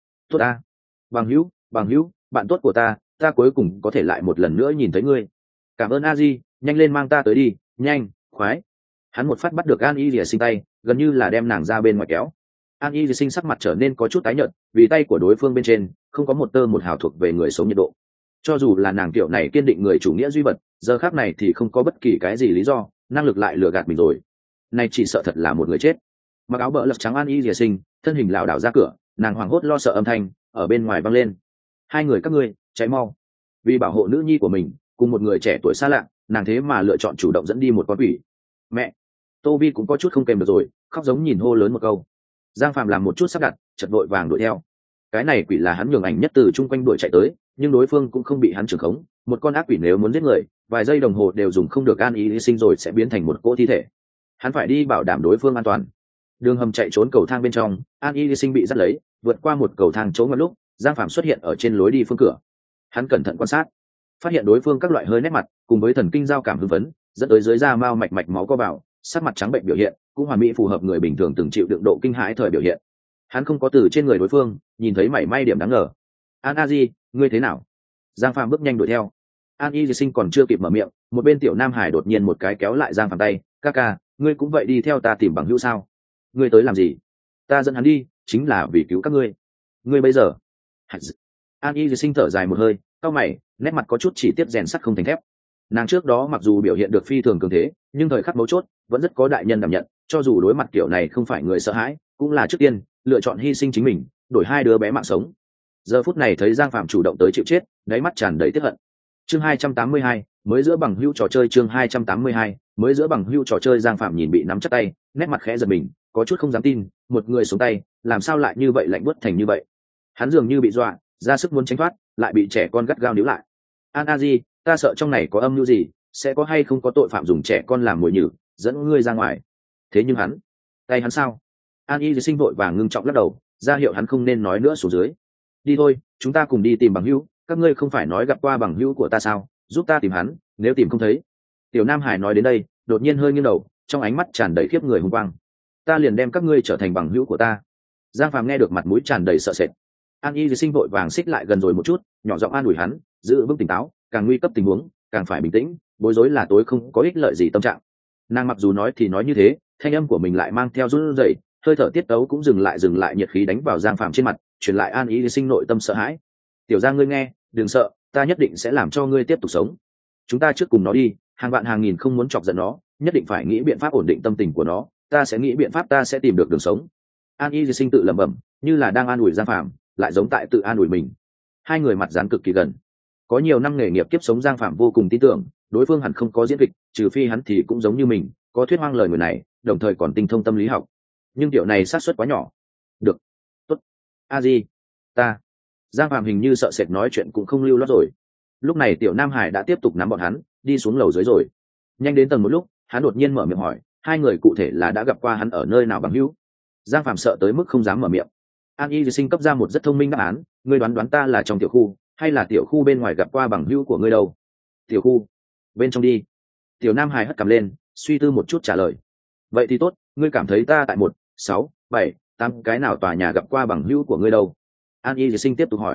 a, bằng hữu, bạn tốt của ta cuối cùng có thể lại một lần nữa nhìn thấy ngươi. Cảm ơn A Di, nhanh lên mang ta tới đi, nhanh, khoái. Hắn một phát bắt được An Y Sinh tay, gần như là đem nàng ra bên ngoài kéo. An Y Sinh sắc mặt trở nên có chút tái nhợt, vì tay của đối phương bên trên không có một tơ một hào thuộc về người sống nhiệt độ. Cho dù là nàng kiểu này kiên định người chủ nghĩa duy vật, giờ khác này thì không có bất kỳ cái gì lý do, năng lực lại lừa gạt mình rồi. Này chỉ sợ thật là một người chết. Mặc áo bờ lật trắng An Y Sinh, thân hình lảo đảo ra cửa, nàng hoảng hốt lo sợ âm thanh ở bên ngoài vang lên. Hai người các ngươi, cháy mau. Vì bảo hộ nữ nhi của mình, cùng một người trẻ tuổi xa lạ, nàng thế mà lựa chọn chủ động dẫn đi một con quỷ. Mẹ, Tô Vi cũng có chút không kèm được rồi, khóc giống nhìn hô lớn một câu. Giang Phạm làm một chút sắp đặt, chật vội vàng đuổi theo. Cái này quỷ là hắn nhường ảnh nhất từ chung quanh đuổi chạy tới, nhưng đối phương cũng không bị hắn trưởng khống. Một con ác quỷ nếu muốn giết người, vài giây đồng hồ đều dùng không được. An Y Sinh rồi sẽ biến thành một cỗ thi thể. Hắn phải đi bảo đảm đối phương an toàn. Đường hầm chạy trốn cầu thang bên trong, An Y Sinh bị dắt lấy, vượt qua một cầu thang trốn một lúc, Giang Phạm xuất hiện ở trên lối đi phương cửa. Hắn cẩn thận quan sát, phát hiện đối phương các loại hơi nét mặt, cùng với thần kinh giao cảm hưng phấn, dẫn tới dưới da mao mạch máu co vào, sắc mặt trắng bệnh biểu hiện, cũng hoàn mỹ phù hợp người bình thường từng chịu đựng độ kinh hãi thời biểu hiện. Hắn không có từ trên người đối phương nhìn thấy mảy may điểm đáng ngờ. An A Di, ngươi thế nào? Giang Phạm bước nhanh đuổi theo. An Y Sinh còn chưa kịp mở miệng, một bên Tiểu Nam Hải đột nhiên một cái kéo lại Giang Phạm tay. Ca, ngươi cũng vậy đi theo ta tìm bằng hữu sao? Ngươi tới làm gì? Ta dẫn hắn đi chính là vì cứu các ngươi. Ngươi bây giờ? An Y Sinh thở dài một hơi, cau mày, nét mặt có chút chỉ tiếp rèn sắt không thành thép. Nàng trước đó mặc dù biểu hiện được phi thường cường thế, nhưng thời khắc mấu chốt vẫn rất có đại nhân đảm nhận, cho dù đối mặt kiểu này không phải người sợ hãi, cũng là trước tiên lựa chọn hy sinh chính mình, đổi hai đứa bé mạng sống. Giờ phút này thấy Giang Phạm chủ động tới chịu chết, đáy mắt tràn đầy tiếc hận. Chương 282, mới giữa bằng hữu trò chơi. Chương 282, mới giữa bằng hữu trò chơi. Giang Phạm nhìn bị nắm chắc tay, nét mặt khẽ giật mình, có chút không dám tin, một người xuống tay, làm sao lại như vậy, lạnh buốt thành như vậy. Hắn dường như bị dọa, ra sức muốn tránh thoát, lại bị trẻ con gắt gao níu lại. An A Di, ta sợ trong này có âm mưu gì, sẽ có hay không có tội phạm dùng trẻ con làm mồi nhử, dẫn ngươi ra ngoài. Thế nhưng tay hắn sao? An Y Sinh vội vàng ngưng trọng lắc đầu, ra hiệu hắn không nên nói nữa xuống dưới. Đi thôi, chúng ta cùng đi tìm bằng hữu, các ngươi không phải nói gặp qua bằng hữu của ta sao, giúp ta tìm hắn, nếu tìm không thấy. Tiểu Nam Hải nói đến đây, đột nhiên hơi nghiêng đầu, trong ánh mắt tràn đầy khiếp người hung quang. Ta liền đem các ngươi trở thành bằng hữu của ta. Giang Phàm nghe được mặt mũi tràn đầy sợ sệt. An Y Sinh vội vàng xích lại gần rồi một chút, nhỏ giọng an ủi hắn, giữ vững tỉnh táo, càng nguy cấp tình huống càng phải bình tĩnh, bối rối là tối không có ích lợi gì tâm trạng. Nàng mặc dù nói thì nói như thế, thanh âm của mình lại mang theo run rẩy, hơi thở tiết tấu cũng dừng lại, nhiệt khí đánh vào Giang Phàm trên mặt, truyền lại An Y Sinh nội tâm sợ hãi. Tiểu Giang, ngươi nghe, đừng sợ, ta nhất định sẽ làm cho ngươi tiếp tục sống. Chúng ta trước cùng nó đi, hàng vạn hàng nghìn không muốn chọc giận nó, nhất định phải nghĩ biện pháp ổn định tâm tình của nó, ta sẽ nghĩ biện pháp, ta sẽ tìm được đường sống. An Y Sinh tự lẩm bẩm, như là đang an ủi Giang Phạm, lại giống tại tự an ủi mình. Hai người mặt dán cực kỳ gần, có nhiều năm nghề nghiệp kiếp sống, Giang Phạm vô cùng tin tưởng đối phương hẳn không có diễn kịch, trừ phi hắn thì cũng giống như mình, có thuyết hoang lời người này, đồng thời còn tinh thông tâm lý học. Nhưng điều này xác suất quá nhỏ. Được, tốt, a di, ta. Giang Phạm hình như sợ sệt nói chuyện cũng không lưu loát rồi. Lúc này Tiểu Nam Hải đã tiếp tục nắm bọn hắn đi xuống lầu dưới rồi. Nhanh đến tầng một lúc, hắn đột nhiên mở miệng hỏi, hai người cụ thể là đã gặp qua hắn ở nơi nào bằng hữu? Giang Phạm sợ tới mức không dám mở miệng. An Y Sinh cấp ra một rất thông minh đáp án, ngươi đoán đoán ta là trong tiểu khu hay là tiểu khu bên ngoài gặp qua bằng hữu của ngươi đâu? Tiểu khu, bên trong đi. Tiểu Nam Hải hất cằm lên, suy tư một chút trả lời. Vậy thì tốt, ngươi cảm thấy ta tại 1, 6, 7, 8 cái nào tòa nhà gặp qua bằng hữu của ngươi đâu? An Y Sinh tiếp tục hỏi.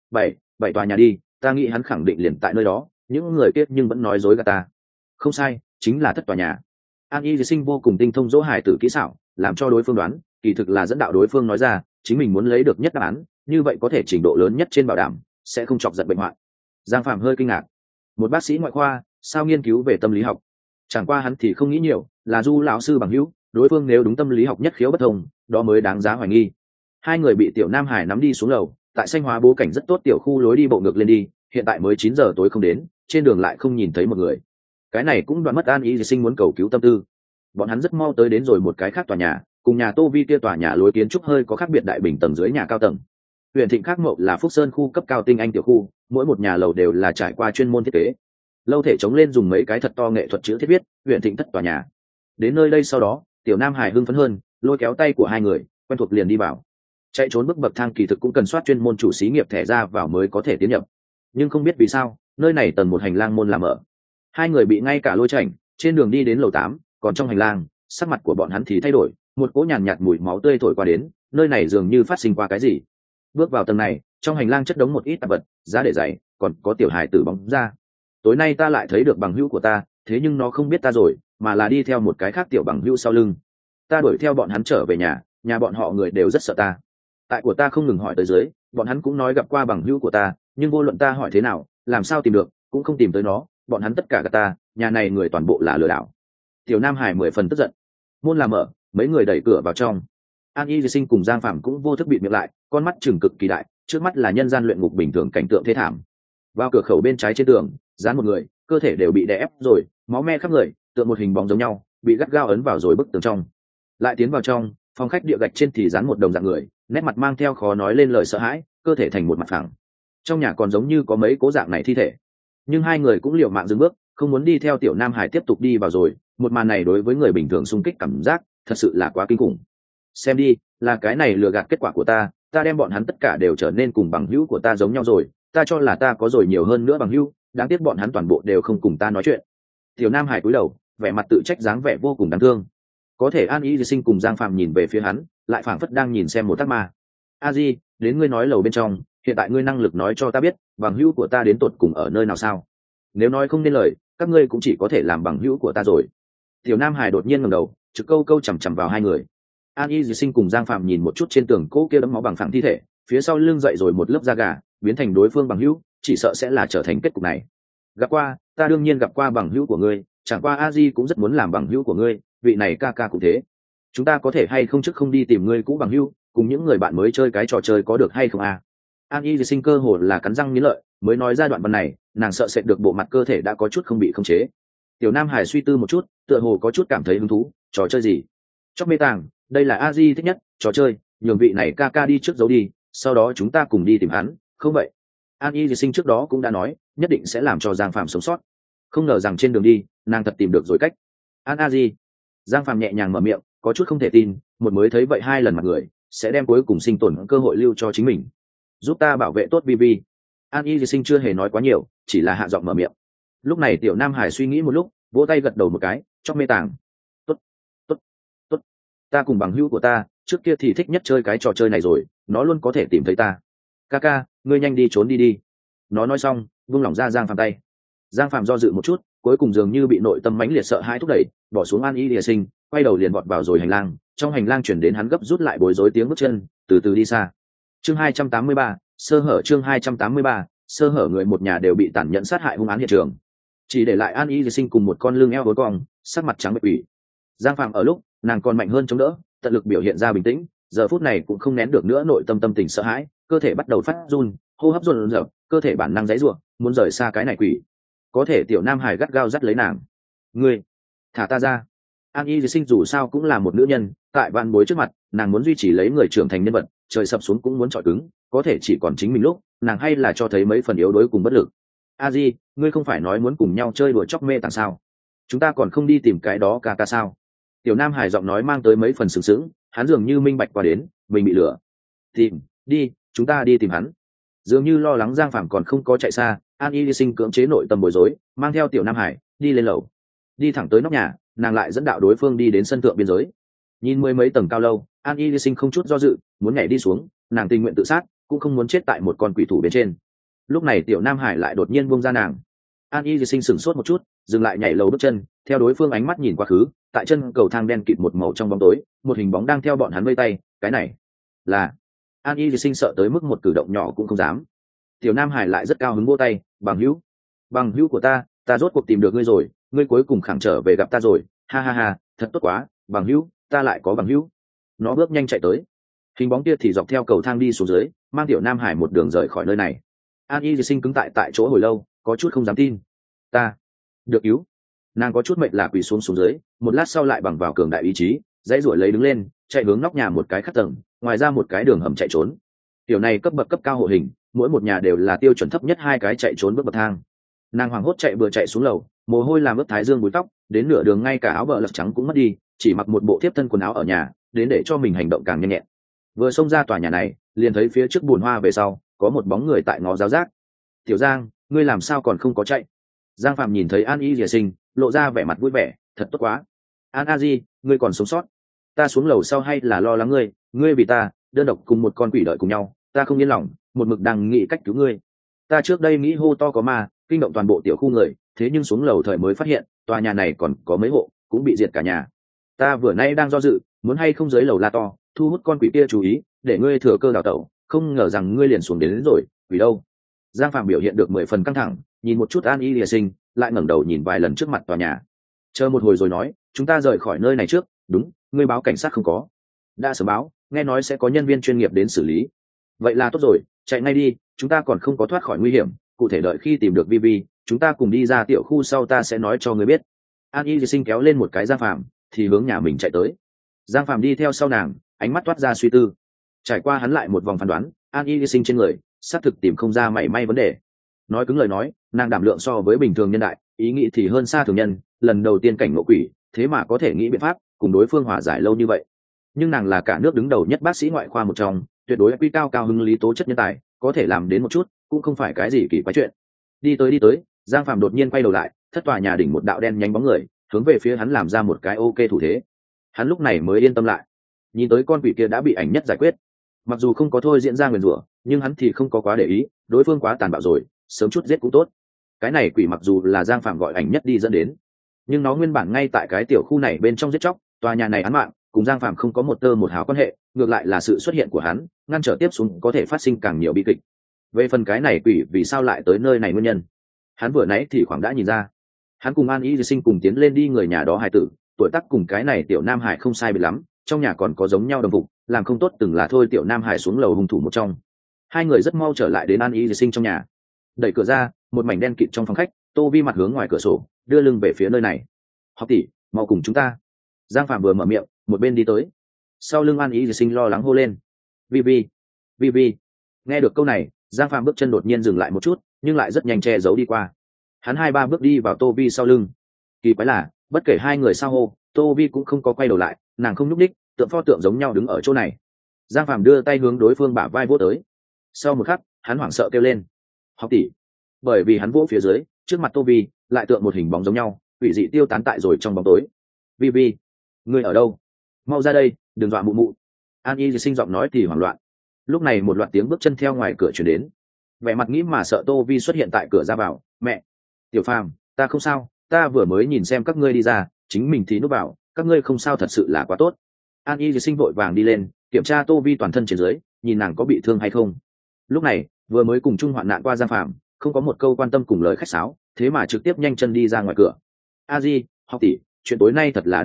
7 tòa nhà đi, ta nghĩ hắn khẳng định liền tại nơi đó, những người kia nhưng vẫn nói dối gạt ta. Không sai, chính là thất tòa nhà. An Y Sinh vô cùng tinh thông dỗ hài tử kỹ xảo, làm cho đối phương đoán, kỳ thực là dẫn đạo đối phương nói ra chính mình muốn lấy được nhất đáp án, như vậy có thể trình độ lớn nhất trên bảo đảm sẽ không chọc giận bệnh hoạn. Giang Phạm hơi kinh ngạc, một bác sĩ ngoại khoa sao nghiên cứu về tâm lý học? Chẳng qua hắn thì không nghĩ nhiều, là Du lão sư bằng hữu, đối phương nếu đúng tâm lý học nhất khiếu bất thông, đó mới đáng giá hoài nghi. Hai người bị Tiểu Nam Hải nắm đi xuống lầu, tại Xanh Hóa bố cảnh rất tốt tiểu khu lối đi bộ ngược lên đi, hiện tại mới 9 giờ tối không đến, trên đường lại không nhìn thấy một người. Cái này cũng đoạn mất An Y Sinh muốn cầu cứu tâm tư. Bọn hắn rất mau tới đến rồi một cái khác tòa nhà, cùng nhà Tô Vi kia tòa nhà lối kiến trúc hơi có khác biệt, đại bình tầng dưới nhà cao tầng. Huyền Thịnh khác mậu là Phúc Sơn khu cấp cao tinh anh tiểu khu, mỗi một nhà lầu đều là trải qua chuyên môn thiết kế. Lâu thể chống lên dùng mấy cái thật to nghệ thuật chữ thiết viết Huyền Thịnh thất tòa nhà. Đến nơi đây sau đó, Tiểu Nam Hải hưng phấn hơn, lôi kéo tay của hai người, quen thuộc liền đi vào. Chạy trốn bước bậc thang kỳ thực cũng cần soát chuyên môn chủ xí nghiệp thẻ ra vào mới có thể tiến nhập. Nhưng không biết vì sao, nơi này tầng một hành lang môn làm ở. Hai người bị ngay cả lôi chảnh, trên đường đi đến lầu 8, còn trong hành lang, sắc mặt của bọn hắn thì thay đổi, một cỗ nhàn nhạt mùi máu tươi thổi qua đến, nơi này dường như phát sinh qua cái gì. Bước vào tầng này, trong hành lang chất đống một ít tạp vật, giá để giày, còn có tiểu hài tử bóng ra. Tối nay ta lại thấy được bằng hữu của ta, thế nhưng nó không biết ta rồi, mà là đi theo một cái khác tiểu bằng hữu sau lưng. Ta đuổi theo bọn hắn trở về nhà bọn họ người đều rất sợ ta. Tại của ta không ngừng hỏi tới dưới, bọn hắn cũng nói gặp qua bằng hữu của ta, nhưng vô luận ta hỏi thế nào, làm sao tìm được, cũng không tìm tới nó, bọn hắn tất cả gạt ta, nhà này người toàn bộ là lừa đảo. Tiểu Nam Hải 10 phần tức giận. Môn làm mở, mấy người đẩy cửa vào trong. An Y Sinh cùng Giang Phạm cũng vô thức bịt miệng lại, con mắt trừng cực kỳ đại, trước mắt là nhân gian luyện ngục bình thường cảnh tượng thê thảm. Vào cửa khẩu bên trái trên tường, dán một người, cơ thể đều bị đè ép rồi, máu me khắp người, tựa một hình bóng giống nhau, bị gắt gao ấn vào rồi bức tường trong. Lại tiến vào trong, phòng khách địa gạch trên thì dán một đồng dạng người, nét mặt mang theo khó nói lên lời sợ hãi, cơ thể thành một mặt phẳng. Trong nhà còn giống như có mấy cố dạng này thi thể, nhưng hai người cũng liều mạng dừng bước, không muốn đi theo Tiểu Nam Hải tiếp tục đi vào rồi. Một màn này đối với người bình thường xung kích cảm giác thật sự là quá kinh khủng. Xem đi, là cái này lừa gạt kết quả của ta đem bọn hắn tất cả đều trở nên cùng bằng hữu của ta giống nhau rồi, ta cho là ta có rồi nhiều hơn nữa bằng hữu, đáng tiếc bọn hắn toàn bộ đều không cùng ta nói chuyện. Tiểu Nam Hải cúi đầu, vẻ mặt tự trách dáng vẻ vô cùng đáng thương. Có thể An Y Sinh cùng Giang Phạm nhìn về phía hắn, lại phảng phất đang nhìn xem một tác ma. A Di, đến ngươi nói lầu bên trong, hiện tại ngươi năng lực nói cho ta biết bằng hữu của ta đến tột cùng ở nơi nào sao? Nếu nói không nên lời, các ngươi cũng chỉ có thể làm bằng hữu của ta rồi. Tiểu Nam Hải đột nhiên ngẩng đầu, trực câu chằm chằm vào hai người. An Y Sinh cùng Giang Phạm nhìn một chút trên tường cỗ kia đẫm máu bằng phẳng thi thể, phía sau lưng dậy rồi một lớp da gà, biến thành đối phương bằng hữu, chỉ sợ sẽ là trở thành kết cục này. Gặp qua, ta đương nhiên gặp qua bằng hữu của ngươi, chẳng qua A Di cũng rất muốn làm bằng hữu của ngươi, vị này ca ca cũng thế. Chúng ta có thể hay không trước không đi tìm ngươi cũ bằng hữu, cùng những người bạn mới chơi cái trò chơi có được hay không a? An Y Sinh cơ hồ là cắn răng nghiến lợi, mới nói ra đoạn văn này, nàng sợ sệt được bộ mặt cơ thể đã có chút không bị khống chế. Tiểu Nam Hải suy tư một chút, tựa hồ có chút cảm thấy hứng thú. Trò chơi gì? Chóc mê tàng, đây là A Di thích nhất trò chơi, nhường vị này ca ca đi trước giấu đi, sau đó chúng ta cùng đi tìm hắn, không vậy? An Y Sinh trước đó cũng đã nói, nhất định sẽ làm cho Giang Phạm sống sót. Không ngờ rằng trên đường đi, nàng thật tìm được rồi cách. An A Di. Giang Phạm nhẹ nhàng mở miệng, có chút không thể tin, một mới thấy vậy hai lần mặt người, sẽ đem cuối cùng sinh tồn cơ hội lưu cho chính mình. Giúp ta bảo vệ tốt Bibi. An Y Sinh chưa hề nói quá nhiều, chỉ là hạ giọng mở miệng. Lúc này Tiểu Nam Hải suy nghĩ một lúc, vỗ tay gật đầu một cái, chóc mê tàng. Tốt, tốt, tốt. Ta cùng bằng hữu của ta, trước kia thì thích nhất chơi cái trò chơi này rồi, nó luôn có thể tìm thấy ta. Ca, ngươi nhanh đi trốn đi đi. Nó nói xong, buông lỏng ra Giang Phạm tay. Giang Phạm do dự một chút, cuối cùng dường như bị nội tâm mãnh liệt sợ hãi thúc đẩy, bỏ xuống An Y Sinh, quay đầu liền vọt vào rồi hành lang. Trong hành lang chuyển đến hắn gấp rút lại bối rối tiếng bước chân, từ từ đi xa. Chương 283, sơ hở. Chương 283, sơ hở. Người một nhà đều bị tàn nhẫn sát hại hung án hiện trường, chỉ để lại An Y Sinh cùng một con lưng eo vốn cong, sắc mặt trắng bệch ủy. Giang Phạm ở lúc nàng còn mạnh hơn chống đỡ, tận lực biểu hiện ra bình tĩnh. Giờ phút này cũng không nén được nữa nội tâm tâm tình sợ hãi, cơ thể bắt đầu phát run, hô hấp dồn dập, cơ thể bản năng giãy giụa, muốn rời xa cái này quỷ. Có thể tiểu nam hải gắt gao dắt lấy nàng. Ngươi, thả ta ra. An Y Sinh dù sao cũng là một nữ nhân, tại vạn bối trước mặt, nàng muốn duy trì lấy người trưởng thành nhân vật, trời sập xuống cũng muốn chọi cứng, có thể chỉ còn chính mình lúc, nàng hay là cho thấy mấy phần yếu đuối cùng bất lực. A Di, ngươi không phải nói muốn cùng nhau chơi đùa chóc mê tàng sao? Chúng ta còn không đi tìm cái đó ca ca sao? Tiểu nam hải giọng nói mang tới mấy phần sướng sướng, hắn dường như minh bạch qua đến, mình bị lừa. Tìm, đi, chúng ta đi tìm hắn. Dường như lo lắng Giang Phàm còn không có chạy xa, An Y Sinh cưỡng chế nội tâm bối rối, mang theo tiểu nam hải đi lên lầu, đi thẳng tới nóc nhà, nàng lại dẫn đạo đối phương đi đến sân thượng biên giới. Nhìn mười mấy tầng cao lâu, An Y Sinh không chút do dự, muốn nhảy đi xuống, nàng tình nguyện tự sát, cũng không muốn chết tại một con quỷ thủ bên trên. Lúc này tiểu nam hải lại đột nhiên buông ra nàng. An Y Sinh sửng sốt một chút, dừng lại nhảy lầu bước chân, theo đối phương ánh mắt nhìn quá khứ, tại chân cầu thang đen kịt một màu trong bóng tối, một hình bóng đang theo bọn hắn vây tay, cái này là An Y Sinh sợ tới mức một cử động nhỏ cũng không dám. Tiểu nam hải lại rất cao hứng vỗ tay, bằng hữu của ta rốt cuộc tìm được ngươi rồi, ngươi cuối cùng khẳng trở về gặp ta rồi, ha ha ha, thật tốt quá, bằng hữu, ta lại có bằng hữu. Nó bước nhanh chạy tới, hình bóng kia thì dọc theo cầu thang đi xuống dưới, mang tiểu nam hải một đường rời khỏi nơi này. An Y Sinh cứng tại chỗ hồi lâu, có chút không dám tin. Ta được cứu. Nàng có chút mệt là quỳ xuống dưới, một lát sau lại bằng vào cường đại ý chí, dãy ruổi lấy đứng lên, chạy hướng nóc nhà một cái khắc tầng, ngoài ra một cái đường hầm chạy trốn. Tiểu này cấp bậc cấp cao hộ hình, mỗi một nhà đều là tiêu chuẩn thấp nhất hai cái chạy trốn bước bậc thang. Nàng hoảng hốt chạy vừa chạy xuống lầu, mồ hôi làm ướt thái dương búi tóc, đến nửa đường ngay cả áo bờ lật trắng cũng mất đi, chỉ mặc một bộ tiếp thân quần áo ở nhà, đến để cho mình hành động càng nhanh nhẹn. Vừa xông ra tòa nhà này, liền thấy phía trước bùn hoa về sau, có một bóng người tại ngó giáo giác. Tiểu Giang, ngươi làm sao còn không có chạy? Giang Phạm nhìn thấy An Y Sinh, lộ ra vẻ mặt vui vẻ, thật tốt quá. An A Di, ngươi còn sống sót. Ta xuống lầu sau hay là lo lắng ngươi vì ta đơn độc cùng một con quỷ đợi cùng nhau, ta không yên lòng, một mực đang nghĩ cách cứu ngươi. Ta trước đây nghĩ hô to có ma, kinh động toàn bộ tiểu khu người, thế nhưng xuống lầu thời mới phát hiện tòa nhà này còn có mấy hộ cũng bị diệt cả nhà. Ta vừa nay đang do dự muốn hay không dưới lầu la to thu hút con quỷ kia chú ý, để ngươi thừa cơ đào tẩu, không ngờ rằng ngươi liền xuống đến rồi, quỷ đâu? Giang Phạm biểu hiện được 10 phần căng thẳng, nhìn một chút An Y Sinh, lại ngẩng đầu nhìn vài lần trước mặt tòa nhà, chờ một hồi rồi nói, chúng ta rời khỏi nơi này trước. Đúng, ngươi báo cảnh sát không có? Đã sớm báo, nghe nói sẽ có nhân viên chuyên nghiệp đến xử lý. Vậy là tốt rồi, chạy ngay đi, chúng ta còn không có thoát khỏi nguy hiểm, cụ thể đợi khi tìm được Vi, chúng ta cùng đi ra tiểu khu sau ta sẽ nói cho ngươi biết. An Y Sinh kéo lên một cái Giang Phạm, thì hướng nhà mình chạy tới. Giang Phạm đi theo sau nàng, ánh mắt toát ra suy tư. Trải qua hắn lại một vòng phán đoán, An Y Sinh trên người xác thực tìm không ra mảy may vấn đề. Nói cứng lời nói, nàng đảm lượng so với bình thường nhân đại, ý nghĩ thì hơn xa thường nhân, lần đầu tiên cảnh ngộ quỷ, thế mà có thể nghĩ biện pháp cùng đối phương hòa giải lâu như vậy. Nhưng nàng là cả nước đứng đầu nhất bác sĩ ngoại khoa một trong, tuyệt đối quy cao hứng lý tố chất nhân tài, có thể làm đến một chút cũng không phải cái gì kỳ quái chuyện. Đi tới, Giang Phạm đột nhiên quay đầu lại, thất tòa nhà đỉnh một đạo đen nhánh bóng người hướng về phía hắn làm ra một cái ok thủ thế. Hắn lúc này mới yên tâm lại, nhìn tới con quỷ kia đã bị ảnh nhất giải quyết. Mặc dù không có thôi diễn ra nguyền rủa, nhưng hắn thì không có quá để ý, đối phương quá tàn bạo rồi, sớm chút giết cũng tốt. Cái này quỷ mặc dù là Giang Phạm gọi ảnh nhất đi dẫn đến, nhưng nó nguyên bản ngay tại cái tiểu khu này bên trong giết chóc, tòa nhà này án mạng cùng Giang Phạm không có một tơ một hào quan hệ, ngược lại là sự xuất hiện của hắn ngăn trở tiếp xuống có thể phát sinh càng nhiều bi kịch. Về phần cái này quỷ vì sao lại tới nơi này nguyên nhân, hắn vừa nãy thì khoảng đã nhìn ra. Hắn cùng An Y Sinh cùng tiến lên đi người nhà đó hài tử, tuổi tác cùng cái này tiểu nam hải không sai biệt lắm, trong nhà còn có giống nhau đồng phục, làm không tốt từng là thôi tiểu nam hải xuống lầu hung thủ một trong. Hai người rất mau trở lại đến An Y Sinh trong nhà. Đẩy cửa ra, một mảnh đen kịt trong phòng khách, Tô Vi mặt hướng ngoài cửa sổ, đưa lưng về phía nơi này. Học tỷ, mau cùng chúng ta. Giang Phạm vừa mở miệng, một bên đi tới. Sau lưng An Y Sinh lo lắng hô lên. Vi. Nghe được câu này, Giang Phạm bước chân đột nhiên dừng lại một chút, nhưng lại rất nhanh che giấu đi qua. Hắn 2-3 bước đi vào Tô Vi sau lưng. Kỳ quái là, bất kể hai người sao hô, Tô Vi cũng không có quay đầu lại, nàng không nhúc đích, tượng pho tượng giống nhau đứng ở chỗ này. Giang Phạm đưa tay hướng đối phương bả vai vỗ tới. Sau một khắc, hắn hoảng sợ kêu lên. Học tỷ. Bởi vì hắn vỗ phía dưới, trước mặt Tô Vi lại tượng một hình bóng giống nhau, quỷ dị tiêu tán tại rồi trong bóng tối. Vi, ngươi ở đâu? Mau ra đây, đừng dọa mụ mụ. An Y Sinh giọng nói thì hoảng loạn. Lúc này một loạt tiếng bước chân theo ngoài cửa chuyển đến. Vẻ mặt nghĩ mà sợ Tô Vi xuất hiện tại cửa ra vào. Mẹ! Tiểu Phàm, ta không sao, ta vừa mới nhìn xem các ngươi đi ra, chính mình thì núp vào, các ngươi không sao thật sự là quá tốt. An Y Sinh vội vàng đi lên, kiểm tra Tô Vi toàn thân trên dưới, nhìn nàng có bị thương hay không. Lúc này, vừa mới cùng chung hoạn nạn qua Giang Phàm, không có một câu quan tâm cùng lời khách sáo, thế mà trực tiếp nhanh chân đi ra ngoài cửa. A Di, học tỷ, chuyện tối nay thật là đáng sợ,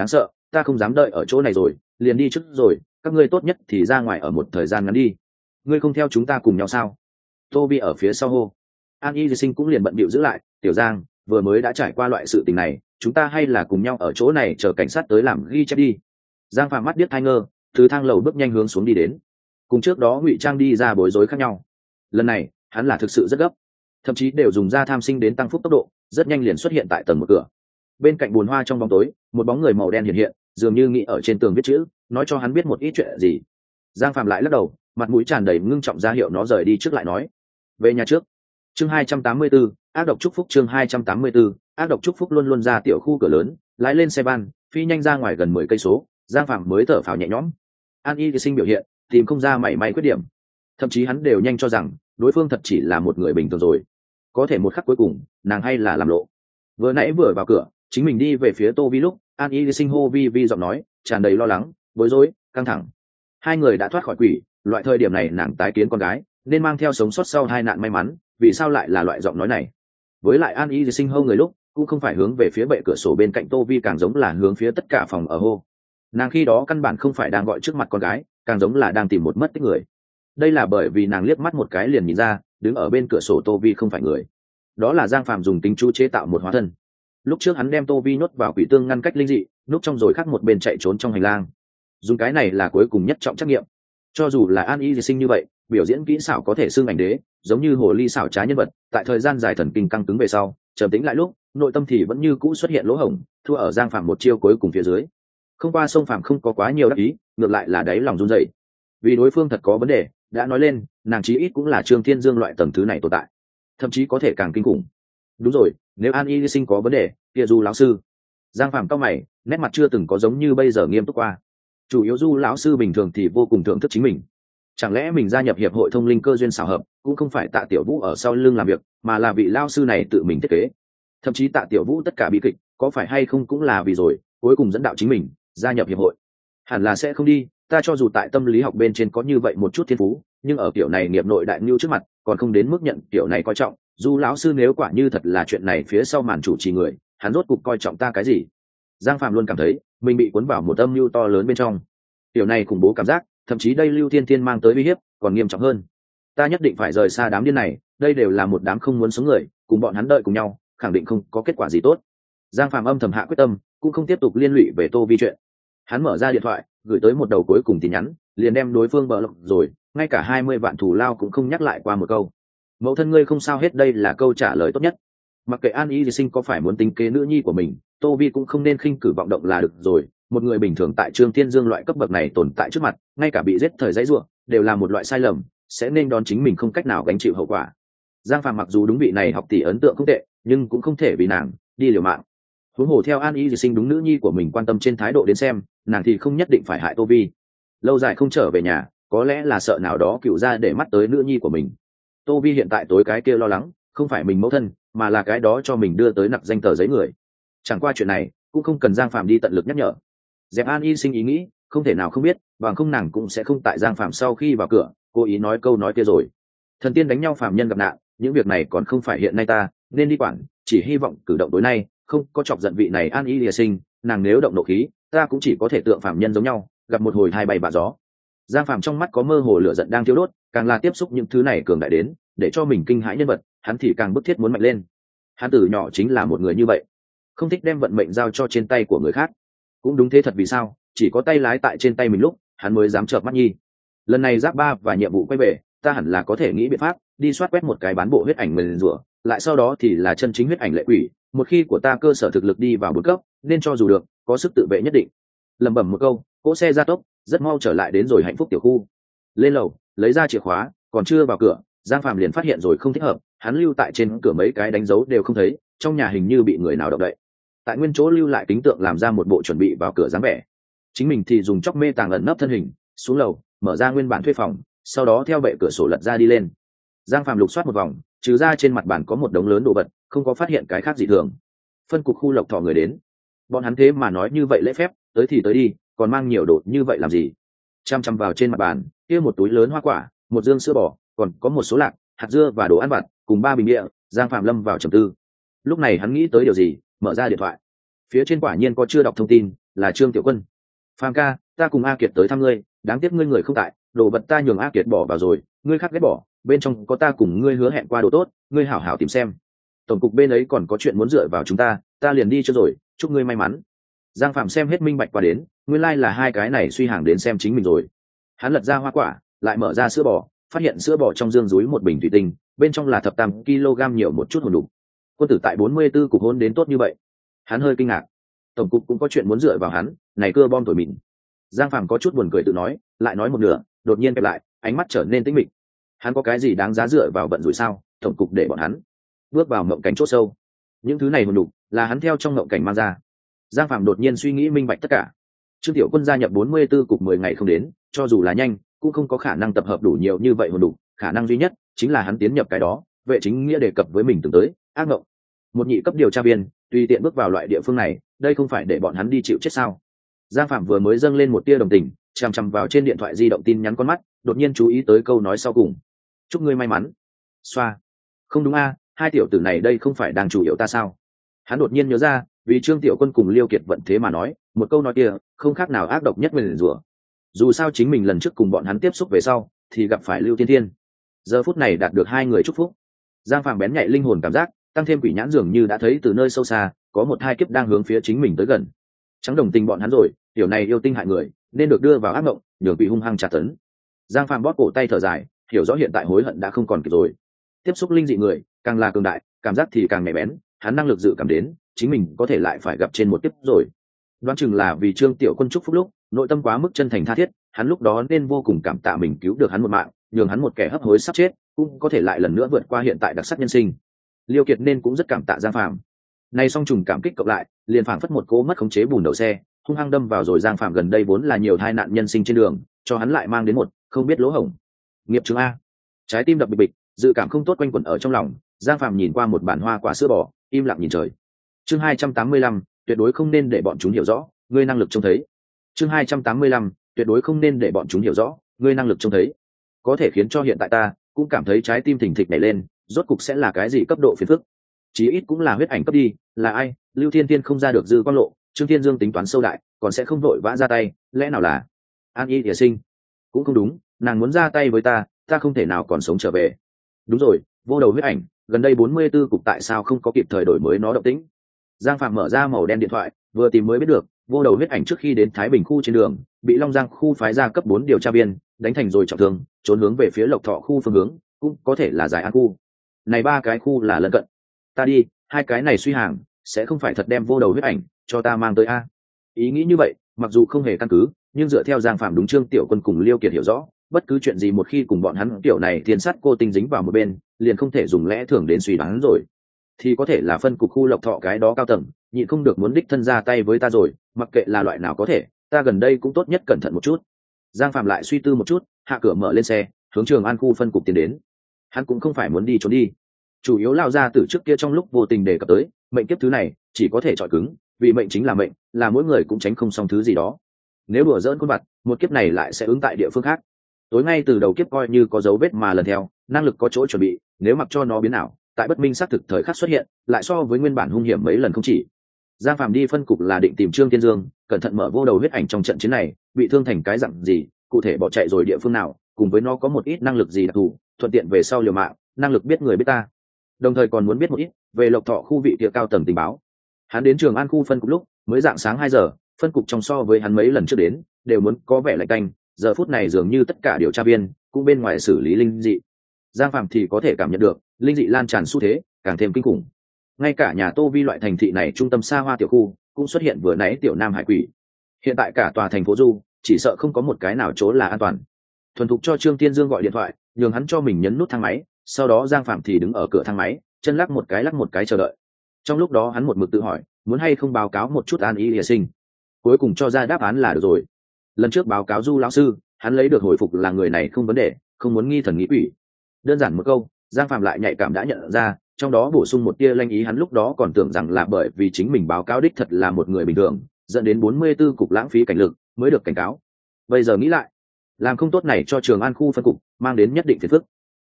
ta không dám đợi ở chỗ này rồi, liền đi trước rồi, các ngươi tốt nhất thì ra ngoài ở một thời gian ngắn đi. Ngươi không theo chúng ta cùng nhau sao? Toby ở phía sau hô. An Y Sinh cũng liền bận bịu giữ lại, tiểu Giang, vừa mới đã trải qua loại sự tình này, chúng ta hay là cùng nhau ở chỗ này chờ cảnh sát tới làm ghi chép đi. Giang Phạm mắt điếc tai ngơ, từ thang lầu bước nhanh hướng xuống đi đến. Cùng trước đó Ngụy Trang đi ra bối rối khác nhau. Lần này, hắn là thực sự rất gấp, thậm chí đều dùng ra tham sinh đến tăng phúc tốc độ, rất nhanh liền xuất hiện tại tầng một cửa. Bên cạnh bùn hoa trong bóng tối, một bóng người màu đen hiện hiện, dường như nghĩ ở trên tường viết chữ, nói cho hắn biết một ít chuyện gì. Giang Phạm lại lắc đầu, mặt mũi tràn đầy ngưng trọng ra hiệu nó rời đi trước lại nói. Về nhà trước. Chương 284, ác độc chúc phúc. Chương 284, ác độc chúc phúc. Luôn luôn ra tiểu khu cửa lớn, lái lên xe van, phi nhanh ra ngoài gần 10 cây số, Giang Phạm mới thở phào nhẹ nhõm. An Y Sinh biểu hiện, tìm không ra mảy may khuyết điểm, thậm chí hắn đều nhanh cho rằng đối phương thật chỉ là một người bình thường rồi. Có thể một khắc cuối cùng, nàng hay là làm lộ. Vừa nãy vừa vào cửa, chính mình đi về phía Tô Vi lúc, An Y Sinh hô vi giọng nói, tràn đầy lo lắng, bối rối, căng thẳng. Hai người đã thoát khỏi quỷ, loại thời điểm này nàng tái kiến con gái, nên mang theo sống sót sau hai nạn may mắn, vì sao lại là loại giọng nói này? Với lại An Y Sinh hô người lúc, cũng không phải hướng về phía bệ cửa sổ bên cạnh Tô Vi, càng giống là hướng phía tất cả phòng ở hô. Nàng khi đó căn bản không phải đang gọi trước mặt con gái, càng giống là đang tìm một mất tích người. Đây là bởi vì nàng liếc mắt một cái liền nhìn ra, đứng ở bên cửa sổ Tô Vi không phải người, đó là Giang Phạm dùng tính chú chế tạo một hóa thân. Lúc trước hắn đem Tô Vi nhốt vào quỷ tương ngăn cách linh dị, núp trong rồi khác một bên chạy trốn trong hành lang. Dùng cái này là cuối cùng nhất trọng trắc nghiệm. Cho dù là An Y Sinh như vậy, biểu diễn kỹ xảo có thể xưng ảnh đế, giống như hồ ly xảo trá nhân vật, tại thời gian dài thần kinh căng cứng về sau, trầm tĩnh lại lúc, nội tâm thì vẫn như cũ xuất hiện lỗ hổng, thua ở Giang Phạm một chiêu cuối cùng phía dưới. Không qua sông Phạm không có quá nhiều đắc ý, ngược lại là đáy lòng run rẩy. Vì đối phương thật có vấn đề, đã nói lên, nàng chí ít cũng là Trương Thiên Dương loại tầng thứ này tồn tại, thậm chí có thể càng kinh khủng. Đúng rồi, nếu An Y Sinh có vấn đề, kia Du lão sư. Giang Phạm cau mày, nét mặt chưa từng có giống như bây giờ nghiêm túc qua. Chủ yếu Du lão sư bình thường thì vô cùng thưởng thức chính mình. Chẳng lẽ mình gia nhập hiệp hội thông linh cơ duyên xảo hợp, cũng không phải Tạ Tiểu Vũ ở sau lưng làm việc, mà là vị lão sư này tự mình thiết kế. Thậm chí Tạ Tiểu Vũ tất cả bi kịch, có phải hay không cũng là vì rồi, cuối cùng dẫn đạo chính mình gia nhập hiệp hội. Hẳn là sẽ không đi, ta cho dù tại tâm lý học bên trên có như vậy một chút thiên phú, nhưng ở kiểu này nghiệp nội đại nhu trước mặt, còn không đến mức nhận kiểu này coi trọng. Du lão sư nếu quả như thật là chuyện này phía sau màn chủ trì người, hắn rốt cục coi trọng ta cái gì? Giang Phạm luôn cảm thấy mình bị cuốn vào một âm mưu to lớn bên trong. Kiểu này khủng bố cảm giác, thậm chí đây Lưu Thiên Thiên mang tới uy hiếp còn nghiêm trọng hơn. Ta nhất định phải rời xa đám điên này, đây đều là một đám không muốn sống người, cùng bọn hắn đợi cùng nhau, khẳng định không có kết quả gì tốt. Giang Phạm âm thầm hạ quyết tâm, cũng không tiếp tục liên lụy về Tô Vi chuyện. Hắn mở ra điện thoại, gửi tới một đầu cuối cùng tin nhắn, liền đem đối phương bờ lộc rồi, ngay cả 20 vạn thù lao cũng không nhắc lại qua một câu. Mẫu thân ngươi không sao hết, đây là câu trả lời tốt nhất. Mặc kệ An Y Sinh có phải muốn tính kế nữ nhi của mình, Tô Vi cũng không nên khinh cử vọng động là được rồi. Một người bình thường tại Trương Thiên Dương loại cấp bậc này tồn tại trước mặt, ngay cả bị giết thời giấy ruộng đều là một loại sai lầm, sẽ nên đón chính mình không cách nào gánh chịu hậu quả. Giang Phạm mặc dù đúng vị này học tỷ ấn tượng không tệ, nhưng cũng không thể vì nàng đi liều mạng. Huống hồ theo An Y Sinh đúng nữ nhi của mình quan tâm trên thái độ đến xem, nàng thì không nhất định phải hại Tô Vi. Lâu dài không trở về nhà, có lẽ là sợ nào đó cựu ra để mắt tới nữ nhi của mình. Tô Vi hiện tại tối cái kia lo lắng, không phải mình mẫu thân, mà là cái đó cho mình đưa tới nặc danh tờ giấy người. Chẳng qua chuyện này cũng không cần Giang Phạm đi tận lực nhắc nhở. Dẹp An Y Sinh ý nghĩ, không thể nào không biết, bằng không nàng cũng sẽ không tại Giang Phạm sau khi vào cửa cố ý nói câu nói kia rồi. Thần tiên đánh nhau phạm nhân gặp nạn, những việc này còn không phải hiện nay ta nên đi quản, chỉ hy vọng cử động tối nay không có chọc giận vị này An Y Sinh, nàng nếu động nộ khí, ta cũng chỉ có thể tượng phạm nhân giống nhau, gặp một hồi hai bay bạ gió. Giang Phạm trong mắt có mơ hồ lửa giận đang thiêu đốt, càng là tiếp xúc những thứ này cường đại đến, để cho mình kinh hãi nhân vật, hắn thì càng bức thiết muốn mạnh lên. Hắn từ nhỏ chính là một người như vậy, không thích đem vận mệnh giao cho trên tay của người khác. Cũng đúng thế thật, vì sao chỉ có tay lái tại trên tay mình lúc hắn mới dám chợp mắt nhi. Lần này giáp ba và nhiệm vụ quay về, ta hẳn là có thể nghĩ biện pháp đi soát quét một cái bán bộ huyết ảnh mình rủa, lại sau đó thì là chân chính huyết ảnh lệ quỷ. Một khi của ta cơ sở thực lực đi vào bốn cấp, nên cho dù được có sức tự vệ nhất định. Lẩm bẩm một câu, cỗ xe gia tốc, rất mau trở lại đến rồi hạnh phúc tiểu khu. Lên lầu, lấy ra chìa khóa, còn chưa vào cửa, Giang Phạm liền phát hiện rồi không thích hợp. Hắn lưu tại trên cửa mấy cái đánh dấu đều không thấy, trong nhà hình như bị người nào động đậy. Tại nguyên chỗ lưu lại kính tượng làm ra một bộ chuẩn bị vào cửa dáng vẻ. Chính mình thì dùng chóc mê tàng ẩn nấp thân hình, xuống lầu, mở ra nguyên bản thuê phòng, sau đó theo bệ cửa sổ lật ra đi lên. Giang Phạm lục soát một vòng, trừ ra trên mặt bàn có một đống lớn đồ vật, không có phát hiện cái khác dị thường. Phân cục khu Lộc Thọ người đến, bọn hắn thế mà nói như vậy lễ phép, tới thì tới đi, còn mang nhiều đồ như vậy làm gì? Chăm chăm vào trên mặt bàn, kia một túi lớn hoa quả, một dương sữa bò, còn có một số lạc, hạt dưa và đồ ăn vặt, cùng 3 bình địa. Giang Phạm lâm vào trầm tư. Lúc này hắn nghĩ tới điều gì, mở ra điện thoại. Phía trên quả nhiên có chưa đọc thông tin, là Trương Tiểu Quân. Phàm ca, ta cùng A Kiệt tới thăm ngươi, đáng tiếc ngươi người không tại, đồ vật ta nhường A Kiệt bỏ vào rồi, ngươi khác ghét bỏ, bên trong có ta cùng ngươi hứa hẹn qua đồ tốt, ngươi hảo hảo tìm xem. Tổng cục bên ấy còn có chuyện muốn dựa vào chúng ta liền đi cho rồi, chúc ngươi may mắn. Giang Phạm xem hết minh bạch qua đến, nguyên lai là hai cái này suy hàng đến xem chính mình rồi. Hắn lật ra hoa quả, lại mở ra sữa bò, phát hiện sữa bò trong dương dúi một bình thủy tinh, bên trong là thập tam kg nhiều một chút hồn đủ. Quân tử tại 44 cục hôn đến tốt như vậy, hắn hơi kinh ngạc. Tổng cục cũng có chuyện muốn dựa vào hắn, này cưa bom tuổi mịn. Giang Phạm có chút buồn cười tự nói, lại nói một nửa, đột nhiên kẹp lại, ánh mắt trở nên tĩnh mịch. Hắn có cái gì đáng giá dựa vào vận rủi sao? Tổng cục để bọn hắn bước vào mộng cảnh chỗ sâu. Những thứ này hồn đủ là hắn theo trong mộng cảnh mang ra. Giang Phạm đột nhiên suy nghĩ minh bạch tất cả. Trương Tiểu Quân gia nhập 44 cục 10 ngày không đến, cho dù là nhanh, cũng không có khả năng tập hợp đủ nhiều như vậy hồn đủ, khả năng duy nhất chính là hắn tiến nhập cái đó, vệ chính nghĩa đề cập với mình từng tới, ác mộng. Một nhị cấp điều tra viên, tùy tiện bước vào loại địa phương này, đây không phải để bọn hắn đi chịu chết sao? Giang Phạm vừa mới dâng lên một tia đồng tình, chằm chằm vào trên điện thoại di động tin nhắn con mắt, đột nhiên chú ý tới câu nói sau cùng. Chúc ngươi may mắn. Xoa. Không đúng a, hai tiểu tử này đây không phải đang chủ yếu ta sao? Hắn đột nhiên nhớ ra, vì Trương Tiểu Quân cùng Liêu Kiệt vận thế mà nói, một câu nói kia không khác nào ác độc nhất nguyền rủa. Dù sao chính mình lần trước cùng bọn hắn tiếp xúc về sau, thì gặp phải Lưu Thiên Thiên. Giờ phút này đạt được hai người chúc phúc. Giang Phạm bén nhạy linh hồn cảm giác, tăng thêm quỷ nhãn dường như đã thấy từ nơi sâu xa, có một hai kiếp đang hướng phía chính mình tới gần. Chẳng đồng tình bọn hắn rồi, tiểu này yêu tinh hại người, nên được đưa vào ác mộng, nhường quỷ hung hăng trả tấn. Giang Phạm bóp cổ tay thở dài, hiểu rõ hiện tại hối hận đã không còn kịp rồi. Tiếp xúc linh dị người, càng là cường đại, cảm giác thì càng nhạy bén, hắn năng lực dự cảm đến, chính mình có thể lại phải gặp trên một kiếp rồi. Đoán chừng là vì Trương Tiểu Quân chúc phúc lúc, nội tâm quá mức chân thành tha thiết, hắn lúc đó nên vô cùng cảm tạ mình cứu được hắn một mạng, nhường hắn một kẻ hấp hối sắp chết, cũng có thể lại lần nữa vượt qua hiện tại đặc sắc nhân sinh. Liêu Kiệt nên cũng rất cảm tạ Giang Phạm. Nay song trùng cảm kích cộng lại, liền phảng phất một cỗ mất khống chế bùn đầu xe, hung hăng đâm vào rồi. Giang Phạm gần đây vốn là nhiều tai nạn nhân sinh trên đường, cho hắn lại mang đến một không biết lỗ hổng. Nghiệp chứng a. Trái tim đập bịch bịch, dự cảm không tốt quanh quẩn ở trong lòng. Giang Phạm nhìn qua một bản hoa quả sữa bò, im lặng nhìn trời. Chương 285, tuyệt đối không nên để bọn chúng hiểu rõ, ngươi năng lực trông thấy. Chương 285, tuyệt đối không nên để bọn chúng hiểu rõ, ngươi năng lực trông thấy. Có thể khiến cho hiện tại ta cũng cảm thấy trái tim thình thịch nhảy lên, rốt cục sẽ là cái gì cấp độ phiền phức? Chí ít cũng là huyết ảnh cấp đi, là ai? Lưu Thiên Tiên không ra được dư quang lộ, Trương Thiên Dương tính toán sâu đại, còn sẽ không vội vã ra tay, lẽ nào là An Y Địa Sinh? Cũng không đúng, nàng muốn ra tay với ta không thể nào còn sống trở về. Đúng rồi, vô đầu huyết ảnh, gần đây 44 cục tại sao không có kịp thời đổi mới nó động tĩnh? Giang Phạm mở ra màu đen điện thoại, vừa tìm mới biết được, vô đầu huyết ảnh trước khi đến Thái Bình khu trên đường, bị Long Giang khu phái ra cấp 4 điều tra viên đánh thành rồi trọng thương, trốn hướng về phía Lộc Thọ khu phương hướng, cũng có thể là Giải An khu. Này ba cái khu là lân cận. Ta đi, hai cái này suy hàng, sẽ không phải thật đem vô đầu huyết ảnh cho ta mang tới a? Ý nghĩ như vậy, mặc dù không hề căn cứ, nhưng dựa theo Giang Phạm đúng Trương Tiểu Quân cùng Liêu Kiệt hiểu rõ, bất cứ chuyện gì một khi cùng bọn hắn tiểu này thiên sát cô tinh dính vào một bên, liền không thể dùng lẽ thường đến suy đoán rồi. Thì có thể là phân cục khu Lộc Thọ cái đó cao tầng, nhịn không được muốn đích thân ra tay với ta rồi, mặc kệ là loại nào có thể, ta gần đây cũng tốt nhất cẩn thận một chút. Giang Phạm lại suy tư một chút, hạ cửa mở lên xe, hướng Trường An khu phân cục tiến đến. Hắn cũng không phải muốn đi trốn đi, chủ yếu lao ra từ trước kia trong lúc vô tình đề cập tới, mệnh kiếp thứ này chỉ có thể chọi cứng, vì mệnh chính là mệnh, là mỗi người cũng tránh không xong thứ gì đó. Nếu đùa dỡn khuôn mặt, một kiếp này lại sẽ ứng tại địa phương khác. Tối ngay từ đầu kiếp coi như có dấu vết mà lần theo, năng lực có chỗ chuẩn bị, nếu mặc cho nó biến ảo, tại bất minh xác thực thời khắc xuất hiện, lại so với nguyên bản hung hiểm mấy lần không chỉ. Giang Phạm đi phân cục là định tìm Trương Thiên Dương, cẩn thận mở vô đầu huyết ảnh trong trận chiến này, bị thương thành cái dặn gì, cụ thể bỏ chạy rồi địa phương nào, cùng với nó có một ít năng lực gì đặc thù, thuận tiện về sau liều mạng, năng lực biết người biết ta. Đồng thời còn muốn biết một ít về Lộc Thọ khu vị địa cao tầng tình báo. Hắn đến Trường An khu phân cục lúc mới dạng sáng 2 giờ, phân cục trong so với hắn mấy lần trước đến đều muốn có vẻ lạnh tanh, giờ phút này dường như tất cả điều tra viên cũng bên ngoài xử lý linh dị. Giang Phạm thì có thể cảm nhận được linh dị lan tràn xu thế càng thêm kinh khủng. Ngay cả nhà Tô Vi loại thành thị này trung tâm xa hoa tiểu khu cũng xuất hiện vừa nãy tiểu nam hải quỷ. Hiện tại cả tòa thành phố Du chỉ sợ không có một cái nào chỗ là an toàn. Thuần thục cho Trương Tiên Dương gọi điện thoại, nhường hắn cho mình nhấn nút thang máy, sau đó Giang Phạm thì đứng ở cửa thang máy, chân lắc một cái chờ đợi. Trong lúc đó hắn một mực tự hỏi, muốn hay không báo cáo một chút An Y Địa Sinh. Cuối cùng cho ra đáp án là được rồi. Lần trước báo cáo Du lão sư, hắn lấy được hồi phục là người này không vấn đề, không muốn nghi thần nghĩ quỷ. Đơn giản một câu, Giang Phạm lại nhạy cảm đã nhận ra, trong đó bổ sung một tia lanh ý. Hắn lúc đó còn tưởng rằng là bởi vì chính mình báo cáo đích thật là một người bình thường, dẫn đến 44 cục lãng phí cảnh lực mới được cảnh cáo. Bây giờ nghĩ lại, làm không tốt này cho Trường An khu phân cục mang đến nhất định phiền phức.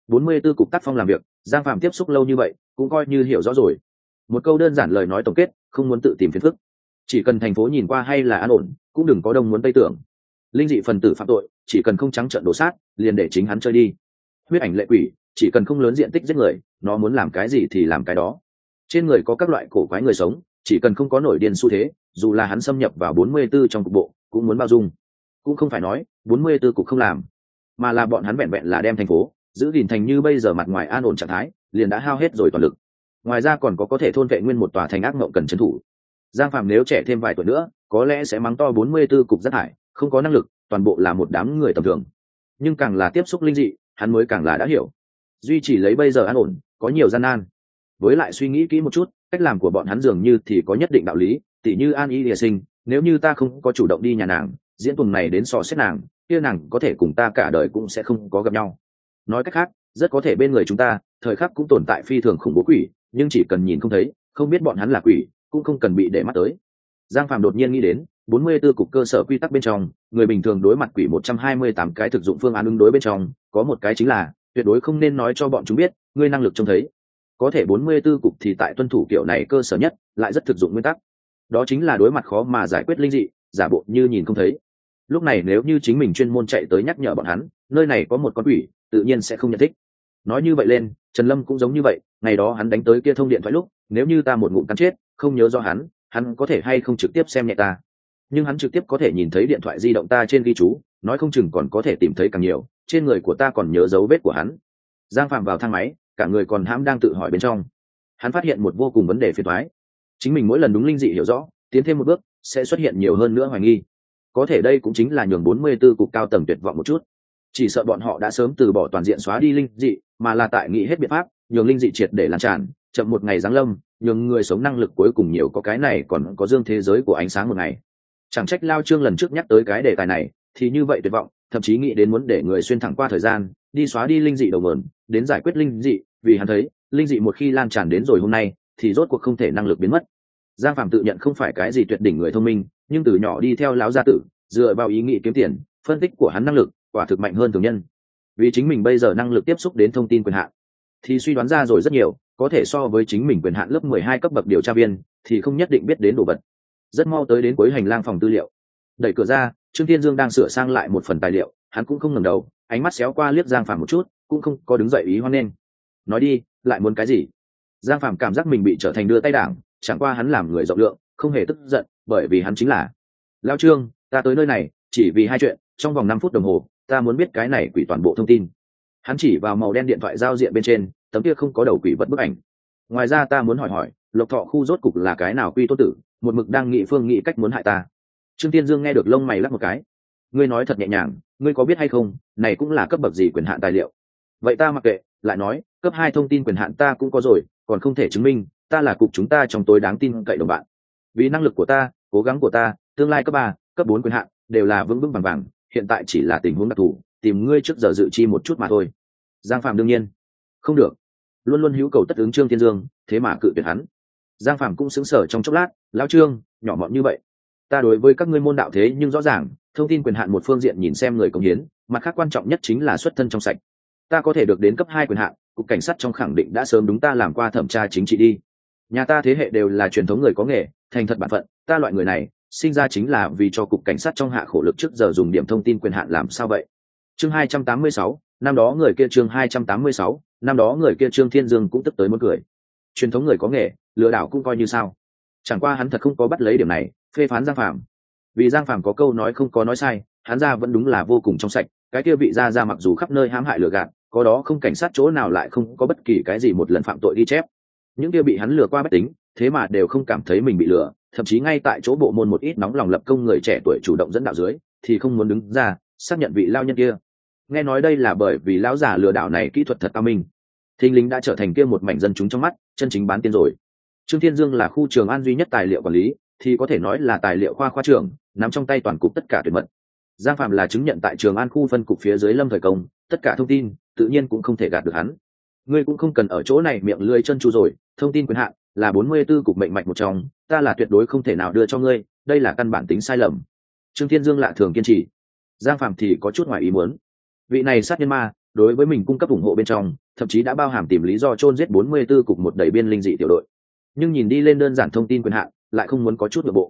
44 cục tác phong làm việc, Giang Phạm tiếp xúc lâu như vậy cũng coi như hiểu rõ rồi. Một câu đơn giản lời nói tổng kết, không muốn tự tìm phiền phức. Chỉ cần thành phố nhìn qua hay là an ổn, cũng đừng có đông muốn tây tưởng. Linh dị phần tử phạm tội chỉ cần không trắng trợn đổ sát, liền để chính hắn chơi đi. Huyết ảnh lệ quỷ chỉ cần không lớn diện tích giết người, nó muốn làm cái gì thì làm cái đó. Trên người có các loại cổ quái người sống, chỉ cần không có nổi điên xu thế, dù là hắn xâm nhập vào 44 trong cục bộ cũng muốn bao dung. Cũng không phải nói 44 cục không làm, mà là bọn hắn vẹn vẹn là đem thành phố giữ gìn thành như bây giờ mặt ngoài an ổn trạng thái, liền đã hao hết rồi toàn lực. Ngoài ra còn có thể thôn vệ nguyên một tòa thành ác mộng cần trấn thủ. Giang Phạm nếu trẻ thêm vài tuổi nữa, có lẽ sẽ mắng to 44 cục rác thải không có năng lực, toàn bộ là một đám người tầm thường. Nhưng càng là tiếp xúc linh dị, hắn mới càng là đã hiểu, duy trì lấy bây giờ an ổn có nhiều gian nan. Với lại suy nghĩ kỹ một chút, cách làm của bọn hắn dường như thì có nhất định đạo lý, tỉ như An Y Lìa Sinh, nếu như ta không có chủ động đi nhà nàng diễn tuần này đến sò xét nàng, kia nàng có thể cùng ta cả đời cũng sẽ không có gặp nhau. Nói cách khác, rất có thể bên người chúng ta thời khắc cũng tồn tại phi thường khủng bố quỷ, nhưng chỉ cần nhìn không thấy, không biết bọn hắn là quỷ, cũng không cần bị để mắt tới. Giang Phạm đột nhiên nghĩ đến 44 cục cơ sở quy tắc bên trong, người bình thường đối mặt quỷ 128 cái thực dụng phương án ứng đối bên trong, có một cái chính là tuyệt đối không nên nói cho bọn chúng biết ngươi năng lực trông thấy. Có thể 44 cục thì tại tuân thủ kiểu này cơ sở nhất, lại rất thực dụng nguyên tắc. Đó chính là đối mặt khó mà giải quyết linh dị, giả bộ như nhìn không thấy. Lúc này nếu như chính mình chuyên môn chạy tới nhắc nhở bọn hắn, nơi này có một con quỷ, tự nhiên sẽ không nhận thích. Nói như vậy lên, Trần Lâm cũng giống như vậy, ngày đó hắn đánh tới kia thông điện thoại lúc, nếu như ta một ngụm cắn chết, không nhớ do hắn có thể hay không trực tiếp xem nhẹ ta. Nhưng hắn trực tiếp có thể nhìn thấy điện thoại di động ta trên ghi chú, nói không chừng còn có thể tìm thấy càng nhiều, trên người của ta còn nhớ dấu vết của hắn. Giang Phạm vào thang máy, cả người còn hãm đang tự hỏi bên trong. Hắn phát hiện một vô cùng vấn đề phiền toái. Chính mình mỗi lần đúng linh dị hiểu rõ, tiến thêm một bước sẽ xuất hiện nhiều hơn nữa hoài nghi. Có thể đây cũng chính là nhường 44 cục cao tầng tuyệt vọng một chút. Chỉ sợ bọn họ đã sớm từ bỏ toàn diện xóa đi linh dị, mà là tại nghĩ hết biện pháp nhường linh dị triệt để lan tràn, chậm một ngày giáng lâm, nhường người sống năng lực cuối cùng nhiều có cái này còn có dương thế giới của ánh sáng một ngày. Chẳng trách Lao Trương lần trước nhắc tới cái đề tài này thì như vậy tuyệt vọng, thậm chí nghĩ đến muốn để người xuyên thẳng qua thời gian đi xóa đi linh dị đầu nguồn, đến giải quyết linh dị, vì hắn thấy linh dị một khi lan tràn đến rồi hôm nay thì rốt cuộc không thể năng lực biến mất. Giang Phạm tự nhận không phải cái gì tuyệt đỉnh người thông minh, nhưng từ nhỏ đi theo lão gia tử, dựa vào ý nghĩ kiếm tiền, phân tích của hắn năng lực quả thực mạnh hơn thường nhân. Vì chính mình bây giờ năng lực tiếp xúc đến thông tin quyền hạn, thì suy đoán ra rồi rất nhiều, có thể so với chính mình quyền hạn lớp 12 cấp bậc điều tra viên thì không nhất định biết đến đồ vật. Rất mau tới đến cuối hành lang phòng tư liệu, đẩy cửa ra, Trương Thiên Dương đang sửa sang lại một phần tài liệu, hắn cũng không ngẩng đầu, ánh mắt xéo qua liếc Giang Phạm một chút, cũng không có đứng dậy ý hoan nghênh. Nói đi, lại muốn cái gì? Giang Phạm cảm giác mình bị trở thành đưa tay đảng, chẳng qua hắn làm người rộng lượng, không hề tức giận, bởi vì hắn chính là Lão Trương, ta tới nơi này chỉ vì hai chuyện, trong vòng 5 phút đồng hồ ta muốn biết cái này quỷ toàn bộ thông tin. Hắn chỉ vào màu đen điện thoại giao diện bên trên, tấm kia không có đầu quỷ vật bức ảnh. Ngoài ra ta muốn hỏi Lộc Thọ khu rốt cục là cái nào quy tôn tử, một mực đang nghị phương nghị cách muốn hại ta. Trương Tiên Dương nghe được lông mày lắc một cái. Ngươi nói thật nhẹ nhàng, ngươi có biết hay không, này cũng là cấp bậc gì quyền hạn tài liệu? Vậy ta mặc kệ, lại nói, cấp 2 thông tin quyền hạn ta cũng có rồi, còn không thể chứng minh ta là cục chúng ta trong tối đáng tin cậy đồng bạn. Vì năng lực của ta, cố gắng của ta, tương lai cấp 3, cấp 4 quyền hạn đều là vững vững vàng vàng, hiện tại chỉ là tình huống đặc thù, tìm ngươi trước giờ dự chi một chút mà thôi. Giang Phạm đương nhiên không được, luôn luôn hữu cầu tất ứng Trương Thiên Dương, thế mà cự tuyệt hắn. Giang Phạm cũng sững sờ trong chốc lát, lão Trương, nhỏ mọn như vậy, ta đối với các ngươi môn đạo thế nhưng rõ ràng, thông tin quyền hạn một phương diện nhìn xem người cống hiến, mặt khác quan trọng nhất chính là xuất thân trong sạch. Ta có thể được đến cấp 2 quyền hạn, cục cảnh sát trong khẳng định đã sớm đúng ta làm qua thẩm tra chính trị đi. Nhà ta thế hệ đều là truyền thống người có nghề, thành thật bản phận, ta loại người này sinh ra chính là vì cho cục cảnh sát trong hạ khổ lực trước giờ dùng điểm thông tin quyền hạn làm sao vậy. Chương 286, năm đó người kia chương 286, năm đó người kia Trương Thiên Dương cũng tức tới muốn cười. Truyền thống người có nghề, lừa đảo cũng coi như sao? Chẳng qua hắn thật không có bắt lấy điểm này, phê phán Giang Phạm. Vì Giang Phạm có câu nói không có nói sai, hắn ra vẫn đúng là vô cùng trong sạch, cái kia vị ra mặc dù khắp nơi hãm hại lừa gạt, có đó không cảnh sát chỗ nào lại không có bất kỳ cái gì một lần phạm tội ghi chép. Những kia bị hắn lừa qua bất tính, thế mà đều không cảm thấy mình bị lừa, thậm chí ngay tại chỗ bộ môn một ít nóng lòng lập công người trẻ tuổi chủ động dẫn đạo dưới, thì không muốn đứng ra xác nhận vị lao nhân kia. Nghe nói đây là bởi vì lão giả lừa đảo này kỹ thuật thật cao minh, thình lình đã trở thành kia một mảnh dân chúng trong mắt chân chính bán tiên rồi. Trương Thiên Dương là khu Trường An duy nhất tài liệu quản lý, thì có thể nói là tài liệu khoa trưởng, nắm trong tay toàn cục tất cả tuyệt mật. Giang Phạm là chứng nhận tại Trường An khu phân cục phía dưới Lâm Thời Công, tất cả thông tin tự nhiên cũng không thể gạt được hắn. Ngươi cũng không cần ở chỗ này miệng lưỡi chân chu rồi, thông tin quyền hạn là 44 cục mệnh mạch một trong, ta là tuyệt đối không thể nào đưa cho ngươi, đây là căn bản tính sai lầm. Trương Thiên Dương lạ thường kiên trì. Giang Phạm thì có chút ngoài ý muốn. Vị này sát nhân ma, đối với mình cung cấp ủng hộ bên trong, thậm chí đã bao hàm tìm lý do chôn giết 44 cục một đầy biên linh dị tiểu đội. Nhưng nhìn đi lên đơn giản thông tin quyền hạn, lại không muốn có chút nội bộ.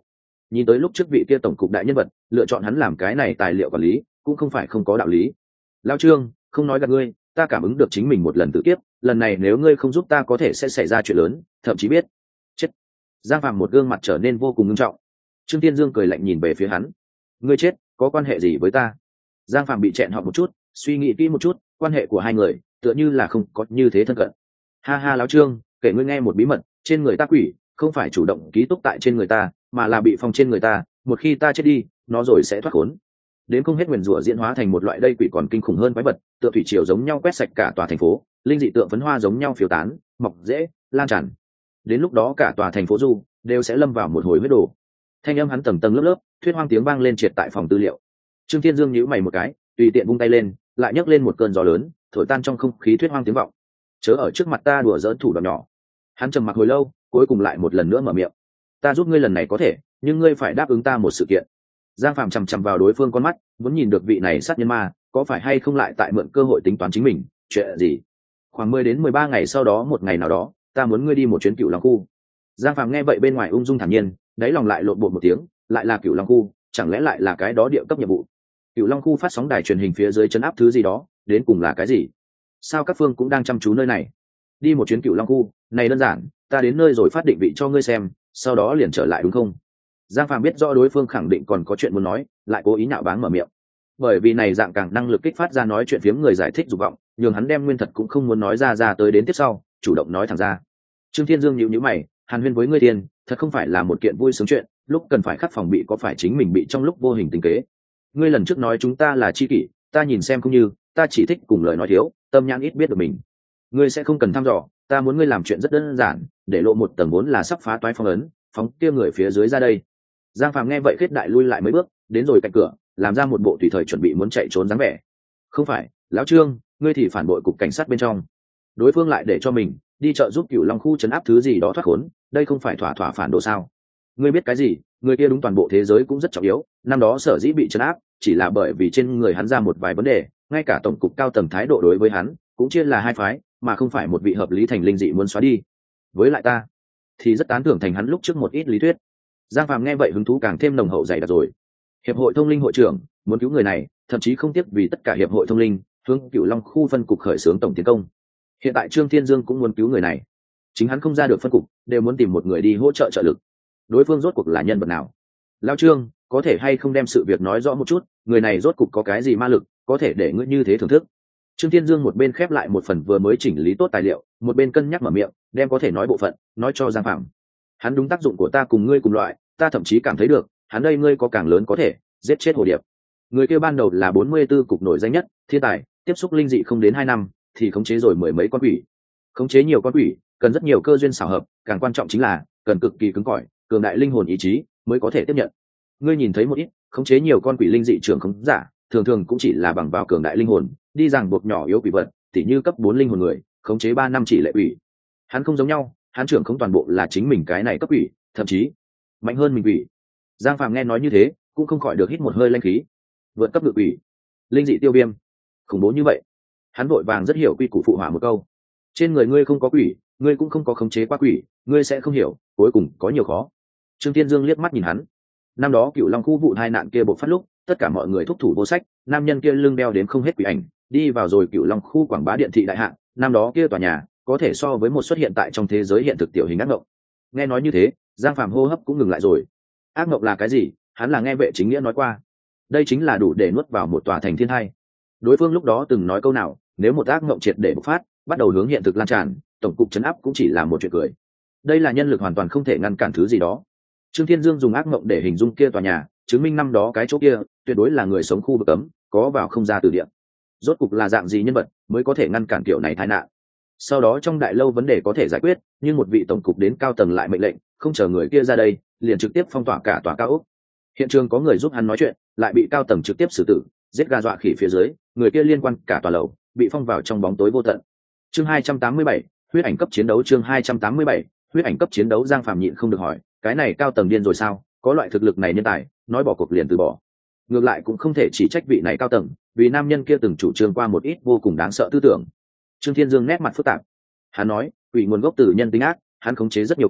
nhìn tới lúc trước vị kia tổng cục đại nhân vật lựa chọn hắn làm cái này tài liệu quản lý cũng không phải không có đạo lý. Lao Trương, không nói gạt ngươi, ta cảm ứng được chính mình một lần tự kiếp, lần này nếu ngươi không giúp ta có thể sẽ xảy ra chuyện lớn, thậm chí biết chết. Giang Phạm một gương mặt trở nên vô cùng nghiêm trọng. Trương Tiên Dương cười lạnh nhìn về phía hắn. Ngươi chết có quan hệ gì với ta? Giang Phạm bị chẹn họ một chút, suy nghĩ kỹ một chút, quan hệ của hai người tựa như là không có như thế thân cận. Ha ha Lão Trương, kể ngươi nghe một bí mật, trên người ta quỷ không phải chủ động ký túc tại trên người ta, mà là bị phong trên người ta, một khi ta chết đi, nó rồi sẽ thoát khốn. Đến không hết nguyền rủa diễn hóa thành một loại đây quỷ còn kinh khủng hơn quái vật, tựa thủy triều giống nhau quét sạch cả tòa thành phố, linh dị tượng phấn hoa giống nhau phiêu tán, mọc dễ, lan tràn. Đến lúc đó cả tòa thành phố du đều sẽ lâm vào một hồi huyết đổ. Thanh âm hắn tầng tầng lớp lớp, thuyết hoang tiếng vang lên triệt tại phòng tư liệu. Trương Thiên Dương nhíu mày một cái, tùy tiện vung tay lên, lại nhấc lên một cơn gió lớn, thổi tan trong không khí thuyết hoang tiếng vọng. Chớ ở trước mặt ta đùa giỡn thủ đoạn nhỏ. Hắn trầm mặc hồi lâu, cuối cùng lại một lần nữa mở miệng. Ta giúp ngươi lần này có thể, nhưng ngươi phải đáp ứng ta một sự kiện. Giang Phạm chằm chằm vào đối phương con mắt, muốn nhìn được vị này sát nhân ma có phải hay không lại tại mượn cơ hội tính toán chính mình. Chuyện gì? Khoảng 10 đến 13 ngày sau đó một ngày nào đó, ta muốn ngươi đi một chuyến Cửu Long khu. Giang Phạm nghe vậy bên ngoài ung dung thản nhiên, đáy lòng lại lộn bột một tiếng, lại là Cửu Long khu, chẳng lẽ lại là cái đó địa cấp nhiệm vụ? Cửu Long khu phát sóng đài truyền hình phía dưới trấn áp thứ gì đó, đến cùng là cái gì? Sao các phương cũng đang chăm chú nơi này? Đi một chuyến Cửu Long khu, này đơn giản, ta đến nơi rồi phát định vị cho ngươi xem, sau đó liền trở lại đúng không? Giang Phạm biết rõ đối phương khẳng định còn có chuyện muốn nói, lại cố ý nhạo báng mở miệng. Bởi vì này dạng càng năng lực kích phát ra nói chuyện phiếm người giải thích dục vọng, nhường hắn đem nguyên thật cũng không muốn nói ra tới đến tiếp sau, chủ động nói thẳng ra. Trương Thiên Dương nhíu nhíu mày, hàn huyên với ngươi tiền, thật không phải là một kiện vui sướng chuyện, lúc cần phải khắc phòng bị có phải chính mình bị trong lúc vô hình tính kế. Ngươi lần trước nói chúng ta là chi kỷ, ta nhìn xem không như, ta chỉ thích cùng lời nói thiếu, tâm nhãn ít biết được mình. Ngươi sẽ không cần thăm dò, ta muốn ngươi làm chuyện rất đơn giản, để lộ một tầng vốn là sắp phá toái phong ấn, phóng kia người phía dưới ra đây. Giang Phạm nghe vậy khết đại lui lại mấy bước, đến rồi cạnh cửa, làm ra một bộ tùy thời chuẩn bị muốn chạy trốn dáng vẻ. Không phải, lão Trương, ngươi thì phản bội cục cảnh sát bên trong. Đối phương lại để cho mình đi chợ giúp Cửu Long khu trấn áp thứ gì đó thoát khốn, đây không phải thỏa thỏa phản đồ sao? Ngươi biết cái gì? Người kia đúng toàn bộ thế giới cũng rất trọng yếu, năm đó sở dĩ bị trấn áp, chỉ là bởi vì trên người hắn ra một vài vấn đề, ngay cả tổng cục cao tầng thái độ đối với hắn cũng chia là hai phái, mà không phải một vị hợp lý thành linh dị muốn xóa đi. Với lại ta thì rất tán thưởng thành hắn lúc trước một ít lý thuyết. Giang Phạm nghe vậy hứng thú càng thêm nồng hậu dày đặc rồi. Hiệp hội thông linh hội trưởng muốn cứu người này, thậm chí không tiếc vì tất cả hiệp hội thông linh hướng Cửu Long khu phân cục khởi xướng tổng tiến công. Hiện tại Trương Thiên Dương cũng muốn cứu người này, chính hắn không ra được phân cục, đều muốn tìm một người đi hỗ trợ trợ lực. Đối phương rốt cuộc là nhân vật nào? Lão Trương, có thể hay không đem sự việc nói rõ một chút, người này rốt cuộc có cái gì ma lực, có thể để ngươi như thế thưởng thức? Trương Thiên Dương một bên khép lại một phần vừa mới chỉnh lý tốt tài liệu, một bên cân nhắc mở miệng, đem có thể nói bộ phận nói cho Giang Phạm. Hắn đúng tác dụng của ta cùng ngươi cùng loại, ta thậm chí cảm thấy được, hắn đây ngươi có càng lớn có thể giết chết hồ điệp. Người kia ban đầu là 44 cục nổi danh nhất, thiên tài, tiếp xúc linh dị không đến 2 năm, thì khống chế rồi mười mấy con quỷ. Khống chế nhiều con quỷ, cần rất nhiều cơ duyên xảo hợp, càng quan trọng chính là cần cực kỳ cứng cỏi, cường đại linh hồn ý chí mới có thể tiếp nhận. Ngươi nhìn thấy một ít khống chế nhiều con quỷ linh dị trưởng khống giả, thường thường cũng chỉ là bằng vào cường đại linh hồn, đi ràng buộc nhỏ yếu quỷ vật, tỉ như cấp 4 linh hồn người, khống chế 3 năm chỉ lệ quỷ. Hắn không giống nhau, hắn trưởng không toàn bộ là chính mình cái này cấp quỷ, thậm chí mạnh hơn mình quỷ. Giang Phạm nghe nói như thế, cũng không khỏi được hít một hơi lanh khí. Vượt cấp ngự quỷ, linh dị tiêu viêm, khủng bố như vậy. Hắn vội vàng rất hiểu quy củ phụ hỏa một câu. Trên người ngươi không có quỷ, ngươi cũng không có khống chế qua quỷ, ngươi sẽ không hiểu, cuối cùng có nhiều khó. Trương Thiên Dương liếc mắt nhìn hắn. Năm đó Cửu Long khu vụ tai nạn kia bộc phát lúc, tất cả mọi người thúc thủ vô sách, nam nhân kia lưng đeo đến không hết quỷ ảnh, đi vào rồi Cửu Long khu quảng bá điện thị đại hạng, năm đó kia tòa nhà có thể so với một xuất hiện tại trong thế giới hiện thực tiểu hình ác mộng. Nghe nói như thế, Giang Phạm hô hấp cũng ngừng lại rồi. Ác mộng là cái gì? Hắn là nghe vệ chính nghĩa nói qua. Đây chính là đủ để nuốt vào một tòa thành thiên hai. Đối phương lúc đó từng nói câu nào, nếu một ác mộng triệt để bộc phát, bắt đầu hướng hiện thực lan tràn, tổng cục trấn áp cũng chỉ là một chuyện cười. Đây là nhân lực hoàn toàn không thể ngăn cản thứ gì đó. Trương Thiên Dương dùng ác mộng để hình dung kia tòa nhà, chứng minh năm đó cái chỗ kia tuyệt đối là người sống khu vực cấm, có vào không ra từ địa. Rốt cục là dạng gì nhân vật mới có thể ngăn cản kiểu này tai nạn? Sau đó trong đại lâu vấn đề có thể giải quyết, nhưng một vị tổng cục đến cao tầng lại mệnh lệnh không chờ người kia ra đây, liền trực tiếp phong tỏa cả tòa cao ốc. Hiện trường có người giúp hắn nói chuyện, lại bị cao tầng trực tiếp xử tử, giết gà dọa khỉ phía dưới, người kia liên quan cả tòa lầu, bị phong vào trong bóng tối vô tận. Chương 287, huyết ảnh cấp chiến đấu. Chương 287, huyết ảnh cấp chiến đấu. Giang Phạm nhịn không được hỏi, cái này cao tầng điên rồi sao? Có loại thực lực này nhân tài, nói bỏ cuộc liền từ bỏ. Ngược lại cũng không thể chỉ trách vị này cao tầng, vì nam nhân kia từng chủ trương qua một ít vô cùng đáng sợ tư tưởng. Trương Thiên Dương nét mặt phức tạp. Hắn nói, quỷ nguồn gốc từ nhân tính ác, hắn khống chế rất nhiều quỷ,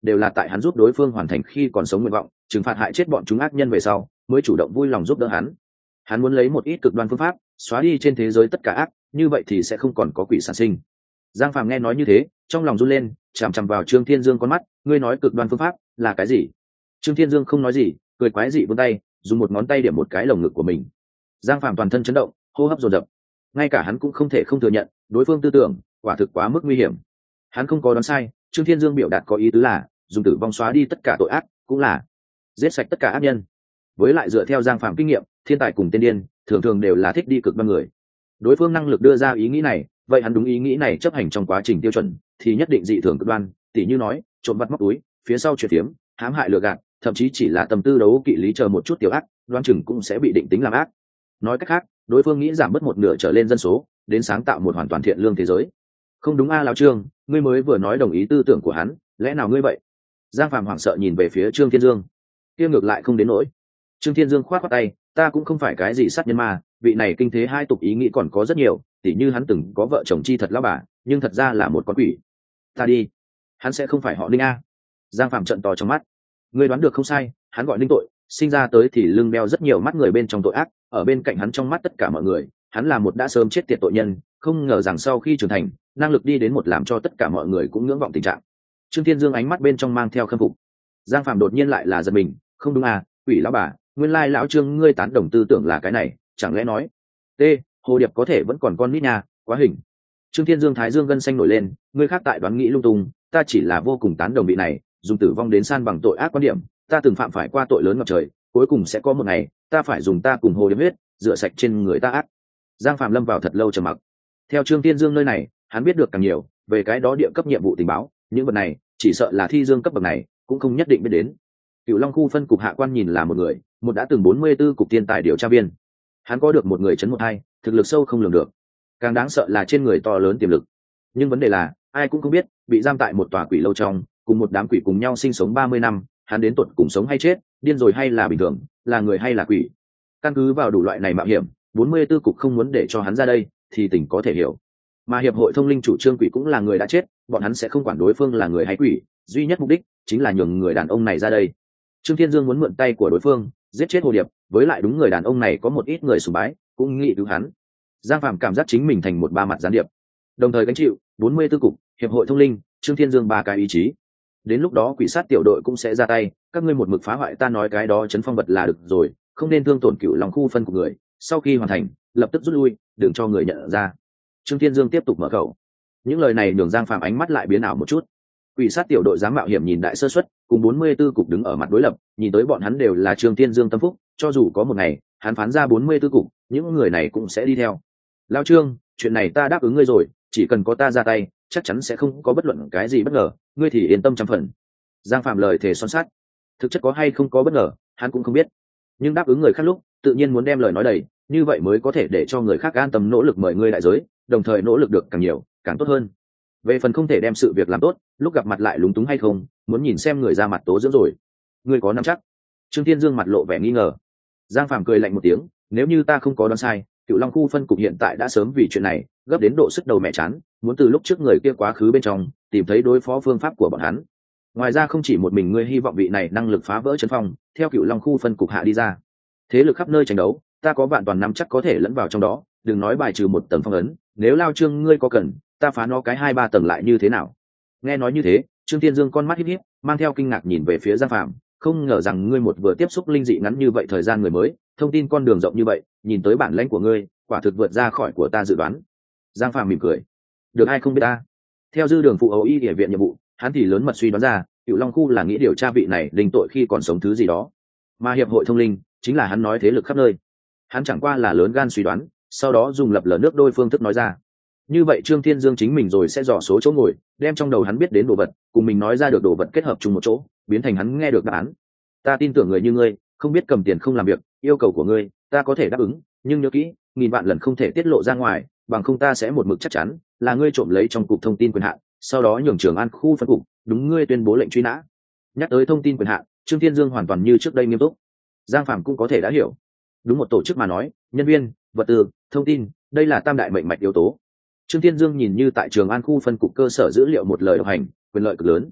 đều là tại hắn giúp đối phương hoàn thành khi còn sống nguyện vọng, trừng phạt hại chết bọn chúng ác nhân về sau mới chủ động vui lòng giúp đỡ hắn. Hắn muốn lấy một ít cực đoan phương pháp xóa đi trên thế giới tất cả ác, như vậy thì sẽ không còn có quỷ sản sinh. Giang Phàm nghe nói như thế, trong lòng run lên, chằm chằm vào Trương Thiên Dương con mắt, ngươi nói cực đoan phương pháp là cái gì? Trương Thiên Dương không nói gì, cười quái dị vươn tay, dùng một ngón tay điểm một cái lồng ngực của mình. Giang Phàm toàn thân chấn động, hô hấp dồn dập. Ngay cả hắn cũng không thể không thừa nhận, đối phương tư tưởng quả thực quá mức nguy hiểm. Hắn không có đoán sai, Trương Thiên Dương biểu đạt có ý tứ là dùng tử vong xóa đi tất cả tội ác, cũng là giết sạch tất cả ác nhân. Với lại dựa theo Giang Phàm kinh nghiệm, thiên tài cùng tiên điên thường thường đều là thích đi cực đoan người. Đối phương năng lực đưa ra ý nghĩ này, vậy hắn đúng ý nghĩ này chấp hành trong quá trình tiêu chuẩn thì nhất định dị thường cực đoan, tỉ như nói trộm vặt móc túi, phía sau chuyển tiếm, hãm hại lừa gạt, thậm chí chỉ là tâm tư đấu kỵ lý chờ một chút tiểu ác, đoan chừng cũng sẽ bị định tính làm ác. Nói cách khác, đối phương nghĩ giảm bớt một nửa trở lên dân số, đến sáng tạo một hoàn toàn thiện lương thế giới. Không đúng a, lão Trương, ngươi mới vừa nói đồng ý tư tưởng của hắn, lẽ nào ngươi vậy? Giang Phàm hoảng sợ nhìn về phía Trương Thiên Dương. Kia ngược lại không đến nỗi. Trương Thiên Dương khoát khoát tay, ta cũng không phải cái gì sát nhân ma, vị này kinh thế hai tục ý nghĩ còn có rất nhiều, tỉ như hắn từng có vợ chồng chi thật lão bà, nhưng thật ra là một con quỷ. Ta đi, hắn sẽ không phải họ Ninh a? Giang Phàm trợn to trong mắt. Ngươi đoán được không sai, hắn gọi Ninh tội, sinh ra tới thì lưng đeo rất nhiều mắt người bên trong tội ác, ở bên cạnh hắn trong mắt tất cả mọi người, hắn là một đã sớm chết tiệt tội nhân, không ngờ rằng sau khi trưởng thành, năng lực đi đến một làm cho tất cả mọi người cũng ngưỡng vọng tình trạng. Trương Thiên Dương ánh mắt bên trong mang theo khâm phục. Giang Phàm đột nhiên lại là giật mình, không đúng à, quỷ lão bà, nguyên lai lão Trương ngươi tán đồng tư tưởng là cái này, chẳng lẽ nói t hồ điệp có thể vẫn còn con nít nha, quá hình. Trương Thiên Dương thái dương gân xanh nổi lên, ngươi khác tại đoán nghĩ lung tung, ta chỉ là vô cùng tán đồng vị này, dùng tử vong đến san bằng tội ác quan điểm, ta từng phạm phải qua tội lớn ngập trời, cuối cùng sẽ có một ngày ta phải dùng ta cùng hồ điệp huyết rửa sạch trên người ta ác. Giang Phạm lâm vào thật lâu trầm mặc. Theo Trương Thiên Dương nơi này, hắn biết được càng nhiều về cái đó địa cấp nhiệm vụ tình báo, những vật này chỉ sợ là thi dương cấp bậc này cũng không nhất định biết đến. Cựu Long khu phân cục hạ quan nhìn là một người, một đã từng 44 cục tiên tài điều tra viên. Hắn có được một người chấn một hai, thực lực sâu không lường được. Càng đáng sợ là trên người to lớn tiềm lực. Nhưng vấn đề là, ai cũng không biết, bị giam tại một tòa quỷ lâu trong, cùng một đám quỷ cùng nhau sinh sống 30 năm, hắn đến tuột cùng sống hay chết, điên rồi hay là bình thường, là người hay là quỷ. Căn cứ vào đủ loại này mạo hiểm, 44 cục không muốn để cho hắn ra đây, thì tỉnh có thể hiểu. Mà hiệp hội thông linh chủ trương quỷ cũng là người đã chết, bọn hắn sẽ không quản đối phương là người hay quỷ, duy nhất mục đích chính là nhường người đàn ông này ra đây. Trương Thiên Dương muốn mượn tay của đối phương giết chết hồ điệp, với lại đúng người đàn ông này có một ít người sùng bái, cũng nghĩ cứu hắn. Giang Phạm cảm giác chính mình thành một ba mặt gián điệp, đồng thời gánh chịu 44 cục, hiệp hội thông linh, Trương Thiên Dương ba cái ý chí. Đến lúc đó quỷ sát tiểu đội cũng sẽ ra tay, các ngươi một mực phá hoại ta nói cái đó chấn phong vật là được rồi, không nên thương tổn Cựu Long khu phân của người, sau khi hoàn thành lập tức rút lui, đừng cho người nhận ra. Trương Thiên Dương tiếp tục mở khẩu. Những lời này nhường Giang Phạm ánh mắt lại biến ảo một chút. Quỷ sát tiểu đội dám mạo hiểm nhìn đại sơ suất, cùng 44 cục đứng ở mặt đối lập, nhìn tới bọn hắn đều là Trương Thiên Dương tâm phúc, cho dù có một ngày hắn phán ra 44 cục, những người này cũng sẽ đi theo. Lão Trương, chuyện này ta đáp ứng ngươi rồi, chỉ cần có ta ra tay, chắc chắn sẽ không có bất luận cái gì bất ngờ, ngươi thì yên tâm trăm phần. Giang Phạm lời thề son sắt. Thực chất có hay không có bất ngờ, hắn cũng không biết, nhưng đáp ứng người khác lúc, tự nhiên muốn đem lời nói đầy, như vậy mới có thể để cho người khác an tâm nỗ lực mời ngươi đại giới, đồng thời nỗ lực được càng nhiều, càng tốt hơn. Về phần không thể đem sự việc làm tốt, lúc gặp mặt lại lúng túng hay không, muốn nhìn xem người ra mặt tố dưỡng rồi. Ngươi có nắm chắc? Trương Thiên Dương mặt lộ vẻ nghi ngờ. Giang Phàm cười lạnh một tiếng, nếu như ta không có đoán sai, Cựu Long khu phân cục hiện tại đã sớm vì chuyện này gấp đến độ sức đầu mẹ chán, muốn từ lúc trước người kia quá khứ bên trong tìm thấy đối phó phương pháp của bọn hắn. Ngoài ra không chỉ một mình ngươi hy vọng vị này năng lực phá vỡ trấn phong, theo Cựu Long khu phân cục hạ đi ra, thế lực khắp nơi tranh đấu, ta có vạn toàn nắm chắc có thể lẫn vào trong đó, đừng nói bài trừ một tầng phong ấn, nếu Lao Trương ngươi có cần, ta phá nó cái 2-3 tầng lại như thế nào? Nghe nói như thế, Trương Thiên Dương con mắt híp híp, mang theo kinh ngạc nhìn về phía Giang Phạm, không ngờ rằng ngươi một vừa tiếp xúc linh dị ngắn như vậy thời gian người mới, thông tin con đường rộng như vậy, nhìn tới bản lãnh của ngươi, quả thực vượt ra khỏi của ta dự đoán. Giang Phạm mỉm cười, được ai không biết ta. Theo dư đường phụ ấu y địa viện nhiệm vụ, hắn thì lớn mật suy đoán ra, Cựu Long khu là nghĩ điều tra vị này linh tội khi còn sống thứ gì đó, mà hiệp hội thông linh chính là hắn nói thế lực khắp nơi. Hắn chẳng qua là lớn gan suy đoán, sau đó dùng lập lờ nước đôi phương thức nói ra. Như vậy Trương Thiên Dương chính mình rồi sẽ dò số chỗ ngồi, đem trong đầu hắn biết đến đồ vật cùng mình nói ra được đồ vật kết hợp chung một chỗ, biến thành hắn nghe được đáp án. Ta tin tưởng người như ngươi, không biết cầm tiền không làm việc, yêu cầu của ngươi ta có thể đáp ứng, nhưng nhớ kỹ, nghìn vạn lần không thể tiết lộ ra ngoài, bằng không ta sẽ một mực chắc chắn là ngươi trộm lấy trong cục thông tin quyền hạn, sau đó nhường Trường An khu phân cục đúng ngươi tuyên bố lệnh truy nã. Nhắc tới thông tin quyền hạn, Trương Thiên Dương hoàn toàn như trước đây nghiêm túc. Giang Phạm cũng có thể đã hiểu. Đúng một tổ chức mà nói, nhân viên, vật tư, thông tin, đây là tam đại mệnh mạch yếu tố. Trương Thiên Dương nhìn như tại Trường An khu phân cục cơ sở dữ liệu một lời độc hành, quyền lợi cực lớn.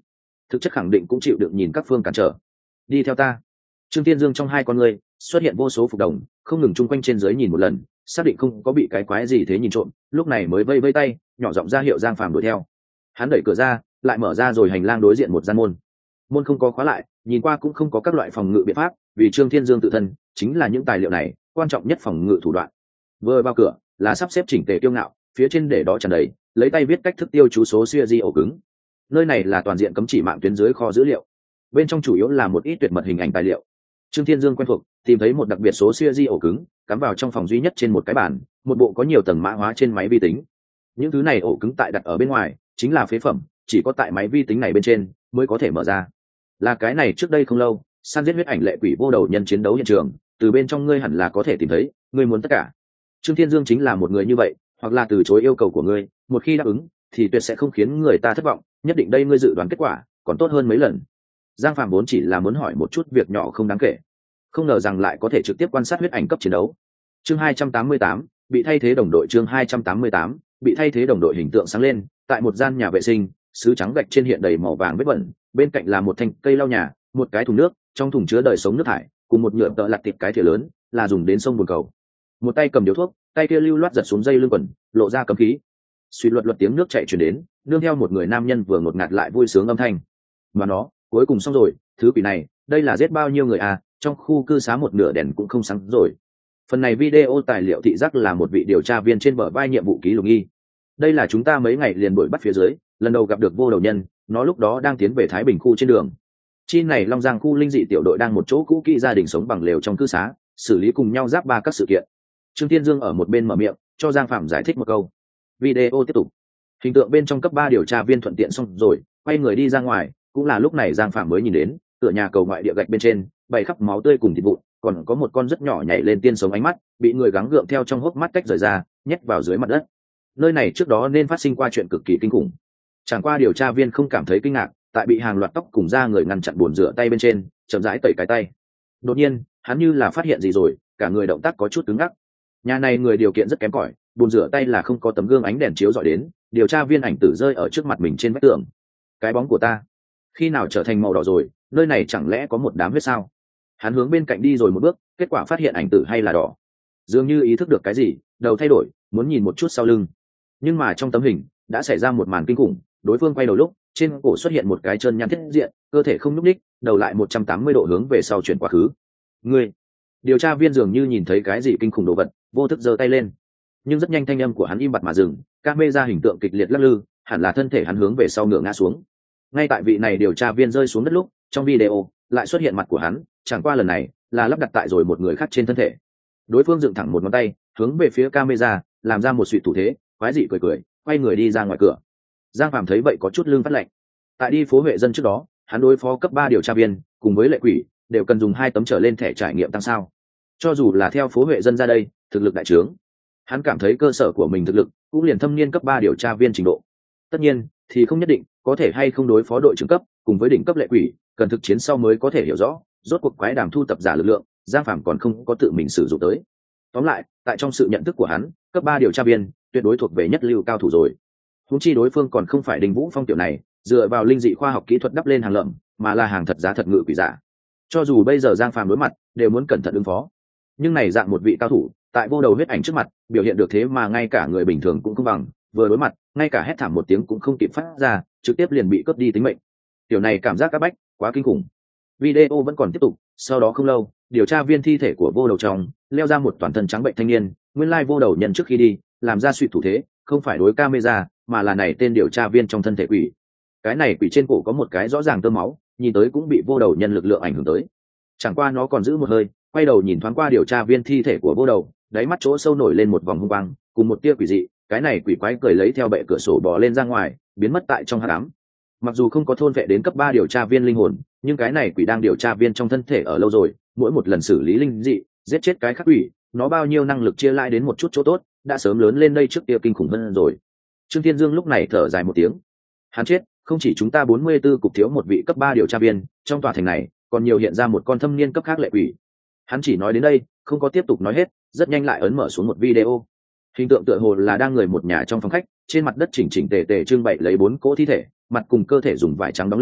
thực chất khẳng định cũng chịu được nhìn các phương cản trở. Đi theo ta. Trương Thiên Dương trong hai con ngươi xuất hiện vô số phục đồng, không ngừng chung quanh trên dưới nhìn một lần, xác định không có bị cái quái gì thế nhìn trộm, lúc này mới vây vây tay nhỏ giọng ra hiệu Giang Phàm đuổi theo. Hắn đẩy cửa ra, lại mở ra rồi hành lang đối diện một gian môn. Môn không có khóa lại, nhìn qua cũng không có các loại phòng ngự biện pháp, vì Trương Thiên Dương tự thân chính là những tài liệu này quan trọng nhất phòng ngự thủ đoạn. Vừa vào cửa là sắp xếp chỉnh tề kiêu ngạo, phía trên để đó tràn đầy lấy tay viết cách thức tiêu chú số siêu di ổ cứng. Nơi này là toàn diện cấm chỉ mạng tuyến dưới kho dữ liệu, bên trong chủ yếu là một ít tuyệt mật hình ảnh tài liệu. Trương Thiên Dương quen thuộc tìm thấy một đặc biệt số siêu di ổ cứng cắm vào trong phòng duy nhất trên một cái bàn, một bộ có nhiều tầng mã hóa trên máy vi tính. Những thứ này ổ cứng tại đặt ở bên ngoài chính là phế phẩm, chỉ có tại máy vi tính này bên trên mới có thể mở ra. Là cái này trước đây không lâu săn giết huyết ảnh lệ quỷ vô đầu nhân chiến đấu hiện trường, từ bên trong ngươi hẳn là có thể tìm thấy, ngươi muốn tất cả. Trương Thiên Dương chính là một người như vậy, hoặc là từ chối yêu cầu của ngươi, một khi đáp ứng thì tuyệt sẽ không khiến người ta thất vọng, nhất định đây ngươi dự đoán kết quả còn tốt hơn mấy lần. Giang Phạm vốn chỉ là muốn hỏi một chút việc nhỏ không đáng kể, không ngờ rằng lại có thể trực tiếp quan sát huyết ảnh cấp chiến đấu. Chương 288, bị thay thế đồng đội. Chương 288, bị thay thế đồng đội. Hình tượng sáng lên, tại một gian nhà vệ sinh, sứ trắng gạch trên hiện đầy màu vàng vết bẩn, bên cạnh là một thanh cây lau nhà, một cái thùng nước, trong thùng chứa đời sống nước thải, cùng một nhựa tợ lặt tiệp cái thìa lớn, là dùng đến sông bồn cầu. Một tay cầm điếu thuốc, tay kia lưu loát giật xuống dây lưng quần, lộ ra cấm khí. Suy luật luật tiếng nước chảy truyền đến, nương theo một người nam nhân vừa ngột ngạt lại vui sướng âm thanh. Mà nó, cuối cùng xong rồi, thứ quỷ này, đây là giết bao nhiêu người à, trong khu cư xá một nửa đèn cũng không sáng rồi. Phần này video tài liệu thị giác là một vị điều tra viên trên bờ vai nhiệm vụ ký lục nghi. Đây là chúng ta mấy ngày liền đuổi bắt phía dưới, lần đầu gặp được vô đầu nhân, nó lúc đó đang tiến về Thái Bình khu trên đường. Chi này Long Giang khu linh dị tiểu đội đang một chỗ cũ kỹ gia đình sống bằng lều trong cư xá, xử lý cùng nhau giáp ba các sự kiện. Trương Thiên Dương ở một bên mở miệng, cho Giang Phạm giải thích một câu. Video tiếp tục. Hình tượng bên trong cấp 3 điều tra viên thuận tiện xong rồi, quay người đi ra ngoài, cũng là lúc này Giang Phạm mới nhìn đến, tựa nhà cầu ngoại địa gạch bên trên, bày khắp máu tươi cùng thịt vụn, còn có một con rất nhỏ nhảy lên tiên sống ánh mắt, bị người gắng gượng theo trong hốc mắt tách rời ra, nhét vào dưới mặt đất. Nơi này trước đó nên phát sinh qua chuyện cực kỳ kinh khủng. Chẳng qua điều tra viên không cảm thấy kinh ngạc, tại bị hàng loạt tóc cùng da người ngăn chặn bồn rửa tay bên trên, chậm rãi tẩy cái tay. Đột nhiên, hắn như là phát hiện gì rồi, cả người động tác có chút cứng ngắc. Nhà này người điều kiện rất kém cỏi, bồn rửa tay là không có tấm gương ánh đèn chiếu rọi đến, điều tra viên ảnh tử rơi ở trước mặt mình trên vách tường. Cái bóng của ta, khi nào trở thành màu đỏ rồi, nơi này chẳng lẽ có một đám huyết sao? Hắn hướng bên cạnh đi rồi một bước, kết quả phát hiện ảnh tử hay là đỏ. Dường như ý thức được cái gì, đầu thay đổi, muốn nhìn một chút sau lưng. Nhưng mà trong tấm hình đã xảy ra một màn kinh khủng, đối phương quay đầu lúc, trên cổ xuất hiện một cái chân nhăn thiết diện, cơ thể không nhúc nhích, đầu lại 180 độ hướng về sau chuyển quá khứ. Ngươi, điều tra viên dường như nhìn thấy cái gì kinh khủng đồ vật, vô thức giơ tay lên. Nhưng rất nhanh thanh âm của hắn im bặt mà dừng, camera hình tượng kịch liệt lắc lư, hẳn là thân thể hắn hướng về sau ngửa ngã xuống. Ngay tại vị này điều tra viên rơi xuống đất lúc, trong video lại xuất hiện mặt của hắn, chẳng qua lần này là lắp đặt tại rồi một người khác trên thân thể. Đối phương dựng thẳng một ngón tay hướng về phía camera, làm ra một suy thủ thế, quái dị cười cười, quay người đi ra ngoài cửa. Giang Phạm thấy vậy có chút lưng phát lạnh. Tại đi phố Huệ Dân trước đó, hắn đối phó cấp 3 điều tra viên cùng với lệ quỷ đều cần dùng 2 tấm trở lên thẻ trải nghiệm tăng sao. Cho dù là theo phố Huệ Dân ra đây, thực lực đại trướng, hắn cảm thấy cơ sở của mình thực lực cũng liền thâm niên cấp 3 điều tra viên trình độ. Tất nhiên thì không nhất định có thể hay không đối phó đội trưởng cấp cùng với đỉnh cấp lệ quỷ, cần thực chiến sau mới có thể hiểu rõ. Rốt cuộc quái đàm thu tập giả lực lượng, Giang Phạm còn không có tự mình sử dụng tới. Tóm lại, tại trong sự nhận thức của hắn, cấp 3 điều tra viên tuyệt đối thuộc về nhất lưu cao thủ rồi. Huống chi đối phương còn không phải Đinh Vũ Phong tiểu này dựa vào linh dị khoa học kỹ thuật đắp lên hàng lợm, mà là hàng thật giá thật ngự quỷ giả. Cho dù bây giờ Giang Phàm đối mặt đều muốn cẩn thận ứng phó, nhưng này dạng một vị cao thủ tại vô đầu huyết ảnh trước mặt biểu hiện được thế mà ngay cả người bình thường cũng không bằng, vừa đối mặt ngay cả hét thảm một tiếng cũng không kịp phát ra, trực tiếp liền bị cướp đi tính mệnh. Tiểu này cảm giác áp bách quá kinh khủng. Video vẫn còn tiếp tục, sau đó không lâu, điều tra viên thi thể của vô đầu trong leo ra một toàn thân trắng bệnh thanh niên, nguyên lai vô đầu nhân trước khi đi làm ra suy thủ thế, không phải đối camera mà là này tên điều tra viên trong thân thể quỷ. Cái này quỷ trên cổ có một cái rõ ràng tơ máu, nhìn tới cũng bị vô đầu nhân lực lượng ảnh hưởng tới. Chẳng qua nó còn giữ một hơi, quay đầu nhìn thoáng qua điều tra viên thi thể của vô đầu, đáy mắt chỗ sâu nổi lên một vòng hung quang cùng một tia quỷ dị. Cái này quỷ quái cười lấy theo bệ cửa sổ bò lên ra ngoài, biến mất tại trong hắc ám. Mặc dù không có thôn vệ đến cấp 3 điều tra viên linh hồn, nhưng cái này quỷ đang điều tra viên trong thân thể ở lâu rồi, mỗi một lần xử lý linh dị giết chết cái khác quỷ, nó bao nhiêu năng lực chia lại đến một chút chỗ tốt, đã sớm lớn lên đây trước kia kinh khủng hơn rồi. Trương Thiên Dương lúc này thở dài một tiếng. Hắn chết, không chỉ chúng ta 44 cục thiếu một vị cấp 3 điều tra viên, trong tòa thành này còn nhiều hiện ra một con thâm niên cấp khác lệ quỷ. Hắn chỉ nói đến đây, không có tiếp tục nói hết, rất nhanh lại ấn mở xuống một video. Hình tượng tựa hồ là đang người một nhà trong phòng khách, trên mặt đất chỉnh chỉnh tề tề trưng bày lấy 4 cỗ thi thể, mặt cùng cơ thể dùng vải trắng đóng lên,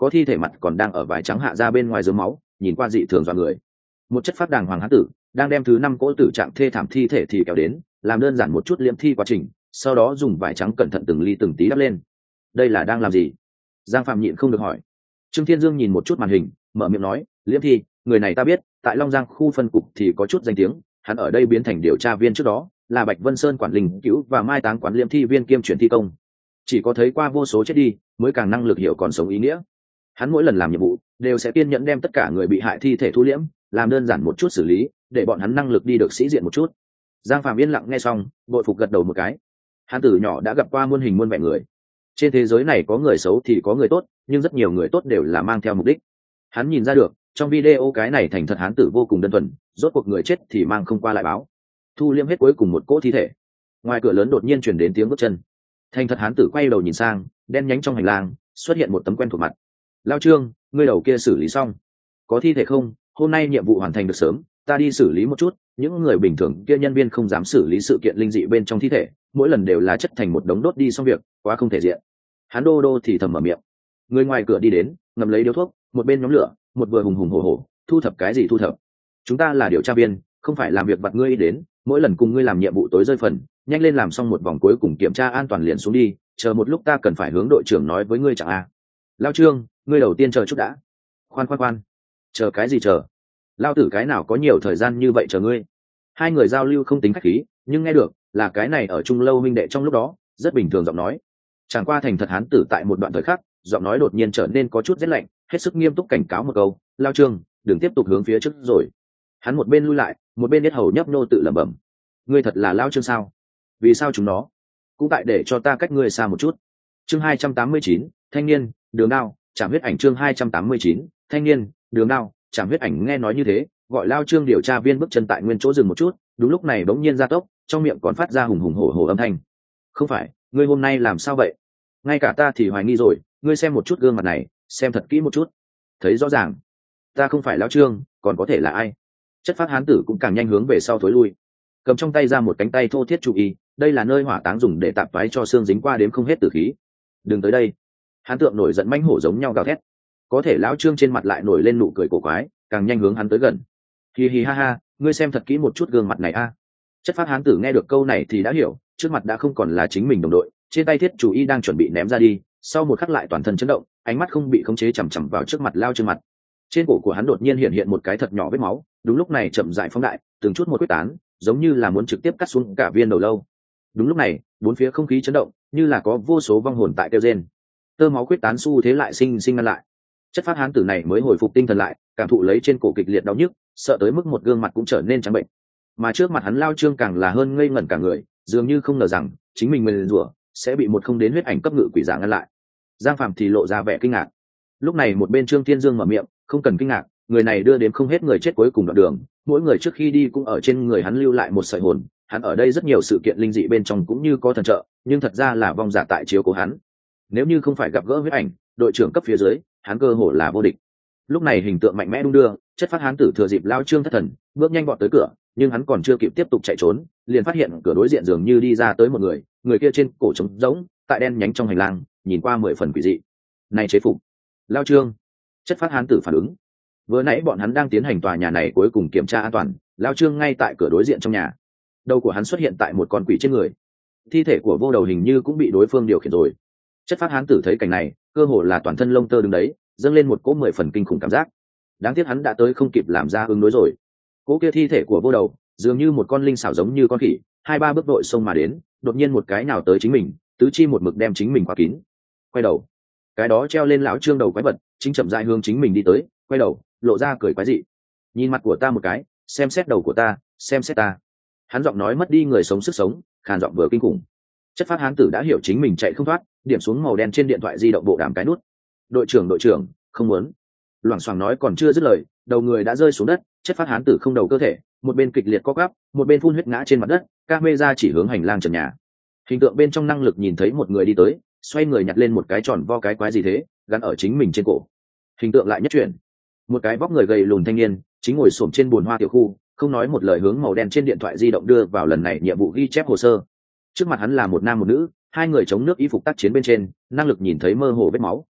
có thi thể mặt còn đang ở vải trắng hạ ra bên ngoài dưới máu, nhìn qua dị thường dọa người. Một chất phát đàng hoàng hán tử đang đem thứ 5 cỗ tử trạng thê thảm thi thể thì kéo đến, làm đơn giản một chút liệm thi quá trình, sau đó dùng vải trắng cẩn thận từng ly từng tí đắp lên. Đây là đang làm gì? Giang Phạm nhịn không được hỏi. Trương Thiên Dương nhìn một chút màn hình, mở miệng nói, liễm thi, người này ta biết, tại Long Giang khu phân cục thì có chút danh tiếng, hắn ở đây biến thành điều tra viên trước đó là Bạch Vân Sơn quản linh cứu và mai táng quán liễm thi viên kiêm chuyển thi công, chỉ có thấy qua vô số chết đi mới càng năng lực hiểu còn sống ý nghĩa. Hắn mỗi lần làm nhiệm vụ đều sẽ kiên nhẫn đem tất cả người bị hại thi thể thu liễm, làm đơn giản một chút xử lý để bọn hắn năng lực đi được sĩ diện một chút. Giang Phạm yên lặng nghe xong, bội phục gật đầu một cái. Hắn từ nhỏ đã gặp qua muôn hình muôn vẻ người, trên thế giới này có người xấu thì có người tốt, nhưng rất nhiều người tốt đều là mang theo mục đích. Hắn nhìn ra được trong video cái này thành thật hán tử vô cùng đơn thuần, rốt cuộc người chết thì mang không qua lại báo. Thu liễm hết cuối cùng một cỗ thi thể, ngoài cửa lớn đột nhiên chuyển đến tiếng bước chân. Thành thật hán tử quay đầu nhìn sang, đen nhánh trong hành lang xuất hiện một tấm quen thuộc mặt. Lao Trương, ngươi đầu kia xử lý xong có thi thể không? Hôm nay nhiệm vụ hoàn thành được sớm, ta đi xử lý một chút. Những người bình thường kia nhân viên không dám xử lý sự kiện linh dị bên trong thi thể, mỗi lần đều là chất thành một đống đốt đi xong việc, quá không thể diện. Hắn đô đô thì thầm mở miệng. Người ngoài cửa đi đến, ngậm lấy điếu thuốc, một bên nhóm lửa, một vừa hùng hùng hổ hổ, thu thập cái gì thu thập? Chúng ta là điều tra viên, không phải làm việc vặt ngươi đến, mỗi lần cùng ngươi làm nhiệm vụ tối rơi phần, nhanh lên làm xong một vòng cuối cùng kiểm tra an toàn liền xuống đi, chờ một lúc ta cần phải hướng đội trưởng nói với ngươi chẳng a. Lao Trương, ngươi đầu tiên chờ chút đã. Khoan, chờ cái gì chờ? Lao tử cái nào có nhiều thời gian như vậy chờ ngươi? Hai người giao lưu không tính khách khí, nhưng nghe được là cái này ở chung lâu huynh đệ trong lúc đó rất bình thường giọng nói. Chẳng qua thành thật hán tử tại một đoạn thời khắc, giọng nói đột nhiên trở nên có chút rét lạnh, hết sức nghiêm túc cảnh cáo một câu, Lao Trương, đừng tiếp tục hướng phía trước rồi. Hắn một bên lui lại, một bên biết hầu nhấp nô tự lẩm bẩm, ngươi thật là Lao Trương sao? Vì sao chúng nó cũng tại để cho ta cách ngươi xa một chút? Chương 289, thanh niên đường đao chạm huyết ảnh. Chương 289, thanh niên đường đao chạm huyết ảnh. Nghe nói như thế, gọi Lao Trương điều tra viên bước chân tại nguyên chỗ dừng một chút, đúng lúc này bỗng nhiên gia tốc, trong miệng còn phát ra hùng hùng hổ hổ âm thanh. Không phải, ngươi hôm nay làm sao vậy? Ngay cả ta thì hoài nghi rồi, ngươi xem một chút gương mặt này, xem thật kỹ một chút, thấy rõ ràng ta không phải Lao Trương, còn có thể là ai? Chất phát hán tử cũng càng nhanh hướng về sau thối lui, cầm trong tay ra một cánh tay thô thiết chú ý, đây là nơi hỏa táng dùng để tạp toái cho xương dính qua đếm không hết tử khí. Đừng tới đây! Hán tượng nổi giận mãnh hổ giống nhau gào thét, có thể Lão Trương trên mặt lại nổi lên nụ cười cổ quái, càng nhanh hướng hắn tới gần. Hi hi ha ha, ngươi xem thật kỹ một chút gương mặt này a. Chất phát hán tử nghe được câu này thì đã hiểu, trước mặt đã không còn là chính mình đồng đội, trên tay thiết chủ y đang chuẩn bị ném ra đi, sau một khắc lại toàn thân chấn động, ánh mắt không bị khống chế chằm chằm vào trước mặt Lao Trương mặt. Trên cổ của hắn đột nhiên hiện một cái thật nhỏ vết máu, đúng lúc này chậm rãi phóng đại, từng chút một quyết tán, giống như là muốn trực tiếp cắt xuống cả viên đầu lâu. Đúng lúc này, bốn phía không khí chấn động, như là có vô số vong hồn tại kêu rên. Tơ máu quyết tán xu thế lại sinh ngăn lại. Chất phát hán tử này mới hồi phục tinh thần lại, cảm thụ lấy trên cổ kịch liệt đau nhức, sợ tới mức một gương mặt cũng trở nên trắng bệnh. Mà trước mặt hắn Lao Trương càng là hơn ngây ngẩn cả người, dường như không ngờ rằng chính mình nguyền rủa sẽ bị một không đến huyết ảnh cấp ngự quỷ giả ngăn lại. Giang Phạm thì lộ ra vẻ kinh ngạc. Lúc này một bên Trương Thiên Dương mở miệng, không cần kinh ngạc, người này đưa đến không hết người chết cuối cùng đoạn đường, mỗi người trước khi đi cũng ở trên người hắn lưu lại một sợi hồn. Hắn ở đây rất nhiều sự kiện linh dị bên trong cũng như có thần trợ, nhưng thật ra là vong giả tại chiếu của hắn. Nếu như không phải gặp gỡ huyết ảnh, đội trưởng cấp phía dưới, hắn cơ hồ là vô địch. Lúc này hình tượng mạnh mẽ đung đưa, chất phát hán tử thừa dịp Lao Trương thất thần, bước nhanh vọt tới cửa, nhưng hắn còn chưa kịp tiếp tục chạy trốn, liền phát hiện cửa đối diện dường như đi ra tới một người, người kia trên cổ trống rỗng, tại đen nhánh trong hành lang, nhìn qua 10 phần quỷ dị. Này chế phục, Lao Trương! Chất phát hán tử phản ứng. Vừa nãy bọn hắn đang tiến hành tòa nhà này cuối cùng kiểm tra an toàn, Lao Trương ngay tại cửa đối diện trong nhà. Đầu của hắn xuất hiện tại một con quỷ trên người, thi thể của vô đầu hình như cũng bị đối phương điều khiển rồi. Chất phát hán tử thấy cảnh này, cơ hồ là toàn thân lông tơ đứng đấy, dâng lên một cỗ 10 phần kinh khủng cảm giác. Đáng tiếc hắn đã tới không kịp làm ra ứng đối rồi. Cỗ kia thi thể của vô đầu dường như một con linh xảo giống như con khỉ, 2-3 bước đội xông mà đến, đột nhiên một cái nào tới chính mình, tứ chi một mực đem chính mình khóa kín. Quay đầu, cái đó treo lên Lão Trương đầu quái vật chính chậm rãi hướng chính mình đi tới, quay đầu lộ ra cười quái dị, nhìn mặt của ta một cái, xem xét đầu của ta, xem xét ta. Hắn giọng nói mất đi người sống sức sống, khàn giọng vừa kinh khủng. Chất phát hán tử đã hiểu chính mình chạy không thoát, điểm xuống màu đen trên điện thoại di động bộ đàm cái nút. Đội trưởng, không muốn. Loảng xoảng nói còn chưa dứt lời, đầu người đã rơi xuống đất. Chất phát hán tử không đầu cơ thể, một bên kịch liệt co quắp, một bên phun huyết ngã trên mặt đất. Camera chỉ hướng hành lang trần nhà. Hình tượng bên trong năng lực nhìn thấy một người đi tới, xoay người nhặt lên một cái tròn vo cái quái gì thế, gắn ở chính mình trên cổ. Hình tượng lại nhất chuyển, một cái vóc người gầy lùn thanh niên chính ngồi xổm trên bồn hoa tiểu khu, không nói một lời hướng màu đen trên điện thoại di động đưa vào lần này nhiệm vụ ghi chép hồ sơ. Trước mặt hắn là một nam một nữ, hai người chống nước y phục tác chiến bên trên, năng lực nhìn thấy mơ hồ vết máu.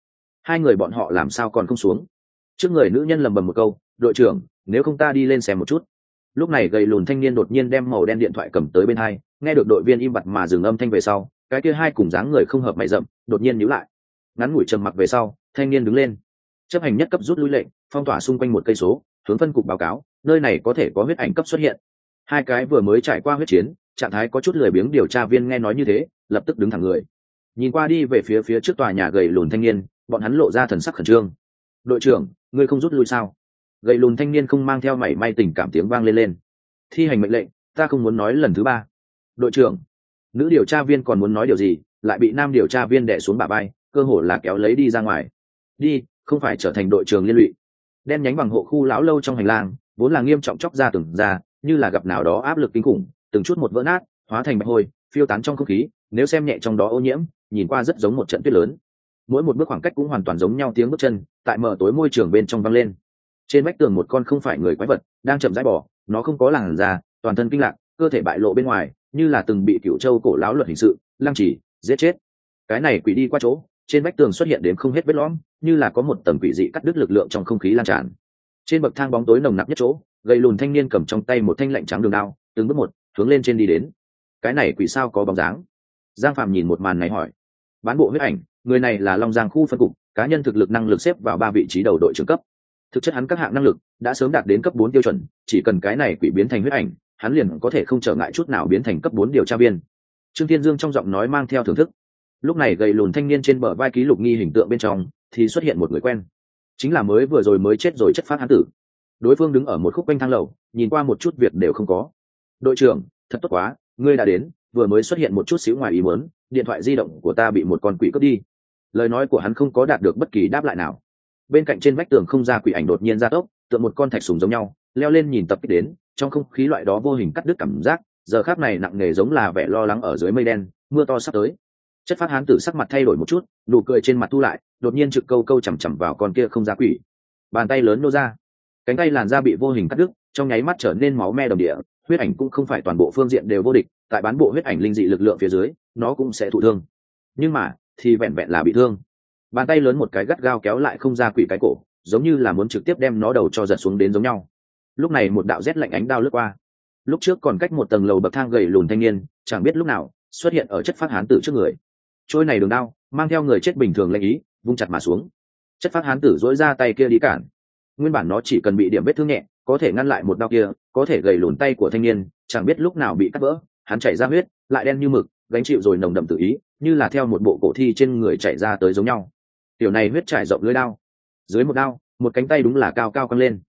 hai người bọn họ làm sao còn không xuống? Trước người nữ nhân lầm bầm một câu, đội trưởng, nếu không ta đi lên xem một chút. Lúc này gầy lùn thanh niên đột nhiên đem màu đen điện thoại cầm tới bên hai, nghe được đội viên im bặt mà dừng âm thanh về sau, cái kia hai cùng dáng người không hợp mày rậm đột nhiên nhíu lại. Ngắn ngủi trầm mặc về sau, thanh niên đứng lên, chấp hành nhất cấp rút lui lệnh, phong tỏa xung quanh 1 cây số, hướng phân cục báo cáo, nơi này có thể có huyết ảnh cấp xuất hiện. Hai cái vừa mới trải qua huyết chiến, trạng thái có chút lười biếng điều tra viên nghe nói như thế, lập tức đứng thẳng người, nhìn qua đi về phía trước tòa nhà gầy lùn thanh niên, bọn hắn lộ ra thần sắc khẩn trương. Đội trưởng, ngươi không rút lui sao? Gầy lùn thanh niên không mang theo mảy may tình cảm tiếng vang lên. Thi hành mệnh lệnh, ta không muốn nói lần thứ 3. Đội trưởng. Nữ điều tra viên còn muốn nói điều gì, lại bị nam điều tra viên đè xuống bả vai, cơ hồ là kéo lấy đi ra ngoài. Đi, không phải trở thành đội trưởng liên lụy. Đen nhánh bằng hộ khu lão lâu trong hành lang, vốn là nghiêm trọng chóc ra từng ra, như là gặp nào đó áp lực kinh khủng, từng chút một vỡ nát, hóa thành bạch hôi, phiêu tán trong không khí, nếu xem nhẹ trong đó ô nhiễm, nhìn qua rất giống một trận tuyết lớn. Mỗi một bước khoảng cách cũng hoàn toàn giống nhau tiếng bước chân, tại mở tối môi trường bên trong vang lên. Trên vách tường một con không phải người quái vật đang chậm rãi bò, nó không có làn da, toàn thân kinh lạc, cơ thể bại lộ bên ngoài, như là từng bị Cửu Châu cổ lão luật hình sự lăng trì giết chết. Cái này quỷ đi qua chỗ, trên vách tường xuất hiện đến không hết vết lõm, như là có một tầng quỷ dị cắt đứt lực lượng trong không khí lan tràn. Trên bậc thang bóng tối nồng nặc nhất chỗ, gầy lùn thanh niên cầm trong tay một thanh lạnh trắng đường đao, từng bước một hướng lên trên đi đến. Cái này quỷ sao có bóng dáng? Giang Phạm nhìn một màn này hỏi. Bán bộ huyết ảnh, người này là Long Giang khu phân cục, cá nhân thực lực năng lực xếp vào 3 vị trí đầu đội trưởng cấp. Thực chất hắn các hạng năng lực đã sớm đạt đến cấp 4 tiêu chuẩn, chỉ cần cái này quỷ biến thành huyết ảnh, hắn liền có thể không trở ngại chút nào biến thành cấp 4 điều tra viên. Trương Thiên Dương trong giọng nói mang theo thưởng thức. Lúc này gầy lùn thanh niên trên bờ vai ký lục nghi hình tượng bên trong thì xuất hiện một người quen, chính là mới vừa rồi mới chết rồi chất phát hán tử. Đối phương đứng ở một khúc quanh thang lầu, nhìn qua một chút việc đều không có. Đội trưởng, thật tốt quá, ngươi đã đến, vừa mới xuất hiện một chút xíu ngoài ý muốn, điện thoại di động của ta bị một con quỷ cướp đi. Lời nói của hắn không có đạt được bất kỳ đáp lại nào. Bên cạnh trên vách tường không ra quỷ ảnh đột nhiên ra tốc, tựa một con thạch sùng giống nhau leo lên nhìn tập kích đến, trong không khí loại đó vô hình cắt đứt cảm giác, giờ khắc này nặng nề giống là vẻ lo lắng ở dưới mây đen, mưa to sắp tới. Chất phát hán tử sắc mặt thay đổi một chút, nụ cười trên mặt thu lại, đột nhiên trực câu câu chằm chằm vào con kia không ra quỷ. Bàn tay lớn nô ra, cánh tay làn da bị vô hình cắt đứt, trong nháy mắt trở nên máu me đồng địa. Huyết ảnh cũng không phải toàn bộ phương diện đều vô địch, tại bán bộ huyết ảnh linh dị lực lượng phía dưới, nó cũng sẽ thụ thương. Nhưng mà, thì vẹn vẹn là bị thương. Bàn tay lớn một cái gắt gao kéo lại không ra quỷ cái cổ, giống như là muốn trực tiếp đem nó đầu cho giật xuống đến giống nhau. Lúc này một đạo rét lạnh ánh đao lướt qua. Lúc trước còn cách một tầng lầu bậc thang gầy lùn thanh niên, chẳng biết lúc nào xuất hiện ở chất phát hán tử trước người. Trôi này đường đao mang theo người chết bình thường lệnh ý, vung chặt mà xuống. Chất phát hán tử dỗi ra tay kia đi cản. Nguyên bản nó chỉ cần bị điểm vết thương nhẹ, có thể ngăn lại một đao kia, có thể gầy lùn tay của thanh niên, chẳng biết lúc nào bị cắt vỡ, hắn chảy ra huyết, lại đen như mực, gánh chịu rồi nồng đậm tự ý, như là theo một bộ cổ thi trên người chảy ra tới giống nhau. Tiểu này huyết trải rộng lưỡi đao, dưới một đao, một cánh tay đúng là cao cao căng lên.